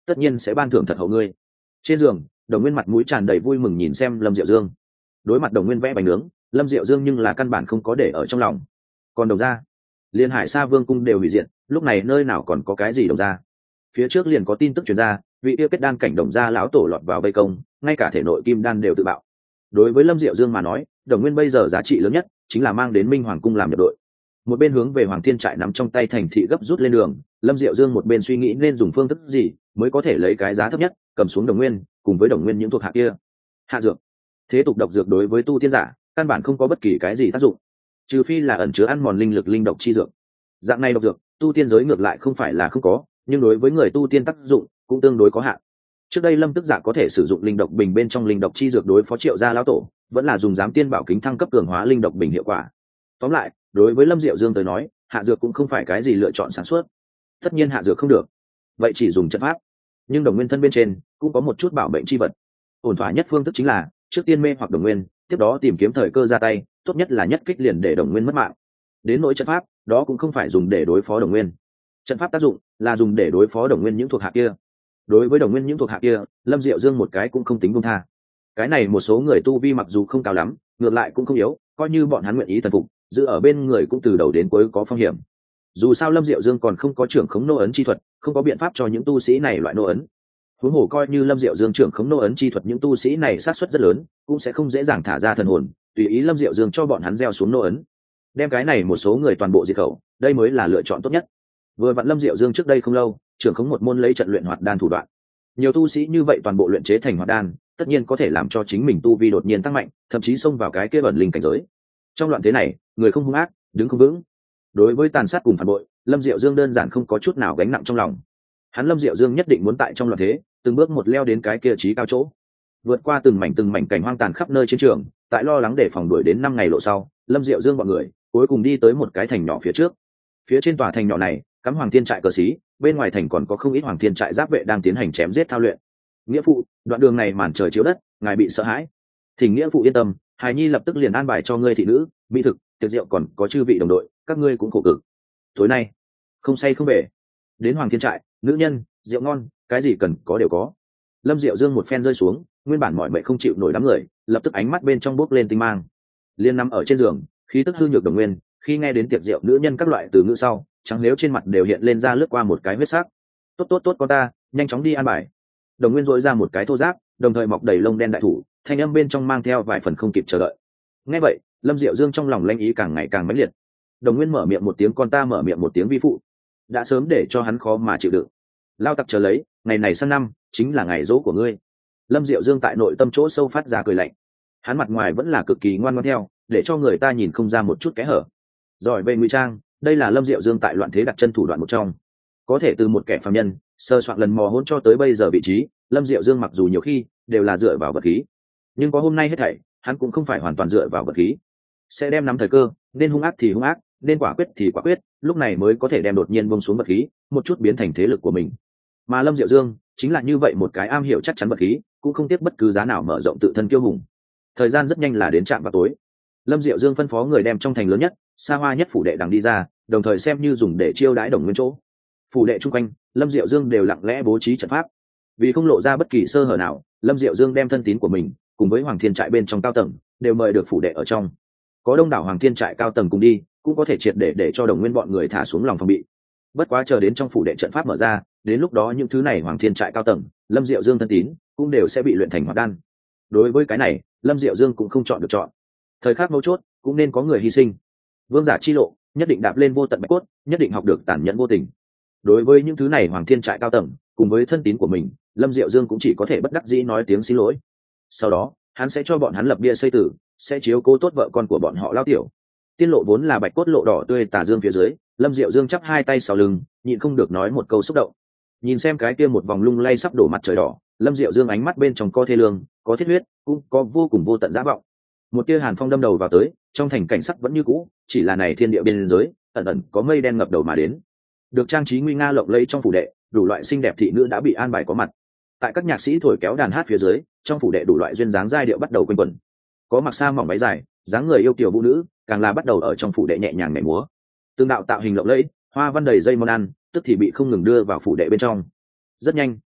tất nhiên sẽ ban thưởng thật hậu ngươi. Trên giường, Đồng Nguyên mặt mũi tràn đầy vui mừng nhìn xem Lâm Diệu Dương. Đối mặt Đồng Nguyên vẽ bánh nướng, Lâm Diệu Dương nhưng là căn bản không có để ở trong lòng. Còn Đồng gia, liên Hải Sa Vương cung đều hủy diệt, lúc này nơi nào còn có cái gì Đồng gia. Phía trước liền có tin tức truyền ra, vị yêu kết đan cảnh Đồng gia lão tổ lọt vào vây công, ngay cả thể nội kim đan đều tự bạo. Đối với Lâm Diệu Dương mà nói, Đồng Nguyên bây giờ giá trị lớn nhất chính là mang đến Minh Hoàng cung làm nhập đội. Một bên hướng về Hoàng Thiên trại nắm trong tay thành thị gấp rút lên đường, Lâm Diệu Dương một bên suy nghĩ nên dùng phương thức gì mới có thể lấy cái giá thấp nhất cầm xuống Đồng Nguyên, cùng với Đồng Nguyên những thuộc hạ kia. Hạ dược, thế tục độc dược đối với tu tiên giả căn bản không có bất kỳ cái gì tác dụng, trừ phi là ẩn chứa ăn mòn linh lực linh độc chi dược. Dạng này độc dược, tu tiên giới ngược lại không phải là không có, nhưng đối với người tu tiên tác dụng cũng tương đối có hạn. Trước đây Lâm Tức Giả có thể sử dụng linh độc bình bên trong linh độc chi dược đối phó Triệu gia lão tổ, vẫn là dùng giám tiên bảo kính thăng cấp cường hóa linh độc bình hiệu quả. Tóm lại, đối với Lâm Diệu Dương tới nói, hạ dược cũng không phải cái gì lựa chọn sản xuất. Tất nhiên hạ dược không được, vậy chỉ dùng trận pháp. Nhưng Đồng Nguyên thân bên trên cũng có một chút bảo mệnh chi vật. Ổn thỏa nhất phương thức chính là trước tiên mê hoặc Đồng Nguyên, tiếp đó tìm kiếm thời cơ ra tay, tốt nhất là nhất kích liền để Đồng Nguyên mất mạng. Đến nỗi trận pháp, đó cũng không phải dùng để đối phó Đồng Nguyên. Trận pháp tác dụng là dùng để đối phó Đồng Nguyên những thuộc hạ kia. Đối với Đồng Nguyên những thuộc hạ kia, Lâm Diệu Dương một cái cũng không tính buông tha. Cái này một số người tu vi mặc dù không cao lắm, ngược lại cũng không yếu, coi như bọn hắn nguyện ý thần phục, giữ ở bên người cũng từ đầu đến cuối có phong hiểm. Dù sao Lâm Diệu Dương còn không có trưởng khống nô ấn chi thuật, không có biện pháp cho những tu sĩ này loại nô ấn. Huống hồ coi như Lâm Diệu Dương trưởng khống nô ấn chi thuật, những tu sĩ này sát suất rất lớn, cũng sẽ không dễ dàng thả ra thần hồn, tùy ý Lâm Diệu Dương cho bọn hắn gieo xuống nô ấn. Đem cái này một số người toàn bộ diệt khẩu, đây mới là lựa chọn tốt nhất. Vừa vặn Lâm Diệu Dương trước đây không lâu, trưởng khống một môn lấy trận luyện hoạt đan thủ đoạn. Nhiều tu sĩ như vậy toàn bộ luyện chế thành hoạt đan, tất nhiên có thể làm cho chính mình tu vi đột nhiên tăng mạnh, thậm chí xông vào cái kia ẩn linh cảnh giới. Trong loạn thế này, người không hung ác, đứng không vững. Đối với tàn sát cùng phản bội, Lâm Diệu Dương đơn giản không có chút nào gánh nặng trong lòng. Hắn Lâm Diệu Dương nhất định muốn tại trong loạn thế, từng bước một leo đến cái kia trí cao chỗ, vượt qua từng mảnh từng mảnh cảnh hoang tàn khắp nơi chiến trường. Tại lo lắng để phòng đuổi đến năm ngày lộ sau, Lâm Diệu Dương bọn người cuối cùng đi tới một cái thành nhỏ phía trước. Phía trên tòa thành nhỏ này cắm Hoàng Thiên trại cờ xí, bên ngoài thành còn có không ít Hoàng Thiên trại giáp vệ đang tiến hành chém giết thao luyện. Nghĩa phụ, đoạn đường này màn trời chiếu đất, ngài bị sợ hãi. Thỉnh nghĩa phụ yên tâm, hài nhi lập tức liền an bài cho ngươi thị nữ, mỹ thực, tiệc rượu, còn có chư vị đồng đội, các ngươi cũng khổ cực. Tối nay không say không về. Đến Hoàng Thiên trại, nữ nhân, rượu ngon, cái gì cần có đều có. Lâm Diệu Dương một phen rơi xuống, nguyên bản mọi mệnh không chịu nổi đám người, lập tức ánh mắt bên trong bốc lên tinh mang. Liên nằm ở trên giường, khí tức hư nhược Đồng Nguyên, khi nghe đến tiệc rượu nữ nhân các loại từ ngữ sau, trắng nếu trên mặt đều hiện lên ra lướt qua một cái huyết sắc. Tốt tốt tốt con ta, nhanh chóng đi an bài. Đồng Nguyên dội ra một cái thô giáp, đồng thời mọc đầy lông đen đại thủ, thanh âm bên trong mang theo vài phần không kịp chờ đợi. Nghe vậy, Lâm Diệu Dương trong lòng lanh ý càng ngày càng mãnh liệt. Đồng Nguyên mở miệng một tiếng con ta, mở miệng một tiếng vi phụ, đã sớm để cho hắn khó mà chịu đựng. Lao tặc chờ lấy, ngày này sang năm chính là ngày dỗ của ngươi. Lâm Diệu Dương tại nội tâm chỗ sâu phát ra cười lạnh. Hắn mặt ngoài vẫn là cực kỳ ngoan ngoãn theo, để cho người ta nhìn không ra một chút kẽ hở. Giỏi về ngụy trang, đây là Lâm Diệu Dương tại loạn thế đặt chân thủ đoạn một trong. Có thể từ một kẻ phàm nhân sơ soạn lần mò hôn cho tới bây giờ vị trí, Lâm Diệu Dương mặc dù nhiều khi đều là dựa vào vật khí, nhưng có hôm nay hết thảy, hắn cũng không phải hoàn toàn dựa vào vật khí. Sẽ đem nắm thời cơ, nên hung ác thì hung ác, nên quả quyết thì quả quyết, lúc này mới có thể đem đột nhiên buông xuống vật khí, một chút biến thành thế lực của mình. Mà Lâm Diệu Dương chính là như vậy một cái am hiểu chắc chắn vật khí, cũng không tiếc bất cứ giá nào mở rộng tự thân kiêu hùng. Thời gian rất nhanh là đến trạm vào tối. Lâm Diệu Dương phân phó người đem trong thành lớn nhất, xa hoa nhất phủ đệ đằng đi ra, đồng thời xem như dùng để chiêu đãi Đồng Nguyên chỗ. Phủ đệ chung quanh, Lâm Diệu Dương đều lặng lẽ bố trí trận pháp. Vì không lộ ra bất kỳ sơ hở nào, Lâm Diệu Dương đem thân tín của mình cùng với Hoàng Thiên trại bên trong cao tầng đều mời được phủ đệ ở trong. Có đông đảo Hoàng Thiên trại cao tầng cùng đi, cũng có thể triệt để để cho Đồng Nguyên bọn người thả xuống lòng phòng bị. Bất quá chờ đến trong phủ đệ trận pháp mở ra, đến lúc đó những thứ này Hoàng Thiên trại cao tầng, Lâm Diệu Dương thân tín cũng đều sẽ bị luyện thành hoạt đan. Đối với cái này, Lâm Diệu Dương cũng không chọn được chọn. Thời khắc mấu chốt, cũng nên có người hy sinh. Vương giả chi lộ, nhất định đạp lên vô tận bạch cốt, nhất định học được tàn nhẫn vô tình. Đối với những thứ này Hoàng Thiên trại cao tầng, cùng với thân tín của mình, Lâm Diệu Dương cũng chỉ có thể bất đắc dĩ nói tiếng xin lỗi. Sau đó, hắn sẽ cho bọn hắn lập bia xây tử, sẽ chiếu cố tốt vợ con của bọn họ lao tiểu. Tiên lộ vốn là bạch cốt lộ đỏ tươi tà dương phía dưới, Lâm Diệu Dương chắp hai tay sau lưng, nhịn không được nói một câu xúc động. Nhìn xem cái kia một vòng lung lay sắp đổ mặt trời đỏ, Lâm Diệu Dương ánh mắt bên trong có thê lương, có thiết huyết, cũng có vô cùng vô tận dã vọng. Một tia hàn phong đâm đầu vào tới, trong thành cảnh sắc vẫn như cũ, chỉ là này thiên địa biên giới, ẩn ẩn có mây đen ngập đầu mà đến. Được trang trí nguy nga lộng lẫy trong phủ đệ, đủ loại xinh đẹp thị nữ đã bị an bài có mặt. Tại các nhạc sĩ thổi kéo đàn hát phía dưới, trong phủ đệ đủ loại duyên dáng giai điệu bắt đầu quanh quẩn. Có mặc sa mỏng váy dài, dáng người yêu kiều vũ nữ, càng là bắt đầu ở trong phủ đệ nhẹ nhàng nhảy múa. Tương đạo tạo hình lộng lẫy, hoa văn đầy dây món ăn, tức thì bị không ngừng đưa vào phủ đệ bên trong. Rất nhanh,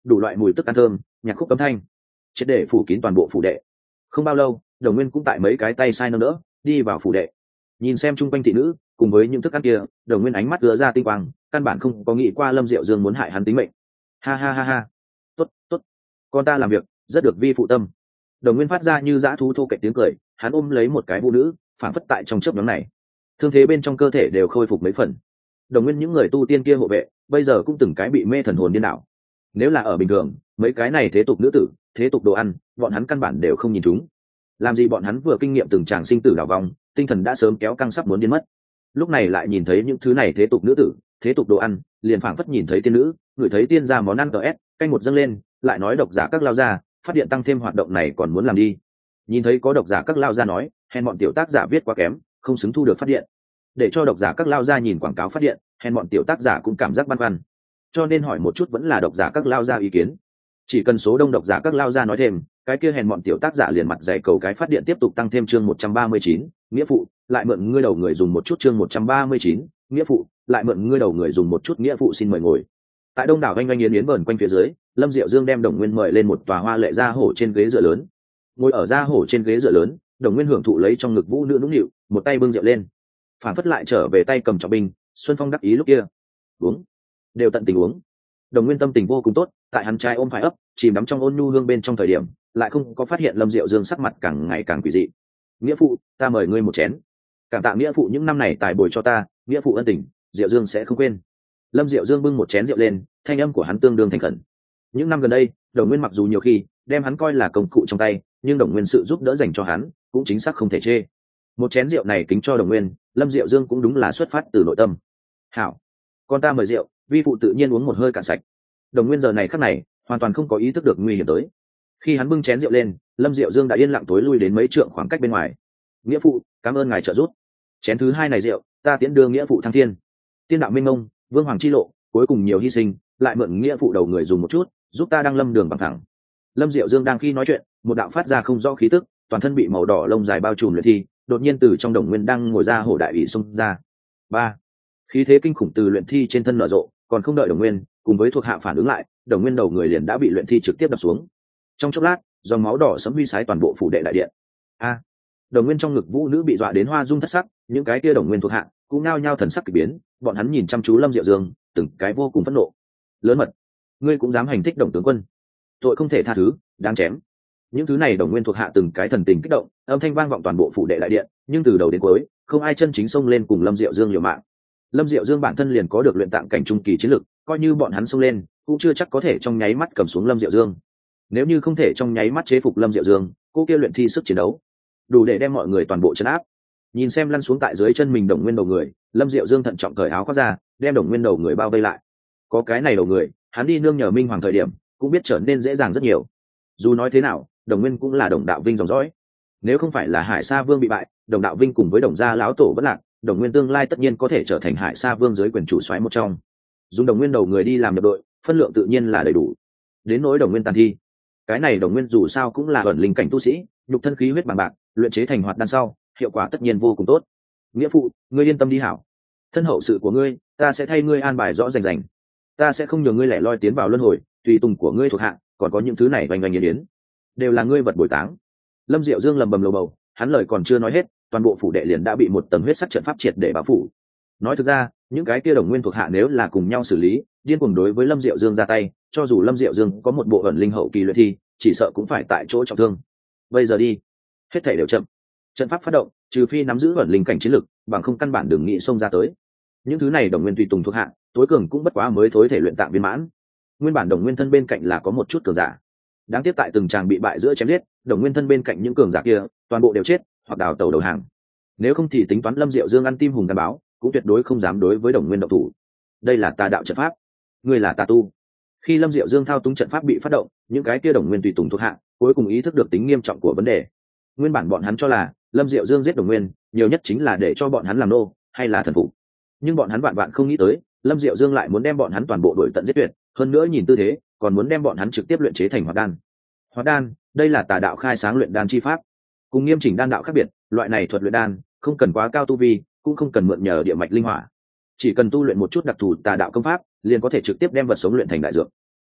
đủ loại mùi tức ăn thơm, nhạc khúc cấm thanh triệt để phủ kín toàn bộ phủ đệ. Không bao lâu, Đồng Nguyên cũng tại mấy cái tay sai nâng đỡ đi vào phủ đệ. Nhìn xem chung quanh thị nữ cùng với những thức ăn kia, Đồng Nguyên ánh mắt đưa ra tinh quang, căn bản không có nghĩ qua Lâm Diệu Dương muốn hại hắn tính mệnh. Ha ha ha ha, tốt tốt, con ta làm việc rất được vi phụ tâm. Đồng Nguyên phát ra như dã thú thô kệch tiếng cười, hắn ôm lấy một cái vũ nữ, phản phất tại trong chớp nhoáng này, thương thế bên trong cơ thể đều khôi phục mấy phần. Đồng Nguyên những người tu tiên kia hộ vệ, bây giờ cũng từng cái bị mê thần hồn điên đảo. Nếu là ở bình thường, mấy cái này thế tục nữ tử, thế tục đồ ăn, bọn hắn căn bản đều không nhìn chúng. Làm gì bọn hắn vừa kinh nghiệm từng tràng sinh tử đảo vong, tinh thần đã sớm kéo căng sắp muốn điên mất. Lúc này lại nhìn thấy những thứ này thế tục nữ tử, thế tục đồ ăn, liền phảng phất nhìn thấy tiên nữ, ngửi thấy tiên gia món ăn cờ ép, canh một dâng lên, lại nói độc giả các lao gia, phát điện tăng thêm hoạt động này còn muốn làm đi. Nhìn thấy có độc giả các lao gia nói, hèn bọn tiểu tác giả viết quá kém, không xứng thu được phát điện. Để cho độc giả các lao gia nhìn quảng cáo phát điện, hèn bọn tiểu tác giả cũng cảm giác băn khoăn. Cho nên hỏi một chút vẫn là độc giả các lao gia ý kiến. Chỉ cần số đông độc giả các lao gia nói thêm, cái kia hèn bọn tiểu tác giả liền mặt dày cầu cái phát điện tiếp tục tăng thêm chương một trăm ba mươi chín, nghĩa phụ, lại mượn ngươi đầu người dùng một chút chương một trăm ba mươi chín, nghĩa phụ, lại mượn ngươi đầu người dùng một chút nghĩa phụ xin mời ngồi. Tại đông đảo oanh oanh yến yến vờn quanh phía dưới, Lâm Diệu Dương đem Đồng Nguyên mời lên một tòa hoa lệ gia hổ trên ghế dựa lớn. Ngồi ở gia hổ trên ghế dựa lớn, Đồng Nguyên hưởng thụ lấy trong ngực vũ nữ nũng nịu, một tay bưng rượu lên, phản phất lại trở về tay cầm trọng binh, Xuân Phong đắc ý lúc kia. Uống, đều tận tình uống. Đồng Nguyên tâm tình vô cùng tốt, tại hắn trai ôm phải ấp, chìm đắm trong ôn nhu hương bên trong thời điểm, lại không có phát hiện Lâm Diệu Dương sắc mặt càng ngày càng quỷ dị. Nghĩa phụ, ta mời ngươi một chén. Cảm tạ nghĩa phụ những năm này tài bồi cho ta, nghĩa phụ ân tình, Diệu Dương sẽ không quên. Lâm Diệu Dương bưng một chén rượu lên, thanh âm của hắn tương đương thành khẩn. Những năm gần đây, Đồng Nguyên mặc dù nhiều khi đem hắn coi là công cụ trong tay, nhưng Đồng Nguyên sự giúp đỡ dành cho hắn cũng chính xác không thể chê. Một chén rượu này kính cho Đồng Nguyên, Lâm Diệu Dương cũng đúng là xuất phát từ nội tâm. Hảo, con ta mời rượu, vi phụ tự nhiên uống một hơi cạn sạch. Đồng Nguyên giờ này khắc này hoàn toàn không có ý thức được nguy hiểm tới. Khi hắn bưng chén rượu lên, Lâm Diệu Dương đã yên lặng tối lui đến mấy trượng khoảng cách bên ngoài. Nghĩa phụ, cảm ơn ngài trợ giúp. Chén thứ hai này rượu, ta tiễn đưa nghĩa phụ thăng thiên. Tiên đạo minh mông, vương hoàng chi lộ, cuối cùng nhiều hy sinh, lại mượn nghĩa phụ đầu người dùng một chút, giúp ta đăng lâm đường bằng thẳng. Lâm Diệu Dương đang khi nói chuyện, một đạo phát ra không rõ khí tức, toàn thân bị màu đỏ lông dài bao trùm luyện thi, đột nhiên từ trong Đồng Nguyên đang ngồi ra hổ đại ủy xông ra. Ba, khí thế kinh khủng từ luyện thi trên thân nở rộ, còn không đợi Đồng Nguyên cùng với thuộc hạ phản ứng lại, Đồng Nguyên đầu người liền đã bị luyện thi trực tiếp đập xuống. Trong chốc lát, dòng máu đỏ sẫm huy sái toàn bộ phủ đệ đại điện. A, Đồng Nguyên trong ngực vũ nữ bị dọa đến hoa dung thất sắc, những cái kia Đồng Nguyên thuộc hạ cũng nao nhao thần sắc kỳ biến, bọn hắn nhìn chăm chú Lâm Diệu Dương, từng cái vô cùng phẫn nộ. Lớn mật, ngươi cũng dám hành thích Đồng tướng quân, tội không thể tha thứ, đáng chém. Những thứ này Đồng Nguyên thuộc hạ từng cái thần tình kích động, âm thanh vang vọng toàn bộ phủ đệ đại điện, nhưng từ đầu đến cuối, không ai chân chính xông lên cùng Lâm Diệu Dương liều mạng. Lâm Diệu Dương bản thân liền có được luyện tạng cảnh trung kỳ chiến lực, coi như bọn hắn xông lên, cũng chưa chắc có thể trong nháy mắt cầm xuống Lâm Diệu Dương. Nếu như không thể trong nháy mắt chế phục Lâm Diệu Dương, cô kia luyện thi sức chiến đấu đủ để đem mọi người toàn bộ trấn áp. Nhìn xem lăn xuống tại dưới chân mình Đồng Nguyên đầu người, Lâm Diệu Dương thận trọng cởi áo khoác ra, đem Đồng Nguyên đầu người bao vây lại. Có cái này đầu người, hắn đi nương nhờ Minh Hoàng thời điểm, cũng biết trở nên dễ dàng rất nhiều. Dù nói thế nào, Đồng Nguyên cũng là Đồng Đạo Vinh dòng dõi. Nếu không phải là Hải Sa Vương bị bại, Đồng Đạo Vinh cùng với Đồng gia lão tổ bất lạc, Đồng Nguyên tương lai tất nhiên có thể trở thành Hải Sa Vương dưới quyền chủ soái một trong. Dùng Đồng Nguyên đầu người đi làm nhập đội, phân lượng tự nhiên là đầy đủ. Đến nỗi Đồng Nguyên tàn thi, cái này Đồng Nguyên dù sao cũng là ẩn linh cảnh tu sĩ, nhục thân khí huyết bằng bạc, luyện chế thành hoạt đan sau, hiệu quả tất nhiên vô cùng tốt. Nghĩa phụ, ngươi yên tâm đi hảo. Thân hậu sự của ngươi, ta sẽ thay ngươi an bài rõ rành rành. Ta sẽ không nhường ngươi lẻ loi tiến vào luân hồi, tùy tùng của ngươi thuộc hạ, còn có những thứ này vành vành yến yến, đều là ngươi vật bồi táng. Lâm Diệu Dương lầm bầm lầu bầu, hắn lời còn chưa nói hết, toàn bộ phủ đệ liền đã bị một tầng huyết sắc trận pháp triệt để bao phủ. Nói thực ra, những cái kia Đồng Nguyên thuộc hạ nếu là cùng nhau xử lý, điên cuồng đối với Lâm Diệu Dương ra tay, cho dù Lâm Diệu Dương có một bộ ẩn linh hậu kỳ luyện thi, chỉ sợ cũng phải tại chỗ trọng thương. Bây giờ đi, hết thảy đều chậm. Trận pháp phát động, trừ phi nắm giữ ẩn linh cảnh chiến lực, bằng không căn bản đừng nghĩ xông ra tới. Những thứ này Đồng Nguyên tùy tùng thuộc hạ, tối cường cũng bất quá mới thối thể luyện tạng viên mãn. Nguyên bản Đồng Nguyên thân bên cạnh là có một chút cường giả. Đáng tiếc tại từng tràng bị bại giữa chém giết, Đồng Nguyên thân bên cạnh những cường giả kia, toàn bộ đều chết, hoặc đào tẩu đầu hàng. Nếu không thì tính toán Lâm Diệu Dương ăn tim hùng gắn báo, cũng tuyệt đối không dám đối với Đồng Nguyên động thủ. Đây là tà đạo trận pháp, ngươi là tà tu. Khi Lâm Diệu Dương thao túng trận pháp bị phát động, những cái kia Đồng Nguyên tùy tùng thuộc hạ, cuối cùng ý thức được tính nghiêm trọng của vấn đề. Nguyên bản bọn hắn cho là Lâm Diệu Dương giết Đồng Nguyên, nhiều nhất chính là để cho bọn hắn làm nô, hay là thần phục. Nhưng bọn hắn vạn vạn không nghĩ tới, Lâm Diệu Dương lại muốn đem bọn hắn toàn bộ đuổi tận giết tuyệt, hơn nữa nhìn tư thế, còn muốn đem bọn hắn trực tiếp luyện chế thành hoạt đan. Hoạt đan, đây là tà đạo khai sáng luyện đan chi pháp. Cùng nghiêm chỉnh đan đạo khác biệt, loại này thuật luyện đan không cần quá cao tu vi, cũng không cần mượn nhờ địa mạch linh hỏa, chỉ cần tu luyện một chút đặc thù tà đạo công pháp, liền có thể trực tiếp đem vật sống luyện thành đại dược.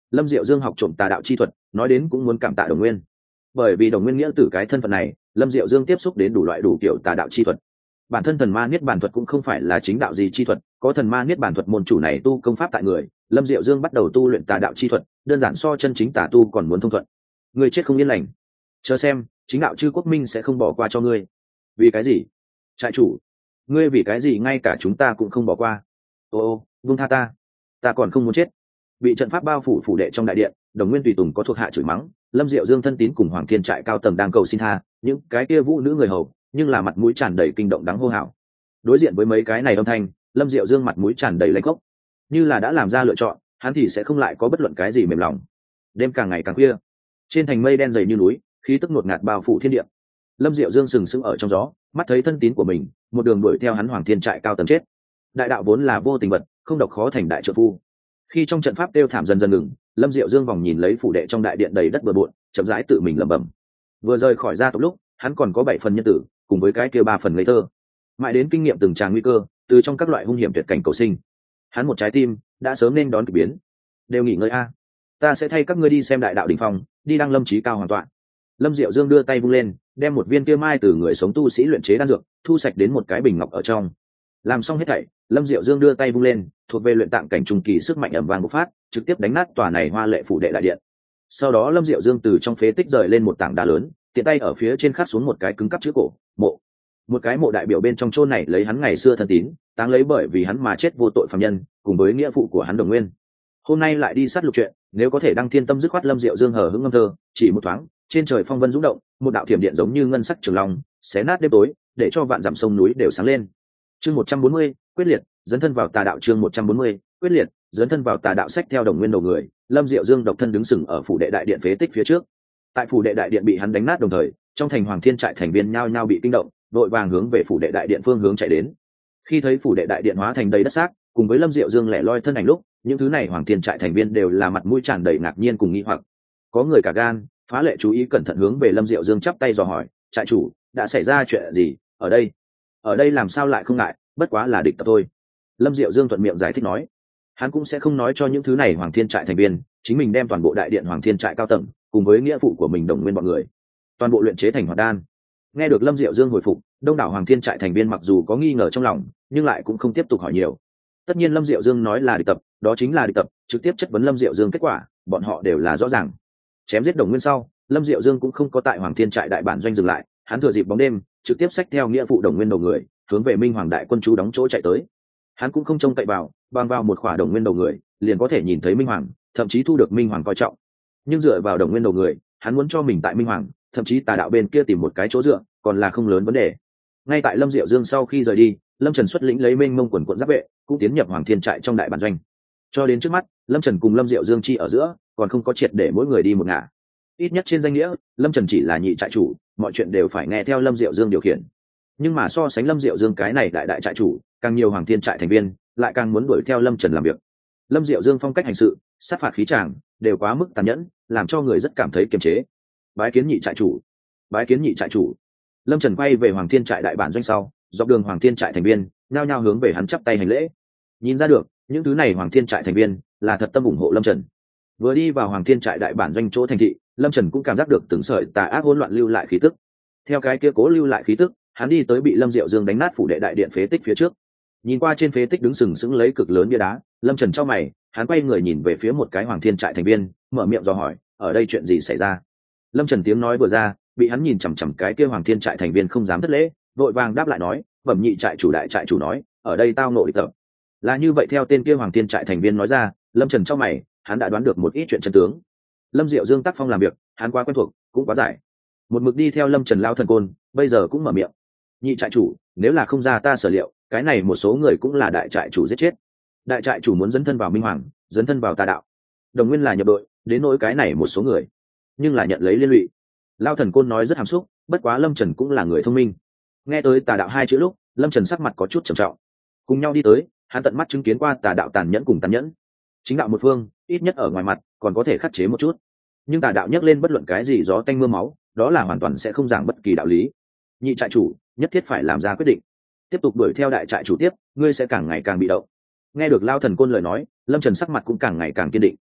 Lâm Diệu Dương học trộm tà đạo chi thuật, nói đến cũng muốn cảm tạ Đồng Nguyên. Bởi vì Đồng Nguyên nghĩa tử cái thân phận này, Lâm Diệu Dương tiếp xúc đến đủ loại đủ kiểu tà đạo chi thuật. Bản thân thần ma niết bàn thuật cũng không phải là chính đạo gì chi thuật, có thần ma niết bàn thuật môn chủ này tu công pháp tại người, Lâm Diệu Dương bắt đầu tu luyện tà đạo chi thuật, đơn giản so chân chính tà tu còn muốn thông thuận. Người chết không yên lành, chờ xem, chính đạo chư quốc minh sẽ không bỏ qua cho ngươi. Vì cái gì? Trại chủ, ngươi vì cái gì ngay cả chúng ta cũng không bỏ qua? Ô ô, buông tha ta, ta còn không muốn chết. Bị trận pháp bao phủ phủ đệ trong đại điện, Đồng Nguyên tùy tùng có thuộc hạ chửi mắng, Lâm Diệu Dương thân tín cùng Hoàng Thiên trại cao tầng đang cầu xin tha, những cái kia vũ nữ người hầu, nhưng là mặt mũi tràn đầy kinh động đáng hô hào. Đối diện với mấy cái này âm thanh, Lâm Diệu Dương mặt mũi tràn đầy lạnh khốc, như là đã làm ra lựa chọn, hắn thì sẽ không lại có bất luận cái gì mềm lòng. Đêm càng ngày càng khuya, trên thành mây đen dày như núi, khí tức ngột ngạt bao phủ thiên địa. Lâm Diệu Dương sừng sững ở trong gió, mắt thấy thân tín của mình một đường đuổi theo hắn Hoàng Thiên trại cao tầng chết. Đại đạo vốn là vô tình vật, không độc khó thành đại trợ phu. Khi trong trận pháp tiêu thảm dần dần ngừng, Lâm Diệu Dương vòng nhìn lấy phủ đệ trong đại điện đầy đất bừa bộn, chậm rãi tự mình lẩm bẩm. Vừa rời khỏi gia tộc lúc, hắn còn có bảy phần nhân tử, cùng với cái kia ba phần ngây thơ. Mãi đến kinh nghiệm từng tràng nguy cơ, từ trong các loại hung hiểm tuyệt cảnh cầu sinh, hắn một trái tim đã sớm nên đón kỳ biến. Đều nghỉ ngơi a, ta sẽ thay các ngươi đi xem đại đạo đỉnh phong, đi đăng lâm chí cao hoàn toàn. Lâm Diệu Dương đưa tay vung lên, đem một viên kia mai từ người sống tu sĩ luyện chế đan dược thu sạch đến một cái bình ngọc ở trong. Làm xong hết thảy, Lâm Diệu Dương đưa tay vung lên, thuộc về luyện tạng cảnh trung kỳ sức mạnh ầm vang bộc phát, trực tiếp đánh nát tòa này hoa lệ phủ đệ đại điện. Sau đó Lâm Diệu Dương từ trong phế tích rời lên một tảng đá lớn, tiện tay ở phía trên khắc xuống một cái cứng cắp chữ cổ mộ. Một cái mộ đại biểu bên trong chôn này lấy hắn ngày xưa thân tín, táng lấy bởi vì hắn mà chết vô tội phàm nhân, cùng với nghĩa phụ của hắn Đồng Nguyên. Hôm nay lại đi sát lục chuyện, nếu có thể đăng thiên tâm dứt khoát. Lâm Diệu Dương hờ hững ngâm thơ, chỉ một thoáng, trên trời phong vân rung động, một đạo thiểm điện giống như ngân sắc trường long, xé nát đêm tối, để cho vạn dặm sông núi đều sáng lên. Chương một trăm bốn mươi, quyết liệt, dấn thân vào tà đạo. Chương một trăm bốn mươi, quyết liệt, dấn thân vào tà đạo. Sách theo Đồng Nguyên đầu người, Lâm Diệu Dương độc thân đứng sừng ở phủ đệ đại điện phế tích phía trước. Tại phủ đệ đại điện bị hắn đánh nát đồng thời, trong thành Hoàng Thiên trại thành viên nhao nhao bị kinh động, đội vàng hướng về phủ đệ đại điện phương hướng chạy đến. Khi thấy phủ đệ đại điện hóa thành đầy đất xác, cùng với Lâm Diệu Dương lẻ loi thân ảnh lúc, những thứ này Hoàng Thiên trại thành viên đều là mặt mũi tràn đầy ngạc nhiên cùng nghi hoặc. Có người cả gan, phá lệ chú ý cẩn thận hướng về Lâm Diệu Dương chắp tay dò hỏi, trại chủ, đã xảy ra chuyện gì ở đây? Ở đây làm sao lại không ngại, bất quá là địch tập thôi. Lâm Diệu Dương thuận miệng giải thích nói, hắn cũng sẽ không nói cho những thứ này Hoàng Thiên trại thành viên, chính mình đem toàn bộ đại điện Hoàng Thiên trại cao tầng cùng với nghĩa phụ của mình Đồng Nguyên bọn người toàn bộ luyện chế thành hoạt đan. Nghe được Lâm Diệu Dương hồi phục, đông đảo Hoàng Thiên trại thành viên mặc dù có nghi ngờ trong lòng, nhưng lại cũng không tiếp tục hỏi nhiều. Tất nhiên Lâm Diệu Dương nói là địch tập, đó chính là địch tập, trực tiếp chất vấn Lâm Diệu Dương kết quả, bọn họ đều là rõ ràng. Chém giết Đồng Nguyên sau, Lâm Diệu Dương cũng không có tại Hoàng Thiên trại đại bản doanh dừng lại, hắn thừa dịp bóng đêm, trực tiếp xách theo nghĩa phụ Đồng Nguyên đầu người, hướng về Minh Hoàng đại quân chú đóng chỗ chạy tới. Hắn cũng không trông cậy vào, bằng vào một khỏa Đồng Nguyên đầu người, liền có thể nhìn thấy Minh Hoàng, thậm chí thu được Minh Hoàng coi trọng. Nhưng dựa vào Đồng Nguyên đầu người, hắn muốn cho mình tại Minh Hoàng, thậm chí tà đạo bên kia tìm một cái chỗ dựa, còn là không lớn vấn đề. Ngay tại Lâm Diệu Dương sau khi rời đi, Lâm Trần xuất lĩnh lấy mênh mông quần quận giáp vệ, cũng tiến nhập Hoàng Thiên trại trong đại bản doanh. Cho đến trước mắt, Lâm Trần cùng Lâm Diệu Dương chi ở giữa, còn không có triệt để mỗi người đi một ngả. Ít nhất trên danh nghĩa, Lâm Trần chỉ là nhị trại chủ, mọi chuyện đều phải nghe theo Lâm Diệu Dương điều khiển. Nhưng mà so sánh Lâm Diệu Dương cái này đại đại trại chủ, càng nhiều Hoàng Thiên trại thành viên lại càng muốn đuổi theo Lâm Trần làm việc. Lâm Diệu Dương phong cách hành sự, sát phạt khí tràng đều quá mức tàn nhẫn, làm cho người rất cảm thấy kiềm chế. Bái kiến nhị trại chủ, bái kiến nhị trại chủ. Lâm Trần quay về Hoàng Thiên trại đại bản doanh sau, dọc đường Hoàng Thiên trại thành viên nhao nhao hướng về hắn chắp tay hành lễ. Nhìn ra được, những thứ này Hoàng Thiên trại thành viên là thật tâm ủng hộ Lâm Trần. Vừa đi vào Hoàng Thiên trại đại bản doanh chỗ thành thị, Lâm Trần cũng cảm giác được từng sợi tà ác hỗn loạn lưu lại khí tức. Theo cái kia cố lưu lại khí tức, hắn đi tới bị Lâm Diệu Dương đánh nát phủ đệ đại điện phế tích phía trước. Nhìn qua trên phế tích đứng sừng sững lấy cực lớn bia đá, Lâm Trần chau mày, hắn quay người nhìn về phía một cái Hoàng Thiên trại thành viên, mở miệng dò hỏi, ở đây chuyện gì xảy ra? Lâm Trần tiếng nói vừa ra, bị hắn nhìn chằm chằm cái kia Hoàng Thiên trại thành viên không dám thất lễ, vội vàng đáp lại nói, bẩm nhị trại chủ đại trại chủ nói, ở đây tao ngộ địch tập. Là như vậy. Theo tên kia Hoàng Thiên trại thành viên nói ra, Lâm Trần chau mày, hắn đã đoán được một ít chuyện chân tướng. Lâm Diệu Dương tác phong làm việc, hắn quá quen thuộc, cũng quá giải. Một mực đi theo Lâm Trần lao thần côn, bây giờ cũng mở miệng, nhị trại chủ, nếu là không ra ta sở liệu, cái này một số người cũng là đại trại chủ giết chết. Đại trại chủ muốn dấn thân vào Minh Hoàng, dấn thân vào tà đạo. Đồng Nguyên là nhập đội, đến nỗi cái này một số người, nhưng là nhận lấy liên lụy. Lao thần côn nói rất hàm xúc, bất quá Lâm Trần cũng là người thông minh. Nghe tới tà đạo hai chữ lúc, Lâm Trần sắc mặt có chút trầm trọng. Cùng nhau đi tới, hắn tận mắt chứng kiến qua tà đạo tàn nhẫn cùng tàn nhẫn. Chính đạo một phương, ít nhất ở ngoài mặt còn có thể khắc chế một chút, nhưng tà đạo nhắc lên bất luận cái gì gió tanh mưa máu, đó là hoàn toàn sẽ không giảng bất kỳ đạo lý. Nhị trại chủ nhất thiết phải làm ra quyết định, tiếp tục đuổi theo đại trại chủ tiếp, ngươi sẽ càng ngày càng bị động. Nghe được Lao thần côn lời nói, Lâm Trần sắc mặt cũng càng ngày càng kiên định.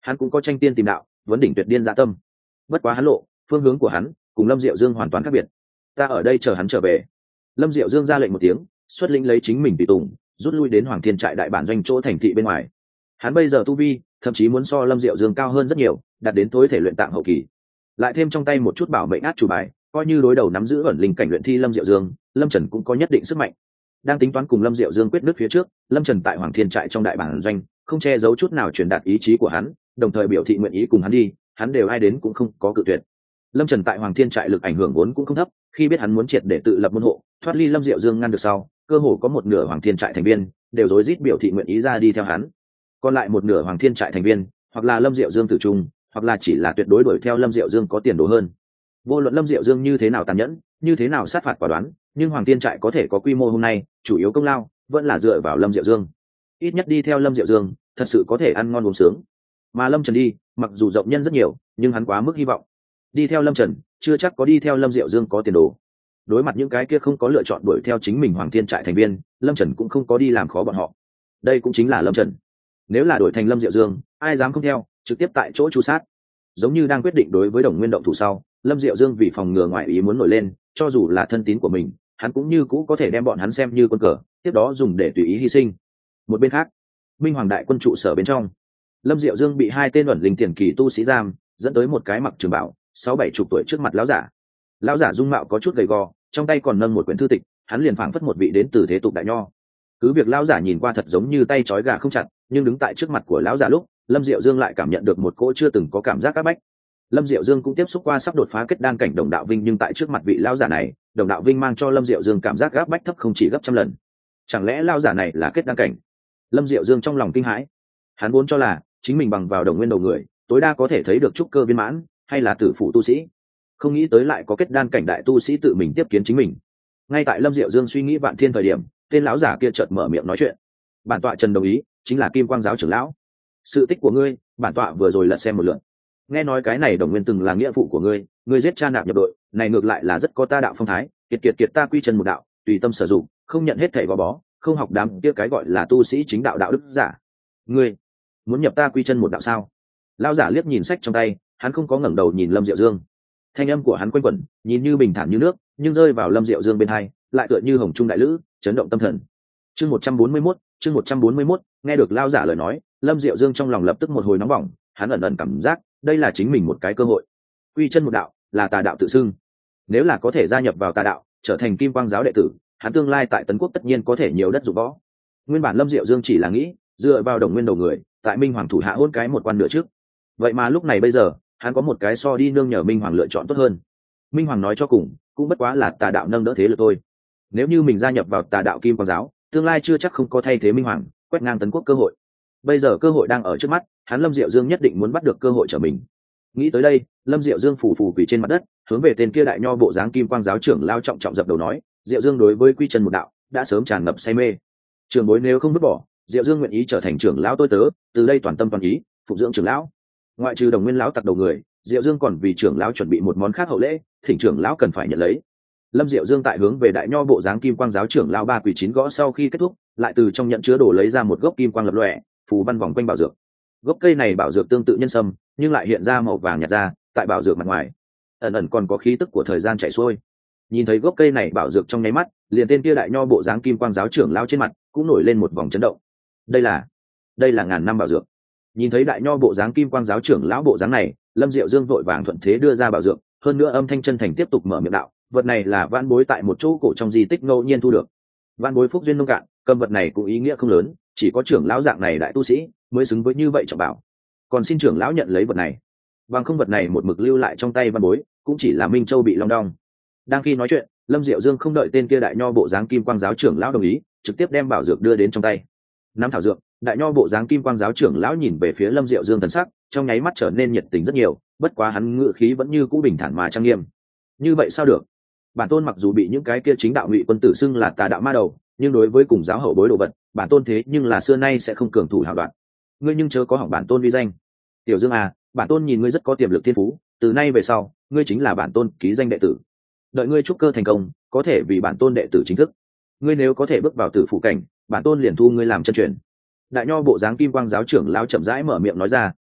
hắn cũng có tranh tiên tìm đạo, vấn đỉnh tuyệt điên dạ tâm. Bất quá hắn lộ, phương hướng của hắn cùng Lâm Diệu Dương hoàn toàn khác biệt. Ta ở đây chờ hắn trở về. Lâm Diệu Dương ra lệnh một tiếng, xuất lĩnh lấy chính mình tùy tùng, rút lui đến Hoàng Thiên trại đại bản doanh chỗ thành thị bên ngoài. Hắn bây giờ tu vi, thậm chí muốn so Lâm Diệu Dương cao hơn rất nhiều, đạt đến tối thể luyện tạng hậu kỳ. Lại thêm trong tay một chút bảo mệnh át chủ bài, coi như đối đầu nắm giữ ẩn linh cảnh luyện thi Lâm Diệu Dương, Lâm Trần cũng có nhất định sức mạnh. Đang tính toán cùng Lâm Diệu Dương quyết nước phía trước, Lâm Trần tại Hoàng Thiên trại trong đại bản doanh, không che giấu chút nào truyền đạt ý chí của hắn, đồng thời biểu thị nguyện ý cùng hắn đi, hắn đều ai đến cũng không có cự tuyệt. Lâm Trần tại Hoàng Thiên trại lực ảnh hưởng vốn cũng không thấp, khi biết hắn muốn triệt để tự lập môn hộ, thoát ly Lâm Diệu Dương ngăn được sau, cơ hồ có một nửa Hoàng Thiên trại thành viên đều rối rít biểu thị nguyện ý ra đi theo hắn. Còn lại một nửa Hoàng Thiên trại thành viên, hoặc là Lâm Diệu Dương tử trung, hoặc là chỉ là tuyệt đối đuổi theo Lâm Diệu Dương có tiền đồ hơn. Vô luận Lâm Diệu Dương như thế nào tàn nhẫn, như thế nào sát phạt quả đoán, nhưng Hoàng Thiên trại có thể có quy mô hôm nay, chủ yếu công lao vẫn là dựa vào Lâm Diệu Dương. Ít nhất đi theo Lâm Diệu Dương, thật sự có thể ăn ngon uống sướng. Mà Lâm Trần đi, mặc dù rộng nhân rất nhiều, nhưng hắn quá mức hy vọng. Đi theo Lâm Trần, chưa chắc có đi theo Lâm Diệu Dương có tiền đồ. Đối mặt những cái kia không có lựa chọn đuổi theo chính mình Hoàng Thiên trại thành viên, Lâm Trần cũng không có đi làm khó bọn họ. Đây cũng chính là Lâm Trần. Nếu là đổi thành Lâm Diệu Dương, ai dám không theo, trực tiếp tại chỗ tru sát. Giống như đang quyết định đối với Đồng Nguyên động thủ sau, Lâm Diệu Dương vì phòng ngừa ngoại ý muốn nổi lên, cho dù là thân tín của mình, hắn cũng như cũ có thể đem bọn hắn xem như quân cờ, tiếp đó dùng để tùy ý hy sinh. Một bên khác, Minh Hoàng đại quân trụ sở bên trong, Lâm Diệu Dương bị hai tên ẩn linh tiền kỳ tu sĩ giam, dẫn tới một cái mặc trường bảo, sáu bảy chục tuổi trước mặt lão giả. Lão giả dung mạo có chút gầy gò, trong tay còn nâng một quyển thư tịch, hắn liền phảng phất một vị đến từ thế tục đại nho. Cứ việc lão giả nhìn qua thật giống như tay trói gà không chặt, nhưng đứng tại trước mặt của lão giả lúc, Lâm Diệu Dương lại cảm nhận được một cỗ chưa từng có cảm giác áp bách. Lâm Diệu Dương cũng tiếp xúc qua sắp đột phá kết đan cảnh Đồng Đạo Vinh, nhưng tại trước mặt vị lão giả này, Đồng Đạo Vinh mang cho Lâm Diệu Dương cảm giác áp bách thấp không chỉ gấp trăm lần. Chẳng lẽ lão giả này là kết đan cảnh? Lâm Diệu Dương trong lòng kinh hãi. Hắn vốn cho là chính mình bằng vào Đồng Nguyên đầu người, tối đa có thể thấy được trúc cơ viên mãn, hay là tử phụ tu sĩ. Không nghĩ tới lại có kết đan cảnh đại tu sĩ tự mình tiếp kiến chính mình. Ngay tại Lâm Diệu Dương suy nghĩ vạn thiên thời điểm, tên lão giả kia chợt mở miệng nói chuyện. Bản tọa Trần đồng ý, chính là Kim Quang giáo trưởng lão. Sự tích của ngươi, bản tọa vừa rồi lật xem một lượt. Nghe nói cái này Đồng Nguyên từng là nghĩa phụ của ngươi, ngươi giết cha nạp nhập đội, này ngược lại là rất có ta đạo phong thái, kiệt kiệt kiệt ta quy chân một đạo, tùy tâm sử dụng, không nhận hết thảy gò bó, không học đám kia cái gọi là tu sĩ chính đạo đạo đức giả. Ngươi muốn nhập ta quy chân một đạo sao? Lão giả liếc nhìn sách trong tay, hắn không có ngẩng đầu nhìn Lâm Diệu Dương. Thanh âm của hắn quanh quẩn, nhìn như bình thản như nước, nhưng rơi vào Lâm Diệu Dương bên hai, lại tựa như hồng trung đại lữ, chấn động tâm thần. Chương một trăm bốn mươi mốt, chương một trăm bốn mươi mốt, nghe được lão giả lời nói, Lâm Diệu Dương trong lòng lập tức một hồi nóng bỏng, hắn ẩn ẩn cảm giác, đây là chính mình một cái cơ hội. Quy chân một đạo, là tà đạo tự xưng. Nếu là có thể gia nhập vào tà đạo, trở thành Kim Quang giáo đệ tử, hắn tương lai tại Tấn Quốc tất nhiên có thể nhiều đất dụng võ. Nguyên bản Lâm Diệu Dương chỉ là nghĩ, dựa vào Đồng Nguyên đầu người, tại Minh Hoàng thủ hạ hôn cái một quan nửa trước. Vậy mà lúc này bây giờ, hắn có một cái so đi nương nhờ Minh Hoàng lựa chọn tốt hơn. Minh Hoàng nói cho cùng, cũng bất quá là tà đạo nâng đỡ thế lực thôi. Nếu như mình gia nhập vào tà đạo Kim Quang giáo, tương lai chưa chắc không có thay thế Minh Hoàng, quét ngang Tấn Quốc cơ hội. Bây giờ cơ hội đang ở trước mắt, hắn Lâm Diệu Dương nhất định muốn bắt được cơ hội trở mình. Nghĩ tới đây, Lâm Diệu Dương phủ phủ quỳ trên mặt đất, hướng về tên kia đại nho bộ dáng Kim Quang giáo trưởng lao trọng trọng dập đầu nói, Diệu Dương đối với quy chân một đạo đã sớm tràn ngập say mê. Trường bối nếu không vứt bỏ, Diệu Dương nguyện ý trở thành trưởng lão tôi tớ, từ đây toàn tâm toàn ý phục dưỡng trưởng lão. Ngoại trừ Đồng Nguyên lão tặc đầu người, Diệu Dương còn vì trưởng lão chuẩn bị một món khác hậu lễ, thỉnh trưởng lão cần phải nhận lấy. Lâm Diệu Dương tại hướng về đại nho bộ dáng Kim Quang giáo trưởng lão ba quỳ chín gõ sau khi kết thúc, lại từ trong nhận chứa đồ lấy ra một gốc kim quang lập lòe, phù văn vòng quanh bảo dược. Gốc cây này bảo dược tương tự nhân sâm, nhưng lại hiện ra màu vàng nhạt ra, tại bảo dược mặt ngoài, ẩn ẩn còn có khí tức của thời gian chảy xuôi. Nhìn thấy gốc cây này bảo dược trong nháy mắt, liền tên kia đại nho bộ dáng Kim Quang giáo trưởng lão trên mặt cũng nổi lên một vòng chấn động. Đây là, đây là ngàn năm bảo dược. Nhìn thấy đại nho bộ dáng Kim Quang giáo trưởng lão bộ dáng này, Lâm Diệu Dương vội vàng thuận thế đưa ra bảo dược, hơn nữa âm thanh chân thành tiếp tục mở miệng đạo, vật này là vãn bối tại một chỗ cổ trong di tích ngẫu nhiên thu được. Vãn bối phúc duyên nông cạn, cầm vật này cũng ý nghĩa không lớn, chỉ có trưởng lão dạng này đại tu sĩ mới xứng với như vậy trọng bảo. Còn xin trưởng lão nhận lấy vật này. Bằng không vật này một mực lưu lại trong tay vãn bối, cũng chỉ là Minh Châu bị long đong. Đang khi nói chuyện, Lâm Diệu Dương không đợi tên kia đại nho bộ dáng Kim Quang giáo trưởng lão đồng ý, trực tiếp đem bảo dược đưa đến trong tay. Nắm thảo dược, đại nho bộ dáng Kim Quang giáo trưởng lão nhìn về phía Lâm Diệu Dương thần sắc, trong nháy mắt trở nên nhiệt tình rất nhiều, bất quá hắn ngự khí vẫn như cũ bình thản mà trang nghiêm. Như vậy sao được? Bản tôn mặc dù bị những cái kia chính đạo ngụy quân tử xưng là tà đạo ma đầu, nhưng đối với cùng giáo hậu bối đồ vật, bản tôn thế nhưng là xưa nay sẽ không cường thủ hào đoạn. Ngươi nhưng chớ có hỏng bản tôn uy danh. Tiểu Dương à, bản tôn nhìn ngươi rất có tiềm lực thiên phú, từ nay về sau, ngươi chính là bản tôn ký danh đệ tử. Đợi ngươi trúc cơ thành công, có thể vì bản tôn đệ tử chính thức. Ngươi nếu có thể bước vào tử phụ cảnh, bản tôn liền thu ngươi làm chân truyền. Đại nho bộ dáng Kim Quang giáo trưởng lão chậm rãi mở miệng nói ra,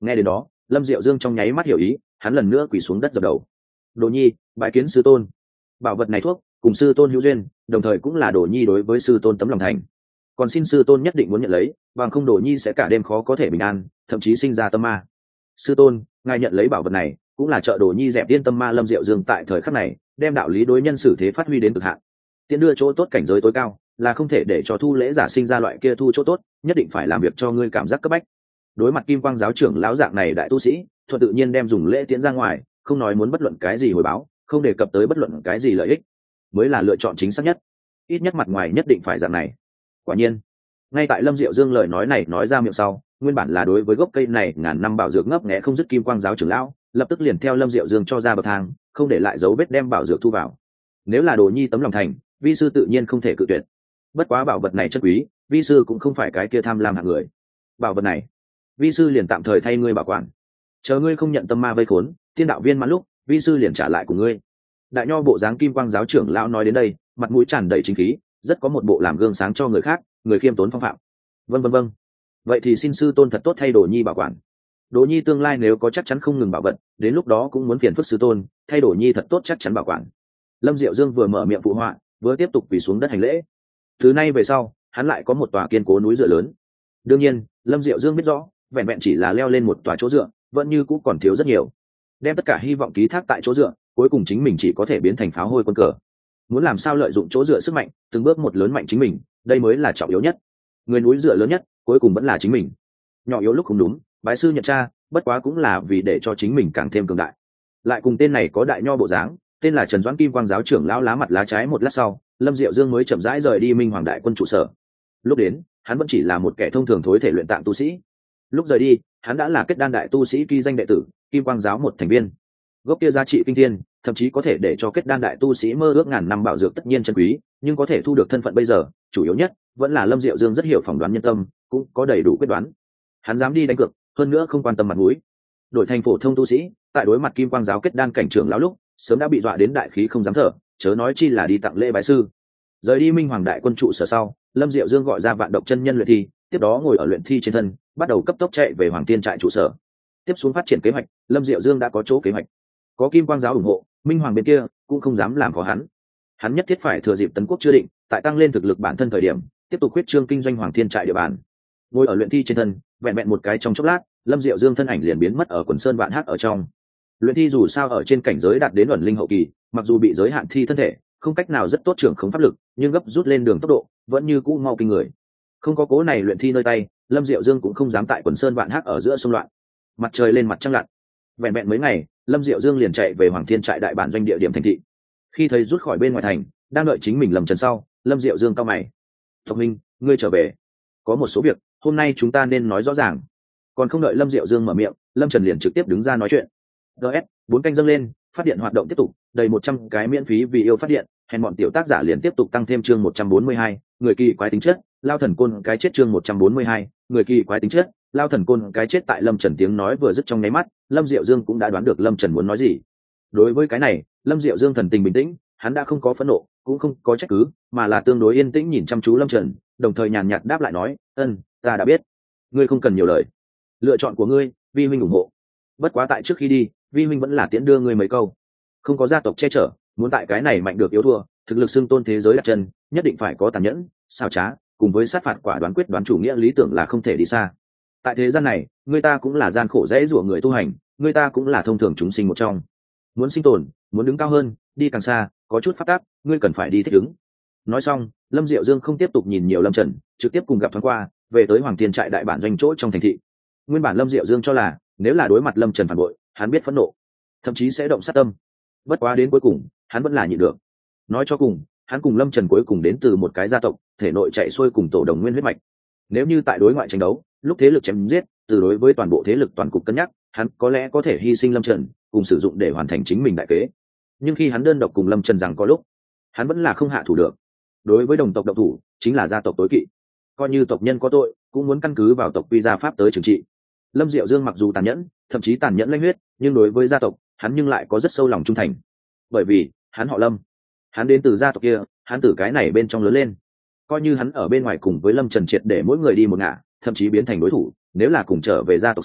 Nghe đến đó, Lâm Diệu Dương trong nháy mắt hiểu ý, hắn lần nữa quỳ xuống đất dập đầu. Đồ nhi bái kiến sư tôn. Bảo vật này thuốc cùng sư tôn hữu duyên, đồng thời cũng là Đồ nhi đối với sư tôn tấm lòng thành, còn xin sư tôn nhất định muốn nhận lấy, bằng không Đồ nhi sẽ cả đêm khó có thể bình an, thậm chí sinh ra tâm ma. Sư tôn, ngài nhận lấy bảo vật này cũng là trợ Đồ nhi dẹp yên tâm ma. Lâm Diệu Dương tại thời khắc này đem đạo lý đối nhân xử thế phát huy đến cực hạn. Tiện đưa chỗ tốt cảnh giới tối cao là không thể để cho thu lễ giả sinh ra loại kia thu chỗ tốt, nhất định phải làm việc cho ngươi cảm giác cấp bách. Đối mặt Kim Quang giáo trưởng lão dạng này đại tu sĩ, thuận tự nhiên đem dùng lễ tiễn ra ngoài, không nói muốn bất luận cái gì hồi báo, không đề cập tới bất luận cái gì lợi ích, mới là lựa chọn chính xác nhất. Ít nhất mặt ngoài nhất định phải dạng này. Quả nhiên, ngay tại Lâm Diệu Dương lời nói này nói ra miệng sau, nguyên bản là đối với gốc cây này ngàn năm bảo dược ngấp nghé không dứt Kim Quang giáo trưởng lão, lập tức liền theo Lâm Diệu Dương cho ra bậc thang, không để lại dấu vết đem bảo dược thu vào. Nếu là Đồ nhi tấm lòng thành, vi sư tự nhiên không thể cự tuyệt. Bất quá bảo vật này chất quý, vi sư cũng không phải cái kia tham lam hạng người. Bảo vật này, vi sư liền tạm thời thay ngươi bảo quản, chờ ngươi không nhận tâm ma vây khốn, tiên đạo viên mãn lúc, vi sư liền trả lại của ngươi. Đại nho bộ dáng Kim Quang giáo trưởng lão nói đến đây, mặt mũi tràn đầy chính khí, rất có một bộ làm gương sáng cho người khác, người khiêm tốn phong phạm. Vâng vâng vâng, vậy thì xin sư tôn thật tốt thay Đồ nhi bảo quản. Đồ nhi tương lai nếu có chắc chắn không ngừng bảo vật, đến lúc đó cũng muốn phiền phức sư tôn, thay Đồ nhi thật tốt chắc chắn bảo quản. Lâm Diệu Dương vừa mở miệng phụ họa, vừa tiếp tục quỳ xuống đất hành lễ. Từ nay về sau, hắn lại có một tòa kiên cố núi dựa lớn. Đương nhiên, Lâm Diệu Dương biết rõ, vẹn vẹn chỉ là leo lên một tòa chỗ dựa, vẫn như cũ còn thiếu rất nhiều. Đem tất cả hy vọng ký thác tại chỗ dựa, cuối cùng chính mình chỉ có thể biến thành pháo hôi quân cờ. Muốn làm sao lợi dụng chỗ dựa sức mạnh, từng bước một lớn mạnh chính mình, đây mới là trọng yếu nhất. Người núi dựa lớn nhất, cuối cùng vẫn là chính mình. Nhỏ yếu lúc không đúng, bái sư nhận cha, bất quá cũng là vì để cho chính mình càng thêm cường đại. Lại cùng tên này có đại nho bộ dáng, tên là Trần Doãn Kim Quang giáo trưởng lão lá mặt lá trái một lát sau, Lâm Diệu Dương mới chậm rãi rời đi Minh Hoàng đại quân trụ sở. Lúc đến, hắn vẫn chỉ là một kẻ thông thường thối thể luyện tạng tu sĩ. Lúc rời đi, hắn đã là kết đan đại tu sĩ kỳ danh đệ tử, Kim Quang giáo một thành viên. Gốc kia giá trị kinh thiên, thậm chí có thể để cho kết đan đại tu sĩ mơ ước ngàn năm bảo dược tất nhiên chân quý, nhưng có thể thu được thân phận bây giờ, chủ yếu nhất vẫn là Lâm Diệu Dương rất hiểu phỏng đoán nhân tâm, cũng có đầy đủ quyết đoán. Hắn dám đi đánh cược, hơn nữa không quan tâm mặt mũi. Đổi thành phổ thông tu sĩ, tại đối mặt Kim Quang giáo kết đan cảnh trưởng lão lúc, sớm đã bị dọa đến đại khí không dám thở, chớ nói chi là đi tặng lễ bái sư. Rời đi Minh Hoàng đại quân trụ sở sau, Lâm Diệu Dương gọi ra vạn độc chân nhân luyện thi, tiếp đó ngồi ở luyện thi trên thân, bắt đầu cấp tốc chạy về Hoàng Thiên trại trụ sở. Tiếp xuống phát triển kế hoạch, Lâm Diệu Dương đã có chỗ kế hoạch. Có Kim Quang giáo ủng hộ, Minh Hoàng bên kia cũng không dám làm khó hắn. Hắn nhất thiết phải thừa dịp tấn quốc chưa định, tại tăng lên thực lực bản thân thời điểm, tiếp tục huyết trương kinh doanh Hoàng Thiên trại địa bàn. Ngồi ở luyện thi trên thân, vẹn vẹn một cái trong chốc lát, Lâm Diệu Dương thân ảnh liền biến mất ở quần sơn vạn hắc ở trong. Luyện thi dù sao ở trên cảnh giới đạt đến ẩn linh hậu kỳ, mặc dù bị giới hạn thi thân thể, không cách nào rất tốt trưởng khống pháp lực, nhưng gấp rút lên đường tốc độ vẫn như cũ mau kinh người. Không có cố này luyện thi nơi tay, Lâm Diệu Dương cũng không dám tại quần sơn vạn hắc ở giữa xung loạn. Mặt trời lên mặt trăng lặn, vẹn vẹn mấy ngày, Lâm Diệu Dương liền chạy về Hoàng Thiên trại đại bản doanh địa điểm thành thị. Khi thấy rút khỏi bên ngoài thành, đang đợi chính mình Lâm Trần sau, Lâm Diệu Dương cau mày. "Tộc minh, ngươi trở về. Có một số việc, hôm nay chúng ta nên nói rõ ràng." Còn không đợi Lâm Diệu Dương mở miệng, Lâm Trần liền trực tiếp đứng ra nói chuyện. gs bốn canh dâng lên, phát điện hoạt động tiếp tục, đầy một trăm cái miễn phí vì yêu phát điện, hèn bọn tiểu tác giả liền tiếp tục tăng thêm chương một trăm bốn mươi hai, người kỳ quái tính chất, lao thần côn cái chết chương một trăm bốn mươi hai, người kỳ quái tính chất, lao thần côn cái chết. Tại Lâm Trần tiếng nói vừa dứt trong nháy mắt, Lâm Diệu Dương cũng đã đoán được Lâm Trần muốn nói gì. Đối với cái này, Lâm Diệu Dương thần tình bình tĩnh, hắn đã không có phẫn nộ, cũng không có trách cứ, mà là tương đối yên tĩnh nhìn chăm chú Lâm Trần, đồng thời nhàn nhạt đáp lại nói, "Ân, ta đã biết. Ngươi không cần nhiều lời. Lựa chọn của ngươi, vi huynh ủng hộ. Bất quá tại trước khi đi, vi huynh vẫn là tiễn đưa ngươi mấy câu. Không có gia tộc che chở, muốn tại cái này mạnh được yếu thua, thực lực xưng tôn thế giới đặt chân, nhất định phải có tàn nhẫn, xảo trá, cùng với sát phạt quả đoán quyết đoán chủ nghĩa lý tưởng là không thể đi xa. Tại thế gian này, người ta cũng là gian khổ dễ dụa người tu hành, người ta cũng là thông thường chúng sinh một trong. Muốn sinh tồn, muốn đứng cao hơn, đi càng xa, có chút phát tác, ngươi cần phải đi thích ứng." Nói xong, Lâm Diệu Dương không tiếp tục nhìn nhiều Lâm Trần, trực tiếp cùng gặp thoáng qua, về tới Hoàng Thiên trại đại bản doanh chỗ trong thành thị. Nguyên bản Lâm Diệu Dương cho là, nếu là đối mặt Lâm Trần phản bội, hắn biết phẫn nộ, thậm chí sẽ động sát tâm. Bất quá đến cuối cùng, hắn vẫn là nhịn được. Nói cho cùng, hắn cùng Lâm Trần cuối cùng đến từ một cái gia tộc, thể nội chạy xuôi cùng tổ đồng nguyên huyết mạch. Nếu như tại đối ngoại tranh đấu, lúc thế lực chém giết, từ đối với toàn bộ thế lực toàn cục cân nhắc, hắn có lẽ có thể hy sinh Lâm Trần, cùng sử dụng để hoàn thành chính mình đại kế. Nhưng khi hắn đơn độc cùng Lâm Trần rằng có lúc, hắn vẫn là không hạ thủ được. Đối với đồng tộc độc thủ, chính là gia tộc tối kỵ. Coi như tộc nhân có tội, cũng muốn căn cứ vào tộc quy gia pháp tới trừng trị. Lâm Diệu Dương mặc dù tàn nhẫn, thậm chí tàn nhẫn lanh huyết, nhưng đối với gia tộc, hắn nhưng lại có rất sâu lòng trung thành. Bởi vì, hắn họ Lâm, hắn đến từ gia tộc kia, hắn từ cái này bên trong lớn lên. Coi như hắn ở bên ngoài cùng với Lâm Trần triệt để mỗi người đi một ngả, thậm chí biến thành đối thủ, nếu là cùng trở về gia tộc sau,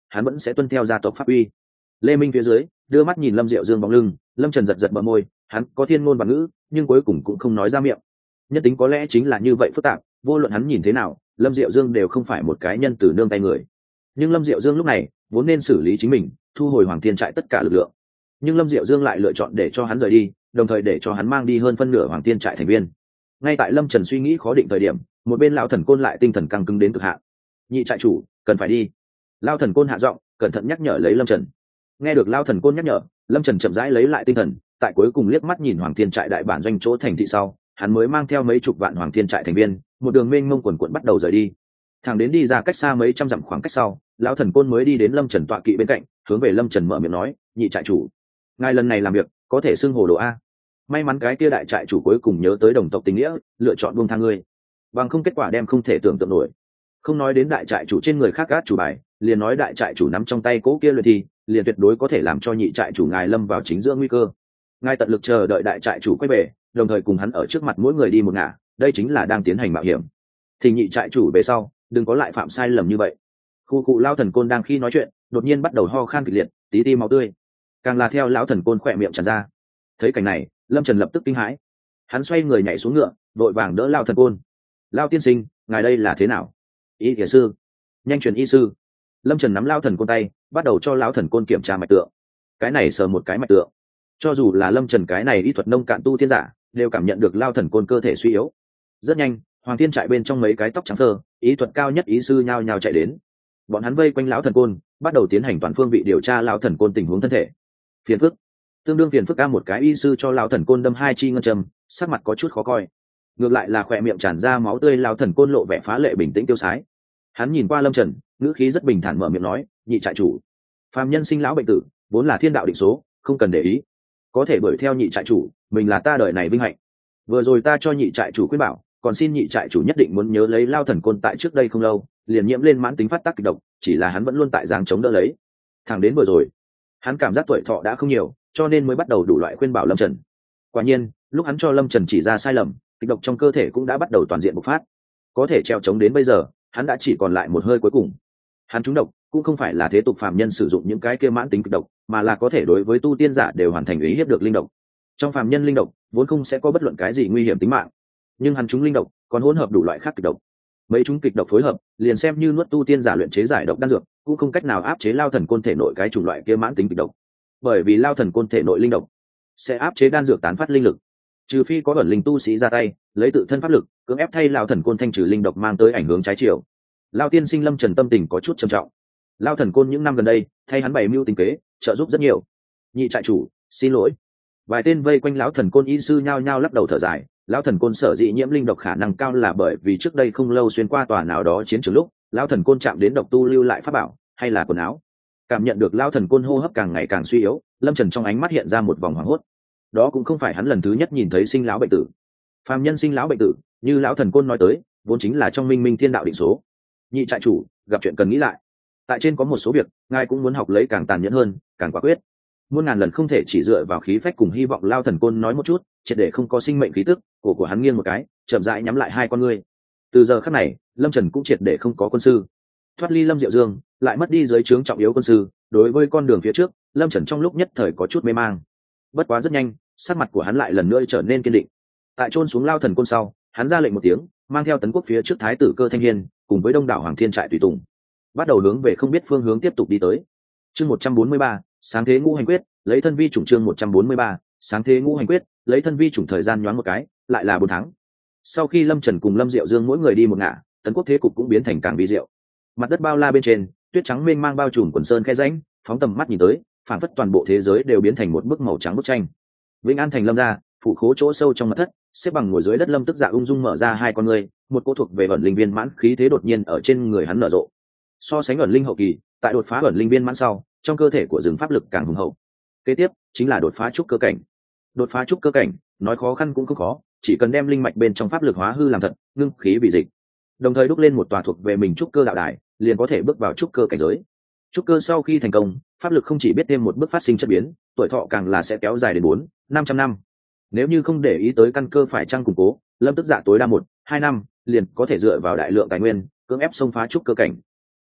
hắn vẫn sẽ tuân theo gia tộc pháp uy. Lê Minh phía dưới đưa mắt nhìn Lâm Diệu Dương bóng lưng, Lâm Trần giật giật bờ môi, hắn có thiên ngôn và ngữ nhưng cuối cùng cũng không nói ra miệng. Nhân tính có lẽ chính là như vậy phức tạp, vô luận hắn nhìn thế nào, Lâm Diệu Dương đều không phải một cái nhân từ nương tay người. Nhưng Lâm Diệu Dương lúc này vốn nên xử lý chính mình, thu hồi Hoàng Thiên trại tất cả lực lượng, nhưng Lâm Diệu Dương lại lựa chọn để cho hắn rời đi, đồng thời để cho hắn mang đi hơn phân nửa Hoàng Thiên trại thành viên. Ngay tại Lâm Trần suy nghĩ khó định thời điểm, một bên lão thần côn lại tinh thần căng cứng đến cực hạn. Nhị trại chủ cần phải đi. Lão thần côn hạ giọng cẩn thận nhắc nhở lấy Lâm Trần. Nghe được Lão thần côn nhắc nhở, Lâm Trần chậm rãi lấy lại tinh thần, tại cuối cùng liếc mắt nhìn Hoàng Thiên trại đại bản doanh chỗ thành thị sau, hắn mới mang theo mấy chục vạn Hoàng Thiên trại thành viên, một đường mênh mông quần quận bắt đầu rời đi. Thẳng đến đi ra cách xa mấy trăm dặm khoảng cách sau, lão thần côn mới đi đến Lâm Trần tọa kỵ bên cạnh, hướng về Lâm Trần mở miệng nói, nhị trại chủ, ngài lần này làm việc có thể xưng hồ đồ a. May mắn cái kia đại trại chủ cuối cùng nhớ tới đồng tộc tình nghĩa, lựa chọn buông tha ngươi, bằng không kết quả đem không thể tưởng tượng nổi. Không nói đến đại trại chủ trên người khác gác chủ bài, liền nói đại trại chủ nắm trong tay cố kia luyện thi, liền tuyệt đối có thể làm cho nhị trại chủ ngài lâm vào chính giữa nguy cơ. Ngài tận lực chờ đợi đại trại chủ quay về, đồng thời cùng hắn ở trước mặt mỗi người đi một ngả, đây chính là đang tiến hành mạo hiểm. Thì nhị trại chủ về sau đừng có lại phạm sai lầm như vậy. Khu cụ lao thần côn đang khi nói chuyện đột nhiên bắt đầu ho khan kịch liệt, tí ti máu tươi càng là theo lão thần côn khỏe miệng tràn ra. Thấy cảnh này, Lâm Trần lập tức kinh hãi, hắn xoay người nhảy xuống ngựa, vội vàng đỡ lao thần côn. Lao tiên sinh, ngài đây là thế nào? Y y sư, nhanh truyền y sư. Lâm Trần nắm lao thần côn tay, bắt đầu cho lão thần côn kiểm tra mạch tượng. Cái này sờ một cái mạch tượng, cho dù là Lâm Trần cái này y thuật nông cạn tu tiên giả đều cảm nhận được lao thần côn cơ thể suy yếu. Rất nhanh, Hoàng Thiên trại bên trong mấy cái tóc trắng thơ ý thuật cao nhất ý sư nhao nhao chạy đến, bọn hắn vây quanh lão thần côn, bắt đầu tiến hành toàn phương vị điều tra lão thần côn tình huống thân thể. Phiền phức, tương đương phiền phức ca một cái y sư cho lão thần côn đâm hai chi ngân châm, sắc mặt có chút khó coi. Ngược lại là khỏe miệng tràn ra máu tươi lão thần côn lộ vẻ phá lệ bình tĩnh tiêu sái. Hắn nhìn qua Lâm Trần, ngữ khí rất bình thản mở miệng nói, nhị trại chủ, phàm nhân sinh lão bệnh tử vốn là thiên đạo định số, không cần để ý, có thể đuổi theo nhị trại chủ, mình là ta đời này vinh hạnh. Vừa rồi ta cho nhị trại chủ khuyên bảo, còn xin nhị trại chủ nhất định muốn nhớ lấy lao thần côn tại trước đây không lâu liền nhiễm lên mãn tính phát tác kịch độc, chỉ là hắn vẫn luôn tại giáng chống đỡ lấy. Thẳng đến vừa rồi, hắn cảm giác tuổi thọ đã không nhiều, cho nên mới bắt đầu đủ loại khuyên bảo Lâm Trần. Quả nhiên, lúc hắn cho Lâm Trần chỉ ra sai lầm, kịch độc trong cơ thể cũng đã bắt đầu toàn diện bộc phát. Có thể treo chống đến bây giờ, hắn đã chỉ còn lại một hơi cuối cùng. Hắn trúng độc cũng không phải là thế tục phàm nhân sử dụng những cái kia mãn tính kịch độc, mà là có thể đối với tu tiên giả đều hoàn thành ý hiếp được linh độc. Trong phàm nhân linh độc vốn không sẽ có bất luận cái gì nguy hiểm tính mạng, nhưng hắn trúng linh độc còn hỗn hợp đủ loại khác kịch độc. Mấy chúng kịch độc phối hợp, liền xem như nuốt tu tiên giả luyện chế giải độc đan dược, cũng không cách nào áp chế lao thần côn thể nội cái chủng loại kia mãn tính kịch độc. Bởi vì lao thần côn thể nội linh độc sẽ áp chế đan dược tán phát linh lực, trừ phi có ẩn linh tu sĩ ra tay, lấy tự thân pháp lực cưỡng ép thay lao thần côn thanh trừ linh độc mang tới ảnh hưởng trái chiều. Lao tiên sinh Lâm Trần tâm tình có chút trầm trọng. Lao thần côn những năm gần đây thay hắn bày mưu tính kế, trợ giúp rất nhiều. Nhị trại chủ, xin lỗi. Vài tên vây quanh lão thần côn y sư nhao nhao lắc đầu thở dài. Lão thần côn sở dĩ nhiễm linh độc khả năng cao là bởi vì trước đây không lâu xuyên qua tòa nào đó chiến trường lúc lão thần côn chạm đến độc tu lưu lại pháp bảo hay là quần áo. Cảm nhận được lão thần côn hô hấp càng ngày càng suy yếu, Lâm Trần trong ánh mắt hiện ra một vòng hoảng hốt. Đó cũng không phải hắn lần thứ nhất nhìn thấy sinh lão bệnh tử. Phàm nhân sinh lão bệnh tử, như lão thần côn nói tới, vốn chính là trong minh minh thiên đạo định số. Nhị trại chủ, gặp chuyện cần nghĩ lại. Tại trên có một số việc, ngài cũng muốn học lấy càng tàn nhẫn hơn, càng quả quyết. Muôn ngàn lần không thể chỉ dựa vào khí phách cùng hy vọng. Lao thần côn nói một chút, triệt để không có sinh mệnh khí tức, cổ của hắn nghiêng một cái, chậm rãi nhắm lại hai con ngươi. Từ giờ khắc này, Lâm Trần cũng triệt để không có quân sư, thoát ly Lâm Diệu Dương, lại mất đi dưới trướng trọng yếu quân sư. Đối với con đường phía trước, Lâm Trần trong lúc nhất thời có chút mê mang. Bất quá rất nhanh, sắc mặt của hắn lại lần nữa trở nên kiên định. Tại chôn xuống Lao thần côn sau, hắn ra lệnh một tiếng, mang theo tấn quốc phía trước thái tử Cơ Thanh Hiên cùng với đông đảo Hoàng Thiên trại tùy tùng, bắt đầu hướng về không biết phương hướng tiếp tục đi tới. Chương một trăm bốn mươi ba, sáng thế ngũ hành quyết, lấy thân vi chủng. Chương một trăm bốn mươi ba, sáng thế ngũ hành quyết, lấy thân vi chủng. Thời gian nhoáng một cái, lại là bốn tháng. Sau khi Lâm Trần cùng Lâm Diệu Dương mỗi người đi một ngả, tấn quốc thế cục cũng biến thành càng vi diệu. Mặt đất bao la bên trên, tuyết trắng mênh mang bao trùm quần sơn khe rãnh, phóng tầm mắt nhìn tới, phảng phất toàn bộ thế giới đều biến thành một bức màu trắng bức tranh. Vĩnh An thành Lâm gia, phủ khố chỗ sâu trong mật thất, xếp bằng ngồi dưới đất Lâm Tức Dạ ung dung mở ra hai con ngươi, một cỗ thuộc về ẩn linh viên mãn khí thế đột nhiên ở trên người hắn nở rộ. So sánh ẩn linh hậu kỳ, tại đột phá ẩn linh viên mãn sau, trong cơ thể của rừng pháp lực càng hùng hậu. Kế tiếp chính là đột phá trúc cơ cảnh. Đột phá trúc cơ cảnh, nói khó khăn cũng không khó, chỉ cần đem linh mạch bên trong pháp lực hóa hư làm thật, ngưng khí bị dịch, đồng thời đúc lên một tòa thuộc về mình trúc cơ đạo đài, liền có thể bước vào trúc cơ cảnh giới. Trúc cơ sau khi thành công, pháp lực không chỉ biết thêm một bước phát sinh chất biến, tuổi thọ càng là sẽ kéo dài đến bốn, năm trăm năm. Nếu như không để ý tới căn cơ phải chăng củng cố, Lâm Tức Dạ tối đa một, hai năm, liền có thể dựa vào đại lượng tài nguyên, cưỡng ép xông phá trúc cơ cảnh.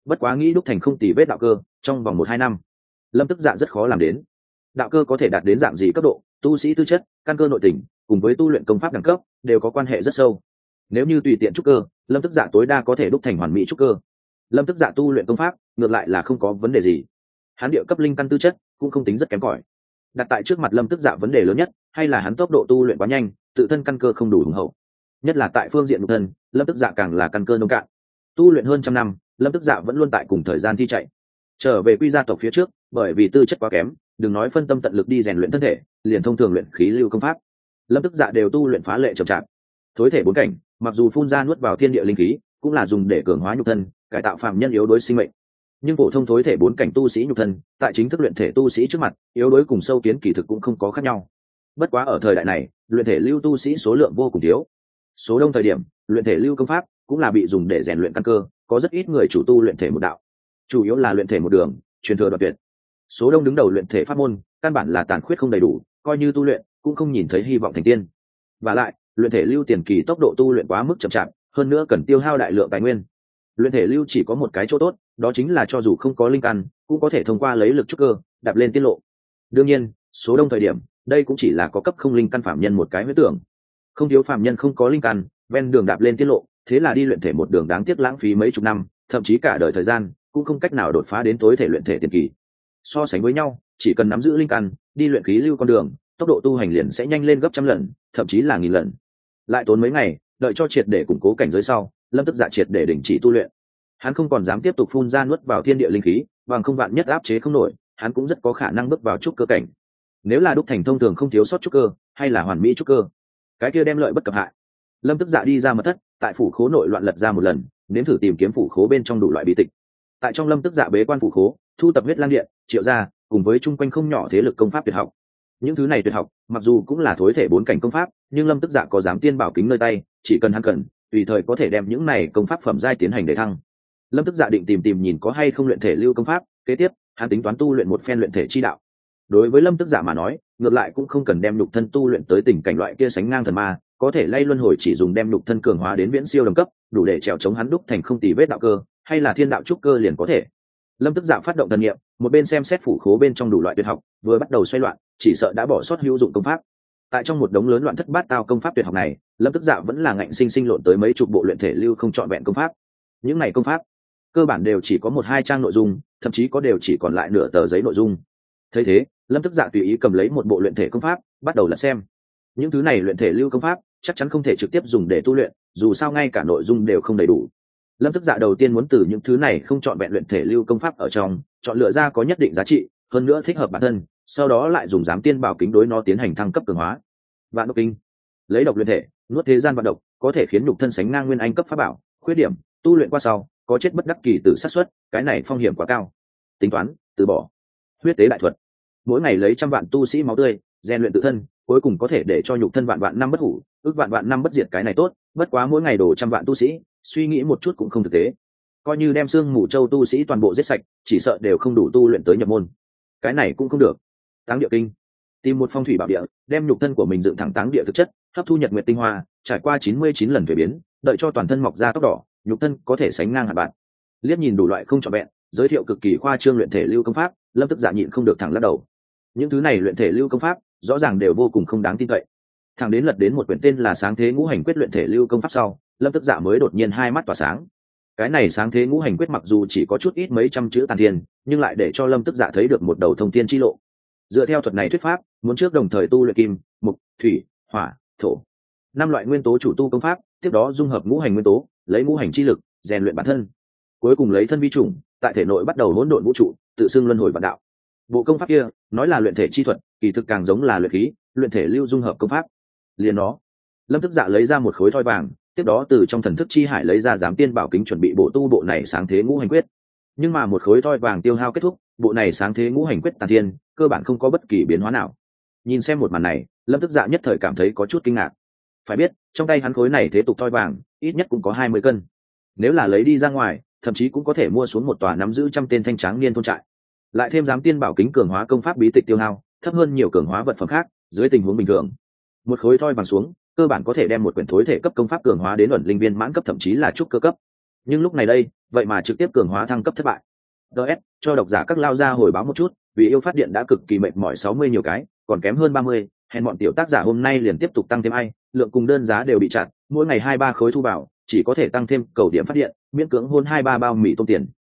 bất quá nghĩ đúc thành không tì vết đạo cơ trong vòng một hai năm lâm tức dạ rất khó làm đến. Đạo cơ có thể đạt đến dạng gì cấp độ, tu sĩ tư chất, căn cơ nội tình cùng với tu luyện công pháp đẳng cấp đều có quan hệ rất sâu. Nếu như tùy tiện trúc cơ, lâm tức dạ tối đa có thể đúc thành hoàn mỹ trúc cơ. Lâm tức dạ tu luyện công pháp ngược lại là không có vấn đề gì, hắn địa cấp linh căn tư chất cũng không tính rất kém cỏi. Đặt tại trước mặt lâm tức dạ vấn đề lớn nhất hay là hắn tốc độ tu luyện quá nhanh, tự thân căn cơ không đủ hùng hậu, nhất là tại phương diện nhục thân, lâm tức dạ càng là căn cơ nông cạn. Tu luyện hơn trăm năm, lâm tức dạ vẫn luôn tại cùng thời gian thi chạy. Trở về quy gia tộc phía trước, bởi vì tư chất quá kém, đừng nói phân tâm tận lực đi rèn luyện thân thể, liền thông thường luyện khí lưu công pháp, lâm tức dạ đều tu luyện phá lệ chậm chạp. Thối thể bốn cảnh, mặc dù phun ra nuốt vào thiên địa linh khí, cũng là dùng để cường hóa nhục thân, cải tạo phàm nhân yếu đuối sinh mệnh. Nhưng phổ thông thối thể bốn cảnh tu sĩ nhục thân, tại chính thức luyện thể tu sĩ trước mặt, yếu đuối cùng sâu kiến kỳ thực cũng không có khác nhau. Bất quá ở thời đại này, luyện thể lưu tu sĩ số lượng vô cùng thiếu. Số đông thời điểm, luyện thể lưu công pháp cũng là bị dùng để rèn luyện căn cơ, có rất ít người chủ tu luyện thể một đạo, chủ yếu là luyện thể một đường, truyền thừa đoạt tuyệt. Số đông đứng đầu luyện thể pháp môn, căn bản là tàn khuyết không đầy đủ, coi như tu luyện cũng không nhìn thấy hy vọng thành tiên. Và lại, luyện thể lưu tiền kỳ tốc độ tu luyện quá mức chậm chạp, hơn nữa cần tiêu hao đại lượng tài nguyên. Luyện thể lưu chỉ có một cái chỗ tốt, đó chính là cho dù không có linh căn, cũng có thể thông qua lấy lực trúc cơ, đạp lên tiết lộ. Đương nhiên, số đông thời điểm, đây cũng chỉ là có cấp không linh căn phạm nhân một cái huyết tưởng. Không thiếu phạm nhân không có linh căn, ven đường đạp lên tiết lộ, thế là đi luyện thể một đường đáng tiếc lãng phí mấy chục năm, thậm chí cả đời thời gian, cũng không cách nào đột phá đến tối thể luyện thể tiền kỳ. So sánh với nhau, chỉ cần nắm giữ linh căn, đi luyện khí lưu con đường, tốc độ tu hành liền sẽ nhanh lên gấp trăm lần, thậm chí là nghìn lần. Lại tốn mấy ngày, đợi cho triệt để củng cố cảnh giới sau, lâm tức dạ triệt để đình chỉ tu luyện. Hắn không còn dám tiếp tục phun ra nuốt vào thiên địa linh khí, bằng không vạn nhất áp chế không nổi, hắn cũng rất có khả năng bước vào trúc cơ cảnh. Nếu là đúc thành thông thường không thiếu sót trúc cơ, hay là hoàn mỹ trúc cơ, cái kia đem lợi bất cập hại. Lâm tức dạ đi ra mật thất, tại phủ khố nội loạn lật ra một lần, nếm thử tìm kiếm phủ khố bên trong đủ loại bí tịch. Tại trong lâm tức dạ bế quan phủ khố, thu tập huyết lang điện, triệu gia, cùng với chung quanh không nhỏ thế lực công pháp tuyệt học. Những thứ này tuyệt học, mặc dù cũng là thối thể bốn cảnh công pháp, nhưng lâm tức dạ có dám tiên bảo kính nơi tay, chỉ cần hắn cần, tùy thời có thể đem những này công pháp phẩm giai tiến hành để thăng. Lâm tức dạ định tìm tìm nhìn có hay không luyện thể lưu công pháp, kế tiếp hắn tính toán tu luyện một phen luyện thể chi đạo. Đối với lâm tức dạ mà nói, ngược lại cũng không cần đem nhục thân tu luyện tới tình cảnh loại kia sánh ngang thần ma, có thể lay luân hồi chỉ dùng đem nhục thân cường hóa đến viễn siêu đồng cấp, đủ để trèo chống hắn đúc thành không tì vết đạo cơ, hay là thiên đạo trúc cơ liền có thể. Lâm tức dạ phát động thần niệm, một bên xem xét phủ khố bên trong đủ loại tuyệt học, vừa bắt đầu xoay loạn, chỉ sợ đã bỏ sót hữu dụng công pháp. Tại trong một đống lớn loạn thất bát tao công pháp tuyệt học này, lâm tức dạ vẫn là ngạnh sinh sinh lộn tới mấy chục bộ luyện thể lưu không trọn vẹn công pháp. Những này công pháp cơ bản đều chỉ có một hai trang nội dung, thậm chí có đều chỉ còn lại nửa tờ giấy nội dung. Thấy thế, lâm tức dạ tùy ý cầm lấy một bộ luyện thể công pháp, bắt đầu lật xem. Những thứ này luyện thể lưu công pháp chắc chắn không thể trực tiếp dùng để tu luyện, dù sao ngay cả nội dung đều không đầy đủ. Lâm tức dạ đầu tiên muốn từ những thứ này không chọn vẹn luyện thể lưu công pháp ở trong chọn lựa ra có nhất định giá trị, hơn nữa thích hợp bản thân, sau đó lại dùng giám tiên bảo kính đối nó tiến hành thăng cấp cường hóa. Vạn độc kinh, lấy độc luyện thể, nuốt thế gian vạn độc, có thể khiến nhục thân sánh ngang nguyên anh cấp pháp bảo. Khuyết điểm, tu luyện qua sau có chết bất đắc kỳ tử xác suất, cái này phong hiểm quá cao. Tính toán, từ bỏ. Huyết tế đại thuật, mỗi ngày lấy trăm vạn tu sĩ máu tươi rèn luyện tự thân, cuối cùng có thể để cho nhục thân vạn vạn năm bất hủ, ước vạn vạn năm bất diệt, cái này tốt. Bất quá mỗi ngày đổ trăm vạn tu sĩ, suy nghĩ một chút cũng không thực tế. Coi như đem xương mù châu tu sĩ toàn bộ giết sạch, chỉ sợ đều không đủ tu luyện tới nhập môn. Cái này cũng không được. Táng địa kinh, tìm một phong thủy bảo địa, đem nhục thân của mình dựng thẳng táng địa thực chất, hấp thu nhật nguyệt tinh hoa, trải qua chín mươi chín lần thuế biến, đợi cho toàn thân mọc ra tóc đỏ, nhục thân có thể sánh ngang hạt bạn. Liếc nhìn đủ loại không trọn vẹn, giới thiệu cực kỳ khoa trương luyện thể lưu công pháp, lâm tức dạ nhịn không được thẳng lắc đầu. Những thứ này luyện thể lưu công pháp rõ ràng đều vô cùng không đáng tin cậy. Thẳng đến lật đến một quyển tên là Sáng Thế Ngũ Hành Quyết luyện thể lưu công pháp sau, lâm tức dạ mới đột nhiên hai mắt tỏa sáng. Cái này Sáng Thế Ngũ Hành Quyết mặc dù chỉ có chút ít mấy trăm chữ tàn thiên, nhưng lại để cho lâm tức dạ thấy được một đầu thông thiên chi lộ. Dựa theo thuật này thuyết pháp, muốn trước đồng thời tu luyện kim, mộc, thủy, hỏa, thổ năm loại nguyên tố chủ tu công pháp, tiếp đó dung hợp ngũ hành nguyên tố, lấy ngũ hành chi lực rèn luyện bản thân, cuối cùng lấy thân vi chủng, tại thể nội bắt đầu hỗn độn vũ trụ, tự xưng luân hồi vạn đạo. Bộ công pháp kia nói là luyện thể chi thuật, kỳ thực càng giống là luyện khí, luyện thể lưu dung hợp công pháp. Liền đó, lâm tức dạ lấy ra một khối thoi vàng, tiếp đó từ trong thần thức chi hải lấy ra giám tiên bảo kính chuẩn bị bộ tu bộ này Sáng Thế Ngũ Hành Quyết. Nhưng mà một khối thoi vàng tiêu hao kết thúc, bộ này Sáng Thế Ngũ Hành Quyết tàn thiên, cơ bản không có bất kỳ biến hóa nào. Nhìn xem một màn này, lâm tức dạ nhất thời cảm thấy có chút kinh ngạc. Phải biết, trong tay hắn khối này thế tục thoi vàng ít nhất cũng có hai mươi cân, nếu là lấy đi ra ngoài, thậm chí cũng có thể mua xuống một tòa nắm giữ trăm tên thanh tráng niên thôn trại. Lại thêm giám tiên bảo kính cường hóa công pháp bí tịch tiêu hao thấp hơn nhiều cường hóa vật phẩm khác, dưới tình huống bình thường, một khối thoi vàng xuống, cơ bản có thể đem một quyển thối thể cấp công pháp cường hóa đến ẩn linh viên mãn cấp, thậm chí là trúc cơ cấp. nhưng lúc này đây vậy mà trực tiếp cường hóa thăng cấp thất bại. ds cho độc giả các lao ra hồi báo một chút, vì yêu phát điện đã cực kỳ mệt mỏi sáu mươi nhiều cái, còn kém hơn ba mươi, hẹn bọn tiểu tác giả hôm nay liền tiếp tục tăng thêm ai, lượng cùng đơn giá đều bị chặn, mỗi ngày hai ba khối thu vào, chỉ có thể tăng thêm cầu điểm phát điện, miễn cưỡng hôn hai ba bao mì tôm tiền.